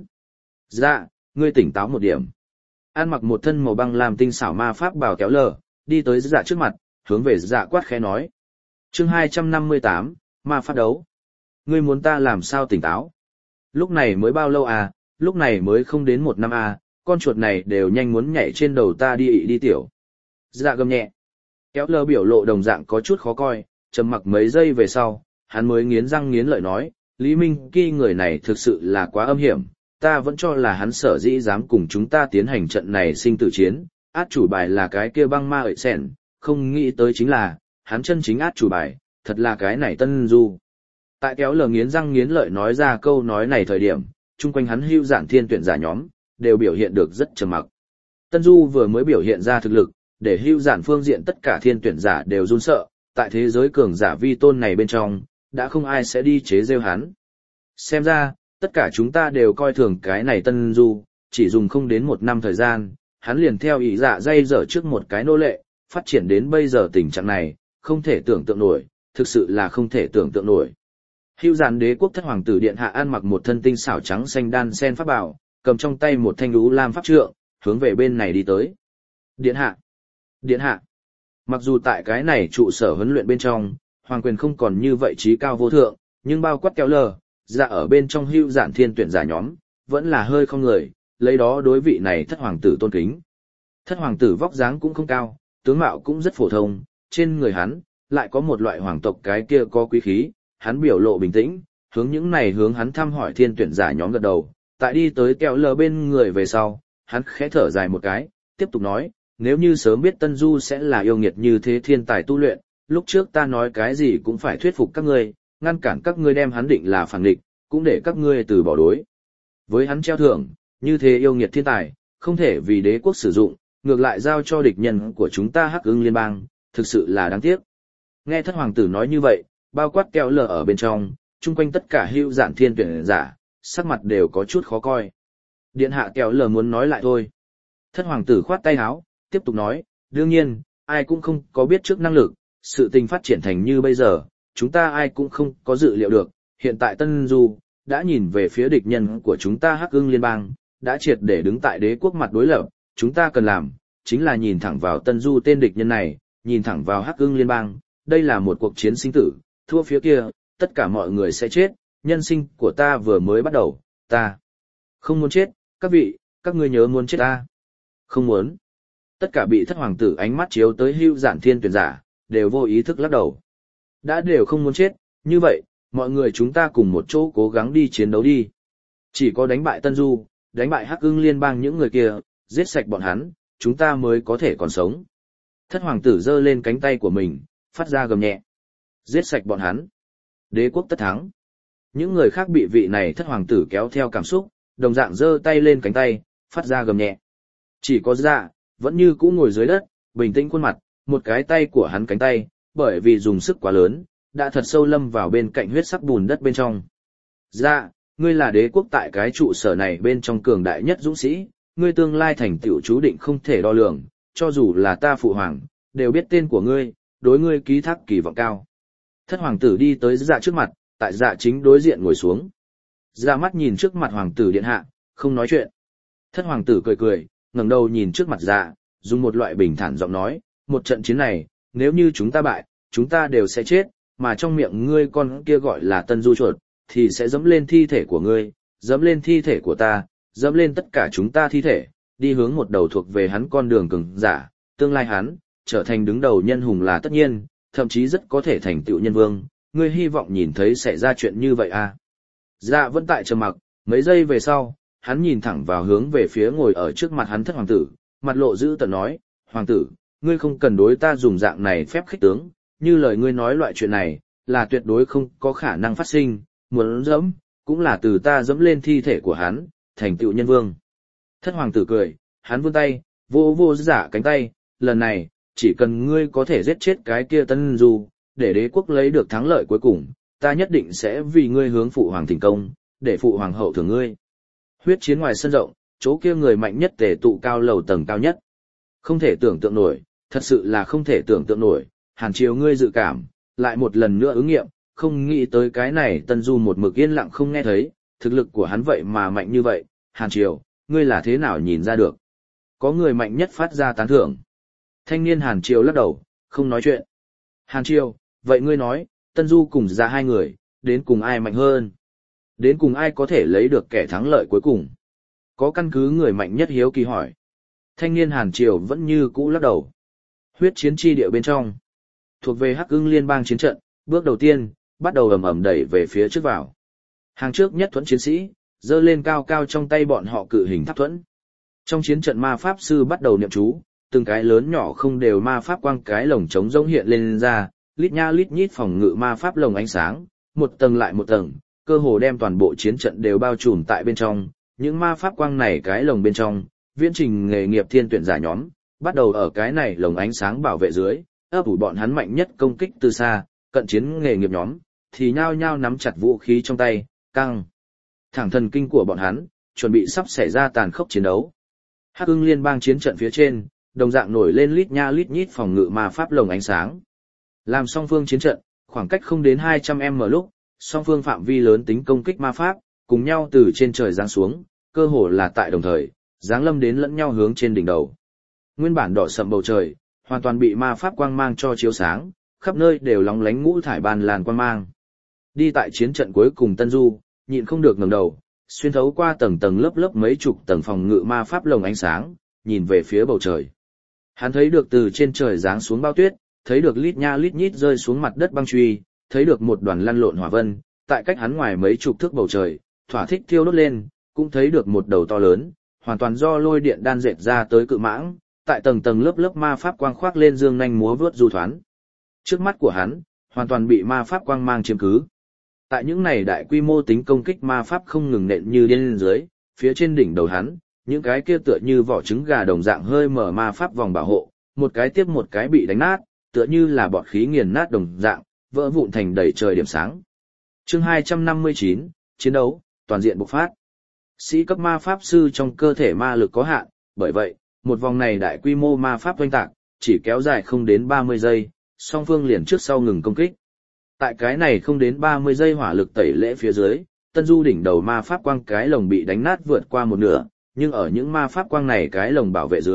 Dạ, ngươi tỉnh táo một điểm. An mặc một thân màu băng làm tinh xảo ma pháp bào kéo lờ, đi tới dạ trước mặt, hướng về dạ quát khẽ nói. Chương hai trăm năm mươi tám, ma pháp đấu. Ngươi muốn ta làm sao tỉnh táo? Lúc này mới bao lâu à, lúc này mới không đến một năm à, con chuột này đều nhanh muốn nhảy trên đầu ta đi ị đi tiểu. Dạ gầm nhẹ. Kéo lờ biểu lộ đồng dạng có chút khó coi, trầm mặc mấy giây về sau, hắn mới nghiến răng nghiến lợi nói, Lý Minh Kỳ người này thực sự là quá âm hiểm, ta vẫn cho là hắn sở dĩ dám cùng chúng ta tiến hành trận này sinh tử chiến, át chủ bài là cái kia băng ma ợi sẻn, không nghĩ tới chính là, hắn chân chính át chủ bài, thật là cái này Tân Du. Tại kéo lờ nghiến răng nghiến lợi nói ra câu nói này thời điểm, chung quanh hắn hưu giản thiên tuyển giả nhóm, đều biểu hiện được rất trầm mặc. Tân Du vừa mới biểu hiện ra thực lực, để hưu giản phương diện tất cả thiên tuyển giả đều run sợ, tại thế giới cường giả vi tôn này bên trong, đã không ai sẽ đi chế rêu hắn. Xem ra, tất cả chúng ta đều coi thường cái này Tân Du, chỉ dùng không đến một năm thời gian, hắn liền theo ý dạ dây dở trước một cái nô lệ, phát triển đến bây giờ tình trạng này, không thể tưởng tượng nổi, thực sự là không thể tưởng tượng nổi. Hưu giản đế quốc thất hoàng tử điện hạ an mặc một thân tinh xảo trắng xanh đan sen pháp bảo, cầm trong tay một thanh lũ lam pháp trượng, hướng về bên này đi tới. Điện hạ! Điện hạ! Mặc dù tại cái này trụ sở huấn luyện bên trong, hoàng quyền không còn như vậy trí cao vô thượng, nhưng bao quát kéo lờ, dạ ở bên trong hưu giản thiên tuyển giả nhóm, vẫn là hơi không người, lấy đó đối vị này thất hoàng tử tôn kính. Thất hoàng tử vóc dáng cũng không cao, tướng mạo cũng rất phổ thông, trên người hắn, lại có một loại hoàng tộc cái kia có quý khí, hắn biểu lộ bình tĩnh, hướng những này hướng hắn thăm hỏi thiên tuyển giả nhóm gật đầu, tại đi tới kéo lờ bên người về sau, hắn khẽ thở dài một cái, tiếp tục nói, nếu như sớm biết Tân Du sẽ là yêu nghiệt như thế thiên tài tu luyện, lúc trước ta nói cái gì cũng phải thuyết phục các ngươi, ngăn cản các ngươi đem hắn định là phản địch, cũng để các ngươi từ bỏ đối. Với hắn treo thưởng, như thế yêu nghiệt thiên tài, không thể vì đế quốc sử dụng, ngược lại giao cho địch nhân của chúng ta Hắc Ưng Liên bang, thực sự là đáng tiếc. Nghe thất hoàng tử nói như vậy, bao quát kéo lờ ở bên trong, chung quanh tất cả hữu giản thiên tuyển giả, sắc mặt đều có chút khó coi. Điện hạ kéo lờ muốn nói lại thôi. Thất hoàng tử khoát tay áo, tiếp tục nói, đương nhiên, ai cũng không có biết trước năng lực, sự tình phát triển thành như bây giờ, chúng ta ai cũng không có dự liệu được, hiện tại Tân Du, đã nhìn về phía địch nhân của chúng ta Hắc Ưng Liên bang, đã triệt để đứng tại đế quốc mặt đối lập, chúng ta cần làm, chính là nhìn thẳng vào Tân Du tên địch nhân này, nhìn thẳng vào Hắc Ưng Liên bang, đây là một cuộc chiến sinh tử, thua phía kia, tất cả mọi người sẽ chết, nhân sinh của ta vừa mới bắt đầu, ta không muốn chết, các vị, các ngươi nhớ muốn chết ta. Không muốn. Tất cả bị thất hoàng tử ánh mắt chiếu tới Hưu Giản Thiên tuyển giả, đều vô ý thức lắc đầu. Đã đều không muốn chết, như vậy, mọi người chúng ta cùng một chỗ cố gắng đi chiến đấu đi. Chỉ có đánh bại Tân Du, đánh bại Hắc Ưng Liên bang những người kia, giết sạch bọn hắn, chúng ta mới có thể còn sống. Thất hoàng tử giơ lên cánh tay của mình, phát ra gầm nhẹ. Giết sạch bọn hắn. Đế quốc tất thắng. Những người khác bị vị này thất hoàng tử kéo theo cảm xúc, đồng dạng giơ tay lên cánh tay, phát ra gầm nhẹ. Chỉ có Dạ, vẫn như cũ ngồi dưới đất, bình tĩnh khuôn mặt, một cái tay của hắn cánh tay, bởi vì dùng sức quá lớn, đã thật sâu lâm vào bên cạnh huyết sắc bùn đất bên trong. Dạ, ngươi là đế quốc tại cái trụ sở này bên trong cường đại nhất dũng sĩ, ngươi tương lai thành tựu chú định không thể đo lường, cho dù là ta phụ hoàng, đều biết tên của ngươi, đối ngươi ký thác kỳ vọng cao. Thất hoàng tử đi tới Dạ trước mặt, tại Dạ chính đối diện ngồi xuống. Dạ mắt nhìn trước mặt hoàng tử điện hạ, không nói chuyện. Thất hoàng tử cười cười, ngẩng đầu nhìn trước mặt Dạ, dùng một loại bình thản giọng nói, một trận chiến này, nếu như chúng ta bại, chúng ta đều sẽ chết, mà trong miệng ngươi con kia gọi là Tân Du chuột, thì sẽ dẫm lên thi thể của ngươi, dẫm lên thi thể của ta, dẫm lên tất cả chúng ta thi thể, đi hướng một đầu thuộc về hắn con đường cường giả, tương lai hắn, trở thành đứng đầu nhân hùng là tất nhiên, thậm chí rất có thể thành tựu nhân vương, ngươi hy vọng nhìn thấy xảy ra chuyện như vậy à? Dạ vẫn tại trầm mặc, mấy giây về sau, hắn nhìn thẳng vào hướng về phía ngồi ở trước mặt hắn thất hoàng tử, mặt lộ dữ tợn nói, hoàng tử, ngươi không cần đối ta dùng dạng này phép khích tướng, như lời ngươi nói loại chuyện này, là tuyệt đối không có khả năng phát sinh, muốn dẫm, cũng là từ ta dẫm lên thi thể của hắn, thành tựu nhân vương. Thất hoàng tử cười, hắn vươn tay, vô vô giả cánh tay, lần này, chỉ cần ngươi có thể giết chết cái kia Tân Du, để đế quốc lấy được thắng lợi cuối cùng, ta nhất định sẽ vì ngươi hướng phụ hoàng thành công, để phụ hoàng hậu thưởng ngươi. Huyết chiến ngoài sân rộng, chỗ kia người mạnh nhất tề tụ cao lầu tầng cao nhất. Không thể tưởng tượng nổi, thật sự là không thể tưởng tượng nổi, Hàn Triều ngươi dự cảm, lại một lần nữa ứng nghiệm, không nghĩ tới cái này Tân Du một mực yên lặng không nghe thấy, thực lực của hắn vậy mà mạnh như vậy, Hàn Triều, ngươi là thế nào nhìn ra được? Có người mạnh nhất phát ra tán thưởng. Thanh niên Hàn Triều lắc đầu, không nói chuyện. Hàn Triều, vậy ngươi nói, Tân Du cùng Dạ hai người, đến cùng ai mạnh hơn? Đến cùng ai có thể lấy được kẻ thắng lợi cuối cùng? Có căn cứ người mạnh nhất hiếu kỳ hỏi. Thanh niên Hàn Triều vẫn như cũ lắc đầu. Huyết chiến chi địa bên trong. Thuộc về Hắc Ưng Liên bang chiến trận, bước đầu tiên, bắt đầu ầm ầm đẩy về phía trước vào. Hàng trước nhất thuẫn chiến sĩ, giơ lên cao cao trong tay bọn họ cự hình tháp thuẫn. Trong chiến trận ma pháp sư bắt đầu niệm chú, từng cái lớn nhỏ không đều ma pháp quang cái lồng trống rỗng hiện lên ra, lít nha lít nhít phòng ngự ma pháp lồng ánh sáng, một tầng lại một tầng, cơ hồ đem toàn bộ chiến trận đều bao trùm tại bên trong. Những ma pháp quang này cái lồng bên trong, viễn trình nghề nghiệp thiên tuyển giả nhóm, bắt đầu ở cái này lồng ánh sáng bảo vệ dưới, ấp ủ bọn hắn mạnh nhất công kích từ xa, cận chiến nghề nghiệp nhóm, thì nhao nhao nắm chặt vũ khí trong tay, căng thẳng thần kinh của bọn hắn, chuẩn bị sắp xảy ra tàn khốc chiến đấu. Hắc Ưng Liên bang chiến trận phía trên, đồng dạng nổi lên lít nha lít nhít phòng ngự ma pháp lồng ánh sáng. Làm song phương chiến trận, khoảng cách không đến hai trăm mét lúc, song phương phạm vi lớn tính công kích ma pháp, cùng nhau từ trên trời giáng xuống, cơ hồ là tại đồng thời, giáng lâm đến lẫn nhau hướng trên đỉnh đầu. Nguyên bản đỏ sậm bầu trời, hoàn toàn bị ma pháp quang mang cho chiếu sáng, khắp nơi đều lóng lánh ngũ thải ban làn quang mang. Đi tại chiến trận cuối cùng Tân Du, nhịn không được ngẩng đầu, xuyên thấu qua tầng tầng lớp lớp mấy chục tầng phòng ngự ma pháp lồng ánh sáng, nhìn về phía bầu trời. Hắn thấy được từ trên trời giáng xuống bao tuyết, thấy được lít nha lít nhít rơi xuống mặt đất băng truy, thấy được một đoàn lăn lộn hỏa vân, tại cách hắn ngoài mấy chục thước bầu trời, thỏa thích thiêu đốt lên, cũng thấy được một đầu to lớn, hoàn toàn do lôi điện đan dệt ra tới cự mãng, tại tầng tầng lớp lớp ma pháp quang khoác lên dương nhanh múa vớt du thoán. Trước mắt của hắn, hoàn toàn bị ma pháp quang mang chiếm cứ. Tại những này đại quy mô tính công kích ma pháp không ngừng nện như điên lên dưới, phía trên đỉnh đầu hắn, những cái kia tựa như vỏ trứng gà đồng dạng hơi mở ma pháp vòng bảo hộ, một cái tiếp một cái bị đánh nát, tựa như là bọt khí nghiền nát đồng dạng, vỡ vụn thành đầy trời điểm sáng. Chương hai trăm năm mươi chín, chiến đấu, toàn diện bộc phát. Sĩ cấp ma pháp sư trong cơ thể ma lực có hạn, bởi vậy, một vòng này đại quy mô ma pháp oanh tạc, chỉ kéo dài không đến ba mươi giây, song phương liền trước sau ngừng công kích. Tại cái này không đến ba mươi giây hỏa lực tẩy lễ phía dưới, Tân Du đỉnh đầu ma pháp quang cái lồng bị đánh nát vượt qua một nửa, nhưng ở những ma pháp quang này cái lồng bảo vệ dưới,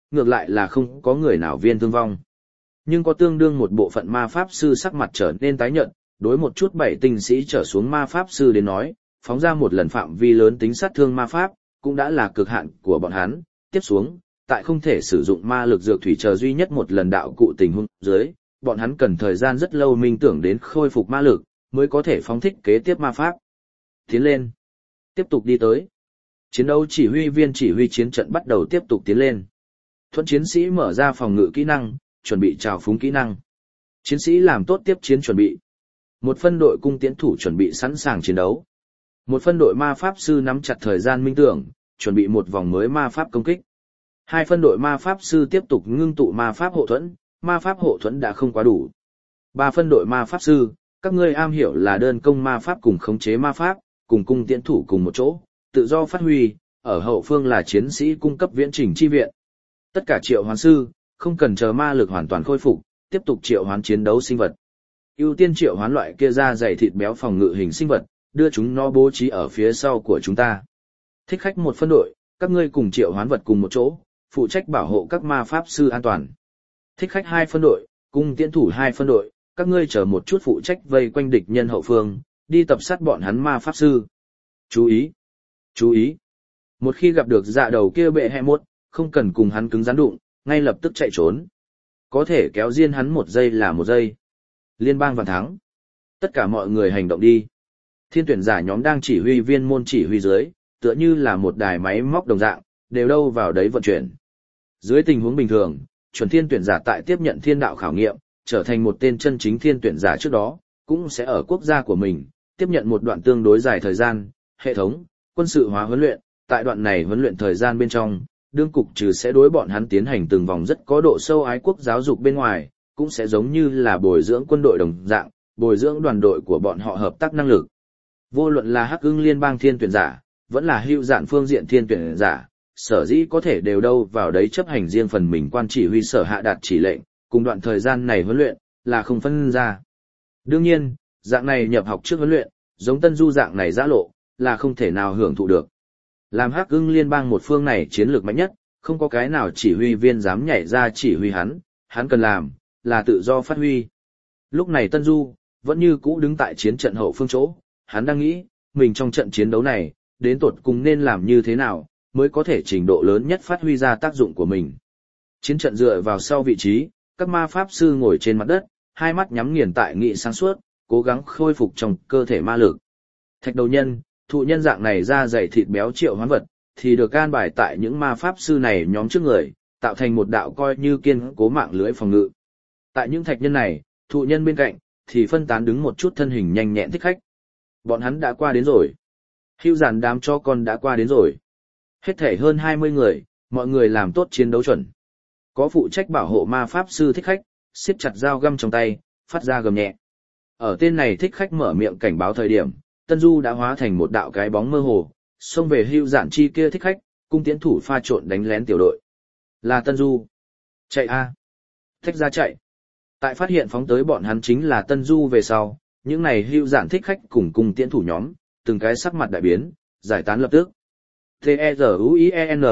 ngược lại là không có người nào viên thương vong. Nhưng có tương đương một bộ phận ma pháp sư sắc mặt trở nên tái nhợt, đối một chút bảy tinh sĩ trở xuống ma pháp sư đến nói, phóng ra một lần phạm vi lớn tính sát thương ma pháp, cũng đã là cực hạn của bọn hắn. Tiếp xuống, tại không thể sử dụng ma lực dược thủy chờ duy nhất một lần đạo cụ tình huống dưới, bọn hắn cần thời gian rất lâu minh tưởng đến khôi phục ma lực, mới có thể phóng thích kế tiếp ma pháp. Tiến lên. Tiếp tục đi tới. Chiến đấu chỉ huy viên chỉ huy chiến trận bắt đầu tiếp tục tiến lên. Thuẫn chiến sĩ mở ra phòng ngự kỹ năng, chuẩn bị trào phúng kỹ năng. Chiến sĩ làm tốt tiếp chiến chuẩn bị. Một phân đội cung tiễn thủ chuẩn bị sẵn sàng chiến đấu. Một phân đội ma pháp sư nắm chặt thời gian minh tưởng, chuẩn bị một vòng mới ma pháp công kích. Hai phân đội ma pháp sư tiếp tục ngưng tụ ma pháp hộ thuẫn, ma pháp hộ thuẫn đã không quá đủ. Ba phân đội ma pháp sư, các ngươi am hiểu là đơn công ma pháp cùng khống chế ma pháp, cùng cung tiễn thủ cùng một chỗ, tự do phát huy, ở hậu phương là chiến sĩ cung cấp viễn trình chi viện. Tất cả triệu hoán sư, không cần chờ ma lực hoàn toàn khôi phục, tiếp tục triệu hoán chiến đấu sinh vật. Ưu tiên triệu hoán loại kia da dày thịt béo phòng ngự hình sinh vật, đưa chúng nó bố trí ở phía sau của chúng ta. Thích khách một phân đội, các ngươi cùng triệu hoán vật cùng một chỗ, phụ trách bảo hộ các ma pháp sư an toàn. Thích khách hai phân đội, cung tiễn thủ hai phân đội, các ngươi chờ một chút phụ trách vây quanh địch nhân hậu phương, đi tập sát bọn hắn ma pháp sư. Chú ý! Chú ý! Một khi gặp được dạ đầu kia bệ hẹ mốt, không cần cùng hắn cứng rắn đụng, ngay lập tức chạy trốn. Có thể kéo riêng hắn một giây là một giây. Liên bang vạn thắng. Tất cả mọi người hành động đi. Thiên tuyển giả nhóm đang chỉ huy viên môn chỉ huy dưới, tựa như là một đài máy móc đồng dạng, đều đâu vào đấy vận chuyển. Dưới tình huống bình thường, chuẩn thiên tuyển giả tại tiếp nhận thiên đạo khảo nghiệm, trở thành một tên chân chính thiên tuyển giả trước đó, cũng sẽ ở quốc gia của mình, tiếp nhận một đoạn tương đối dài thời gian, hệ thống, quân sự hóa huấn luyện, tại đoạn này huấn luyện thời gian bên trong, đương cục trừ sẽ đối bọn hắn tiến hành từng vòng rất có độ sâu ái quốc giáo dục bên ngoài, cũng sẽ giống như là bồi dưỡng quân đội đồng dạng, bồi dưỡng đoàn đội của bọn họ hợp tác năng lực. Vô luận là Hắc Ưng liên bang thiên tuyển giả, vẫn là hữu dạn phương diện thiên tuyển giả, sở dĩ có thể đều đâu vào đấy chấp hành riêng phần mình quan chỉ huy sở hạ đạt chỉ lệnh, cùng đoạn thời gian này huấn luyện, là không phân ra. Đương nhiên, dạng này nhập học trước huấn luyện, giống Tân Du dạng này giã lộ, là không thể nào hưởng thụ được. Làm Hắc Ưng liên bang một phương này chiến lược mạnh nhất, không có cái nào chỉ huy viên dám nhảy ra chỉ huy hắn, hắn cần làm, là tự do phát huy. Lúc này Tân Du, vẫn như cũ đứng tại chiến trận hậu phương chỗ, hắn đang nghĩ, mình trong trận chiến đấu này, đến tột cùng nên làm như thế nào, mới có thể trình độ lớn nhất phát huy ra tác dụng của mình. Chiến trận dựa vào sau vị trí, các ma pháp sư ngồi trên mặt đất, hai mắt nhắm nghiền tại nghị sáng suốt, cố gắng khôi phục trong cơ thể ma lực. Thạch đầu nhân, thụ nhân dạng này ra dày thịt béo triệu hoán vật, thì được can bài tại những ma pháp sư này nhóm trước người, tạo thành một đạo coi như kiên cố mạng lưới phòng ngự. Tại những thạch nhân này, thụ nhân bên cạnh, thì phân tán đứng một chút thân hình nhanh nhẹn thích khách. Bọn hắn đã qua đến rồi. Hữu giản đám cho con đã qua đến rồi. Hết thể hơn hai mươi người, mọi người làm tốt chiến đấu chuẩn. Có phụ trách bảo hộ ma pháp sư thích khách, siết chặt dao găm trong tay, phát ra gầm nhẹ. Ở tên này thích khách mở miệng cảnh báo thời điểm, Tân Du đã hóa thành một đạo cái bóng mơ hồ, xông về hữu giản chi kia thích khách, cung tiễn thủ pha trộn đánh lén tiểu đội. Là Tân Du. Chạy a, à. Thích ra chạy. Tại phát hiện phóng tới bọn hắn chính là Tân Du về sau, những này hữu giản thích khách cùng cung tiễn thủ nhóm, từng cái sắc mặt đại biến, giải tán lập tức. T E R U I E N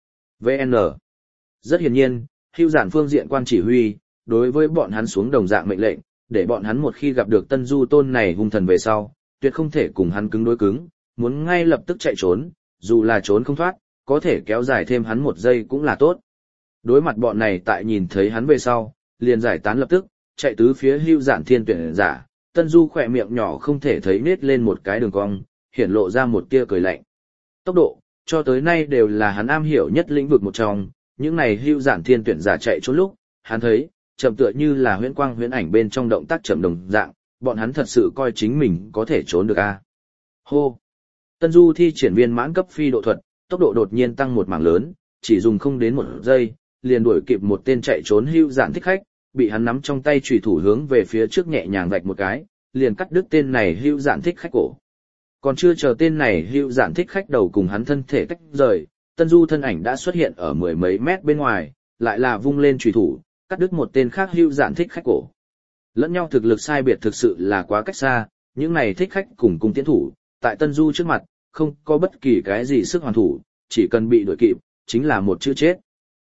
V N. Rất hiển nhiên, hữu giản phương diện quan chỉ huy, đối với bọn hắn xuống đồng dạng mệnh lệnh, để bọn hắn một khi gặp được Tân Du tôn này hung thần về sau, tuyệt không thể cùng hắn cứng đối cứng, muốn ngay lập tức chạy trốn, dù là trốn không thoát, có thể kéo dài thêm hắn một giây cũng là tốt. Đối mặt bọn này tại nhìn thấy hắn về sau, liền giải tán lập tức, chạy tứ phía hữu giản thiên tuyển giả, Tân Du khỏe miệng nhỏ không thể thấy nết lên một cái đường cong, hiển lộ ra một tia cười lạnh. Tốc độ, cho tới nay đều là hắn am hiểu nhất lĩnh vực một trong, những này hữu giản thiên tuyển giả chạy trốn lúc, hắn thấy, chậm tựa như là huyễn quang huyễn ảnh bên trong động tác chậm đồng dạng, bọn hắn thật sự coi chính mình có thể trốn được a. À? Hô! Tân Du thi triển viên mãn cấp phi độ thuật, tốc độ đột nhiên tăng một mảng lớn, chỉ dùng không đến một giây, liền đuổi kịp một tên chạy trốn hữu giản thích khách, bị hắn nắm trong tay chùy thủ hướng về phía trước nhẹ nhàng vạch một cái, liền cắt đứt tên này hữu giản thích khách cổ. Còn chưa chờ tên này hữu giản thích khách đầu cùng hắn thân thể tách rời, Tân Du thân ảnh đã xuất hiện ở mười mấy mét bên ngoài, lại là vung lên chùy thủ, cắt đứt một tên khác hữu giản thích khách cổ. Lẫn nhau thực lực sai biệt thực sự là quá cách xa, những này thích khách cùng cung tiến thủ, tại Tân Du trước mặt, không có bất kỳ cái gì sức hoàn thủ, chỉ cần bị đuổi kịp, chính là một chữ chết.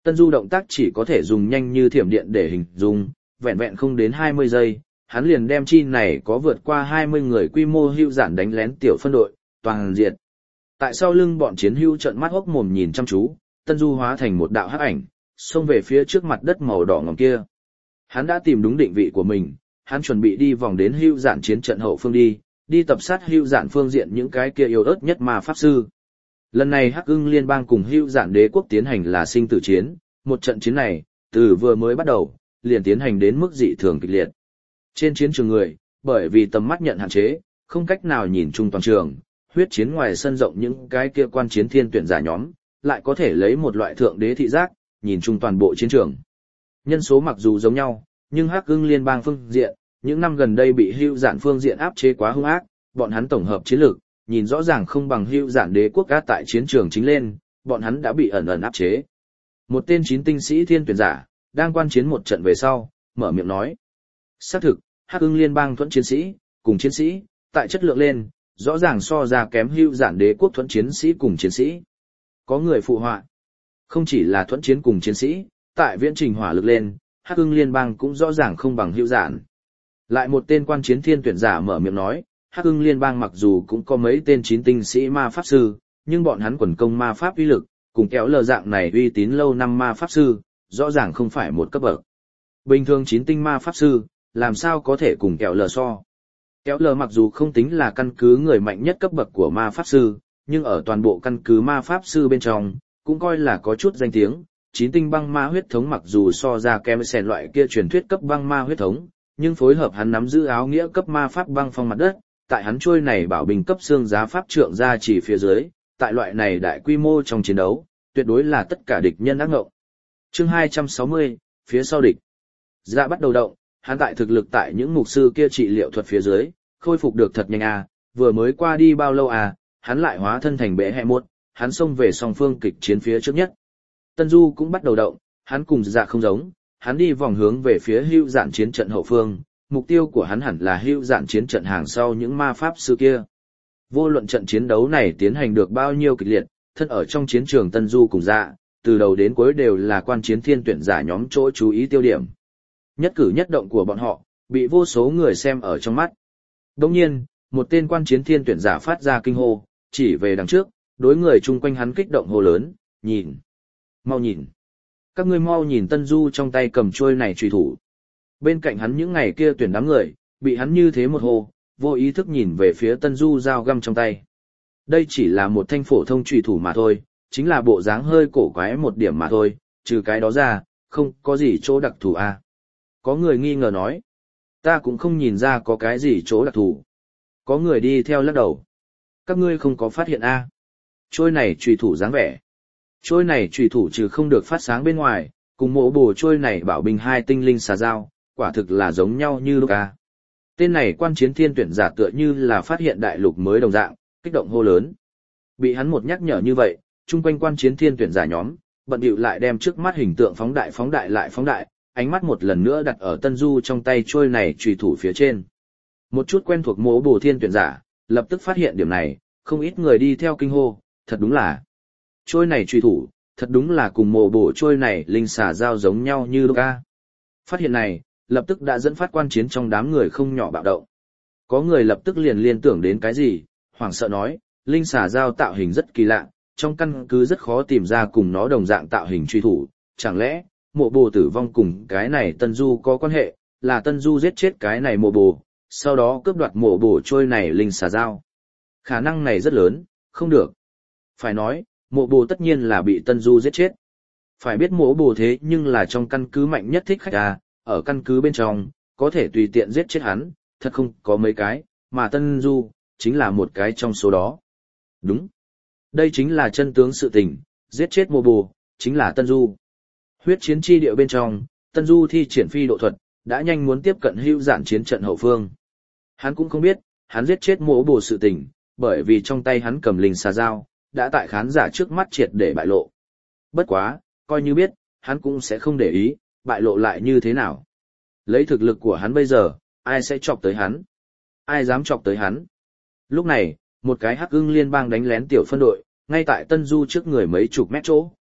Tân Du động tác chỉ có thể dùng nhanh như thiểm điện để hình dung, vẹn vẹn không đến hai mươi giây, hắn liền đem chi này có vượt qua hai mươi người quy mô hưu giản đánh lén tiểu phân đội, toàn diệt. Tại sau lưng bọn chiến hưu trợn mắt hốc mồm nhìn chăm chú, Tân Du hóa thành một đạo hắc ảnh, xông về phía trước mặt đất màu đỏ ngòm kia. Hắn đã tìm đúng định vị của mình, hắn chuẩn bị đi vòng đến hưu giản chiến trận hậu phương đi, đi tập sát hưu giản phương diện những cái kia yếu ớt nhất mà pháp sư. Lần này Hắc Ưng Liên bang cùng hưu giản đế quốc tiến hành là sinh tử chiến, một trận chiến này, từ vừa mới bắt đầu, liền tiến hành đến mức dị thường kịch liệt. Trên chiến trường người, bởi vì tầm mắt nhận hạn chế, không cách nào nhìn chung toàn trường, huyết chiến ngoài sân rộng những cái kia quan chiến thiên tuyển giả nhóm, lại có thể lấy một loại thượng đế thị giác, nhìn chung toàn bộ chiến trường. Nhân số mặc dù giống nhau, nhưng Hắc Ưng Liên bang phương diện, những năm gần đây bị hưu giản phương diện áp chế quá hung ác, bọn hắn tổng hợp chiến lược, nhìn rõ ràng không bằng hưu giản đế quốc cá tại chiến trường chính lên, bọn hắn đã bị ẩn ẩn áp chế. Một tên chín tinh sĩ thiên tuyển giả, đang quan chiến một trận về sau, mở miệng nói. Xác thực, Hắc Ưng Liên bang thuẫn chiến sĩ, cùng chiến sĩ, tại chất lượng lên, rõ ràng so ra kém hưu giản đế quốc thuẫn chiến sĩ cùng chiến sĩ. Có người phụ họa. Không chỉ là thuẫn chiến cùng chiến sĩ, tại viễn trình hỏa lực lên, Hắc Ưng Liên bang cũng rõ ràng không bằng hưu giản. Lại một tên quan chiến thiên tuyển giả mở miệng nói, Hắc Ưng Liên bang mặc dù cũng có mấy tên chín tinh sĩ ma pháp sư, nhưng bọn hắn quần công ma pháp uy lực, cùng kéo lờ dạng này uy tín lâu năm ma pháp sư, rõ ràng không phải một cấp bậc. Bình thường chín tinh ma pháp sư, làm sao có thể cùng kéo lờ so. Kéo lờ mặc dù không tính là căn cứ người mạnh nhất cấp bậc của ma pháp sư, nhưng ở toàn bộ căn cứ ma pháp sư bên trong, cũng coi là có chút danh tiếng. Chín tinh băng ma huyết thống mặc dù so ra kém sèn loại kia truyền thuyết cấp băng ma huyết thống, nhưng phối hợp hắn nắm giữ áo nghĩa cấp ma pháp băng phong mặt đất, tại hắn trôi này bảo bình cấp xương giá pháp trượng ra chỉ phía dưới, tại loại này đại quy mô trong chiến đấu, tuyệt đối là tất cả địch nhân ác ngộng. Chương hai trăm sáu mươi, phía sau địch. Dạ bắt đầu động, hắn tại thực lực tại những mục sư kia trị liệu thuật phía dưới, khôi phục được thật nhanh à, vừa mới qua đi bao lâu à, hắn lại hóa thân thành bệ hệ một, hắn xông về song phương kịch chiến phía trước nhất. Tân Du cũng bắt đầu động, hắn cùng dạ không giống, hắn đi vòng hướng về phía hưu giản chiến trận hậu phương, mục tiêu của hắn hẳn là hưu giản chiến trận hàng sau những ma pháp sư kia. Vô luận trận chiến đấu này tiến hành được bao nhiêu kịch liệt, thân ở trong chiến trường Tân Du cùng dạ, từ đầu đến cuối đều là quan chiến thiên tuyển giả nhóm chỗ chú ý tiêu điểm. Nhất cử nhất động của bọn họ, bị vô số người xem ở trong mắt. Đồng nhiên, một tên quan chiến thiên tuyển giả phát ra kinh hô, chỉ về đằng trước, đối người chung quanh hắn kích động hô lớn, nhìn, mau nhìn. Các ngươi mau nhìn Tân Du trong tay cầm chuôi này truy thủ. Bên cạnh hắn những ngày kia tuyển đám người, bị hắn như thế một hô, vô ý thức nhìn về phía Tân Du dao găm trong tay. Đây chỉ là một thanh phổ thông truy thủ mà thôi, chính là bộ dáng hơi cổ quái một điểm mà thôi, trừ cái đó ra, không có gì chỗ đặc thù à. Có người nghi ngờ nói, ta cũng không nhìn ra có cái gì chỗ đặc thù. Có người đi theo lắc đầu. Các ngươi không có phát hiện a? À. Trôi này truy thủ dáng vẻ. Trôi này truy thủ trừ không được phát sáng bên ngoài, cùng mộ bổ trôi này bảo bình hai tinh linh xà dao, quả thực là giống nhau như lúc a. Tên này quan chiến thiên tuyển giả tựa như là phát hiện đại lục mới đồng dạng, kích động hô lớn. Bị hắn một nhắc nhở như vậy, chung quanh quan chiến thiên tuyển giả nhóm, bận bịu lại đem trước mắt hình tượng phóng đại phóng đại lại phóng đại, ánh mắt một lần nữa đặt ở Tân Du trong tay trôi này truy thủ phía trên. Một chút quen thuộc mộ bổ thiên tuyển giả, lập tức phát hiện điểm này, không ít người đi theo kinh hô, thật đúng là. Trôi này truy thủ, thật đúng là cùng mộ bổ trôi này linh xà dao giống nhau như lúc a. Phát hiện này, lập tức đã dẫn phát quan chiến trong đám người không nhỏ bạo động. Có người lập tức liền liên tưởng đến cái gì, hoảng sợ nói, linh xà dao tạo hình rất kỳ lạ, trong căn cứ rất khó tìm ra cùng nó đồng dạng tạo hình truy thủ, chẳng lẽ, mộ bồ tử vong cùng cái này Tân Du có quan hệ, là Tân Du giết chết cái này mộ bồ, sau đó cướp đoạt mộ bồ trôi này linh xà dao. Khả năng này rất lớn, không được. Phải nói, mộ bồ tất nhiên là bị Tân Du giết chết. Phải biết mộ bồ thế nhưng là trong căn cứ mạnh nhất thích khách à, ở căn cứ bên trong, có thể tùy tiện giết chết hắn, thật không có mấy cái, mà Tân Du, chính là một cái trong số đó. Đúng. Đây chính là chân tướng sự tình, giết chết mộ bồ, chính là Tân Du. Huyết chiến chi địa bên trong, Tân Du thi triển phi độ thuật, đã nhanh muốn tiếp cận hữu giản chiến trận hậu phương. Hắn cũng không biết, hắn giết chết mộ bồ sự tình, bởi vì trong tay hắn cầm linh xà dao, đã tại khán giả trước mắt triệt để bại lộ. Bất quá, coi như biết, hắn cũng sẽ không để ý, bại lộ lại như thế nào. Lấy thực lực của hắn bây giờ, ai sẽ chọc tới hắn? Ai dám chọc tới hắn? Lúc này, một cái Hắc Ưng Liên bang đánh lén tiểu phân đội, ngay tại Tân Du trước người mấy chục mét chỗ.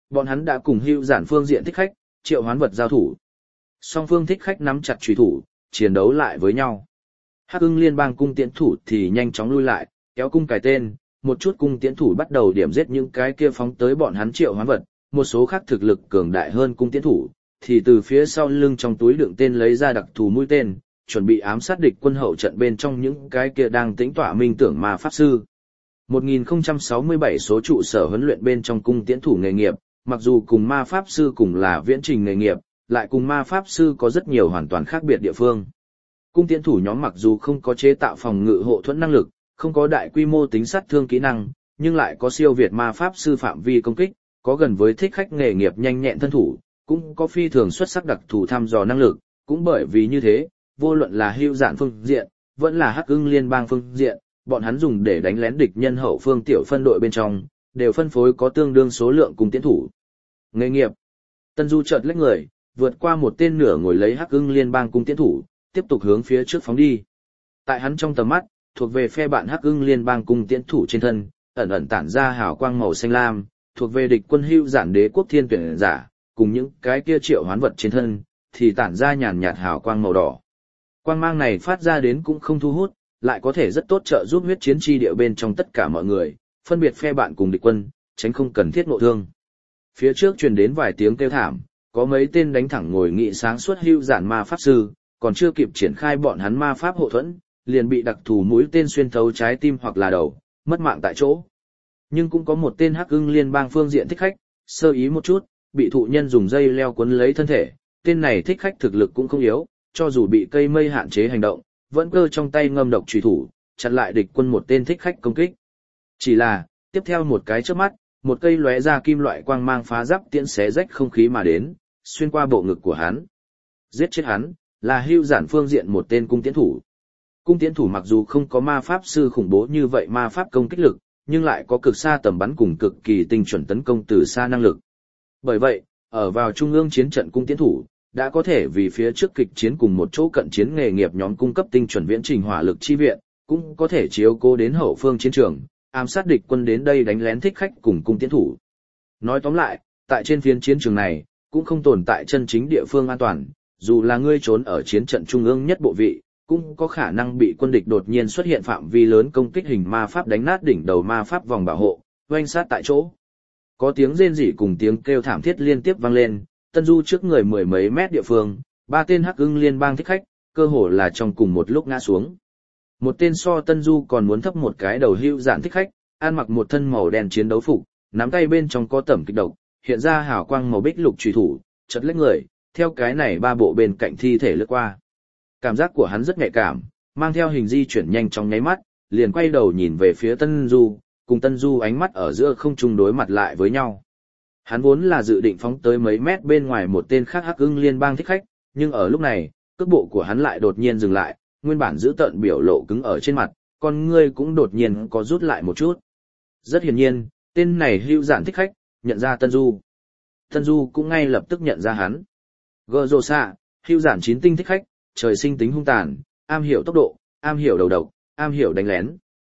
bọn hắn đã cùng hữu giản phương diện thích khách, triệu hoán vật giao thủ. Song phương thích khách nắm chặt chùy thủ, chiến đấu lại với nhau. Hắc Ưng Liên bang cung tiễn thủ thì nhanh chóng lui lại, kéo cung cài tên, một chút cung tiễn thủ bắt đầu điểm giết những cái kia phóng tới bọn hắn triệu hoán vật, một số khác thực lực cường đại hơn cung tiễn thủ, thì từ phía sau lưng trong túi đựng tên lấy ra đặc thù mũi tên, chuẩn bị ám sát địch quân hậu trận bên trong những cái kia đang tính tỏa minh tưởng ma pháp sư. một nghìn không trăm sáu mươi bảy số trụ sở huấn luyện bên trong cung tiễn thủ nghề nghiệp, mặc dù cùng ma pháp sư cùng là viễn trình nghề nghiệp, lại cùng ma pháp sư có rất nhiều hoàn toàn khác biệt địa phương. Cung tiễn thủ nhóm mặc dù không có chế tạo phòng ngự hộ thuẫn năng lực, không có đại quy mô tính sát thương kỹ năng, nhưng lại có siêu việt ma pháp sư phạm vi công kích, có gần với thích khách nghề nghiệp nhanh nhẹn thân thủ, cũng có phi thường xuất sắc đặc thù thăm dò năng lực, cũng bởi vì như thế, vô luận là hữu giản phương diện, vẫn là Hắc Ưng Liên bang phương diện, bọn hắn dùng để đánh lén địch nhân hậu phương tiểu phân đội bên trong, đều phân phối có tương đương số lượng cung tiễn thủ. Nghề nghiệp. Tân Du chợt lách người, vượt qua một tên nửa ngồi lấy Hắc Ưng Liên bang cung tiễn thủ, tiếp tục hướng phía trước phóng đi. Tại hắn trong tầm mắt, thuộc về phe bạn Hắc Ưng Liên bang cung tiễn thủ trên thân, ẩn ẩn tản ra hào quang màu xanh lam, thuộc về địch quân hữu giản đế quốc thiên tuyển giả, cùng những cái kia triệu hoán vật trên thân, thì tản ra nhàn nhạt hào quang màu đỏ. Quang mang này phát ra đến cũng không thu hút, lại có thể rất tốt trợ giúp huyết chiến chi địa bên trong tất cả mọi người, phân biệt phe bạn cùng địch quân, tránh không cần thiết ngộ thương. Phía trước truyền đến vài tiếng kêu thảm, có mấy tên đánh thẳng ngồi nghị sáng suốt hữu giản ma pháp sư, còn chưa kịp triển khai bọn hắn ma pháp hộ thuẫn, liền bị đặc thù mũi tên xuyên thấu trái tim hoặc là đầu, mất mạng tại chỗ. Nhưng cũng có một tên Hắc Ưng Liên bang phương diện thích khách, sơ ý một chút, bị thụ nhân dùng dây leo cuốn lấy thân thể, tên này thích khách thực lực cũng không yếu, cho dù bị cây mây hạn chế hành động, vẫn cơ trong tay ngâm độc chùy thủ, chặn lại địch quân một tên thích khách công kích. Chỉ là, tiếp theo một cái chớp mắt, một cây lóe ra kim loại quang mang phá giáp tiễn xé rách không khí mà đến, xuyên qua bộ ngực của hắn. Giết chết hắn, là hữu giản phương diện một tên cung tiễn thủ. Cung tiễn thủ mặc dù không có ma pháp sư khủng bố như vậy ma pháp công kích lực, nhưng lại có cực xa tầm bắn cùng cực kỳ tinh chuẩn tấn công từ xa năng lực. Bởi vậy, ở vào trung ương chiến trận cung tiễn thủ, đã có thể vì phía trước kịch chiến cùng một chỗ cận chiến nghề nghiệp nhóm cung cấp tinh chuẩn viễn trình hỏa lực chi viện, cũng có thể chiếu cố đến hậu phương chiến trường, ám sát địch quân đến đây đánh lén thích khách cùng cung tiễn thủ. Nói tóm lại, tại trên phiến chiến trường này, cũng không tồn tại chân chính địa phương an toàn, dù là ngươi trốn ở chiến trận trung ương nhất bộ vị, cũng có khả năng bị quân địch đột nhiên xuất hiện phạm vi lớn công kích hình ma pháp đánh nát đỉnh đầu ma pháp vòng bảo hộ, oanh sát tại chỗ. Có tiếng rên rỉ cùng tiếng kêu thảm thiết liên tiếp vang lên, Tân Du trước người mười mấy mét địa phương, ba tên Hắc Ưng Liên bang thích khách, cơ hồ là trong cùng một lúc ngã xuống. Một tên so Tân Du còn muốn thấp một cái đầu hữu giản thích khách, ăn mặc một thân màu đen chiến đấu phục, nắm tay bên trong có tẩm kịch độc, hiện ra hào quang màu bích lục chùy thủ, chật lách người, theo cái này ba bộ bên cạnh thi thể lướt qua. Cảm giác của hắn rất nhạy cảm, mang theo hình di chuyển nhanh trong nháy mắt, liền quay đầu nhìn về phía Tân Du, cùng Tân Du ánh mắt ở giữa không trung đối mặt lại với nhau. Hắn vốn là dự định phóng tới mấy mét bên ngoài một tên khác Hắc Ưng Liên bang thích khách, nhưng ở lúc này, cước bộ của hắn lại đột nhiên dừng lại, nguyên bản giữ tợn biểu lộ cứng ở trên mặt, con ngươi cũng đột nhiên có rút lại một chút. Rất hiển nhiên, tên này hữu giản thích khách, nhận ra Tân Du. Tân Du cũng ngay lập tức nhận ra hắn. Gơ rồ xạ, hữu giản chín tinh thích khách, trời sinh tính hung tàn, am hiểu tốc độ, am hiểu đầu độc, am hiểu đánh lén.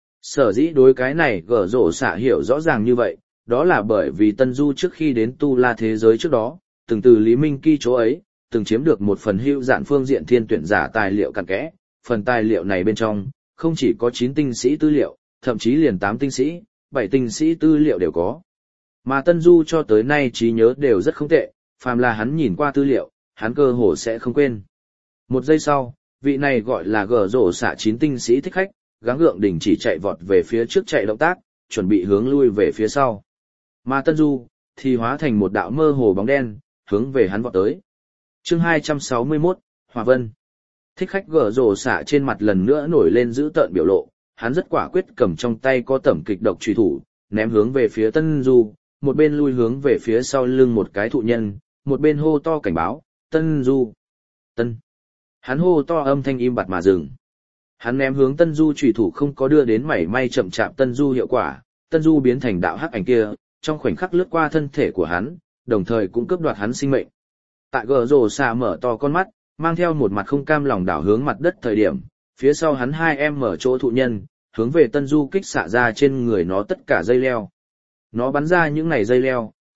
Sở dĩ đối cái này gở rổ xạ hiểu rõ ràng như vậy, đó là bởi vì Tân Du trước khi đến Tu La thế giới trước đó, từng từ Lý Minh Kỳ chỗ ấy, từng chiếm được một phần hữu giản phương diện thiên tuyển giả tài liệu cặn kẽ, phần tài liệu này bên trong, không chỉ có chín tinh sĩ tư liệu, thậm chí liền tám tinh sĩ, bảy tinh sĩ tư liệu đều có. Mà Tân Du cho tới nay trí nhớ đều rất không tệ, phàm là hắn nhìn qua tư liệu, hắn cơ hồ sẽ không quên. Một giây sau, vị này gọi là gở rổ xạ chín tinh sĩ thích khách, gắng gượng đình chỉ chạy vọt về phía trước chạy động tác, chuẩn bị hướng lui về phía sau. Mà Tân Du, thì hóa thành một đạo mơ hồ bóng đen, hướng về hắn vọt tới. Chương hai trăm sáu mươi mốt, Hòa Vân. Thích khách gở rổ xạ trên mặt lần nữa nổi lên dữ tợn biểu lộ, hắn rất quả quyết cầm trong tay có tẩm kịch độc chùy thủ, ném hướng về phía Tân Du, một bên lui hướng về phía sau lưng một cái thụ nhân, một bên hô to cảnh báo, Tân Du. Tân. Hắn hô to âm thanh im bặt mà dừng. Hắn ném hướng Tân Du chùy thủ không có đưa đến mảy may chậm chạp Tân Du hiệu quả, Tân Du biến thành đạo hắc ảnh kia, trong khoảnh khắc lướt qua thân thể của hắn, đồng thời cũng cướp đoạt hắn sinh mệnh. Tại gờ rồ xạ mở to con mắt, mang theo một mặt không cam lòng đảo hướng mặt đất thời điểm, phía sau hắn hai em mở chỗ thụ nhân, hướng về Tân Du kích xạ ra trên người nó tất cả dây leo. Nó bắn ra những này dây leo,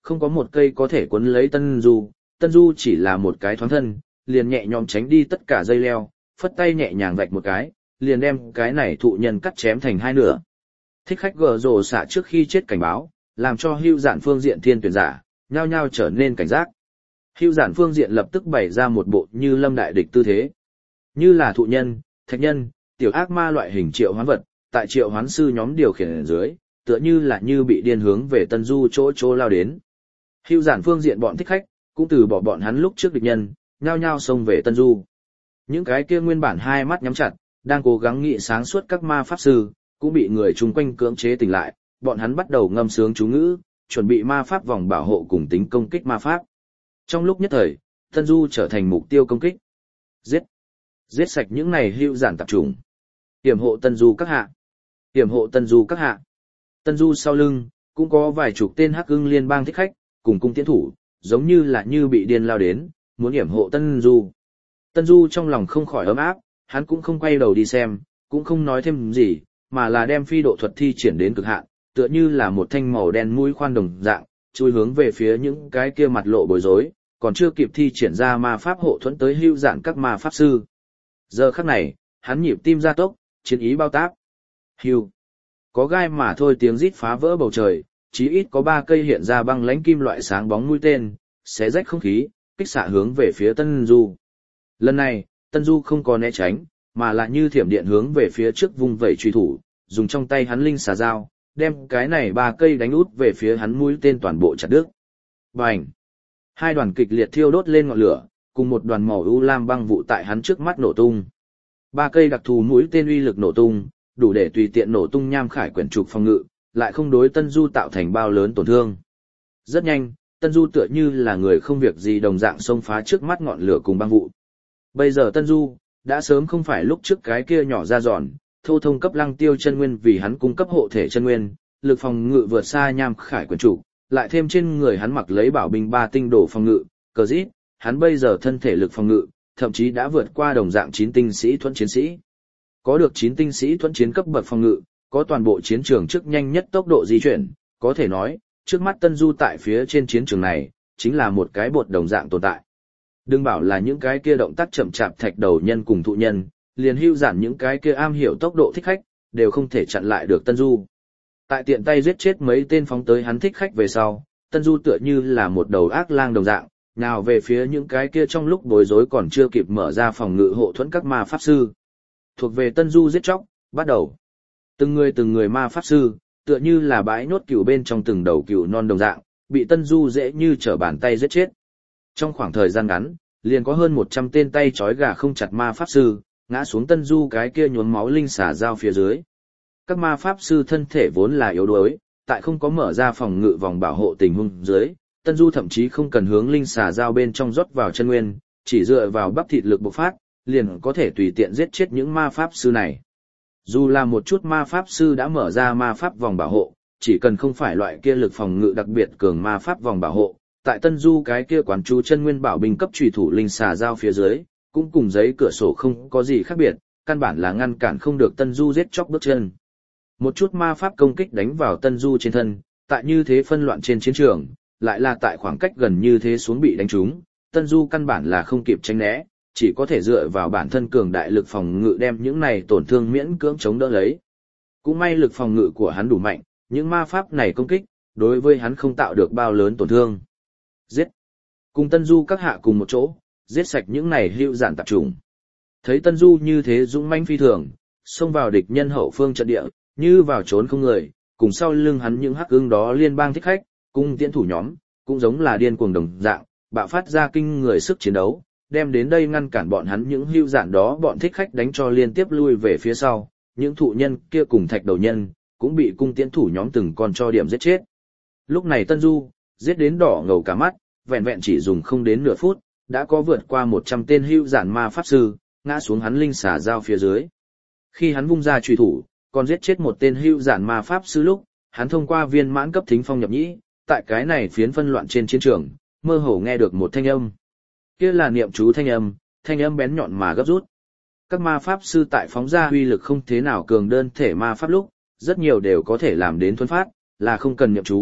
không có một cây có thể quấn lấy Tân Du, Tân Du chỉ là một cái thoáng thân, liền nhẹ nhõm tránh đi tất cả dây leo, phất tay nhẹ nhàng vạch một cái, liền đem cái này thụ nhân cắt chém thành hai nửa. Thích khách gờ rồ xạ trước khi chết cảnh báo, làm cho hưu giản phương diện thiên tuyển giả, nhao nhao trở nên cảnh giác. Hưu giản phương diện lập tức bày ra một bộ như lâm đại địch tư thế. Như là thụ nhân, thạch nhân, tiểu ác ma loại hình triệu hoán vật, tại triệu hoán sư nhóm điều khiển ở dưới, tựa như là như bị điên hướng về Tân Du chỗ chỗ lao đến. Hưu giản phương diện bọn thích khách, cũng từ bỏ bọn hắn lúc trước địch nhân, nhao nhao xông về Tân Du. Những cái kia nguyên bản hai mắt nhắm chặt, đang cố gắng nghị sáng suốt các ma pháp sư, cũng bị người chung quanh cưỡng chế tỉnh lại, bọn hắn bắt đầu ngâm sướng chú ngữ, chuẩn bị ma pháp vòng bảo hộ cùng tính công kích ma pháp. Trong lúc nhất thời, Tân Du trở thành mục tiêu công kích. Giết! Giết sạch những này hưu giản tạp chủng. Tiểm hộ Tân Du các hạ. Tiểm hộ Tân Du các hạ. Tân Du sau lưng, cũng có vài chục tên hắc ưng liên bang thích khách, cùng cung tiến thủ, giống như là như bị điên lao đến, muốn yểm hộ Tân Du. Tân Du trong lòng không khỏi ấm áp, hắn cũng không quay đầu đi xem, cũng không nói thêm gì, mà là đem phi độ thuật thi triển đến cực hạn, tựa như là một thanh màu đen mũi khoan đồng dạng, chui hướng về phía những cái kia mặt lộ bối rối, còn chưa kịp thi triển ra ma pháp hộ thuẫn tới hưu giản các ma pháp sư. Giờ khắc này, hắn nhịp tim gia tốc, chiến ý bao táp. Hưu. Có gai mà thôi tiếng rít phá vỡ bầu trời, chí ít có ba cây hiện ra băng lãnh kim loại sáng bóng mũi tên, xé rách không khí, kích xạ hướng về phía Tân Du. Lần này, Tân Du không có né tránh, mà là như thiểm điện hướng về phía trước vung vẩy truy thủ, dùng trong tay hắn linh xà dao, đem cái này ba cây đánh út về phía hắn mũi tên toàn bộ chặt đứt. Bành! Hai đoàn kịch liệt thiêu đốt lên ngọn lửa, cùng một đoàn màu u lam băng vụ tại hắn trước mắt nổ tung. Ba cây đặc thù mũi tên uy lực nổ tung, đủ để tùy tiện nổ tung nham khải quyển trục phòng ngự, lại không đối Tân Du tạo thành bao lớn tổn thương. Rất nhanh, Tân Du tựa như là người không việc gì đồng dạng xông phá trước mắt ngọn lửa cùng băng vụ. Bây giờ Tân Du, đã sớm không phải lúc trước cái kia nhỏ ra giòn, thô thông cấp lăng tiêu chân nguyên vì hắn cung cấp hộ thể chân nguyên, lực phòng ngự vượt xa nham khải quyển trục, lại thêm trên người hắn mặc lấy bảo binh ba tinh đổ phòng ngự, cờ dít, hắn bây giờ thân thể lực phòng ngự, thậm chí đã vượt qua đồng dạng chín tinh sĩ thuẫn chiến sĩ. Có được chín tinh sĩ thuẫn chiến cấp bậc phòng ngự, có toàn bộ chiến trường trước nhanh nhất tốc độ di chuyển, có thể nói, trước mắt Tân Du tại phía trên chiến trường này, chính là một cái bột đồng dạng tồn tại. Đừng bảo là những cái kia động tác chậm chạp thạch đầu nhân cùng thụ nhân, liền hưu giản những cái kia am hiểu tốc độ thích khách, đều không thể chặn lại được Tân Du. Tại tiện tay giết chết mấy tên phóng tới hắn thích khách về sau, Tân Du tựa như là một đầu ác lang đồng dạng, nào về phía những cái kia trong lúc bối rối còn chưa kịp mở ra phòng ngự hộ thuẫn các ma pháp sư. Thuộc về Tân Du giết chóc, bắt đầu. Từng người từng người ma pháp sư, tựa như là bãi nhốt cừu bên trong từng đầu cừu non đồng dạng, bị Tân Du dễ như trở bàn tay giết chết. Trong khoảng thời gian ngắn, liền có hơn một trăm tên tay trói gà không chặt ma pháp sư, ngã xuống Tân Du cái kia nhuốm máu linh xả dao phía dưới. Các ma pháp sư thân thể vốn là yếu đuối, tại không có mở ra phòng ngự vòng bảo hộ tình huống dưới, Tân Du thậm chí không cần hướng linh xả dao bên trong rót vào chân nguyên, chỉ dựa vào bắp thịt lực bộc phát, liền có thể tùy tiện giết chết những ma pháp sư này. Dù là một chút ma pháp sư đã mở ra ma pháp vòng bảo hộ, chỉ cần không phải loại kia lực phòng ngự đặc biệt cường ma pháp vòng bảo hộ, tại Tân Du cái kia quán chú chân nguyên bảo binh cấp chủy thủ linh xà dao phía dưới, cũng cùng giấy cửa sổ không có gì khác biệt, căn bản là ngăn cản không được Tân Du giết chóc bước chân. Một chút ma pháp công kích đánh vào Tân Du trên thân, tại như thế phân loạn trên chiến trường, lại là tại khoảng cách gần như thế xuống bị đánh trúng, Tân Du căn bản là không kịp tránh né, chỉ có thể dựa vào bản thân cường đại lực phòng ngự đem những này tổn thương miễn cưỡng chống đỡ lấy. Cũng may lực phòng ngự của hắn đủ mạnh, những ma pháp này công kích, đối với hắn không tạo được bao lớn tổn thương. Giết! Cùng Tân Du các hạ cùng một chỗ, giết sạch những này hữu giản tạp trùng. Thấy Tân Du như thế dũng mãnh phi thường, xông vào địch nhân hậu phương trận địa, như vào trốn không người, cùng sau lưng hắn những hắc ưng đó liên bang thích khách, cung tiễn thủ nhóm, cũng giống là điên cuồng đồng dạng, bạo phát ra kinh người sức chiến đấu, đem đến đây ngăn cản bọn hắn những hữu giản đó bọn thích khách đánh cho liên tiếp lui về phía sau, những thụ nhân kia cùng thạch đầu nhân, cũng bị cung tiễn thủ nhóm từng con cho điểm giết chết. Lúc này Tân Du, giết đến đỏ ngầu cả mắt, vẹn vẹn chỉ dùng không đến nửa phút, đã có vượt qua một trăm tên hữu giản ma pháp sư, ngã xuống hắn linh xả dao phía dưới. Khi hắn vung ra chùy thủ, còn giết chết một tên hữu giản ma pháp sư lúc, hắn thông qua viên mãn cấp thính phong nhập nhĩ, tại cái này phiến phân loạn trên chiến trường, mơ hồ nghe được một thanh âm. Kia là niệm chú thanh âm, thanh âm bén nhọn mà gấp rút. Các ma pháp sư tại phóng ra uy lực không thế nào cường đơn thể ma pháp lúc, rất nhiều đều có thể làm đến thuần phát, là không cần niệm chú,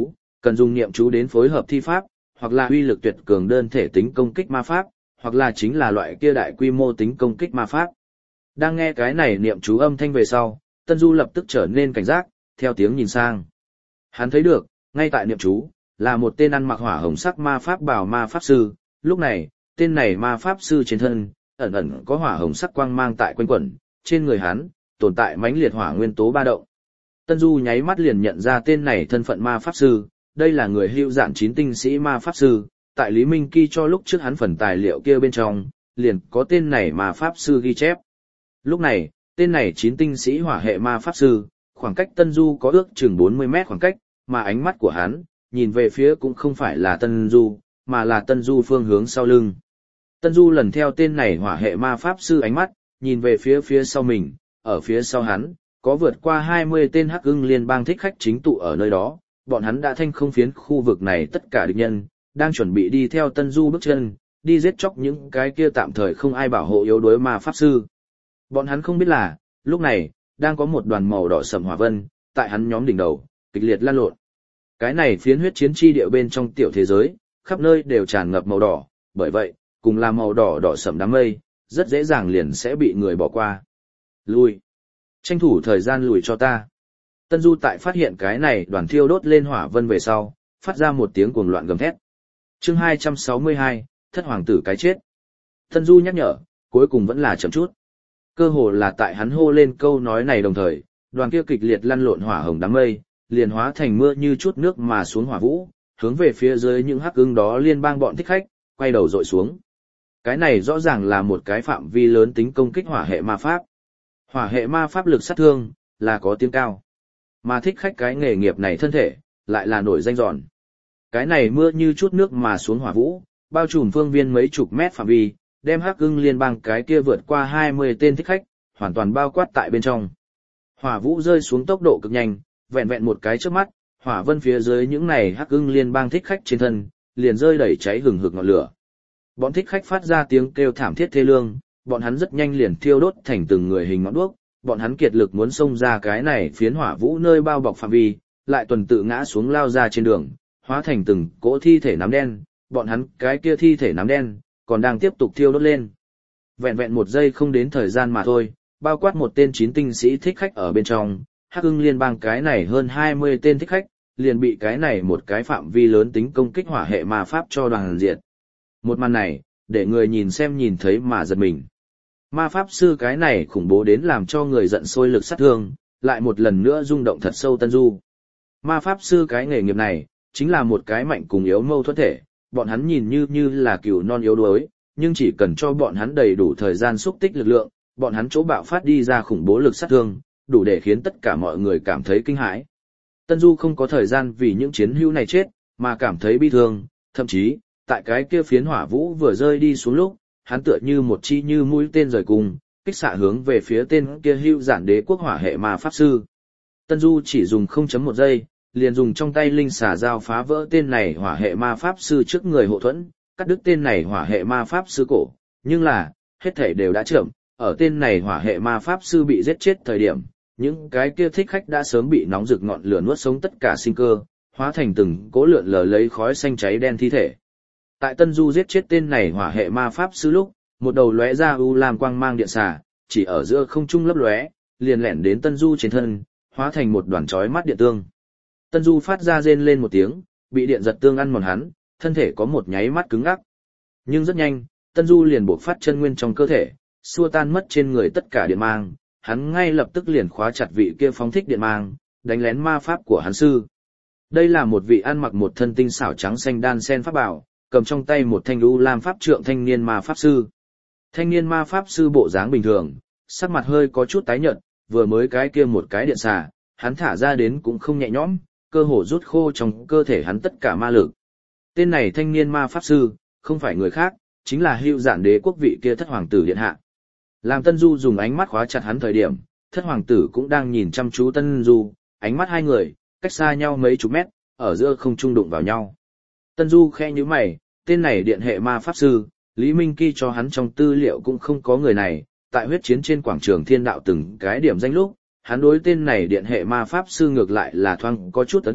cần dùng niệm chú đến phối hợp thi pháp, hoặc là uy lực tuyệt cường đơn thể tính công kích ma pháp, hoặc là chính là loại kia đại quy mô tính công kích ma pháp. Đang nghe cái này niệm chú âm thanh về sau, Tân Du lập tức trở nên cảnh giác, theo tiếng nhìn sang. Hắn thấy được, ngay tại niệm chú, là một tên ăn mặc hỏa hồng sắc ma pháp bào ma pháp sư, lúc này, tên này ma pháp sư trên thân, ẩn ẩn có hỏa hồng sắc quang mang tại quanh quẩn, trên người hắn, tồn tại mãnh liệt hỏa nguyên tố ba động. Tân Du nháy mắt liền nhận ra tên này thân phận ma pháp sư, đây là người hữu dạn chín tinh sĩ ma pháp sư, tại Lý Minh Kỳ cho lúc trước hắn phần tài liệu kia bên trong, liền có tên này ma pháp sư ghi chép. Lúc này, tên này chín tinh sĩ hỏa hệ ma pháp sư, khoảng cách Tân Du có ước chừng bốn mươi mét khoảng cách, mà ánh mắt của hắn, nhìn về phía cũng không phải là Tân Du, mà là Tân Du phương hướng sau lưng. Tân Du lần theo tên này hỏa hệ ma pháp sư ánh mắt, nhìn về phía phía sau mình, ở phía sau hắn, có vượt qua hai mươi tên Hắc Ưng liên bang thích khách chính tụ ở nơi đó, bọn hắn đã thanh không phiến khu vực này tất cả địch nhân, đang chuẩn bị đi theo Tân Du bước chân, đi giết chóc những cái kia tạm thời không ai bảo hộ yếu đuối ma pháp sư. Bọn hắn không biết là, lúc này, đang có một đoàn màu đỏ sẫm hỏa vân, tại hắn nhóm đỉnh đầu, kịch liệt lan lộn. Cái này phiến huyết chiến chi địa bên trong tiểu thế giới, khắp nơi đều tràn ngập màu đỏ, bởi vậy, cùng là màu đỏ đỏ sẫm đám mây, rất dễ dàng liền sẽ bị người bỏ qua. Lùi. Tranh thủ thời gian lùi cho ta. Tân Du tại phát hiện cái này đoàn thiêu đốt lên hỏa vân về sau, phát ra một tiếng cuồng loạn gầm thét. Chương hai trăm sáu mươi hai, Thất Hoàng tử cái chết. Tân Du nhắc nhở, cuối cùng vẫn là chậm chút. Cơ hồ là tại hắn hô lên câu nói này đồng thời, đoàn kia kịch liệt lăn lộn hỏa hồng đám mây, liền hóa thành mưa như chút nước mà xuống hỏa vũ, hướng về phía dưới những Hắc Ưng đó liên bang bọn thích khách, quay đầu dội xuống. Cái này rõ ràng là một cái phạm vi lớn tính công kích hỏa hệ ma pháp. Hỏa hệ ma pháp lực sát thương, là có tiếng cao. Mà thích khách cái nghề nghiệp này thân thể, lại là nổi danh giòn. Cái này mưa như chút nước mà xuống hỏa vũ, bao trùm phương viên mấy chục mét phạm vi, đem Hắc Ưng liên bang cái kia vượt qua hai mươi tên thích khách, hoàn toàn bao quát tại bên trong. Hỏa vũ rơi xuống tốc độ cực nhanh, vẹn vẹn một cái trước mắt, hỏa vân phía dưới những này Hắc Ưng liên bang thích khách trên thân, liền rơi đẩy cháy hừng hực ngọn lửa. Bọn thích khách phát ra tiếng kêu thảm thiết thê lương, bọn hắn rất nhanh liền thiêu đốt thành từng người hình ngọn đuốc, bọn hắn kiệt lực muốn xông ra cái này phiến hỏa vũ nơi bao bọc phạm vi, lại tuần tự ngã xuống lao ra trên đường, hóa thành từng cỗ thi thể nám đen, bọn hắn cái kia thi thể nám đen, còn đang tiếp tục thiêu đốt lên. Vẹn vẹn một giây không đến thời gian mà thôi, bao quát một tên chín tinh sĩ thích khách ở bên trong, Hắc Ưng liên bang cái này hơn hai mươi tên thích khách, liền bị cái này một cái phạm vi lớn tính công kích hỏa hệ ma pháp cho đoàn diệt. Một màn này, để người nhìn xem nhìn thấy mà giật mình. Ma pháp sư cái này khủng bố đến làm cho người giận sôi lực sát thương, lại một lần nữa rung động thật sâu Tân Du. Ma pháp sư cái nghề nghiệp này, chính là một cái mạnh cùng yếu mâu thuẫn thể, bọn hắn nhìn như như là cừu non yếu đuối, nhưng chỉ cần cho bọn hắn đầy đủ thời gian xúc tích lực lượng, bọn hắn chỗ bạo phát đi ra khủng bố lực sát thương, đủ để khiến tất cả mọi người cảm thấy kinh hãi. Tân Du không có thời gian vì những chiến hữu này chết, mà cảm thấy bi thương, thậm chí, tại cái kia phiến hỏa vũ vừa rơi đi xuống lúc, hắn tựa như một chi như mũi tên rời cùng, kích xạ hướng về phía tên kia hữu giản đế quốc hỏa hệ ma pháp sư. Tân Du chỉ dùng không chấm một giây, liền dùng trong tay linh xà dao phá vỡ tên này hỏa hệ ma pháp sư trước người hộ thuẫn, cắt đứt tên này hỏa hệ ma pháp sư cổ, nhưng là, hết thảy đều đã chậm, ở tên này hỏa hệ ma pháp sư bị giết chết thời điểm, những cái kia thích khách đã sớm bị nóng rực ngọn lửa nuốt sống tất cả sinh cơ, hóa thành từng cỗ lượn lờ lấy khói xanh cháy đen thi thể. Tại Tân Du giết chết tên này hỏa hệ ma pháp sư lúc, một đầu lóe ra u lam quang mang điện xà, chỉ ở giữa không trung lấp lóe, liền lẻn đến Tân Du trên thân, hóa thành một đoàn chói mắt điện tương. Tân Du phát ra rên lên một tiếng, bị điện giật tương ăn mòn hắn, thân thể có một nháy mắt cứng ngắc. Nhưng rất nhanh, Tân Du liền buộc phát chân nguyên trong cơ thể, xua tan mất trên người tất cả điện mang, hắn ngay lập tức liền khóa chặt vị kia phóng thích điện mang, đánh lén ma pháp của hắn sư. Đây là một vị ăn mặc một thân tinh xảo trắng xanh đan sen pháp bảo, cầm trong tay một thanh u lam pháp trượng thanh niên ma pháp sư. Thanh niên ma pháp sư bộ dáng bình thường, sắc mặt hơi có chút tái nhợt, vừa mới cái kia một cái điện xà, hắn thả ra đến cũng không nhẹ nhõm, cơ hồ rút khô trong cơ thể hắn tất cả ma lực. Tên này thanh niên ma pháp sư, không phải người khác, chính là hữu giản đế quốc vị kia thất hoàng tử điện hạ. Làm Tân Du dùng ánh mắt khóa chặt hắn thời điểm, thất hoàng tử cũng đang nhìn chăm chú Tân Du, ánh mắt hai người, cách xa nhau mấy chục mét, ở giữa không trung đụng vào nhau. Tân Du khẽ nhíu mày, tên này điện hệ ma pháp sư, Lý Minh Kỳ cho hắn trong tư liệu cũng không có người này, tại huyết chiến trên quảng trường thiên đạo từng cái điểm danh lúc, hắn đối tên này điện hệ ma pháp sư ngược lại là thoáng có chút ấn tượng,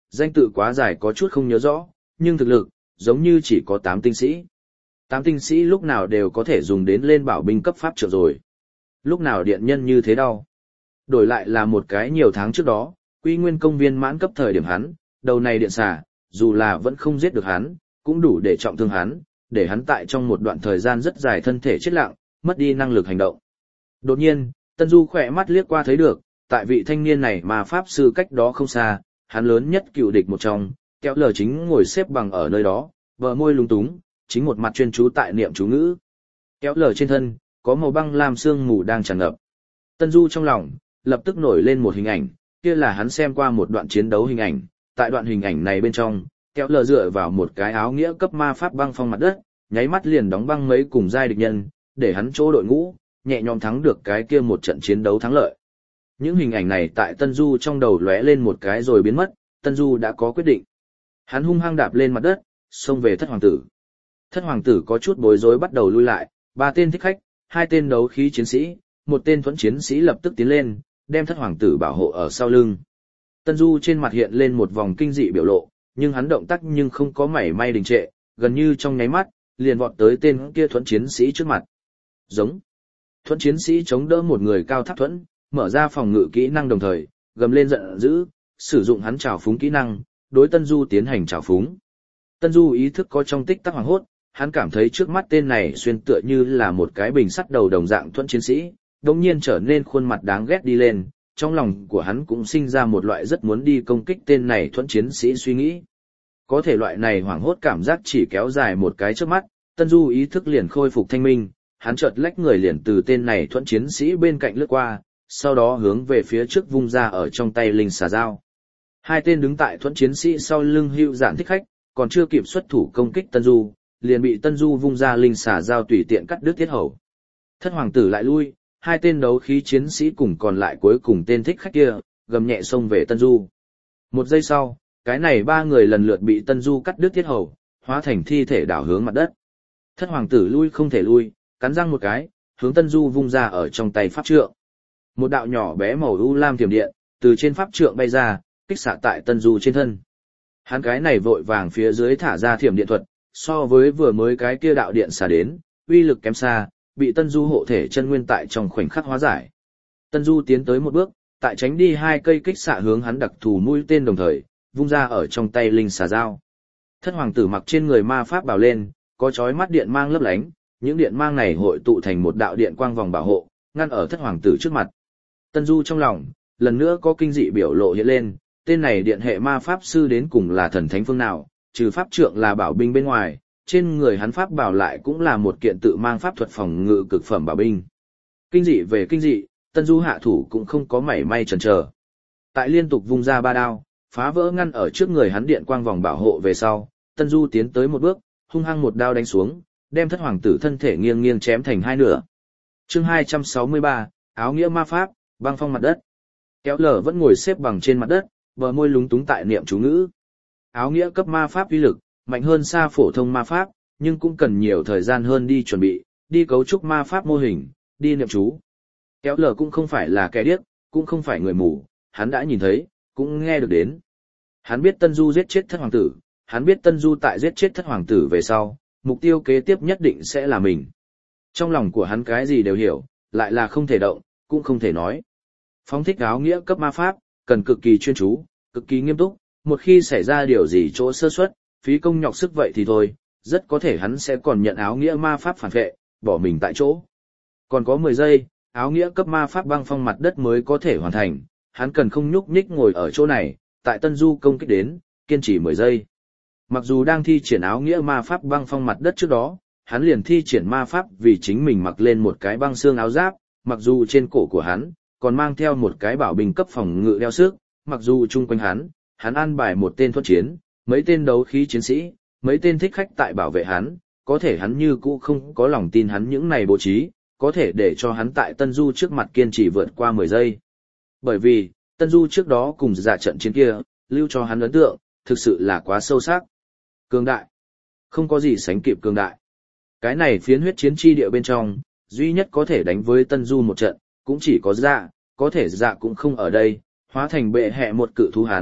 danh tự quá dài có chút không nhớ rõ, nhưng thực lực, giống như chỉ có tám tinh sĩ. tám tinh sĩ lúc nào đều có thể dùng đến lên bảo binh cấp pháp trượng rồi. Lúc nào điện nhân như thế đau. Đổi lại là một cái nhiều tháng trước đó, Quy Nguyên công viên mãn cấp thời điểm hắn, đầu này điện xà, dù là vẫn không giết được hắn, cũng đủ để trọng thương hắn, để hắn tại trong một đoạn thời gian rất dài thân thể chết lặng, mất đi năng lực hành động. Đột nhiên, Tân Du khỏe mắt liếc qua thấy được, tại vị thanh niên này mà pháp sư cách đó không xa, hắn lớn nhất cựu địch một trong, kéo lờ chính ngồi xếp bằng ở nơi đó, bờ môi lúng túng, chính một mặt chuyên chú tại niệm chú ngữ. Kéo lờ trên thân, có màu băng lam sương mù đang tràn ngập. Tân Du trong lòng, lập tức nổi lên một hình ảnh, kia là hắn xem qua một đoạn chiến đấu hình ảnh, tại đoạn hình ảnh này bên trong, kéo lờ dựa vào một cái áo nghĩa cấp ma pháp băng phong mặt đất, nháy mắt liền đóng băng mấy cùng giai địch nhân, để hắn chỗ đội ngũ, nhẹ nhõm thắng được cái kia một trận chiến đấu thắng lợi. Những hình ảnh này tại Tân Du trong đầu lóe lên một cái rồi biến mất, Tân Du đã có quyết định. Hắn hung hăng đạp lên mặt đất, xông về thất hoàng tử. Thất hoàng tử có chút bối rối bắt đầu lui lại, ba tên thích khách, hai tên đấu khí chiến sĩ, một tên thuẫn chiến sĩ lập tức tiến lên, đem thất hoàng tử bảo hộ ở sau lưng. Tân Du trên mặt hiện lên một vòng kinh dị biểu lộ, nhưng hắn động tác nhưng không có mảy may đình trệ, gần như trong nháy mắt, liền vọt tới tên kia thuẫn chiến sĩ trước mặt. Giống. Thuẫn chiến sĩ chống đỡ một người cao tháp thuẫn, mở ra phòng ngự kỹ năng đồng thời, gầm lên giận dữ, sử dụng hắn trảo phúng kỹ năng, đối Tân Du tiến hành trảo phúng. Tân Du ý thức có trong tích tắc hoảng hốt, hắn cảm thấy trước mắt tên này xuyên tựa như là một cái bình sắt đầu đồng dạng thuẫn chiến sĩ, đột nhiên trở nên khuôn mặt đáng ghét đi lên, trong lòng của hắn cũng sinh ra một loại rất muốn đi công kích tên này thuẫn chiến sĩ suy nghĩ. Có thể loại này hoảng hốt cảm giác chỉ kéo dài một cái trước mắt, Tân Du ý thức liền khôi phục thanh minh, hắn chợt lách người liền từ tên này thuẫn chiến sĩ bên cạnh lướt qua, sau đó hướng về phía trước vung ra ở trong tay linh xà dao. Hai tên đứng tại thuẫn chiến sĩ sau lưng hưu giản thích khách, còn chưa kịp xuất thủ công kích Tân Du, liền bị Tân Du vung ra linh xà dao tùy tiện cắt đứt tiết hầu. Thất hoàng tử lại lui, hai tên đấu khí chiến sĩ cùng còn lại cuối cùng tên thích khách kia, gầm nhẹ xông về Tân Du. Một giây sau, cái này ba người lần lượt bị Tân Du cắt đứt tiết hầu, hóa thành thi thể đảo hướng mặt đất. Thất hoàng tử lui không thể lui, cắn răng một cái, hướng Tân Du vung ra ở trong tay pháp trượng. Một đạo nhỏ bé màu u lam thiểm điện, từ trên pháp trượng bay ra, kích xạ tại Tân Du trên thân. Hắn cái này vội vàng phía dưới thả ra thiểm điện thuật, so với vừa mới cái kia đạo điện xả đến, uy lực kém xa, bị Tân Du hộ thể chân nguyên tại trong khoảnh khắc hóa giải. Tân Du tiến tới một bước, tại tránh đi hai cây kích xạ hướng hắn đặc thù mũi tên đồng thời, vung ra ở trong tay linh xà dao. Thất hoàng tử mặc trên người ma pháp bào lên, có chói mắt điện mang lấp lánh, những điện mang này hội tụ thành một đạo điện quang vòng bảo hộ, ngăn ở thất hoàng tử trước mặt. Tân Du trong lòng, lần nữa có kinh dị biểu lộ hiện lên, tên này điện hệ ma pháp sư đến cùng là thần thánh phương nào, trừ pháp trượng là bảo binh bên ngoài, trên người hắn pháp bảo lại cũng là một kiện tự mang pháp thuật phòng ngự cực phẩm bảo binh. Kinh dị về kinh dị, Tân Du hạ thủ cũng không có mảy may chần chờ. Tại liên tục vung ra ba đao, phá vỡ ngăn ở trước người hắn điện quang vòng bảo hộ về sau, Tân Du tiến tới một bước, hung hăng một đao đánh xuống, đem thất hoàng tử thân thể nghiêng nghiêng chém thành hai nửa. Chương hai trăm sáu mươi ba, áo nghĩa ma pháp, băng phong mặt đất. Kéo lở vẫn ngồi xếp bằng trên mặt đất, bờ môi lúng túng tại niệm chú ngữ. Áo nghĩa cấp ma pháp uy lực, mạnh hơn xa phổ thông ma pháp, nhưng cũng cần nhiều thời gian hơn đi chuẩn bị, đi cấu trúc ma pháp mô hình, đi niệm chú. Kéo lở cũng không phải là kẻ điếc, cũng không phải người mù, hắn đã nhìn thấy, cũng nghe được đến. Hắn biết Tân Du giết chết thất hoàng tử, hắn biết Tân Du tại giết chết thất hoàng tử về sau, mục tiêu kế tiếp nhất định sẽ là mình. Trong lòng của hắn cái gì đều hiểu, lại là không thể động, cũng không thể nói. Phóng thích áo nghĩa cấp ma pháp, cần cực kỳ chuyên chú, cực kỳ nghiêm túc, một khi xảy ra điều gì chỗ sơ suất, phí công nhọc sức vậy thì thôi, rất có thể hắn sẽ còn nhận áo nghĩa ma pháp phản vệ, bỏ mình tại chỗ. Còn có mười giây, áo nghĩa cấp ma pháp băng phong mặt đất mới có thể hoàn thành, hắn cần không nhúc nhích ngồi ở chỗ này, tại Tân Du công kích đến, kiên trì mười giây. Mặc dù đang thi triển áo nghĩa ma pháp băng phong mặt đất trước đó, hắn liền thi triển ma pháp vì chính mình mặc lên một cái băng xương áo giáp, mặc dù trên cổ của hắn còn mang theo một cái bảo bình cấp phòng ngự đeo sức, mặc dù chung quanh hắn, hắn an bài một tên thuẫn chiến, mấy tên đấu khí chiến sĩ, mấy tên thích khách tại bảo vệ hắn, có thể hắn như cũ không có lòng tin hắn những này bố trí, có thể để cho hắn tại Tân Du trước mặt kiên trì vượt qua mười giây. Bởi vì, Tân Du trước đó cùng dạ trận chiến kia, lưu cho hắn ấn tượng, thực sự là quá sâu sắc. Cường đại. Không có gì sánh kịp cường đại. Cái này phiến huyết chiến chi địa bên trong, duy nhất có thể đánh với Tân Du một trận, cũng chỉ có dạ, có thể dạ cũng không ở đây, hóa thành bệ hệ một cự thú hắn,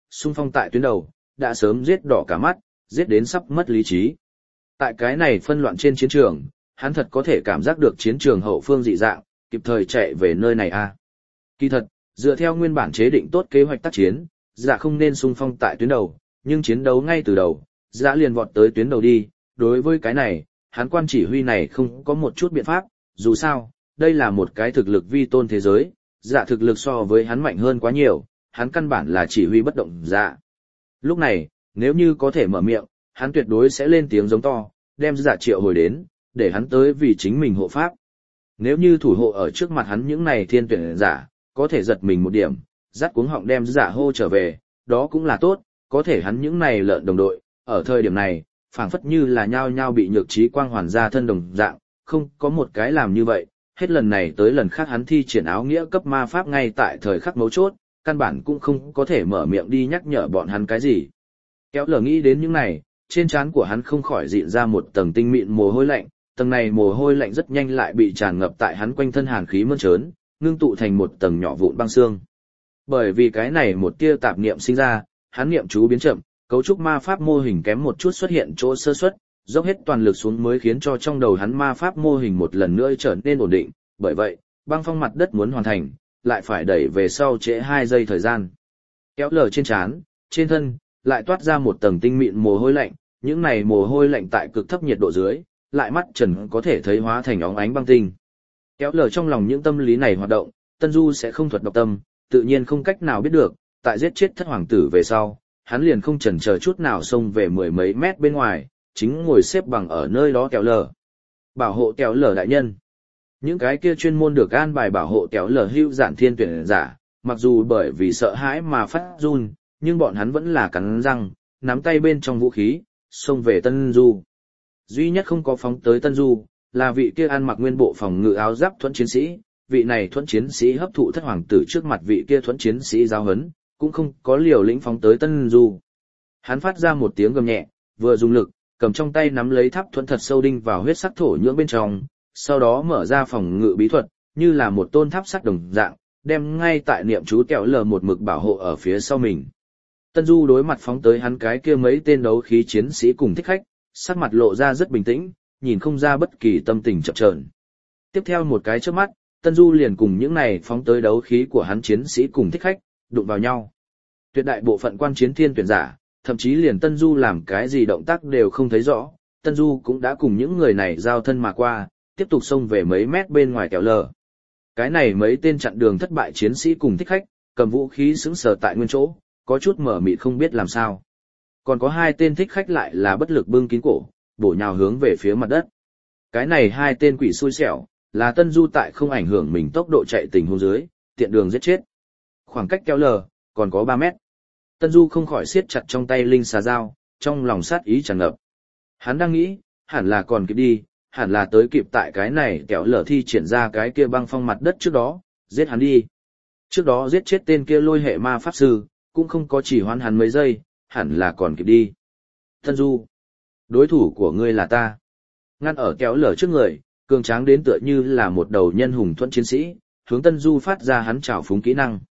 xung phong tại tuyến đầu, đã sớm giết đỏ cả mắt, giết đến sắp mất lý trí. Tại cái này phân loạn trên chiến trường, hắn thật có thể cảm giác được chiến trường hậu phương dị dạng, kịp thời chạy về nơi này a. Kỳ thật, dựa theo nguyên bản chế định tốt kế hoạch tác chiến, dạ không nên xung phong tại tuyến đầu, nhưng chiến đấu ngay từ đầu, dạ liền vọt tới tuyến đầu đi, đối với cái này, hắn quan chỉ huy này không có một chút biện pháp, dù sao, đây là một cái thực lực vi tôn thế giới, dạ thực lực so với hắn mạnh hơn quá nhiều, hắn căn bản là chỉ huy bất động dạ. Lúc này, nếu như có thể mở miệng, hắn tuyệt đối sẽ lên tiếng giống to, đem dạ triệu hồi đến, để hắn tới vì chính mình hộ pháp. Nếu như thủ hộ ở trước mặt hắn những này thiên tuyển giả, có thể giật mình một điểm, dắt cuống họng đem dạ hô trở về, đó cũng là tốt, có thể hắn những này lợn đồng đội, ở thời điểm này, phảng phất như là nhao nhao bị nhược trí quang hoàn ra thân đồng dạng, không có một cái làm như vậy, hết lần này tới lần khác hắn thi triển áo nghĩa cấp ma pháp ngay tại thời khắc mấu chốt, căn bản cũng không có thể mở miệng đi nhắc nhở bọn hắn cái gì. Kéo lờ nghĩ đến những này, trên trán của hắn không khỏi dịn ra một tầng tinh mịn mồ hôi lạnh, tầng này mồ hôi lạnh rất nhanh lại bị tràn ngập tại hắn quanh thân hàn khí mơn trớn, ngưng tụ thành một tầng nhỏ vụn băng xương. Bởi vì cái này một tia tạp niệm sinh ra, hắn niệm chú biến chậm, cấu trúc ma pháp mô hình kém một chút xuất hiện chỗ sơ suất, dốc hết toàn lực xuống mới khiến cho trong đầu hắn ma pháp mô hình một lần nữa trở nên ổn định, bởi vậy, băng phong mặt đất muốn hoàn thành, lại phải đẩy về sau trễ hai giây thời gian. Kéo lở trên trán, trên thân, lại toát ra một tầng tinh mịn mồ hôi lạnh, những này mồ hôi lạnh tại cực thấp nhiệt độ dưới, lại mắt trần có thể thấy hóa thành óng ánh băng tinh. Kéo lở trong lòng những tâm lý này hoạt động, Tân Du sẽ không thuật độc tâm, tự nhiên không cách nào biết được, tại giết chết thất hoàng tử về sau, hắn liền không chần chờ chút nào xông về mười mấy mét bên ngoài, chính ngồi xếp bằng ở nơi đó kéo lở. Bảo hộ kéo lở đại nhân. Những cái kia chuyên môn được an bài bảo hộ kéo lở hưu giản thiên tuyển giả, mặc dù bởi vì sợ hãi mà phát run, nhưng bọn hắn vẫn là cắn răng, nắm tay bên trong vũ khí, xông về Tân Du. Duy nhất không có phóng tới Tân Du, là vị kia ăn mặc nguyên bộ phòng ngự áo giáp thuẫn chiến sĩ, vị này thuẫn chiến sĩ hấp thụ thất hoàng tử trước mặt vị kia thuẫn chiến sĩ giáo huấn, cũng không có liều lĩnh phóng tới Tân Du. Hắn phát ra một tiếng gầm nhẹ, vừa dùng lực, cầm trong tay nắm lấy tháp thuẫn thật sâu đinh vào huyết sắc thổ nhưỡng bên trong, sau đó mở ra phòng ngự bí thuật, như là một tôn tháp sắt đồng dạng, đem ngay tại niệm chú kẹo lờ một mực bảo hộ ở phía sau mình. Tân Du đối mặt phóng tới hắn cái kia mấy tên đấu khí chiến sĩ cùng thích khách, sắc mặt lộ ra rất bình tĩnh, nhìn không ra bất kỳ tâm tình chập chờn. Tiếp theo một cái chớp mắt, Tân Du liền cùng những này phóng tới đấu khí của hắn chiến sĩ cùng thích khách, đụng vào nhau. Tuyệt đại bộ phận quan chiến thiên tuyển giả, thậm chí liền Tân Du làm cái gì động tác đều không thấy rõ, Tân Du cũng đã cùng những người này giao thân mà qua, tiếp tục xông về mấy mét bên ngoài kéo lờ. Cái này mấy tên chặn đường thất bại chiến sĩ cùng thích khách, cầm vũ khí sững sờ tại nguyên chỗ, có chút mở mịt không biết làm sao. Còn có hai tên thích khách lại là bất lực bưng kín cổ, bổ nhào hướng về phía mặt đất. Cái này hai tên quỷ xui xẻo, là Tân Du tại không ảnh hưởng mình tốc độ chạy tình huống dưới, tiện đường giết chết. Khoảng cách kéo lờ, còn có ba mét. Tân Du không khỏi siết chặt trong tay linh xà dao, trong lòng sát ý tràn ngập. Hắn đang nghĩ, hẳn là còn kịp đi, hẳn là tới kịp tại cái này kéo lở thi triển ra cái kia băng phong mặt đất trước đó, giết hắn đi. Trước đó giết chết tên kia lôi hệ ma pháp sư, cũng không có chỉ hoãn hắn mấy giây, hẳn là còn kịp đi. Tân Du, đối thủ của ngươi là ta. Ngăn ở kéo lở trước người, cường tráng đến tựa như là một đầu nhân hùng thuẫn chiến sĩ, hướng Tân Du phát ra hắn trảo phúng kỹ năng.